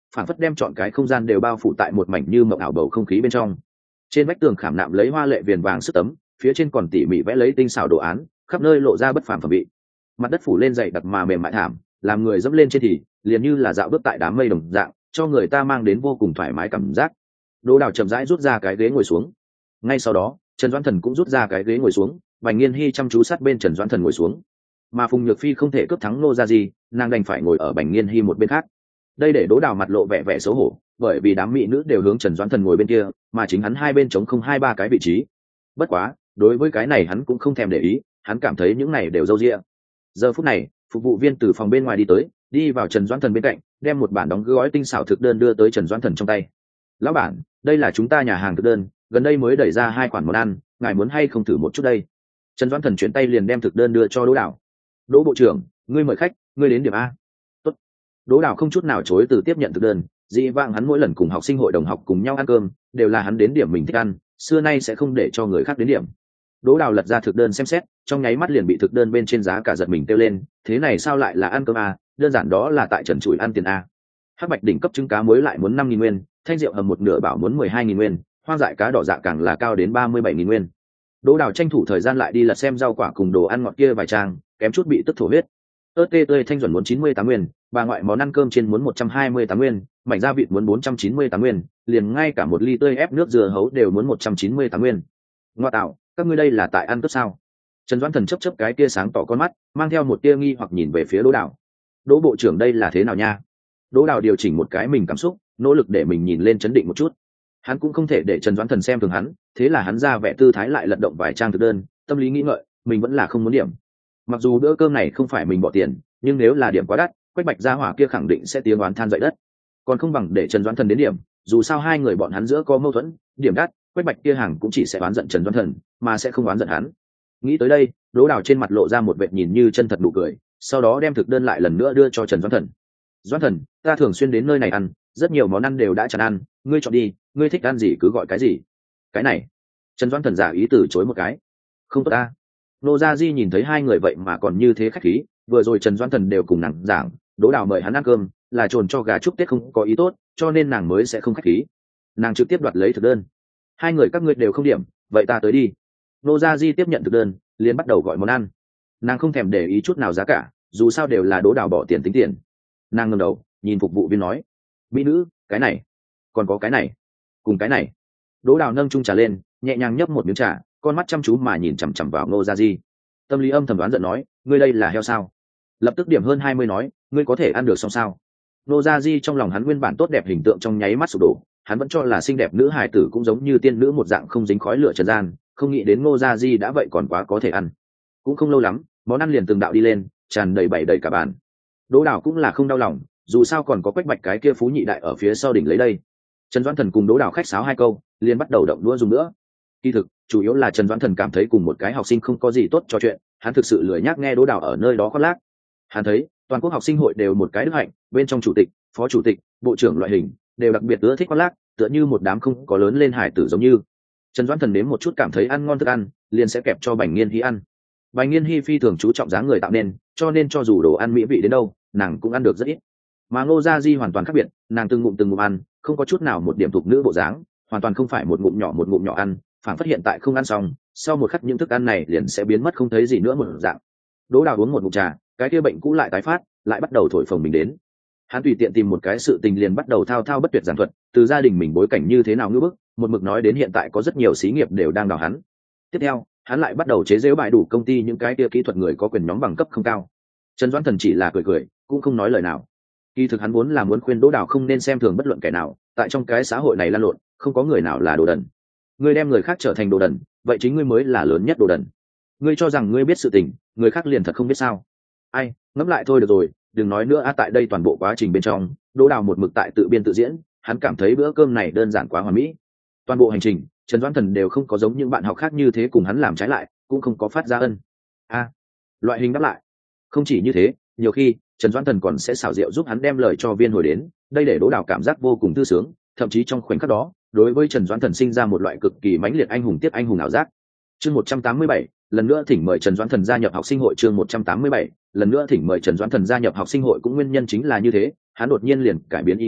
[SPEAKER 1] phản phất đem chọn cái không gian đều bao phủ tại một mảnh như mộng ảo bầu không khí bên trong. Trên vách tường khảm nạm lấy hoa lệ viền vàng sức tấm, phía trên còn tỉ mỉ vẽ lấy tinh xảo đồ án, khắp nơi lộ ra bất phàm phẩm vị. Mặt đất phủ lên dày đặc mà mềm mại thảm, làm người dẫm lên trên thì liền như là dạo bước tại đám mây đồng dạng, cho người ta mang đến vô cùng thoải mái cảm giác. Đỗ Đào chậm rãi rút ra cái ghế ngồi xuống. Ngay sau đó, Trần Doãn Thần cũng rút ra cái ghế ngồi xuống, Bành Nghiên Hi chăm chú sát bên Trần Doãn Thần ngồi xuống. Mà Phùng Nhược Phi không thể cướp thắng Nô Gia Di, nàng đành phải ngồi ở Bành Nghiên Hi một bên khác. Đây để Đỗ Đào mặt lộ vẻ vẻ xấu hổ, bởi vì đám mỹ nữ đều hướng Trần Doãn Thần ngồi bên kia, mà chính hắn hai bên trống không hai ba cái vị trí. Bất quá, đối với cái này hắn cũng không thèm để ý, hắn cảm thấy những này đều râu ria. Giờ phút này, phục vụ viên từ phòng bên ngoài đi tới, đi vào Trần Doãn Thần bên cạnh, đem một bản đóng gói tinh xảo thực đơn đưa tới Trần Doãn Thần trong tay. "Lão bản, đây là chúng ta nhà hàng thực đơn, gần đây mới đẩy ra hai khoản món ăn, ngài muốn hay không thử một chút đây?" Trần Doãn Thần chuyển tay liền đem thực đơn đưa cho Đỗ Đào. "Đỗ bộ trưởng, ngươi mời khách, ngươi đến điểm a." "Tốt." Đỗ Đào không chút nào chối từ tiếp nhận thực đơn, dĩ vãng hắn mỗi lần cùng học sinh hội đồng học cùng nhau ăn cơm, đều là hắn đến điểm mình thích ăn, xưa nay sẽ không để cho người khác đến điểm. Đỗ Đào lật ra thực đơn xem xét, trong nháy mắt liền bị thực đơn bên trên giá cả giật mình kêu lên, thế này sao lại là ăn cơm a, đơn giản đó là tại Trần Chuỗi ăn tiền a. Hắc bạch đỉnh cấp trứng cá muối lại muốn năm nghìn nguyên, thanh rượu hầm một nửa bảo muốn mười hai nghìn nguyên, hoang dại cá đỏ dạ càng là cao đến ba mươi bảy nghìn nguyên. Đỗ Đào tranh thủ thời gian lại đi lật xem rau quả cùng đồ ăn ngọt kia vài trang, kém chút bị tức thổ huyết. Ớt tê tươi thanh chuẩn muốn chín mươi tám nguyên, bà ngoại món ăn cơm trên muốn một trăm hai mươi tám nguyên, mảnh da vịt muốn bốn trăm chín mươi tám nguyên, liền ngay cả một ly tươi ép nước dừa hấu đều muốn một trăm chín mươi tám nguyên. Ngoa tạo, các ngươi đây là tại ăn cướp sao? Trần Doãn Thần chớp chớp cái kia sáng tỏ con mắt, mang theo một tia nghi hoặc nhìn về phía Đỗ Đào. "Đỗ bộ trưởng đây là thế nào nha?" Đỗ Đào điều chỉnh một cái mình cảm xúc, nỗ lực để mình nhìn lên chấn định một chút. Hắn cũng không thể để Trần Doãn Thần xem thường hắn, thế là hắn ra vẻ tư thái lại lật động vài trang thực đơn, tâm lý nghĩ ngợi, mình vẫn là không muốn điểm. Mặc dù bữa cơm này không phải mình bỏ tiền, nhưng nếu là điểm quá đắt, Quách Bạch gia hỏa kia khẳng định sẽ tiếng oán than dậy đất. Còn không bằng để Trần Doãn Thần đến điểm, dù sao hai người bọn hắn giữa có mâu thuẫn, điểm đắt, Quách Bạch kia hàng cũng chỉ sẽ oán giận Trần Doãn Thần, mà sẽ không oán giận hắn. Nghĩ tới đây, Đỗ Đào trên mặt lộ ra một vệt nhìn như chân thật nụ cười, sau đó đem thực đơn lại lần nữa đưa cho Trần Doãn Thần. "Doãn Thần, ta thường xuyên đến nơi này ăn, rất nhiều món ăn đều đã chán ăn, ngươi chọn đi, ngươi thích ăn gì cứ gọi cái gì." "Cái này." Trần Doãn Thần giả ý từ chối một cái. "Không tốt ta." Nô Gia Di nhìn thấy hai người vậy mà còn như thế khách khí, vừa rồi Trần Doãn Thần đều cùng nàng giảng, Đỗ Đào mời hắn ăn cơm, là trồn cho gà chúc Tết không có ý tốt, cho nên nàng mới sẽ không khách khí. Nàng trực tiếp đoạt lấy thực đơn. "Hai người các ngươi đều không điểm, vậy ta tới đi." Nô Gia Di tiếp nhận thực đơn, liền bắt đầu gọi món ăn. Nàng không thèm để ý chút nào giá cả, dù sao đều là Đỗ Đào bỏ tiền tính tiền. Nàng ngẩng đầu, nhìn phục vụ viên nói: "Mỹ nữ, cái này, còn có cái này, cùng cái này." Đỗ Đào nâng chung trà lên, nhẹ nhàng nhấp một miếng trà, con mắt chăm chú mà nhìn chằm chằm vào Nô Gia Di. Tâm lý âm thầm đoán giận nói: "Ngươi đây là heo sao?" Lập tức điểm hơn hai mươi nói: "Ngươi có thể ăn được xong sao?" Nô Gia Di trong lòng hắn nguyên bản tốt đẹp hình tượng trong nháy mắt sụp đổ, hắn vẫn cho là xinh đẹp nữ hài tử cũng giống như tiên nữ một dạng không dính khói lửa trần gian, không nghĩ đến Nô Gia Di đã vậy còn quá có thể ăn. Cũng không lâu lắm, món ăn liền từng đạo đi lên, tràn đầy bảy đầy cả bàn. Đỗ Đào cũng là không đau lòng, dù sao còn có Quách Bạch cái kia phú nhị đại ở phía sau đỉnh lấy đây. Trần Doãn Thần cùng Đỗ Đào khách sáo hai câu, liền bắt đầu động đũa dùng nữa. Kỳ thực, chủ yếu là Trần Doãn Thần cảm thấy cùng một cái học sinh không có gì tốt trò chuyện, hắn thực sự lười nhác nghe Đỗ Đào ở nơi đó khoác lác. Hắn thấy, toàn quốc học sinh hội đều một cái đức hạnh, bên trong chủ tịch, phó chủ tịch, bộ trưởng loại hình, đều đặc biệt ưa thích khoác lác, tựa như một đám không có lớn lên hải tử giống như. Trần Doãn Thần nếm một chút cảm thấy ăn ngon thức ăn, liền sẽ kẹp cho Bành Nghiên Hi ăn. Bành Nghiên Hi phi thường chú trọng dáng người tạo nên, cho nên cho dù đồ ăn mỹ vị đến đâu, nàng cũng ăn được rất ít. Mà Ngô Gia Di hoàn toàn khác biệt, nàng từng ngụm từng ngụm ăn, không có chút nào một điểm thuộc nữ bộ dáng, hoàn toàn không phải một ngụm nhỏ một ngụm nhỏ ăn, phản phát hiện tại không ăn xong, sau một khắc những thức ăn này liền sẽ biến mất không thấy gì nữa một dạng. Đỗ Đào uống một ngụm trà, cái kia bệnh cũ lại tái phát, lại bắt đầu thổi phồng mình đến. Hắn tùy tiện tìm một cái sự tình liền bắt đầu thao thao bất tuyệt giảng thuật, từ gia đình mình bối cảnh như thế nào ngưỡng bức, một mực nói đến hiện tại có rất nhiều xí nghiệp đều đang đào hắn. Tiếp theo, hắn lại bắt đầu chế giễu bại đủ công ty những cái kia kỹ thuật người có quyền nhóm bằng cấp không cao. Trần Doãn Thần chỉ là cười cười, cũng không nói lời nào. Kỳ thực hắn muốn là muốn khuyên Đỗ Đào không nên xem thường bất luận kẻ nào, tại trong cái xã hội này lan lộn, không có người nào là đồ đần. Ngươi đem người khác trở thành đồ đần, vậy chính ngươi mới là lớn nhất đồ đần. Ngươi cho rằng ngươi biết sự tình, người khác liền thật không biết sao? Ai, ngẫm lại thôi được rồi, đừng nói nữa. À, tại đây toàn bộ quá trình bên trong, Đỗ Đào một mực tại tự biên tự diễn, hắn cảm thấy bữa cơm này đơn giản quá hoàn mỹ. Toàn bộ hành trình, Trần Doãn Thần đều không có giống những bạn học khác như thế cùng hắn làm trái lại, cũng không có phát ra ân a à, loại hình đáp lại. Không chỉ như thế, nhiều khi Trần Doãn Thần còn sẽ xảo diệu giúp hắn đem lời cho viên hồi đến, đây để Đỗ Đào cảm giác vô cùng thư sướng, thậm chí trong khoảnh khắc đó, đối với Trần Doãn Thần sinh ra một loại cực kỳ mãnh liệt anh hùng tiếp anh hùng ảo giác. Chương một trăm tám mươi bảy, lần nữa thỉnh mời Trần Doãn Thần gia nhập học sinh hội. Chương một trăm tám mươi bảy, lần nữa thỉnh mời Trần Doãn Thần gia nhập học sinh hội cũng nguyên nhân chính là như thế, hắn đột nhiên liền cải biến ý nghĩ,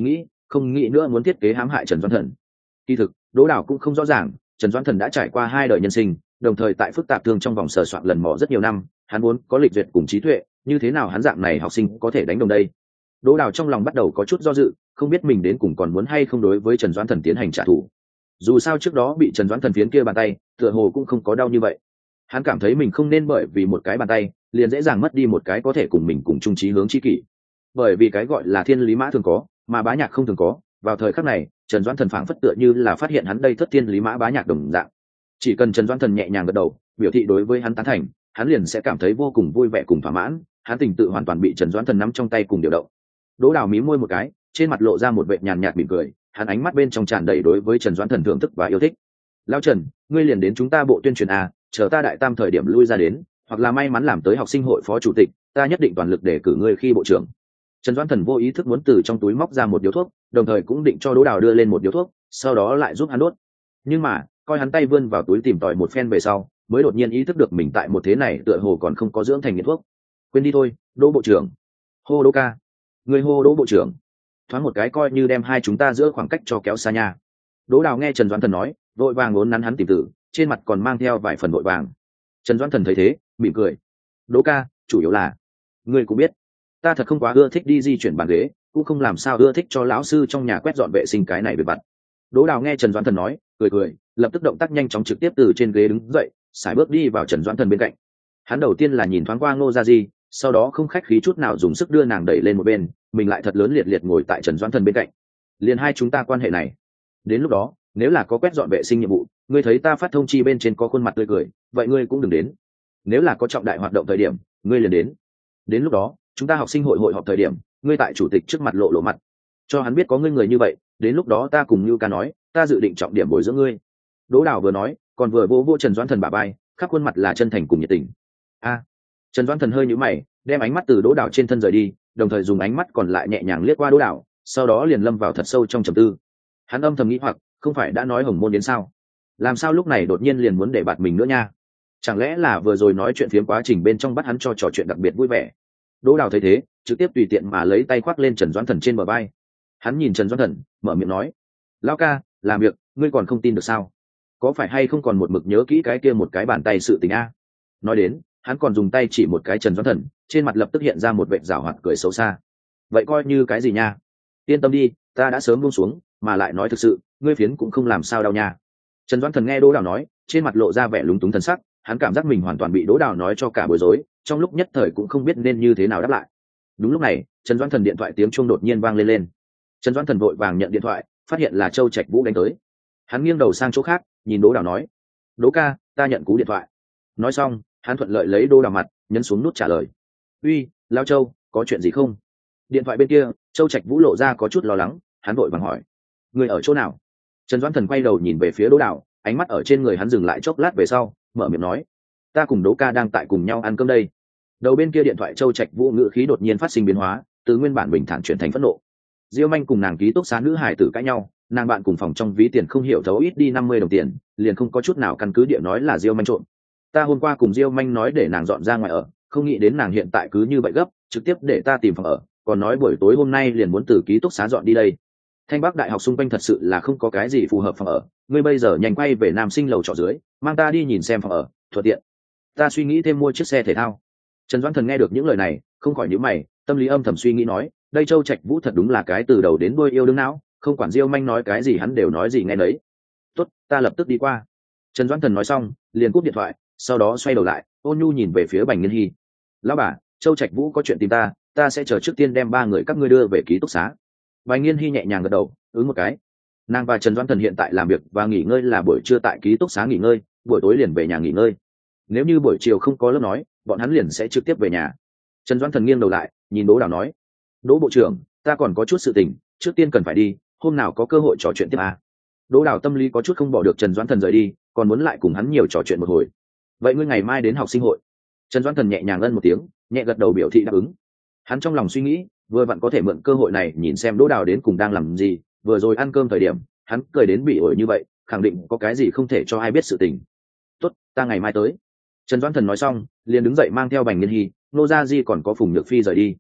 [SPEAKER 1] không nghĩ nữa muốn thiết kế hãm hại Trần Doãn Thần. Kỳ thực Đỗ Đào cũng không rõ ràng Trần Doãn Thần đã trải qua hai đời nhân sinh, đồng thời tại phức tạp thương trong vòng sờ soạn lần mò rất nhiều năm, hắn muốn có lịch duyệt cùng trí tuệ, như thế nào hắn dạng này học sinh có thể đánh đồng đây? Đỗ Đào trong lòng bắt đầu có chút do dự, không biết mình đến cùng còn muốn hay không đối với Trần Doãn Thần tiến hành trả thù. Dù sao trước đó bị Trần Doãn Thần phiến kia bàn tay, tựa hồ cũng không có đau như vậy. Hắn cảm thấy mình không nên bởi vì một cái bàn tay, liền dễ dàng mất đi một cái có thể cùng mình cùng chung chí hướng chi kỷ. Bởi vì cái gọi là thiên lý mã thường có, mà bá nhạc không thường có, vào thời khắc này, Trần Doãn Thần phảng phất tựa như là phát hiện hắn đây thất thiên lý mã bá nhạc đồng dạng. Chỉ cần Trần Doãn Thần nhẹ nhàng gật đầu, biểu thị đối với hắn tán thành, hắn liền sẽ cảm thấy vô cùng vui vẻ cùng thỏa mãn, hắn tình tự hoàn toàn bị Trần Doãn Thần nắm trong tay cùng điều động. Đỗ Đào mí môi một cái, trên mặt lộ ra một vẻ nhàn nhạt mỉm cười, hắn ánh mắt bên trong tràn đầy đối với Trần Doãn Thần thưởng thức và yêu thích. Lão Trần, ngươi liền đến chúng ta bộ tuyên truyền a, chờ ta đại tam thời điểm lui ra đến, hoặc là may mắn làm tới học sinh hội phó chủ tịch, ta nhất định toàn lực để cử ngươi khi bộ trưởng. Trần Doãn Thần vô ý thức muốn từ trong túi móc ra một điếu thuốc, đồng thời cũng định cho Đỗ Đào đưa lên một điếu thuốc, sau đó lại giúp hắn đốt. Nhưng mà, coi hắn tay vươn vào túi tìm tòi một phen về sau, mới đột nhiên ý thức được mình tại một thế này tựa hồ còn không có dưỡng thành nghiện thuốc. Quên đi thôi, Đỗ bộ trưởng. Hô Đỗ ca. Người hô Đỗ bộ trưởng. Thoáng một cái coi như đem hai chúng ta giữa khoảng cách cho kéo xa nha. Đỗ Đào nghe Trần Doãn Thần nói, vội vàng uốn nắn hắn tìm tử, trên mặt còn mang theo vài phần vội vàng. Trần Doãn Thần thấy thế, mỉm cười. Đỗ ca, chủ yếu là, ngươi cũng biết, ta thật không quá ưa thích đi di chuyển bàn ghế, cũng không làm sao ưa thích cho lão sư trong nhà quét dọn vệ sinh cái này về vặt. Đỗ Đào nghe Trần Doãn Thần nói, cười cười, lập tức động tác nhanh chóng trực tiếp từ trên ghế đứng dậy, sải bước đi vào Trần Doãn Thần bên cạnh. Hắn đầu tiên là nhìn thoáng qua Ngô Gia Di, sau đó không khách khí chút nào dùng sức đưa nàng đẩy lên một bên, mình lại thật lớn liệt liệt ngồi tại Trần Doãn Thần bên cạnh. Liền hai chúng ta quan hệ này, đến lúc đó, nếu là có quét dọn vệ sinh nhiệm vụ, ngươi thấy ta phát thông chi bên trên có khuôn mặt tươi cười, vậy ngươi cũng đừng đến. Nếu là có trọng đại hoạt động thời điểm, ngươi liền đến. Đến lúc đó, chúng ta học sinh hội hội họp thời điểm, ngươi tại chủ tịch trước mặt lộ lộ mặt, cho hắn biết có ngươi người như vậy, đến lúc đó ta cùng Như ca nói, ta dự định trọng điểm bồi dưỡng ngươi. Đỗ Đào vừa nói, còn vừa vô vô Trần Doãn Thần bả vai, khắp khuôn mặt là chân thành cùng nhiệt tình. A. Trần Doãn Thần hơi nhíu mày, đem ánh mắt từ Đỗ Đào trên thân rời đi, đồng thời dùng ánh mắt còn lại nhẹ nhàng liếc qua Đỗ Đào, sau đó liền lâm vào thật sâu trong trầm tư. Hắn âm thầm nghĩ hoặc, không phải đã nói hồng môn đến sao? Làm sao lúc này đột nhiên liền muốn để bạt mình nữa nha? Chẳng lẽ là vừa rồi nói chuyện phiếm quá trình bên trong bắt hắn cho trò chuyện đặc biệt vui vẻ? Đỗ Đào thấy thế, trực tiếp tùy tiện mà lấy tay khoác lên Trần Doãn Thần trên bờ vai. Hắn nhìn Trần Doãn Thần, mở miệng nói: "Lão ca, làm việc, ngươi còn không tin được sao? Có phải hay không còn một mực nhớ kỹ cái kia một cái bàn tay sự tình a?" Nói đến, hắn còn dùng tay chỉ một cái Trần Doãn Thần, trên mặt lập tức hiện ra một vệt giảo hoạt cười xấu xa. "Vậy coi như cái gì nha? Yên tâm đi, ta đã sớm buông xuống, mà lại nói thực sự, ngươi phiến cũng không làm sao đâu nha." Trần Doãn Thần nghe Đỗ Đào nói, trên mặt lộ ra vẻ lúng túng thần sắc, hắn cảm giác mình hoàn toàn bị Đỗ Đào nói cho cả bối rối, trong lúc nhất thời cũng không biết nên như thế nào đáp lại. Đúng lúc này, Trần Doãn Thần điện thoại tiếng chuông đột nhiên vang lên lên. Trần Doãn Thần vội vàng nhận điện thoại, phát hiện là Châu Trạch Vũ đánh tới. Hắn nghiêng đầu sang chỗ khác, nhìn Đỗ Đào nói: "Đỗ ca, ta nhận cú điện thoại." Nói xong, hắn thuận lợi lấy Đỗ Đào mặt, nhấn xuống nút trả lời. "Uy, Lão Châu, có chuyện gì không?" Điện thoại bên kia, Châu Trạch Vũ lộ ra có chút lo lắng, hắn vội vàng hỏi: "Người ở chỗ nào?" Trần Doãn Thần quay đầu nhìn về phía Đỗ Đào, ánh mắt ở trên người hắn dừng lại chốc lát về sau, mở miệng nói: "Ta cùng Đỗ ca đang tại cùng nhau ăn cơm đây." Đầu bên kia điện thoại Châu Trạch Vũ ngữ khí đột nhiên phát sinh biến hóa, từ nguyên bản bình thản chuyển thành phẫn nộ. Diêu Manh cùng nàng ký túc xá nữ hải tử cãi nhau, nàng bạn cùng phòng trong ví tiền không hiểu thấu ít đi năm mươi đồng tiền, liền không có chút nào căn cứ địa nói là Diêu Manh trộm. Ta hôm qua cùng Diêu Manh nói để nàng dọn ra ngoài ở, không nghĩ đến nàng hiện tại cứ như vậy gấp, trực tiếp để ta tìm phòng ở, còn nói buổi tối hôm nay liền muốn từ ký túc xá dọn đi đây. Thanh Bắc đại học xung quanh thật sự là không có cái gì phù hợp phòng ở, ngươi bây giờ nhanh quay về Nam Sinh lầu trọ dưới, mang ta đi nhìn xem phòng ở, thuận tiện. Ta suy nghĩ thêm mua chiếc xe thể thao. Trần Doãn Thần nghe được những lời này, không khỏi nhíu mày, tâm lý âm thầm suy nghĩ nói, đây Châu Trạch Vũ thật đúng là cái từ đầu đến đuôi yêu đương não, không quản Diêu Manh nói cái gì hắn đều nói gì nghe nấy. Tốt, ta lập tức đi qua. Trần Doãn Thần nói xong, liền cúp điện thoại, sau đó xoay đầu lại, ôn nhu nhìn về phía Bành Nghiên Hi. Lão bà, Châu Trạch Vũ có chuyện tìm ta, ta sẽ chờ trước tiên đem ba người các ngươi đưa về ký túc xá. Bành Nghiên Hi nhẹ nhàng gật đầu, ứng một cái. Nàng và Trần Doãn Thần hiện tại làm việc và nghỉ ngơi là buổi trưa tại ký túc xá nghỉ ngơi, buổi tối liền về nhà nghỉ ngơi. Nếu như buổi chiều không có lớp nói, bọn hắn liền sẽ trực tiếp về nhà. Trần Doãn Thần nghiêng đầu lại, nhìn Đỗ Đào nói: "Đỗ bộ trưởng, ta còn có chút sự tình, trước tiên cần phải đi, hôm nào có cơ hội trò chuyện tiếp à?" Đỗ Đào tâm lý có chút không bỏ được Trần Doãn Thần rời đi, còn muốn lại cùng hắn nhiều trò chuyện một hồi. "Vậy ngươi ngày mai đến học sinh hội?" Trần Doãn Thần nhẹ nhàng ân một tiếng, nhẹ gật đầu biểu thị đáp ứng. Hắn trong lòng suy nghĩ, vừa vặn có thể mượn cơ hội này nhìn xem Đỗ Đào đến cùng đang làm gì, vừa rồi ăn cơm thời điểm, hắn cười đến bị ổi như vậy, khẳng định có cái gì không thể cho ai biết sự tình. "Tốt, ta ngày mai tới." Trần Doãn Thần nói xong, liền đứng dậy mang theo Bành Nghiên Hi, Nô Gia Di còn có Phùng Nhược Phi rời đi.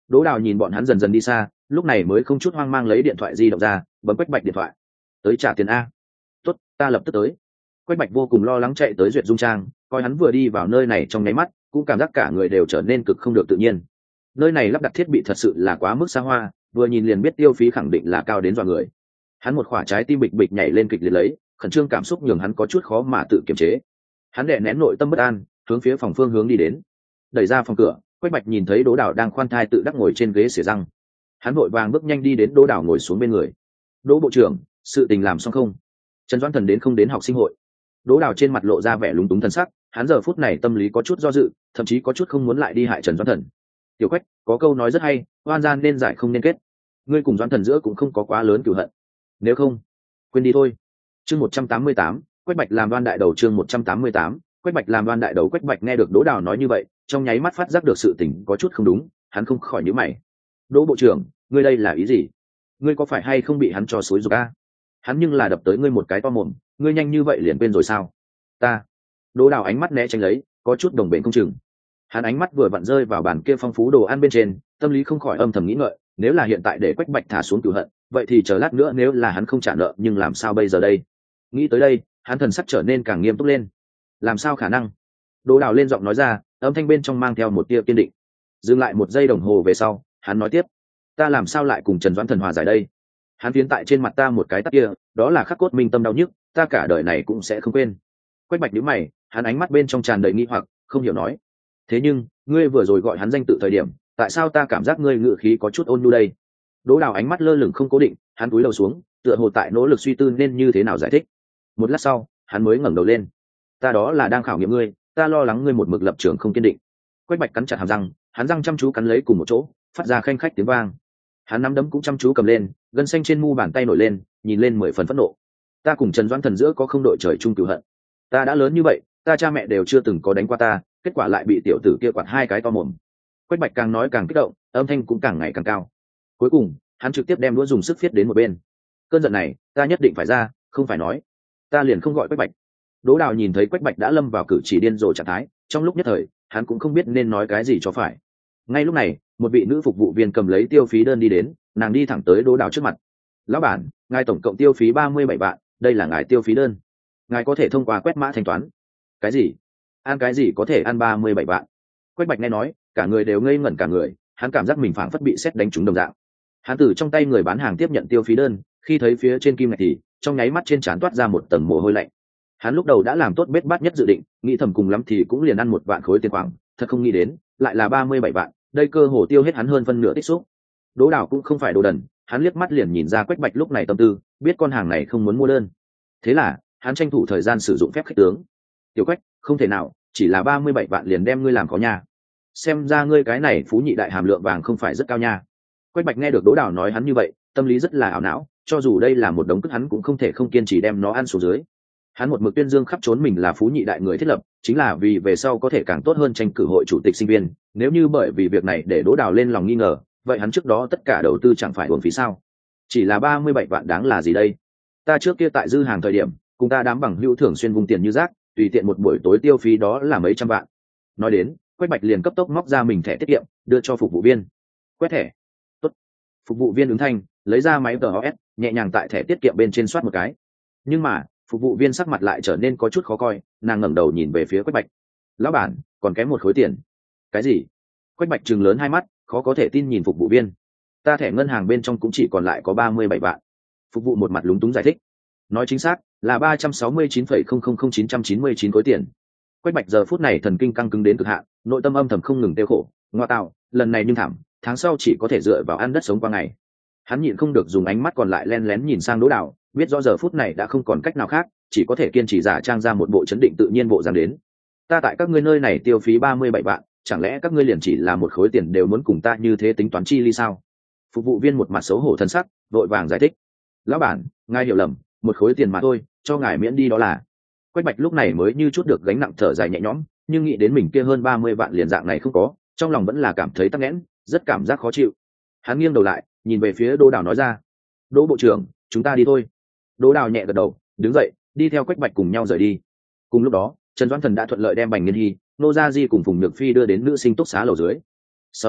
[SPEAKER 1] Đỗ Đào nhìn bọn hắn dần dần đi xa, lúc này mới không chút hoang mang lấy điện thoại di động ra, bấm Quách Bạch điện thoại. Tới trả tiền a. Tốt, ta lập tức tới. Quách Bạch vô cùng lo lắng chạy tới Duyệt Dung Trang, coi hắn vừa đi vào nơi này trong nháy mắt, cũng cảm giác cả người đều trở nên cực không được tự nhiên. Nơi này lắp đặt thiết bị thật sự là quá mức xa hoa, vừa nhìn liền biết tiêu phí khẳng định là cao đến dọa người. Hắn một khỏa trái tim bịch bịch nhảy lên kịch liệt lấy, khẩn trương cảm xúc nhường hắn có chút khó mà tự kiềm chế. Hắn đè nén nội tâm bất an, hướng phía phòng phương hướng đi đến. Đẩy ra phòng cửa, Quách Bạch nhìn thấy Đỗ Đào đang khoan thai tự đắc ngồi trên ghế xỉa răng. Hắn vội vàng bước nhanh đi đến Đỗ Đào ngồi xuống bên người. Đỗ bộ trưởng, sự tình làm xong không? Trần Doãn Thần đến không đến học sinh hội? Đỗ Đào trên mặt lộ ra vẻ lúng túng thần sắc, hắn giờ phút này tâm lý có chút do dự, thậm chí có chút không muốn lại đi hại Trần Doãn Thần. Tiểu Quách, có câu nói rất hay, oan gian nên giải không nên kết. Ngươi cùng Doãn Thần giữa cũng không có quá lớn cửu hận. Nếu không, quên đi thôi. Chương một trăm tám mươi tám, Quách Bạch làm đoan đại đầu. Chương một trăm tám mươi tám, Quách Bạch làm đoan đại đầu. Quách Bạch nghe được Đỗ Đào nói như vậy, trong nháy mắt phát giác được sự tình có chút không đúng, hắn không khỏi nhíu mày. Đỗ bộ trưởng, ngươi đây là ý gì? Ngươi có phải hay không bị hắn cho xúi giục a? Hắn nhưng là đập tới ngươi một cái to mồm, ngươi nhanh như vậy liền quên rồi sao? Ta. Đỗ Đào ánh mắt né tránh lấy, có chút đồng bền không chừng. Hắn ánh mắt vừa vặn rơi vào bàn kia phong phú đồ ăn bên trên, tâm lý không khỏi âm thầm nghĩ ngợi, nếu là hiện tại để Quách Bạch thả xuống cửu hận, vậy thì chờ lát nữa nếu là hắn không trả nợ, nhưng làm sao bây giờ đây? Nghĩ tới đây, hắn thần sắc trở nên càng nghiêm túc lên. Làm sao khả năng? Đỗ Đào lên giọng nói ra, âm thanh bên trong mang theo một tia kiên định. Dừng lại một giây đồng hồ về sau, hắn nói tiếp, ta làm sao lại cùng Trần Doãn Thần hòa giải đây? Hắn tiến tại trên mặt ta một cái tát kia, đó là khắc cốt minh tâm đau nhức, ta cả đời này cũng sẽ không quên. Quách Bạch nhíu mày, hắn ánh mắt bên trong tràn đầy nghi hoặc, không hiểu nói, thế nhưng ngươi vừa rồi gọi hắn danh tự thời điểm, tại sao ta cảm giác ngươi ngự khí có chút ôn nhu đây? Đỗ Đào ánh mắt lơ lửng không cố định, hắn cúi đầu xuống, tựa hồ tại nỗ lực suy tư nên như thế nào giải thích. Một lát sau, hắn mới ngẩng đầu lên, ta đó là đang khảo nghiệm ngươi, ta lo lắng ngươi một mực lập trường không kiên định. Quách Bạch cắn chặt hàm răng, hắn răng chăm chú cắn lấy cùng một chỗ, phát ra khanh khách tiếng vang. Hắn nắm đấm cũng chăm chú cầm lên, gân xanh trên mu bàn tay nổi lên, nhìn lên mười phần phẫn nộ. Ta cùng Trần Doãn Thần giữa có không đội trời chung cửu hận. Ta đã lớn như vậy, ta cha mẹ đều chưa từng có đánh qua ta, kết quả lại bị tiểu tử kia quạt hai cái to mồm. Quách Bạch càng nói càng kích động, âm thanh cũng càng ngày càng cao. Cuối cùng, hắn trực tiếp đem đũa dùng sức phiết đến một bên. Cơn giận này, ta nhất định phải ra, không phải nói, ta liền không gọi Quách Bạch. Đỗ Đào nhìn thấy Quách Bạch đã lâm vào cử chỉ điên rồ trạng thái, trong lúc nhất thời, hắn cũng không biết nên nói cái gì cho phải. Ngay lúc này, một vị nữ phục vụ viên cầm lấy tiêu phí đơn đi đến, nàng đi thẳng tới Đỗ Đào trước mặt. Lão bản, ngài tổng cộng tiêu phí ba mươi bảy vạn, đây là ngài tiêu phí đơn. Ngài có thể thông qua quét mã thanh toán. Cái gì? Ăn cái gì có thể ăn ba mươi bảy vạn? Quách Bạch nghe nói, cả người đều ngây ngẩn cả người, hắn cảm giác mình phảng phất bị sét đánh trúng đồng dạng. Hắn từ trong tay người bán hàng tiếp nhận tiêu phí đơn, khi thấy phía trên kim ngạch thì trong nháy mắt trên trán toát ra một tầng mồ hôi lạnh. Hắn lúc đầu đã làm tốt bết bát nhất dự định, nghĩ thầm cùng lắm thì cũng liền ăn một vạn khối tiền khoảng, thật không nghĩ đến, lại là ba mươi bảy vạn, đây cơ hồ tiêu hết hắn hơn phân nửa tích xúc. Đỗ Đào cũng không phải đồ đần, hắn liếc mắt liền nhìn ra Quách Bạch lúc này tâm tư, biết con hàng này không muốn mua đơn. Thế là, hắn tranh thủ thời gian sử dụng phép khách tướng. Tiểu Quách, không thể nào, chỉ là ba mươi bảy vạn liền đem ngươi làm khó nha. Xem ra ngươi cái này phú nhị đại hàm lượng vàng không phải rất cao nha. Quách Bạch nghe được Đỗ Đào nói hắn như vậy, tâm lý rất là ảo não, cho dù đây là một đống cất hắn cũng không thể không kiên trì đem nó ăn xuống dưới. Hắn một mực tuyên dương khắp trốn mình là phú nhị đại người thiết lập, chính là vì về sau có thể càng tốt hơn tranh cử hội chủ tịch sinh viên. Nếu như bởi vì việc này để Đỗ Đào lên lòng nghi ngờ, vậy hắn trước đó tất cả đầu tư chẳng phải uổng phí sao? Chỉ là ba mươi bảy vạn đáng là gì đây? Ta trước kia tại dư hàng thời điểm, cùng ta đám bằng hữu thường xuyên vung tiền như rác, tùy tiện một buổi tối tiêu phí đó là mấy trăm vạn. Nói đến, Quách Bạch liền cấp tốc móc ra mình thẻ tiết kiệm, đưa cho phục vụ viên. Quét thẻ. Tốt. Phục vụ viên ứng thanh, lấy ra máy tê o ét, nhẹ nhàng tại thẻ tiết kiệm bên trên soát một cái. Nhưng mà, phục vụ viên sắc mặt lại trở nên có chút khó coi, nàng ngẩng đầu nhìn về phía Quách Bạch. Lão bản, còn kém một khối tiền. Cái gì? Quách Bạch trừng lớn hai mắt, khó có thể tin nhìn phục vụ viên. Ta thẻ ngân hàng bên trong cũng chỉ còn lại có ba mươi bảy vạn. Phục vụ một mặt lúng túng giải thích. Nói chính xác là ba trăm sáu mươi chín phẩy không không không chín trăm chín mươi chín khối tiền. Quách Bạch giờ phút này thần kinh căng cứng đến cực hạn, nội tâm âm thầm không ngừng tiêu khổ. Ngoa tạo, lần này nhưng thảm, tháng sau chỉ có thể dựa vào ăn đất sống qua ngày. Hắn nhịn không được dùng ánh mắt còn lại len lén nhìn sang Đỗ Đào, biết rõ giờ phút này đã không còn cách nào khác, chỉ có thể kiên trì giả trang ra một bộ chấn định tự nhiên bộ dáng đến. Ta tại các ngươi nơi này tiêu phí ba mươi bảy vạn, chẳng lẽ các ngươi liền chỉ là một khối tiền đều muốn cùng ta như thế tính toán chi ly sao? Phục vụ viên một mặt xấu hổ thân sắc, vội vàng giải thích. Lão bản, ngài hiểu lầm, một khối tiền mà thôi, cho ngài miễn đi đó là. Quách Bạch lúc này mới như chút được gánh nặng thở dài nhẹ nhõm, nhưng nghĩ đến mình kia hơn ba mươi vạn liền dạng này không có, trong lòng vẫn là cảm thấy tắc nghẽn, rất cảm giác khó chịu. Hắn nghiêng đầu lại, nhìn về phía Đỗ Đào nói ra. Đỗ bộ trưởng, chúng ta đi thôi. Đỗ Đào nhẹ gật đầu, đứng dậy, đi theo Quách Bạch cùng nhau rời đi. Cùng lúc đó, Trần Doãn Thần đã thuận lợi đem Bành Nghiên Hy, Nô Gia Di cùng Phùng Nhược Phi đưa đến nữ sinh túc xá lầu dưới. Sau đó,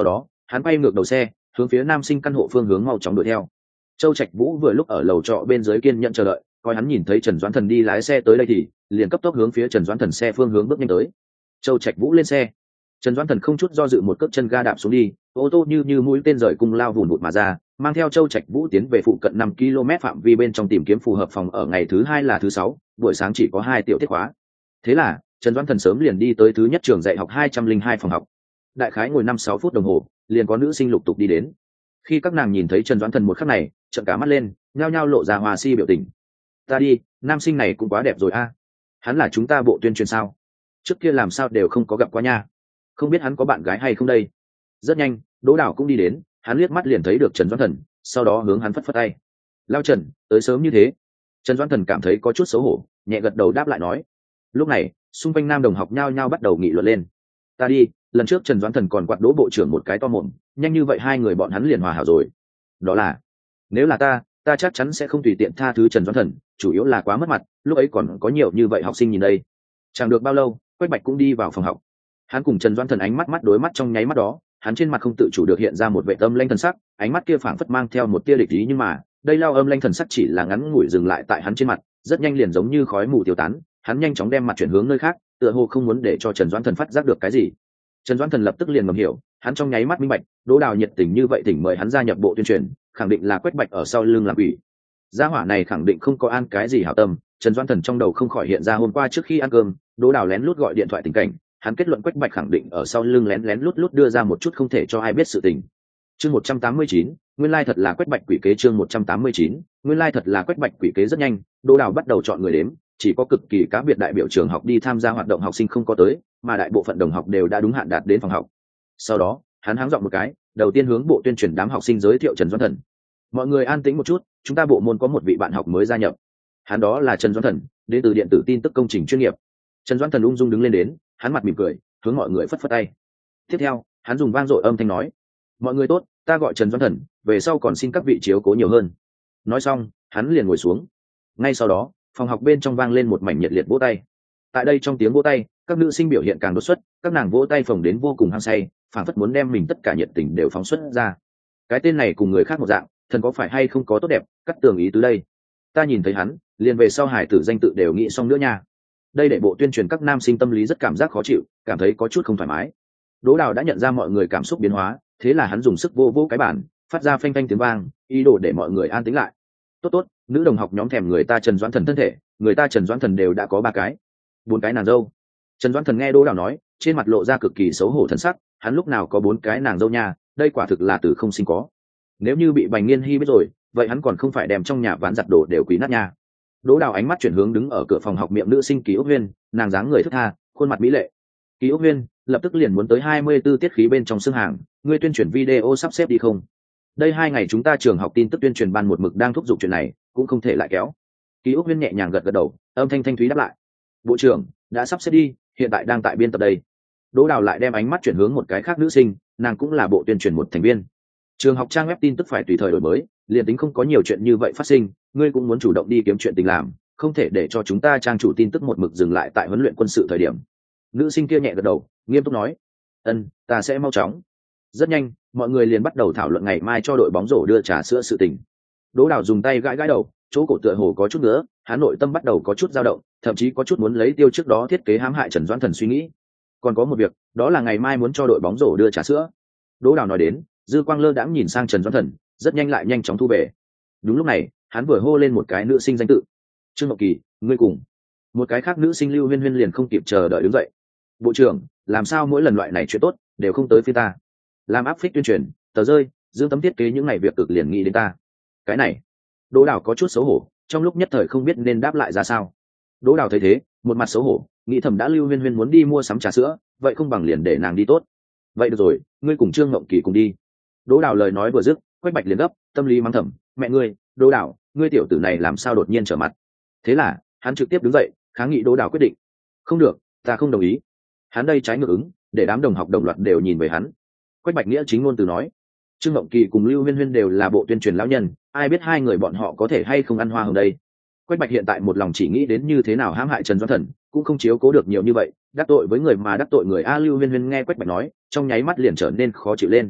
[SPEAKER 1] hắn quay ngược đầu xe hướng phía nam sinh căn hộ phương hướng mau chóng đuổi theo. Châu Trạch Vũ vừa lúc ở lầu trọ bên dưới kiên nhận chờ đợi, coi hắn nhìn thấy Trần Doãn Thần đi lái xe tới đây thì liền cấp tốc hướng phía Trần Doãn Thần xe phương hướng bước nhanh tới. Châu Trạch Vũ lên xe, Trần Doãn Thần không chút do dự một cước chân ga đạp xuống đi, ô tô như như mũi tên rời cung lao vùn vụt mà ra, mang theo Châu Trạch Vũ tiến về phụ cận năm ki lô mét phạm vi bên trong tìm kiếm phù hợp phòng ở. Ngày thứ hai là thứ sáu, buổi sáng chỉ có hai tiểu tiết khóa. Thế là Trần Doãn Thần sớm liền đi tới thứ nhất trường dạy học hai trăm linh hai phòng học. Đại khái ngồi năm sáu phút đồng hồ, liền có nữ sinh lục tục đi đến. Khi các nàng nhìn thấy Trần Doãn Thần một khắc này, trợn cả mắt lên, nhao nhao lộ ra hòa si biểu tình. Ta đi, nam sinh này cũng quá đẹp rồi a. Hắn là chúng ta bộ tuyên truyền sao? Trước kia làm sao đều không có gặp qua nha. Không biết hắn có bạn gái hay không đây. Rất nhanh, Đỗ Đào cũng đi đến, hắn liếc mắt liền thấy được Trần Doãn Thần, sau đó hướng hắn phất phất tay. Lao Trần, tới sớm như thế. Trần Doãn Thần cảm thấy có chút xấu hổ, nhẹ gật đầu đáp lại nói. Lúc này, xung quanh nam đồng học nhao nhao bắt đầu nghị luận lên. Ta đi, lần trước Trần Doãn Thần còn quạt Đỗ bộ trưởng một cái to mồm, nhanh như vậy hai người bọn hắn liền hòa hảo rồi. Đó là, nếu là ta, ta chắc chắn sẽ không tùy tiện tha thứ Trần Doãn Thần, chủ yếu là quá mất mặt, lúc ấy còn có nhiều như vậy học sinh nhìn đây. Chẳng được bao lâu, Quách Bạch cũng đi vào phòng học. Hắn cùng Trần Doãn Thần ánh mắt mắt đối mắt trong nháy mắt đó, hắn trên mặt không tự chủ được hiện ra một vẻ âm lanh thần sắc, ánh mắt kia phảng phất mang theo một tia địch ý, nhưng mà đây lao âm lanh thần sắc chỉ là ngắn ngủi dừng lại tại hắn trên mặt, rất nhanh liền giống như khói mù tiêu tán. Hắn nhanh chóng đem mặt chuyển hướng nơi khác, tựa hồ không muốn để cho Trần Doãn Thần phát giác được cái gì. Trần Doãn Thần lập tức liền ngầm hiểu, hắn trong nháy mắt minh bạch, Đỗ Đào nhiệt tình như vậy thỉnh mời hắn gia nhập bộ tuyên truyền, khẳng định là Quách Bạch ở sau lưng làm ủy. Gia hỏa này khẳng định không có an cái gì hảo tâm. Trần Doãn Thần trong đầu không khỏi hiện ra hôm qua trước khi ăn cơm, Đỗ Đào lén lút gọi điện thoại tình cảnh, hắn kết luận Quách Bạch khẳng định ở sau lưng lén lén lút lút đưa ra một chút không thể cho ai biết sự tình. Chương một trăm tám mươi chín, nguyên lai thật là Quách Bạch quỷ kế. Chương một trăm tám mươi chín, nguyên lai thật là Quách Bạch quỷ kế. Rất nhanh, Đỗ Đào bắt đầu chọn người đếm, chỉ có cực kỳ cá biệt đại biểu trường học đi tham gia hoạt động học sinh không có tới, mà đại bộ phận đồng học đều đã đúng hạn đạt đến phòng học. Sau đó, hắn háng giọng một cái, đầu tiên hướng bộ tuyên truyền đám học sinh giới thiệu Trần Doãn Thần. Mọi người an tĩnh một chút, chúng ta bộ môn có một vị bạn học mới gia nhập. Hắn đó là Trần Doãn Thần, đến từ điện tử tin tức công trình chuyên nghiệp. Trần Doãn Thần ung dung đứng lên đến, hắn mặt mỉm cười, hướng mọi người phất phất tay. Tiếp theo, hắn dùng vang dội âm thanh nói: mọi người tốt, ta gọi Trần Doãn Thần, về sau còn xin các vị chiếu cố nhiều hơn. Nói xong, hắn liền ngồi xuống. Ngay sau đó, phòng học bên trong vang lên một mảnh nhiệt liệt vỗ tay. Tại đây trong tiếng vỗ tay, các nữ sinh biểu hiện càng đột xuất, các nàng vỗ tay phồng đến vô cùng hăng say, phảng phất muốn đem mình tất cả nhiệt tình đều phóng xuất ra. Cái tên này cùng người khác một dạng, thần có phải hay không có tốt đẹp, cắt tường ý tứ đây. Ta nhìn thấy hắn, liền về sau hải tử danh tự đều nghĩ xong nữa nha. Đây để bộ tuyên truyền các nam sinh tâm lý rất cảm giác khó chịu, cảm thấy có chút không thoải mái. Đỗ Đào đã nhận ra mọi người cảm xúc biến hóa, thế là hắn dùng sức vô vô cái bàn, phát ra phanh phanh tiếng vang, ý đồ để mọi người an tĩnh lại. Tốt tốt, nữ đồng học nhóm thèm người ta Trần Doãn Thần thân thể, người ta Trần Doãn Thần đều đã có ba cái, bốn cái nàng dâu. Trần Doãn Thần nghe Đỗ Đào nói, trên mặt lộ ra cực kỳ xấu hổ thần sắc, hắn lúc nào có bốn cái nàng dâu nha, đây quả thực là từ không sinh có. Nếu như bị Bành Nghiên Hy biết rồi, vậy hắn còn không phải đem trong nhà ván giặt đồ đều quý nát nha. Đỗ Đào ánh mắt chuyển hướng đứng ở cửa phòng học miệng nữ sinh Ký Ốc Huyên, nàng dáng người thướt tha, khuôn mặt mỹ lệ. Ký Ốc Huyên lập tức liền muốn tới hai mươi 24 tiết khí bên trong xương hàng, ngươi tuyên truyền video sắp xếp đi không? Đây hai ngày chúng ta trường học tin tức tuyên truyền ban một mực đang thúc giục chuyện này, cũng không thể lại kéo. Ký Ốc Huyên nhẹ nhàng gật gật đầu, âm thanh thanh thúy đáp lại: bộ trưởng đã sắp xếp đi, hiện tại đang tại biên tập đây. Đỗ Đào lại đem ánh mắt chuyển hướng một cái khác nữ sinh, nàng cũng là bộ tuyên truyền một thành viên. Trường học trang web tin tức phải tùy thời đổi mới, liền tính không có nhiều chuyện như vậy phát sinh, ngươi cũng muốn chủ động đi kiếm chuyện tình làm, không thể để cho chúng ta trang chủ tin tức một mực dừng lại tại huấn luyện quân sự thời điểm. Nữ sinh kia nhẹ gật đầu, nghiêm túc nói: ân, ta sẽ mau chóng. Rất nhanh, mọi người liền bắt đầu thảo luận ngày mai cho đội bóng rổ đưa trà sữa sự tình. Đỗ Đào dùng tay gãi gãi đầu, chỗ cổ tựa hồ có chút nữa, hắn nội tâm bắt đầu có chút dao động, thậm chí có chút muốn lấy tiêu trước đó thiết kế hãm hại Trần Doãn Thần suy nghĩ. Còn có một việc, đó là ngày mai muốn cho đội bóng rổ đưa trà sữa. Đỗ Đào nói đến, dư quang lơ đãng nhìn sang Trần Doãn Thần, rất nhanh lại nhanh chóng thu về. Đúng lúc này, hắn vừa hô lên một cái nữ sinh danh tự: Trương Ngọc Kỳ, ngươi cùng. Một cái khác nữ sinh Lưu Huyên Huyên liền không kịp chờ đợi đứng dậy: bộ trưởng, làm sao mỗi lần loại này chuyện tốt đều không tới phía ta? Làm áp phích tuyên truyền, tờ rơi, dương tấm thiết kế những ngày việc cực liền nghĩ đến ta. Cái này, Đỗ Đào có chút xấu hổ, trong lúc nhất thời không biết nên đáp lại ra sao. Đỗ Đào thấy thế, một mặt xấu hổ, nghĩ thầm đã Lưu Huyên Huyên muốn đi mua sắm trà sữa, vậy không bằng liền để nàng đi tốt. Vậy được rồi, ngươi cùng Trương Ngộng Kỳ cùng đi. Đỗ Đào lời nói vừa dứt, Quách Bạch liền gấp, tâm lý mắng thầm: mẹ ngươi, Đỗ Đào, ngươi tiểu tử này làm sao đột nhiên trở mặt? Thế là hắn trực tiếp đứng dậy, kháng nghị Đỗ Đào quyết định. Không được, ta không đồng ý. Hắn đây trái ngược ứng, để đám đồng học đồng loạt đều nhìn về hắn. Quách Bạch nghĩa chính ngôn từ nói: Trương Ngộng Kỳ cùng Lưu Huyên Huyên đều là bộ tuyên truyền lão nhân, ai biết hai người bọn họ có thể hay không ăn hoa hồng đây. Quách Bạch hiện tại một lòng chỉ nghĩ đến như thế nào hãm hại Trần Doãn Thần, cũng không chiếu cố được nhiều như vậy, đắc tội với người mà đắc tội người. A Lưu Huyên Huyên nghe Quách Bạch nói, trong nháy mắt liền trở nên khó chịu lên.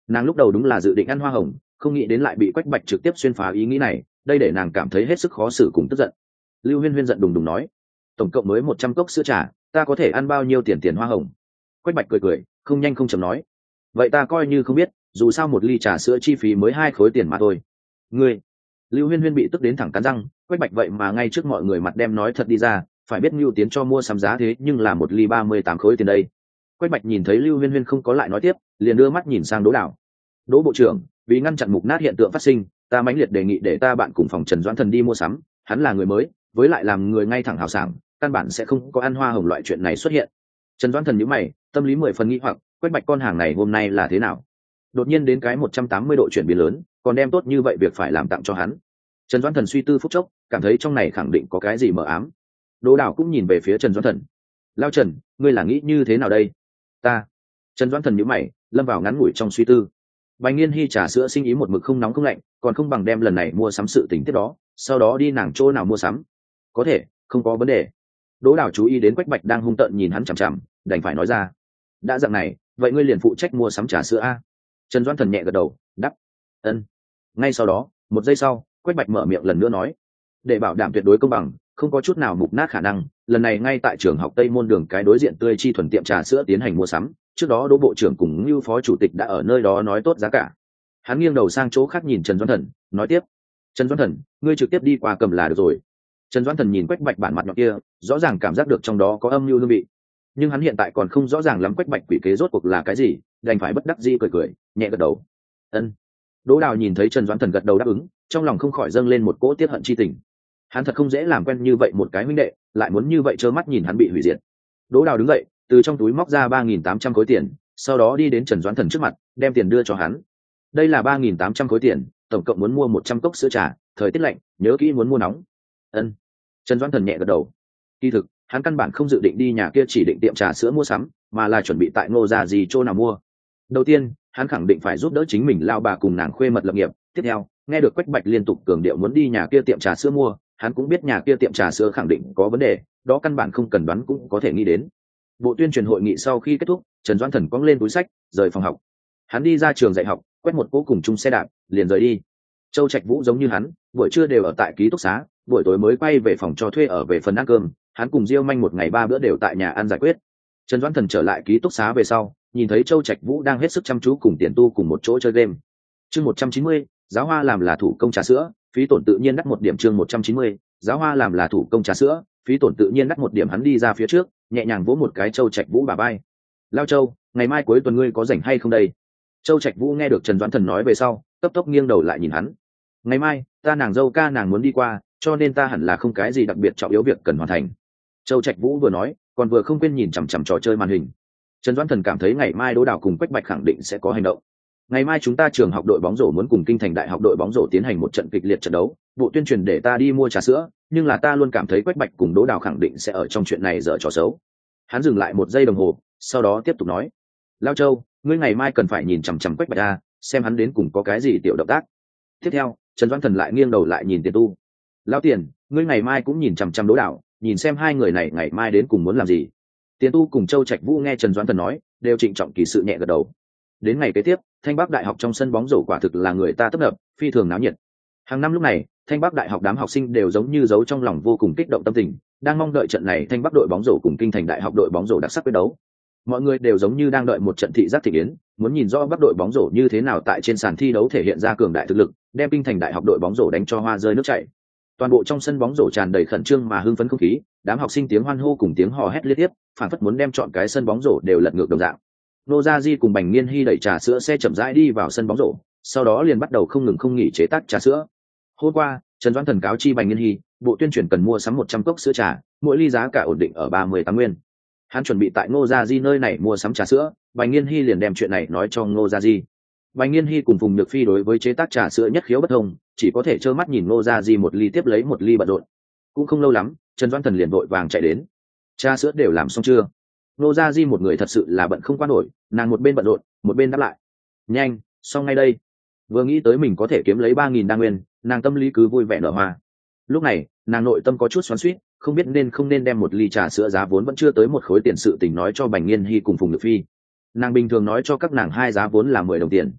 [SPEAKER 1] Nàng lúc đầu đúng là dự định ăn hoa hồng, không nghĩ đến lại bị Quách Bạch trực tiếp xuyên phá ý nghĩ này, đây để nàng cảm thấy hết sức khó xử cùng tức giận. Lưu Huyên Huyên giận đùng đùng nói, tổng cộng mới một trăm cốc sữa trà, ta có thể ăn bao nhiêu tiền tiền hoa hồng? Quách Bạch cười cười, không nhanh không chậm nói, vậy ta coi như không biết, dù sao một ly trà sữa chi phí mới hai khối tiền mà thôi. Ngươi! Lưu Huyên Huyên bị tức đến thẳng cắn răng, Quách Bạch vậy mà ngay trước mọi người mặt đem nói thật đi ra, phải biết Ngưu Tiến cho mua sắm giá thế nhưng là một ly ba mươi tám khối tiền đây. Quách Bạch nhìn thấy Lưu Huyên Huyên không có lại nói tiếp, liền đưa mắt nhìn sang Đỗ Đào. Đỗ bộ trưởng, vì ngăn chặn mục nát hiện tượng phát sinh, ta mãnh liệt đề nghị để ta bạn cùng phòng Trần Doãn Thần đi mua sắm, hắn là người mới, với lại làm người ngay thẳng hào sảng, căn bản sẽ không có ăn hoa hồng loại chuyện này xuất hiện. Trần Doãn Thần nhíu mày, tâm lý mười phần nghi hoặc, Quách Bạch con hàng này hôm nay là thế nào? Đột nhiên đến cái một trăm tám mươi độ chuyển biến lớn, còn đem tốt như vậy việc phải làm tặng cho hắn. Trần Doãn Thần suy tư phút chốc, cảm thấy trong này khẳng định có cái gì mờ ám. Đỗ Đào cũng nhìn về phía Trần Doãn Thần. Lao Trần, ngươi là nghĩ như thế nào đây? Ta. Trần Doãn Thần nhíu mày, lâm vào ngắn ngủi trong suy tư. Bành Nghiên Hy trà sữa sinh ý một mực không nóng không lạnh, còn không bằng đem lần này mua sắm sự tình tiếp đó, sau đó đi nàng chỗ nào mua sắm. Có thể, không có vấn đề. Đỗ Đào chú ý đến Quách Bạch đang hung tợn nhìn hắn chằm chằm, đành phải nói ra. Đã dạng này, vậy ngươi liền phụ trách mua sắm trà sữa a. Trần Doãn Thần nhẹ gật đầu, đáp. Ân. Ngay sau đó, một giây sau, Quách Bạch mở miệng lần nữa nói, để bảo đảm tuyệt đối công bằng, không có chút nào mục nát khả năng, lần này ngay tại trường học Tây Môn Đường cái đối diện tươi chi thuần tiệm trà sữa tiến hành mua sắm, trước đó Đỗ bộ trưởng cùng Lưu phó chủ tịch đã ở nơi đó nói tốt giá cả. Hắn nghiêng đầu sang chỗ khác nhìn Trần Doãn Thần, nói tiếp, Trần Doãn Thần, ngươi trực tiếp đi qua cầm là được rồi. Trần Doãn Thần nhìn Quách Bạch bản mặt nhọn kia, rõ ràng cảm giác được trong đó có âm mưu hương vị, nhưng hắn hiện tại còn không rõ ràng lắm Quách Bạch quỷ kế rốt cuộc là cái gì, đành phải bất đắc dĩ cười cười, nhẹ gật đầu. Ân. Đỗ Đào nhìn thấy Trần Doãn Thần gật đầu đáp ứng, trong lòng không khỏi dâng lên một cỗ tiếc hận chi tình. Hắn thật không dễ làm quen như vậy một cái huynh đệ, lại muốn như vậy trơ mắt nhìn hắn bị hủy diệt. Đỗ Đào đứng dậy, từ trong túi móc ra ba nghìn tám trăm khối tiền, sau đó đi đến Trần Doãn Thần trước mặt, đem tiền đưa cho hắn. Đây là ba nghìn tám trăm khối tiền, tổng cộng muốn mua một trăm cốc sữa trà, thời tiết lạnh, nhớ kỹ muốn mua nóng. Ân. Trần Doãn Thần nhẹ gật đầu. Kỳ thực, hắn căn bản không dự định đi nhà kia chỉ định tiệm trà sữa mua sắm, mà là chuẩn bị tại Ngô Gia gì chỗ nào mua. Đầu tiên, hắn khẳng định phải giúp đỡ chính mình lao bà cùng nàng khuê mật lập nghiệp. Tiếp theo, nghe được Quách Bạch liên tục cường điệu muốn đi nhà kia tiệm trà sữa mua, hắn cũng biết nhà kia tiệm trà sữa khẳng định có vấn đề, đó căn bản không cần đoán cũng có thể nghĩ đến. Bộ tuyên truyền hội nghị sau khi kết thúc, Trần Doãn Thần quăng lên túi sách, rời phòng học. Hắn đi ra trường dạy học, quét một cỗ cùng chung xe đạp, liền rời đi. Châu Trạch Vũ giống như hắn, buổi trưa đều ở tại ký túc xá, buổi tối mới quay về phòng cho thuê ở về phần ăn cơm. Hắn cùng Diêu Manh một ngày ba bữa đều tại nhà ăn giải quyết. Trần Doãn Thần trở lại ký túc xá về sau, nhìn thấy Châu Trạch Vũ đang hết sức chăm chú cùng Tiền Tu cùng một chỗ chơi game. Chương một trăm chín mươi, giáo hoa làm là thủ công trà sữa, phí tổn tự nhiên đắt một điểm. Chương một trăm chín mươi, giáo hoa làm là thủ công trà sữa, phí tổn tự nhiên đắt một điểm. Hắn đi ra phía trước, nhẹ nhàng vỗ một cái Châu Trạch Vũ bà bay. Lao Châu, ngày mai cuối tuần ngươi có rảnh hay không đây? Châu Trạch Vũ nghe được Trần Doãn Thần nói về sau, cấp tốc nghiêng đầu lại nhìn hắn. Ngày mai, ta nàng dâu ca nàng muốn đi qua, cho nên ta hẳn là không cái gì đặc biệt trọng yếu việc cần hoàn thành. Châu Trạch Vũ vừa nói, còn vừa không quên nhìn chằm chằm trò chơi màn hình. Trần Doãn Thần cảm thấy ngày mai Đỗ Đào cùng Quách Bạch khẳng định sẽ có hành động. Ngày mai chúng ta trường học đội bóng rổ muốn cùng Kinh Thành Đại học đội bóng rổ tiến hành một trận kịch liệt trận đấu, bộ tuyên truyền để ta đi mua trà sữa, nhưng là ta luôn cảm thấy Quách Bạch cùng Đỗ Đào khẳng định sẽ ở trong chuyện này dở trò xấu. Hắn dừng lại một giây đồng hồ, sau đó tiếp tục nói: Lao Châu, ngươi ngày mai cần phải nhìn chằm chằm Quách Bạch a, xem hắn đến cùng có cái gì tiểu động tác. Tiếp theo, Trần Doãn Thần lại nghiêng đầu lại nhìn Tiền Tu. Lao Tiền, ngươi ngày mai cũng nhìn chằm chằm Đỗ Đào, nhìn xem hai người này ngày mai đến cùng muốn làm gì. Tiền Tu cùng Châu Trạch Vũ nghe Trần Doãn Thần nói, đều trịnh trọng kỳ sự nhẹ gật đầu. Đến ngày kế tiếp, Thanh Bắc Đại học trong sân bóng rổ quả thực là người ta tấp nập, phi thường náo nhiệt. Hàng năm lúc này, Thanh Bắc Đại học đám học sinh đều giống như giấu trong lòng vô cùng kích động tâm tình, đang mong đợi trận này Thanh Bắc đội bóng rổ cùng Kinh Thành Đại học đội bóng rổ đặc sắc quyết đấu. Mọi người đều giống như đang đợi một trận thị giác thị yến, muốn nhìn rõ Bắc đội bóng rổ như thế nào tại trên sàn thi đấu thể hiện ra cường đại thực lực, đem Kinh Thành Đại học đội bóng rổ đánh cho hoa rơi nước chảy. Toàn bộ trong sân bóng rổ tràn đầy khẩn trương mà hưng phấn không khí, đám học sinh tiếng hoan hô cùng tiếng hò hét liên tiếp, phản phất muốn đem chọn cái sân bóng rổ đều lật ngược đồng dạng. Nô Gia Di cùng Bành Nghiên Hy đẩy trà sữa xe chậm rãi đi vào sân bóng rổ, sau đó liền bắt đầu không ngừng không nghỉ chế tác trà sữa. Hôm qua, Trần Doãn Thần cáo chi Bành Nghiên Hy, bộ tuyên truyền cần mua sắm một trăm cốc sữa trà, mỗi ly giá cả ổn định ở ba mươi tám nguyên. Hắn chuẩn bị tại Ngô Gia Di nơi này mua sắm trà sữa, Bành Nghiên Hy liền đem chuyện này nói cho Ngô Gia Di. Bành Nghiên Hy cùng Phùng Nhược Phi đối với chế tác trà sữa nhất khiếu bất thông, chỉ có thể trơ mắt nhìn Ngô Gia Di một ly tiếp lấy một ly bận rộn. Cũng không lâu lắm, Trần Doãn Thần liền vội vàng chạy đến. Trà sữa đều làm xong chưa? Ngô Gia Di một người thật sự là bận không qua nổi, nàng một bên bận rộn, một bên đáp lại. Nhanh, xong ngay đây. Vừa nghĩ tới mình có thể kiếm lấy ba nghìn đa nguyên, nàng tâm lý cứ vui vẻ nở hoa. Lúc này, nàng nội tâm có chút xoắn xuýt, không biết nên không nên đem một ly trà sữa giá vốn vẫn chưa tới một khối tiền sự tình nói cho Bành Nghiên Hy cùng Phùng Nhược Phi. Nàng bình thường nói cho các nàng hai giá vốn là mười đồng tiền,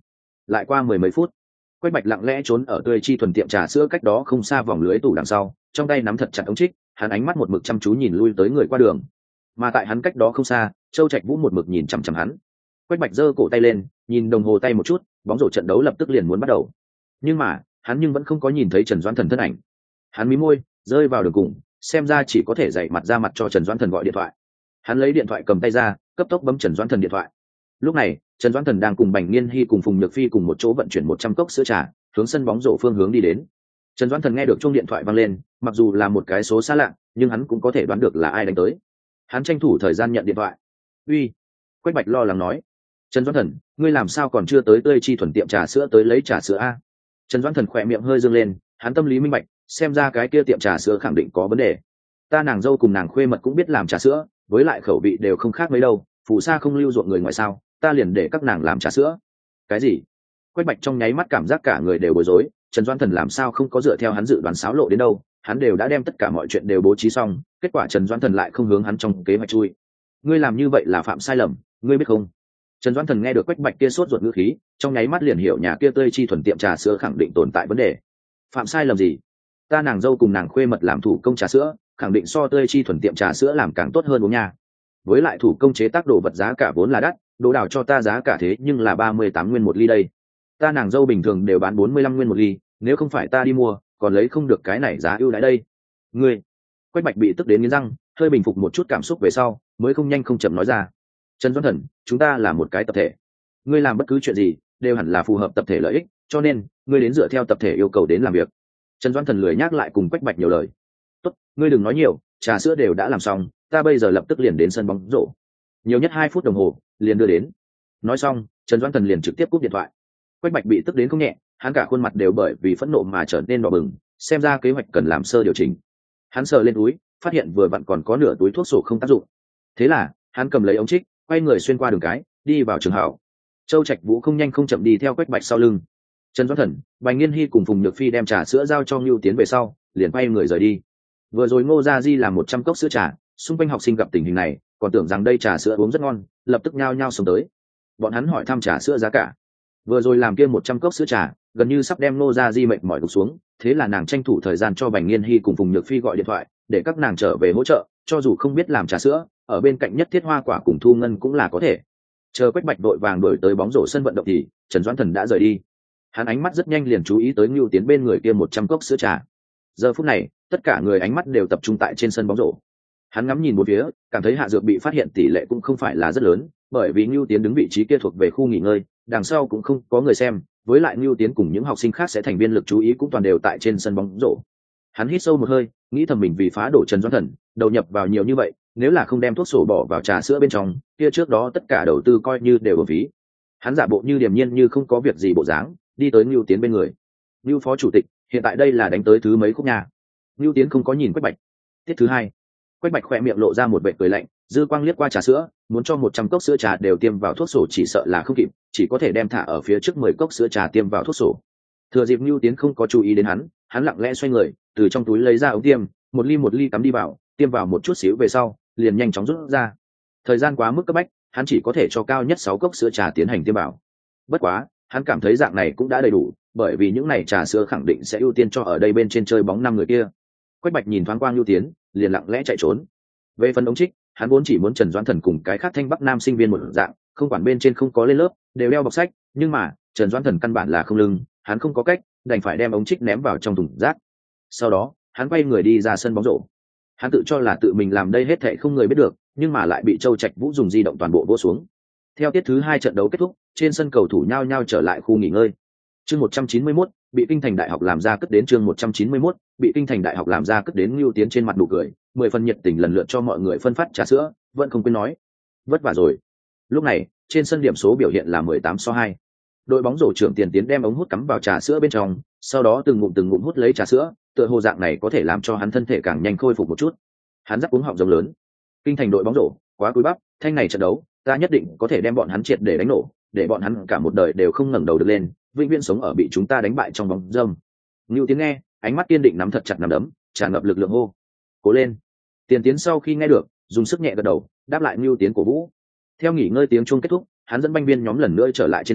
[SPEAKER 1] Lại qua mười mấy phút, Quách Bạch lặng lẽ trốn ở tươi chi thuần tiệm trà sữa cách đó không xa vòng lưới tủ đằng sau, trong tay nắm thật chặt ống trích, hắn ánh mắt một mực chăm chú nhìn lui tới người qua đường. Mà tại hắn cách đó không xa, Châu Trạch Vũ một mực nhìn chằm chằm hắn. Quách Bạch giơ cổ tay lên, nhìn đồng hồ tay một chút, bóng rổ trận đấu lập tức liền muốn bắt đầu. Nhưng mà, hắn nhưng vẫn không có nhìn thấy Trần Doãn Thần thân ảnh. Hắn mí môi, rơi vào đường cùng, xem ra chỉ có thể dạy mặt ra mặt cho Trần Doãn Thần gọi điện thoại. Hắn lấy điện thoại cầm tay ra, cấp tốc bấm Trần Doãn Thần điện thoại. Lúc này, Trần Doãn Thần đang cùng Bành Nghiên Hy cùng Phùng Nhược Phi cùng một chỗ vận chuyển một trăm cốc sữa trà, hướng sân bóng rổ phương hướng đi đến. Trần Doãn Thần nghe được chuông điện thoại vang lên, mặc dù là một cái số xa lạ, nhưng hắn cũng có thể đoán được là ai đánh tới. Hắn tranh thủ thời gian nhận điện thoại. "Uy." Quách Bạch lo lắng nói. "Trần Doãn Thần, ngươi làm sao còn chưa tới tươi chi thuần tiệm trà sữa tới lấy trà sữa a?" Trần Doãn Thần khỏe miệng hơi dương lên, hắn tâm lý minh bạch, xem ra cái kia tiệm trà sữa khẳng định có vấn đề. Ta nàng dâu cùng nàng khuê mật cũng biết làm trà sữa, với lại khẩu vị đều không khác mấy đâu, phù sa không lưu ruộng người ngoài sao, ta liền để các nàng làm trà sữa. Cái gì? Quách Bạch trong nháy mắt cảm giác cả người đều bối rối, Trần Doãn Thần làm sao không có dựa theo hắn dự đoán xáo lộ đến đâu, hắn đều đã đem tất cả mọi chuyện đều bố trí xong, kết quả Trần Doãn Thần lại không hướng hắn trong kế hoạch chui. Ngươi làm như vậy là phạm sai lầm, ngươi biết không? Trần Doãn Thần nghe được Quách Bạch kia sốt ruột ngữ khí, trong nháy mắt liền hiểu nhà kia tươi chi thuần tiệm trà sữa khẳng định tồn tại vấn đề. Phạm sai lầm gì? Ta nàng dâu cùng nàng khuê mật làm thủ công trà sữa, khẳng định so tươi chi thuần tiệm trà sữa làm càng tốt hơn uống nha. Với lại thủ công chế tác đồ vật giá cả vốn là đắt, đồ đào cho ta giá cả thế nhưng là ba mươi tám nguyên một ly đây. Ta nàng dâu bình thường đều bán bốn mươi lăm nguyên một ly, nếu không phải ta đi mua, còn lấy không được cái này giá ưu đãi đây. Ngươi. Quách Bạch bị tức đến nghiến răng, hơi bình phục một chút cảm xúc về sau, mới không nhanh không chậm nói ra. Trần Doãn Thần, chúng ta là một cái tập thể. Ngươi làm bất cứ chuyện gì, đều hẳn là phù hợp tập thể lợi ích, cho nên, ngươi đến dựa theo tập thể yêu cầu đến làm việc. Trần Doãn Thần lười nhắc lại cùng Quách Bạch nhiều lời. Tốt, ngươi đừng nói nhiều, trà sữa đều đã làm xong, ta bây giờ lập tức liền đến sân bóng rổ. Nhiều nhất hai phút đồng hồ, liền đưa đến. Nói xong, Trần Doãn Thần liền trực tiếp cúp điện thoại. Quách Bạch bị tức đến không nhẹ, hắn cả khuôn mặt đều bởi vì phẫn nộ mà trở nên đỏ bừng, xem ra kế hoạch cần làm sơ điều chỉnh. Hắn sờ lên túi, phát hiện vừa vặn còn có nửa túi thuốc sổ không tác dụng. Thế là, hắn cầm lấy ống trích, quay người xuyên qua đường cái, đi vào trường học. Châu Trạch Vũ không nhanh không chậm đi theo Quách Bạch sau lưng. Trần Doãn Thần, Bành Nghiên Hy cùng Phùng Nhược Phi đem trà sữa giao cho Ngưu Tiến về sau, liền quay người rời đi. Vừa rồi Ngô Gia Di làm một trăm cốc sữa trà, xung quanh học sinh gặp tình hình này, còn tưởng rằng đây trà sữa uống rất ngon, lập tức nhao nhao xông tới. Bọn hắn hỏi thăm trà sữa giá cả. Vừa rồi làm kia một trăm cốc sữa trà, gần như sắp đem Ngô Gia Di mệt mỏi gục xuống, thế là nàng tranh thủ thời gian cho Bành Nghiên Hy cùng Phùng Nhược Phi gọi điện thoại, để các nàng trở về hỗ trợ, cho dù không biết làm trà sữa, ở bên cạnh Nhất Thiết Hoa Quả cùng Thu Ngân cũng là có thể. Chờ Quách Bạch đội vàng đuổi tới bóng rổ sân vận động thì Trần Doãn Thần đã rời đi. Hắn ánh mắt rất nhanh liền chú ý tới Ngưu Tiến bên người kia một trăm cốc sữa trà. Giờ phút này, tất cả người ánh mắt đều tập trung tại trên sân bóng rổ. Hắn ngắm nhìn một phía, cảm thấy Hạ Dược bị phát hiện tỷ lệ cũng không phải là rất lớn, bởi vì Ngưu Tiến đứng vị trí kia thuộc về khu nghỉ ngơi, đằng sau cũng không có người xem, với lại Ngưu Tiến cùng những học sinh khác sẽ thành viên lực chú ý cũng toàn đều tại trên sân bóng rổ. Hắn hít sâu một hơi, nghĩ thầm mình vì phá đổ Trần Doãn Thần, đầu nhập vào nhiều như vậy, nếu là không đem thuốc sổ bỏ vào trà sữa bên trong, kia trước đó tất cả đầu tư coi như đều uổng phí. Hắn giả bộ như điềm nhiên như không có việc gì bộ dáng, đi tới Ngưu Tiến bên người. Ngưu phó chủ tịch, hiện tại đây là đánh tới thứ mấy khúc nhà? Ngưu Tiến không có nhìn Quách Bạch. Tiết thứ hai. Quách Bạch khỏe miệng lộ ra một vẻ cười lạnh, dư quang liếc qua trà sữa, muốn cho một trăm cốc sữa trà đều tiêm vào thuốc sổ chỉ sợ là không kịp, chỉ có thể đem thả ở phía trước mười cốc sữa trà tiêm vào thuốc sổ. Thừa dịp Ngưu Tiến không có chú ý đến hắn, hắn lặng lẽ xoay người, từ trong túi lấy ra ống tiêm, một ly một ly cắm đi vào, tiêm vào một chút xíu về sau, liền nhanh chóng rút ra. Thời gian quá mức cấp bách, hắn chỉ có thể cho cao nhất sáu cốc sữa trà tiến hành tiêm vào. Bất quá, hắn cảm thấy dạng này cũng đã đầy đủ, bởi vì những này trà sữa khẳng định sẽ ưu tiên cho ở đây bên trên chơi bóng năm người kia. Quách Bạch nhìn thoáng qua Ngưu Tiến, liền lặng lẽ chạy trốn. Về phần ống trích, hắn vốn chỉ muốn Trần Doãn Thần cùng cái khác Thanh Bắc Nam sinh viên một dạng, không quản bên trên không có lên lớp, đều đeo bọc sách, nhưng mà, Trần Doãn Thần căn bản là không lưng, hắn không có cách, đành phải đem ống trích ném vào trong thùng rác. Sau đó, hắn quay người đi ra sân bóng rổ. Hắn tự cho là tự mình làm đây hết thảy không người biết được, nhưng mà lại bị Châu Trạch Vũ dùng di động toàn bộ vỗ xuống. Theo tiết thứ hai trận đấu kết thúc, trên sân cầu thủ nhao nhao trở lại khu nghỉ ngơi. Chương một trăm chín mươi mốt, bị Kinh Thành Đại học làm ra cất đến chương một trăm chín mươi mốt, bị Kinh Thành Đại học làm ra cất đến Ngưu Tiến trên mặt nụ cười, mười phần nhiệt tình lần lượt cho mọi người phân phát trà sữa, vẫn không quên nói: "Vất vả rồi." Lúc này, trên sân điểm số biểu hiện là mười tám so hai. Đội bóng rổ trưởng Tiền Tiến đem ống hút cắm vào trà sữa bên trong, sau đó từng ngụm từng ngụm hút lấy trà sữa, tựa hồ dạng này có thể làm cho hắn thân thể càng nhanh khôi phục một chút. Hắn rắc uống họng rồng lớn. Kinh Thành đội bóng rổ, quá cúi bắp, thanh này trận đấu, ta nhất định có thể đem bọn hắn triệt để đánh nổ, để bọn hắn cả một đời đều không ngẩng đầu được lên, vĩnh viễn sống ở bị chúng ta đánh bại trong bóng râm. Ngưu Tiến nghe, ánh mắt kiên định nắm thật chặt nắm đấm, tràn ngập lực lượng hô: "Cố lên!" Tiền Tiến sau khi nghe được, dùng sức nhẹ gật đầu, đáp lại Ngưu Tiến cổ vũ. Theo nghỉ ngơi tiếng chuông kết thúc, hắn dẫn banh viên nhóm lần nữa trở lại trên sân,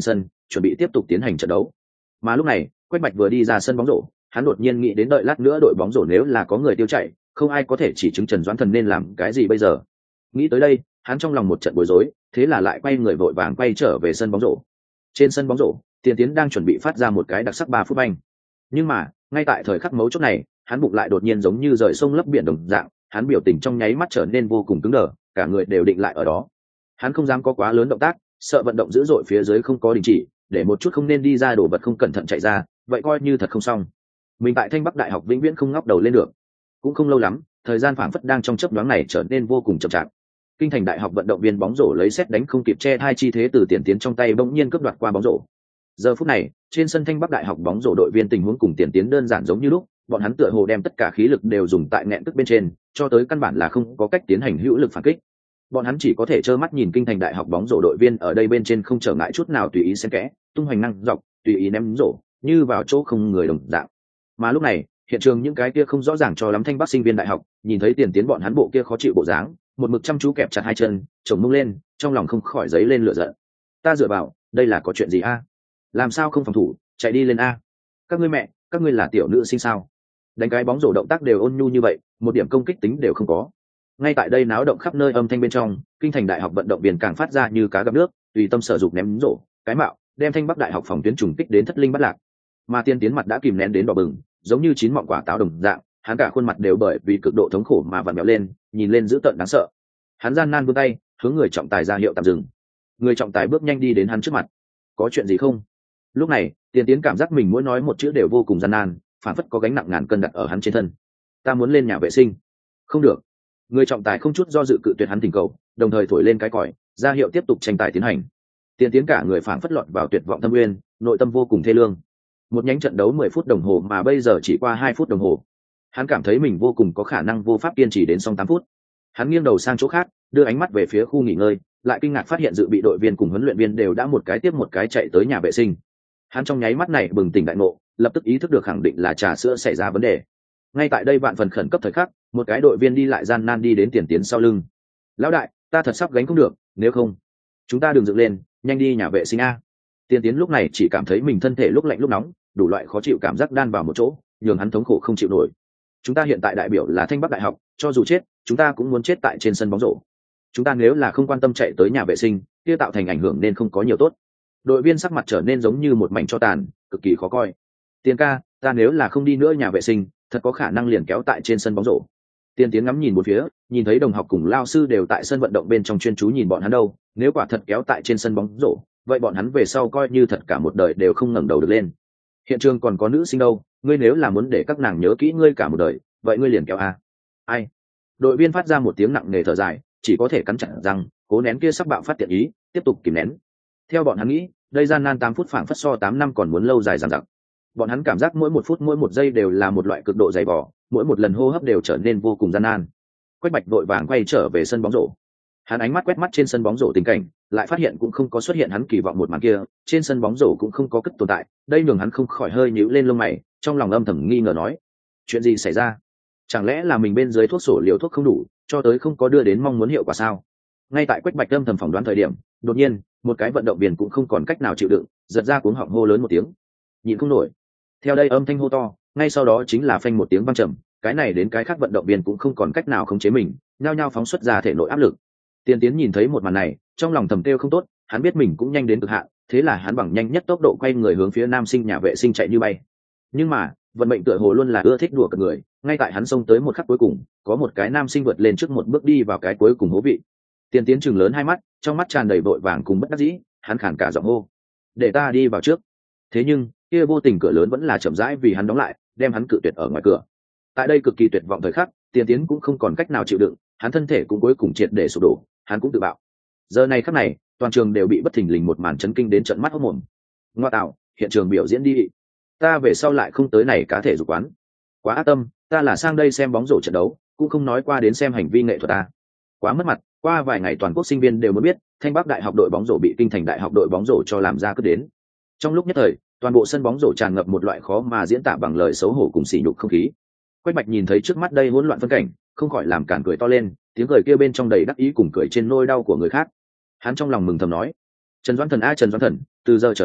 [SPEAKER 1] chuẩn bị tiếp tục tiến hành trận đấu. Mà lúc này Quách Bạch vừa đi ra sân bóng rổ, hắn đột nhiên nghĩ đến đợi lát nữa đội bóng rổ nếu là có người tiêu chạy, không ai có thể chỉ chứng Trần Doãn Thần nên làm cái gì bây giờ. Nghĩ tới đây, hắn trong lòng một trận bối rối, thế là lại quay người vội vàng quay trở về sân bóng rổ. Trên sân bóng rổ, Tiền Tiến đang chuẩn bị phát ra một cái đặc sắc ba phút banh. Nhưng mà, ngay tại thời khắc mấu chốt này, hắn bụng lại đột nhiên giống như rời sông lấp biển đồng dạng, hắn biểu tình trong nháy mắt trở nên vô cùng cứng đờ, cả người đều định lại ở đó. Hắn không dám có quá lớn động tác, sợ vận động dữ dội phía dưới không có đình chỉ, để một chút không nên đi ra đổ vật không cẩn thận chạy ra, vậy coi như thật không xong. Mình tại Thanh Bắc Đại học vĩnh viễn không ngóc đầu lên được. Cũng không lâu lắm, thời gian phảng phất đang trong chớp nhoáng này trở nên vô cùng chậm chạp. Kinh Thành Đại học vận động viên bóng rổ lấy xét đánh không kịp che hai chi thế từ Tiền Tiến trong tay bỗng nhiên cướp đoạt qua bóng rổ. Giờ phút này, trên sân Thanh Bắc Đại học bóng rổ đội viên tình huống cùng Tiền Tiến đơn giản giống như lúc, bọn hắn tựa hồ đem tất cả khí lực đều dùng tại nghẹn tức bên trên, cho tới căn bản là không có cách tiến hành hữu lực phản kích. Bọn hắn chỉ có thể trơ mắt nhìn Kinh Thành Đại học bóng rổ đội viên ở đây bên trên không trở ngại chút nào tùy ý xen kẽ, tung hoành năng dọc, tùy ý ném rổ, như vào chỗ không người đồng dạng. Mà lúc này, hiện trường những cái kia không rõ ràng cho lắm Thanh Bắc sinh viên đại học, nhìn thấy Tiền Tiến bọn hắn bộ kia khó chịu bộ dáng, một mực chăm chú kẹp chặt hai chân, chồng mông lên, trong lòng không khỏi giấy lên lửa giận. Ta dựa vào, đây là có chuyện gì a? Làm sao không phòng thủ, chạy đi lên a? Các ngươi mẹ, các ngươi là tiểu nữ sinh sao? Đánh cái bóng rổ động tác đều ôn nhu như vậy, một điểm công kích tính đều không có. Ngay tại đây náo động khắp nơi âm thanh bên trong, Kinh Thành Đại học vận động viên càng phát ra như cá gặp nước, tùy tâm sở dục ném rổ, cái mạo, đem Thanh Bắc Đại học phòng tuyến trùng kích đến thất linh bắt lạc. Mà Tiên Tiến mặt đã kìm nén đến đỏ bừng, giống như chín mọng quả táo đồng dạng, hắn cả khuôn mặt đều bởi vì cực độ thống khổ mà vặn vẹo lên, nhìn lên dữ tợn đáng sợ. Hắn gian nan vươn tay, hướng người trọng tài ra hiệu tạm dừng. Người trọng tài bước nhanh đi đến hắn trước mặt. Có chuyện gì không? Lúc này, Tiền Tiến cảm giác mình mỗi nói một chữ đều vô cùng gian nan, phản phất có gánh nặng ngàn cân đặt ở hắn trên thân. Ta muốn lên nhà vệ sinh. Không được. Người trọng tài không chút do dự cự tuyệt hắn tình cầu, đồng thời thổi lên cái còi, ra hiệu tiếp tục tranh tài tiến hành. Tiền Tiến cả người phản phất lọt vào tuyệt vọng thâm nguyên, nội tâm vô cùng thê lương. Một nhánh trận đấu mười phút đồng hồ mà bây giờ chỉ qua hai phút đồng hồ. Hắn cảm thấy mình vô cùng có khả năng vô pháp kiên trì đến xong tám phút. Hắn nghiêng đầu sang chỗ khác, đưa ánh mắt về phía khu nghỉ ngơi, lại kinh ngạc phát hiện dự bị đội viên cùng huấn luyện viên đều đã một cái tiếp một cái chạy tới nhà vệ sinh. Hắn trong nháy mắt này bừng tỉnh đại ngộ, lập tức ý thức được khẳng định là trà sữa xảy ra vấn đề. Ngay tại đây vạn phần khẩn cấp thời khắc, một cái đội viên đi lại gian nan đi đến Tiền Tiến sau lưng. Lão đại, ta thật sắp gánh không được, nếu không chúng ta đừng dựng lên, nhanh đi nhà vệ sinh a. Tiền Tiến lúc này chỉ cảm thấy mình thân thể lúc lạnh lúc nóng, đủ loại khó chịu cảm giác đan vào một chỗ, nhường hắn thống khổ không chịu nổi. Chúng ta hiện tại đại biểu là Thanh Bắc Đại học, cho dù chết chúng ta cũng muốn chết tại trên sân bóng rổ. Chúng ta nếu là không quan tâm chạy tới nhà vệ sinh, kia tạo thành ảnh hưởng nên không có nhiều tốt. Đội viên sắc mặt trở nên giống như một mảnh tro tàn, cực kỳ khó coi. Tiền ca, ta nếu là không đi nữa nhà vệ sinh, thật có khả năng liền kéo tại trên sân bóng rổ. Tiền Tiến ngắm nhìn bốn phía, nhìn thấy đồng học cùng lao sư đều tại sân vận động bên trong chuyên chú nhìn bọn hắn đâu, nếu quả thật kéo tại trên sân bóng rổ, vậy bọn hắn về sau coi như thật cả một đời đều không ngẩng đầu được lên. Hiện trường còn có nữ sinh đâu, ngươi nếu là muốn để các nàng nhớ kỹ ngươi cả một đời, vậy ngươi liền kéo a. Ai? Đội viên phát ra một tiếng nặng nề thở dài, chỉ có thể cắn chặt răng, cố nén kia sắc bạo phát tiện ý, tiếp tục kìm nén. Theo bọn hắn nghĩ, đây gian nan tám phút phảng phất so tám năm còn muốn lâu dài dằng dặc. Bọn hắn cảm giác mỗi một phút mỗi một giây đều là một loại cực độ dày vò, mỗi một lần hô hấp đều trở nên vô cùng gian nan. Quách Bạch vội vàng quay trở về sân bóng rổ. Hắn ánh mắt quét mắt trên sân bóng rổ tình cảnh, lại phát hiện cũng không có xuất hiện hắn kỳ vọng một màn kia, trên sân bóng rổ cũng không có cất tồn tại, đây nhường hắn không khỏi hơi nhíu lên lông mày, trong lòng âm thầm nghi ngờ nói: chuyện gì xảy ra? Chẳng lẽ là mình bên dưới thuốc sổ liều thuốc không đủ, cho tới không có đưa đến mong muốn hiệu quả sao? Ngay tại Quách Bạch âm thầm phỏng đoán thời điểm, đột nhiên, một cái vận động viên cũng không còn cách nào chịu đựng, giật ra cuống họng hô lớn một tiếng: nhịn không nổi. Theo đây âm thanh hô to, ngay sau đó chính là phanh một tiếng vang trầm, cái này đến cái khác vận động viên cũng không còn cách nào khống chế mình, nhao nhao phóng xuất ra thể nội áp lực. Tiền Tiến nhìn thấy một màn này, trong lòng thầm kêu không tốt, hắn biết mình cũng nhanh đến cực hạn, thế là hắn bằng nhanh nhất tốc độ quay người hướng phía nam sinh nhà vệ sinh chạy như bay. Nhưng mà, vận mệnh tựa hồ luôn là ưa thích đùa cợt người, ngay tại hắn xông tới một khắc cuối cùng, có một cái nam sinh vượt lên trước một bước đi vào cái cuối cùng hố vị. Tiền Tiến chừng lớn hai mắt, trong mắt tràn đầy vội vàng cùng bất đắc dĩ, hắn khản cả giọng hô: để ta đi vào trước. Thế nhưng kia vô tình cửa lớn vẫn là chậm rãi vì hắn đóng lại, đem hắn cự tuyệt ở ngoài cửa. Tại đây cực kỳ tuyệt vọng thời khắc, Tiền Tiến cũng không còn cách nào chịu đựng, hắn thân thể cũng cuối cùng triệt để sụp đổ, hắn cũng tự bạo. Giờ này khắc này, toàn trường đều bị bất thình lình một màn chấn kinh đến trợn mắt hốt mồm. Ngoa tạo, hiện trường biểu diễn đi, ta về sau lại không tới này cá thể dục quán. Quá ác tâm, ta là sang đây xem bóng rổ trận đấu, cũng không nói qua đến xem hành vi nghệ thuật ta. Quá mất mặt, qua vài ngày toàn quốc sinh viên đều muốn biết, Thanh Bắc Đại học đội bóng rổ bị Kinh Thành Đại học đội bóng rổ cho làm ra cướp đến. Trong lúc nhất thời, toàn bộ sân bóng rổ tràn ngập một loại khó mà diễn tả bằng lời xấu hổ cùng sỉ nhục không khí. Quách Bạch nhìn thấy trước mắt đây hỗn loạn phân cảnh, không khỏi làm cản cười to lên, tiếng cười kia bên trong đầy đắc ý cùng cười trên nỗi đau của người khác. Hắn trong lòng mừng thầm nói: Trần Doãn Thần a Trần Doãn Thần, từ giờ trở đi,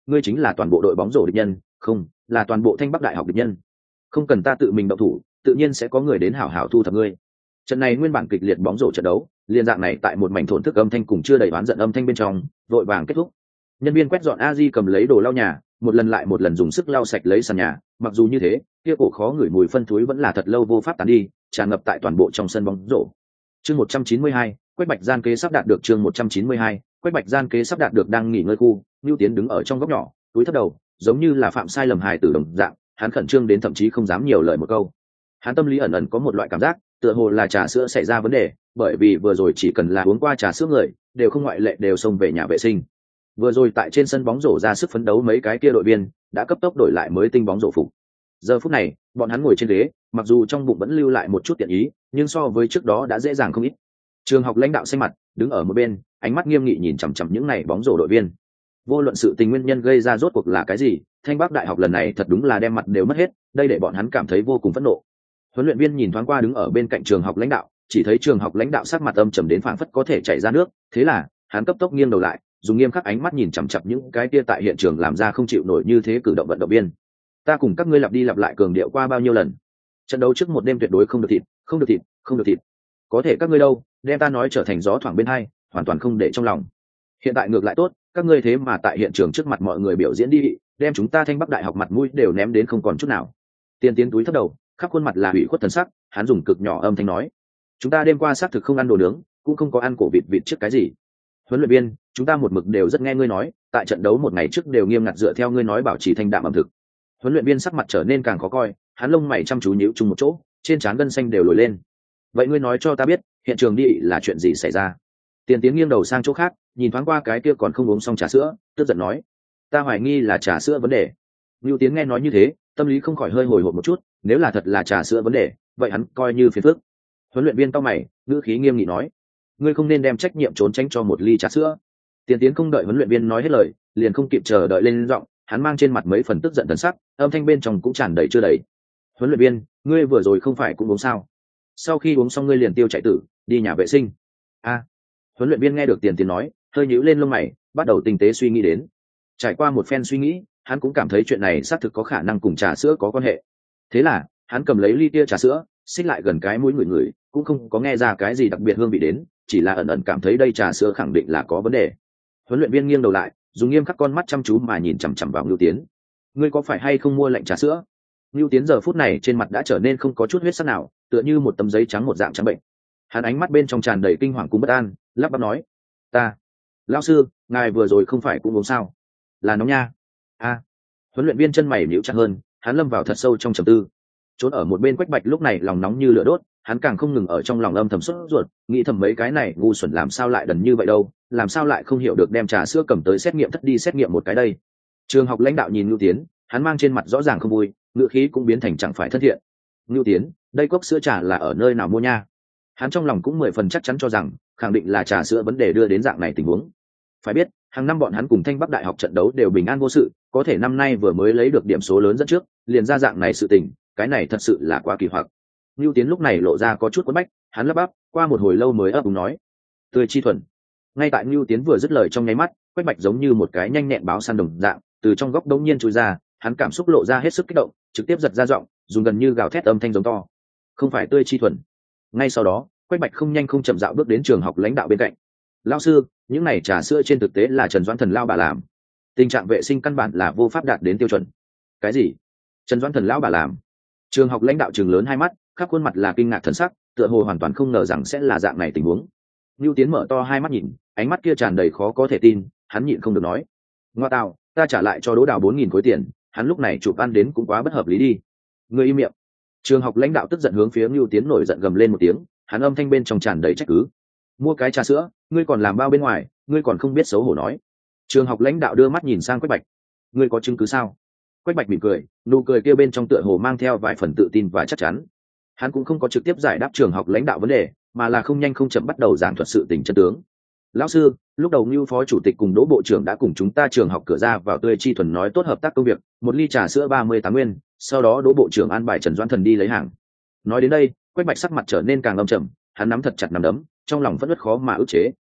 [SPEAKER 1] ngươi chính là toàn bộ đội bóng rổ địch nhân, không, là toàn bộ Thanh Bắc Đại học địch nhân. Không cần ta tự mình động thủ, tự nhiên sẽ có người đến hảo hảo thu thập ngươi. Trận này nguyên bản kịch liệt bóng rổ trận đấu, liên dạng này tại một mảnh thổn thức âm thanh cùng chưa đầy oán giận âm thanh bên trong, vội vàng kết thúc. Nhân viên quét dọn Aji cầm lấy đồ lau nhà, một lần lại một lần dùng sức lau sạch lấy sàn nhà, mặc dù như thế, kia cổ khó ngửi mùi phân thúi vẫn là thật lâu vô pháp tán đi, tràn ngập tại toàn bộ trong sân bóng rổ. Chương một trăm chín mươi hai, Quách Bạch gian kế sắp đạt được chương một trăm chín mươi hai, Quách Bạch gian kế sắp đạt được đang nghỉ ngơi khu, Nưu Tiến đứng ở trong góc nhỏ, túi thấp đầu, giống như là phạm sai lầm hài tử đồng dạng, hắn khẩn trương đến thậm chí không dám nhiều lời một câu. Hắn tâm lý ẩn ẩn có một loại cảm giác, tựa hồ là trà sữa xảy ra vấn đề, bởi vì vừa rồi chỉ cần là uống qua trà sữa người, đều không ngoại lệ đều xông về nhà vệ sinh. Vừa rồi tại trên sân bóng rổ ra sức phấn đấu mấy cái kia đội viên, đã cấp tốc đổi lại mới tinh bóng rổ phục. Giờ phút này, bọn hắn ngồi trên ghế, mặc dù trong bụng vẫn lưu lại một chút tiện ý, nhưng so với trước đó đã dễ dàng không ít. Trường học lãnh đạo xanh mặt, đứng ở một bên, ánh mắt nghiêm nghị nhìn chằm chằm những này bóng rổ đội viên. Vô luận sự tình nguyên nhân gây ra rốt cuộc là cái gì, Thanh Bắc Đại học lần này thật đúng là đem mặt đều mất hết, đây để bọn hắn cảm thấy vô cùng phẫn nộ. Huấn luyện viên nhìn thoáng qua đứng ở bên cạnh trường học lãnh đạo, chỉ thấy trường học lãnh đạo sắc mặt âm trầm đến phảng phất có thể chảy ra nước, thế là hắn cấp tốc nghiêng đầu lại, dùng nghiêm khắc ánh mắt nhìn chằm chằm những cái kia tại hiện trường làm ra không chịu nổi như thế cử động vận động viên. Ta cùng các ngươi lặp đi lặp lại cường điệu qua bao nhiêu lần, trận đấu trước một đêm tuyệt đối không được thịt, không được thịt, không được thịt. Có thể các ngươi đâu, đem ta nói trở thành gió thoảng bên hai, hoàn toàn không để trong lòng. Hiện tại ngược lại tốt, các ngươi thế mà tại hiện trường trước mặt mọi người biểu diễn đi, đem chúng ta Thanh Bắc Đại học mặt mũi đều ném đến không còn chút nào. Tiên Tiến túi thấp đầu, khắp khuôn mặt là ủy khuất thần sắc, hắn dùng cực nhỏ âm thanh nói: chúng ta đêm qua xác thực không ăn đồ nướng, cũng không có ăn cổ vịt vịt trước cái gì. Huấn luyện viên, chúng ta một mực đều rất nghe ngươi nói, tại trận đấu một ngày trước đều nghiêm ngặt dựa theo ngươi nói bảo trì thanh đạm ẩm thực. Huấn luyện viên sắc mặt trở nên càng khó coi, hắn lông mày chăm chú nhíu chung một chỗ, trên trán gân xanh đều nổi lên. Vậy ngươi nói cho ta biết, hiện trường đi là chuyện gì xảy ra? Tiền Tiến nghiêng đầu sang chỗ khác, nhìn thoáng qua cái kia còn không uống xong trà sữa, tức giận nói: ta hoài nghi là trà sữa vấn đề. Nưu Tiến nghe nói như thế, tâm lý không khỏi hơi hồi hộp một chút, nếu là thật là trà sữa vấn đề, vậy hắn coi như phiền phức. Huấn luyện viên cau mày, ngữ khí nghiêm nghị nói: ngươi không nên đem trách nhiệm trốn tránh cho một ly trà sữa. Tiền Tiến không đợi huấn luyện viên nói hết lời, liền không kịp chờ đợi lên giọng, hắn mang trên mặt mấy phần tức giận thần sắc, âm thanh bên trong cũng tràn đầy chưa đầy. Huấn luyện viên, ngươi vừa rồi không phải cũng uống sao? Sau khi uống xong ngươi liền tiêu chạy tử, đi nhà vệ sinh. A. Huấn luyện viên nghe được Tiền Tiến nói, hơi nhíu lên lông mày, bắt đầu tinh tế suy nghĩ đến. Trải qua một phen suy nghĩ, hắn cũng cảm thấy chuyện này xác thực có khả năng cùng trà sữa có quan hệ. Thế là, hắn cầm lấy ly kia trà sữa, xích lại gần cái mũi người người, cũng không có nghe ra cái gì đặc biệt hương vị đến, chỉ là ẩn ẩn cảm thấy đây trà sữa khẳng định là có vấn đề. Huấn luyện viên nghiêng đầu lại, dùng nghiêm khắc con mắt chăm chú mà nhìn chằm chằm vào Ngưu Tiến. Ngươi có phải hay không mua lạnh trà sữa? Ngưu Tiến giờ phút này trên mặt đã trở nên không có chút huyết sắc nào, tựa như một tấm giấy trắng một dạng trắng bệnh. Hắn ánh mắt bên trong tràn đầy kinh hoàng cùng bất an, lắp bắp nói: ta, lão sư, ngài vừa rồi không phải cũng uống sao? Là nóng nha. A. Huấn luyện viên chân mày nhíu chặt hơn, hắn lâm vào thật sâu trong trầm tư. Trốn ở một bên Quách Bạch lúc này lòng nóng như lửa đốt, hắn càng không ngừng ở trong lòng âm thầm sốt ruột, nghĩ thầm mấy cái này ngu xuẩn làm sao lại đần như vậy đâu, làm sao lại không hiểu được đem trà sữa cầm tới xét nghiệm thất đi xét nghiệm một cái đây. Trường học lãnh đạo nhìn Ngưu Tiến, hắn mang trên mặt rõ ràng không vui, ngữ khí cũng biến thành chẳng phải thân thiện. Ngưu Tiến, đây cốc sữa trà là ở nơi nào mua nha? Hắn trong lòng cũng mười phần chắc chắn cho rằng, khẳng định là trà sữa vấn đề đưa đến dạng này tình huống. Phải biết, hàng năm bọn hắn cùng Thanh Bắc Đại học trận đấu đều bình an vô sự, có thể năm nay vừa mới lấy được điểm số lớn dẫn trước, liền ra dạng này sự tình, cái này thật sự là quá kỳ hoặc. Nưu Tiến lúc này lộ ra có chút quẫn bách, hắn lắp bắp, qua một hồi lâu mới ấp úng nói: tươi chi thuần. Ngay tại Nưu Tiến vừa dứt lời trong nháy mắt, Quách Bạch giống như một cái nhanh nhẹn báo săn đồng dạng, từ trong góc đống nhiên chui ra, hắn cảm xúc lộ ra hết sức kích động, trực tiếp giật ra giọng, dùng gần như gào thét âm thanh giống to: không phải tươi chi thuần. Ngay sau đó, Quách Bạch không nhanh không chậm dạo bước đến trường học lãnh đạo bên cạnh. Lão sư, những này trà sữa trên thực tế là Trần Doãn Thần lão bà làm, tình trạng vệ sinh căn bản là vô pháp đạt đến tiêu chuẩn. Cái gì? Trần Doãn Thần lão bà làm? Trường học lãnh đạo trừng lớn hai mắt, khắp khuôn mặt là kinh ngạc thần sắc, tựa hồ hoàn toàn không ngờ rằng sẽ là dạng này tình huống. Nưu Tiến mở to hai mắt nhìn, ánh mắt kia tràn đầy khó có thể tin, hắn nhịn không được nói: ngoa tạo, ta trả lại cho Đỗ Đào bốn nghìn khối tiền, hắn lúc này chụp ăn đến cũng quá bất hợp lý đi. Ngươi im miệng. Trường học lãnh đạo tức giận hướng phía Nưu Tiến nổi giận gầm lên một tiếng, hắn âm thanh bên trong tràn đầy trách cứ: mua cái trà sữa, ngươi còn làm bao bên ngoài, ngươi còn không biết xấu hổ nói. Trường học lãnh đạo đưa mắt nhìn sang Quách Bạch: ngươi có chứng cứ sao? Quách Bạch mỉm cười, nụ cười kia bên trong tựa hồ mang theo vài phần tự tin và chắc chắn. Hắn cũng không có trực tiếp giải đáp trường học lãnh đạo vấn đề, mà là không nhanh không chậm bắt đầu giảng thuật sự tình chân tướng. Lão sư, lúc đầu Ngưu phó chủ tịch cùng Đỗ bộ trưởng đã cùng chúng ta trường học cửa ra vào tươi chi thuần nói tốt hợp tác công việc, một ly trà sữa ba mươi tám nguyên, sau đó Đỗ bộ trưởng an bài Trần Doãn Thần đi lấy hàng. Nói đến đây, Quách Bạch sắc mặt trở nên càng âm trầm, hắn nắm thật chặt nắm đấm, trong lòng vẫn rất khó mà ức chế.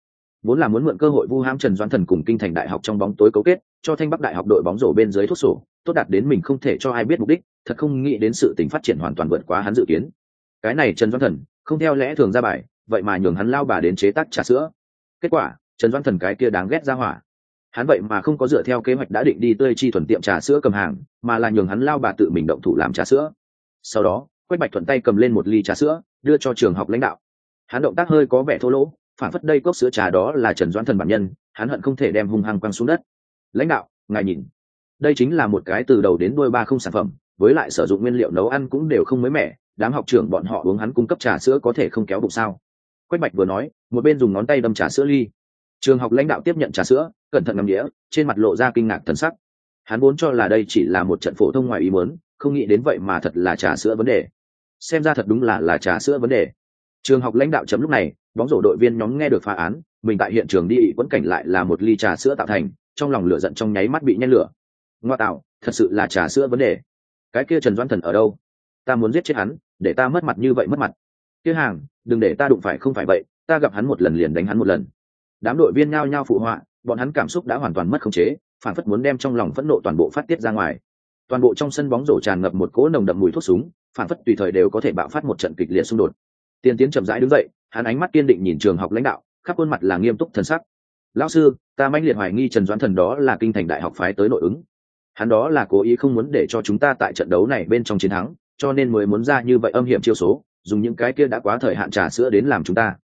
[SPEAKER 1] vốn là muốn mượn cơ hội vu hãm Trần Doãn Thần cùng Kinh Thành Đại học trong bóng tối cấu kết, cho Thanh Bắc Đại học đội bóng rổ bên dưới thuốc sổ, tốt đạt đến mình không thể cho ai biết mục đích, thật không nghĩ đến sự tình phát triển hoàn toàn vượt quá hắn dự kiến. Cái này Trần Doãn Thần, không theo lẽ thường ra bài, vậy mà nhường hắn lao bà đến chế tác trà sữa. Kết quả, Trần Doãn Thần cái kia đáng ghét ra hỏa. Hắn vậy mà không có dựa theo kế hoạch đã định đi tươi chi thuần tiệm trà sữa cầm hàng, mà là nhường hắn lao bà tự mình động thủ làm trà sữa. Sau đó, Quách Bạch thuận tay cầm lên một ly trà sữa, đưa cho trường học lãnh đạo. Hắn động tác hơi có vẻ thô lỗ, phản phất đây cốc sữa trà đó là Trần Doãn Thần bản nhân, hắn hận không thể đem hung hăng quăng xuống đất. Lãnh đạo, ngài nhìn, đây chính là một cái từ đầu đến đuôi ba không sản phẩm, với lại sử dụng nguyên liệu nấu ăn cũng đều không mới mẻ, đám học trưởng bọn họ uống hắn cung cấp trà sữa có thể không kéo bụng sao? Quách Bạch vừa nói, một bên dùng ngón tay đâm trà sữa ly. Trường học lãnh đạo tiếp nhận trà sữa, cẩn thận ngắm đĩa, trên mặt lộ ra kinh ngạc thần sắc. Hắn vốn cho là đây chỉ là một trận phổ thông ngoài ý muốn, không nghĩ đến vậy mà thật là trà sữa vấn đề. Xem ra thật đúng là là trà sữa vấn đề. Trường học lãnh đạo chấm lúc này, bóng rổ đội viên nhóm nghe được phá án, mình tại hiện trường đi vẫn cảnh lại là một ly trà sữa tạo thành, trong lòng lửa giận trong nháy mắt bị nhen lửa. Ngoa tạo, thật sự là trà sữa vấn đề. Cái kia Trần Doãn Thần ở đâu? Ta muốn giết chết hắn, để ta mất mặt như vậy mất mặt. Kia hàng, đừng để ta đụng phải không phải vậy, ta gặp hắn một lần liền đánh hắn một lần. Đám đội viên nhao nhao phụ họa, bọn hắn cảm xúc đã hoàn toàn mất khống chế, phản phất muốn đem trong lòng phẫn nộ toàn bộ phát tiết ra ngoài. Toàn bộ trong sân bóng rổ tràn ngập một cỗ nồng đậm mùi thuốc súng, phản phất tùy thời đều có thể bạo phát một trận kịch liệt xung đột. Tiên Tiến chậm rãi đứng dậy, hắn ánh mắt kiên định nhìn trường học lãnh đạo, khắp khuôn mặt là nghiêm túc thần sắc. Lão sư, ta mãnh liệt hoài nghi Trần Doãn Thần đó là Kinh Thành Đại học phái tới nội ứng. Hắn đó là cố ý không muốn để cho chúng ta tại trận đấu này bên trong chiến thắng, cho nên mới muốn ra như vậy âm hiểm chiêu số, dùng những cái kia đã quá thời hạn trà sữa đến làm chúng ta.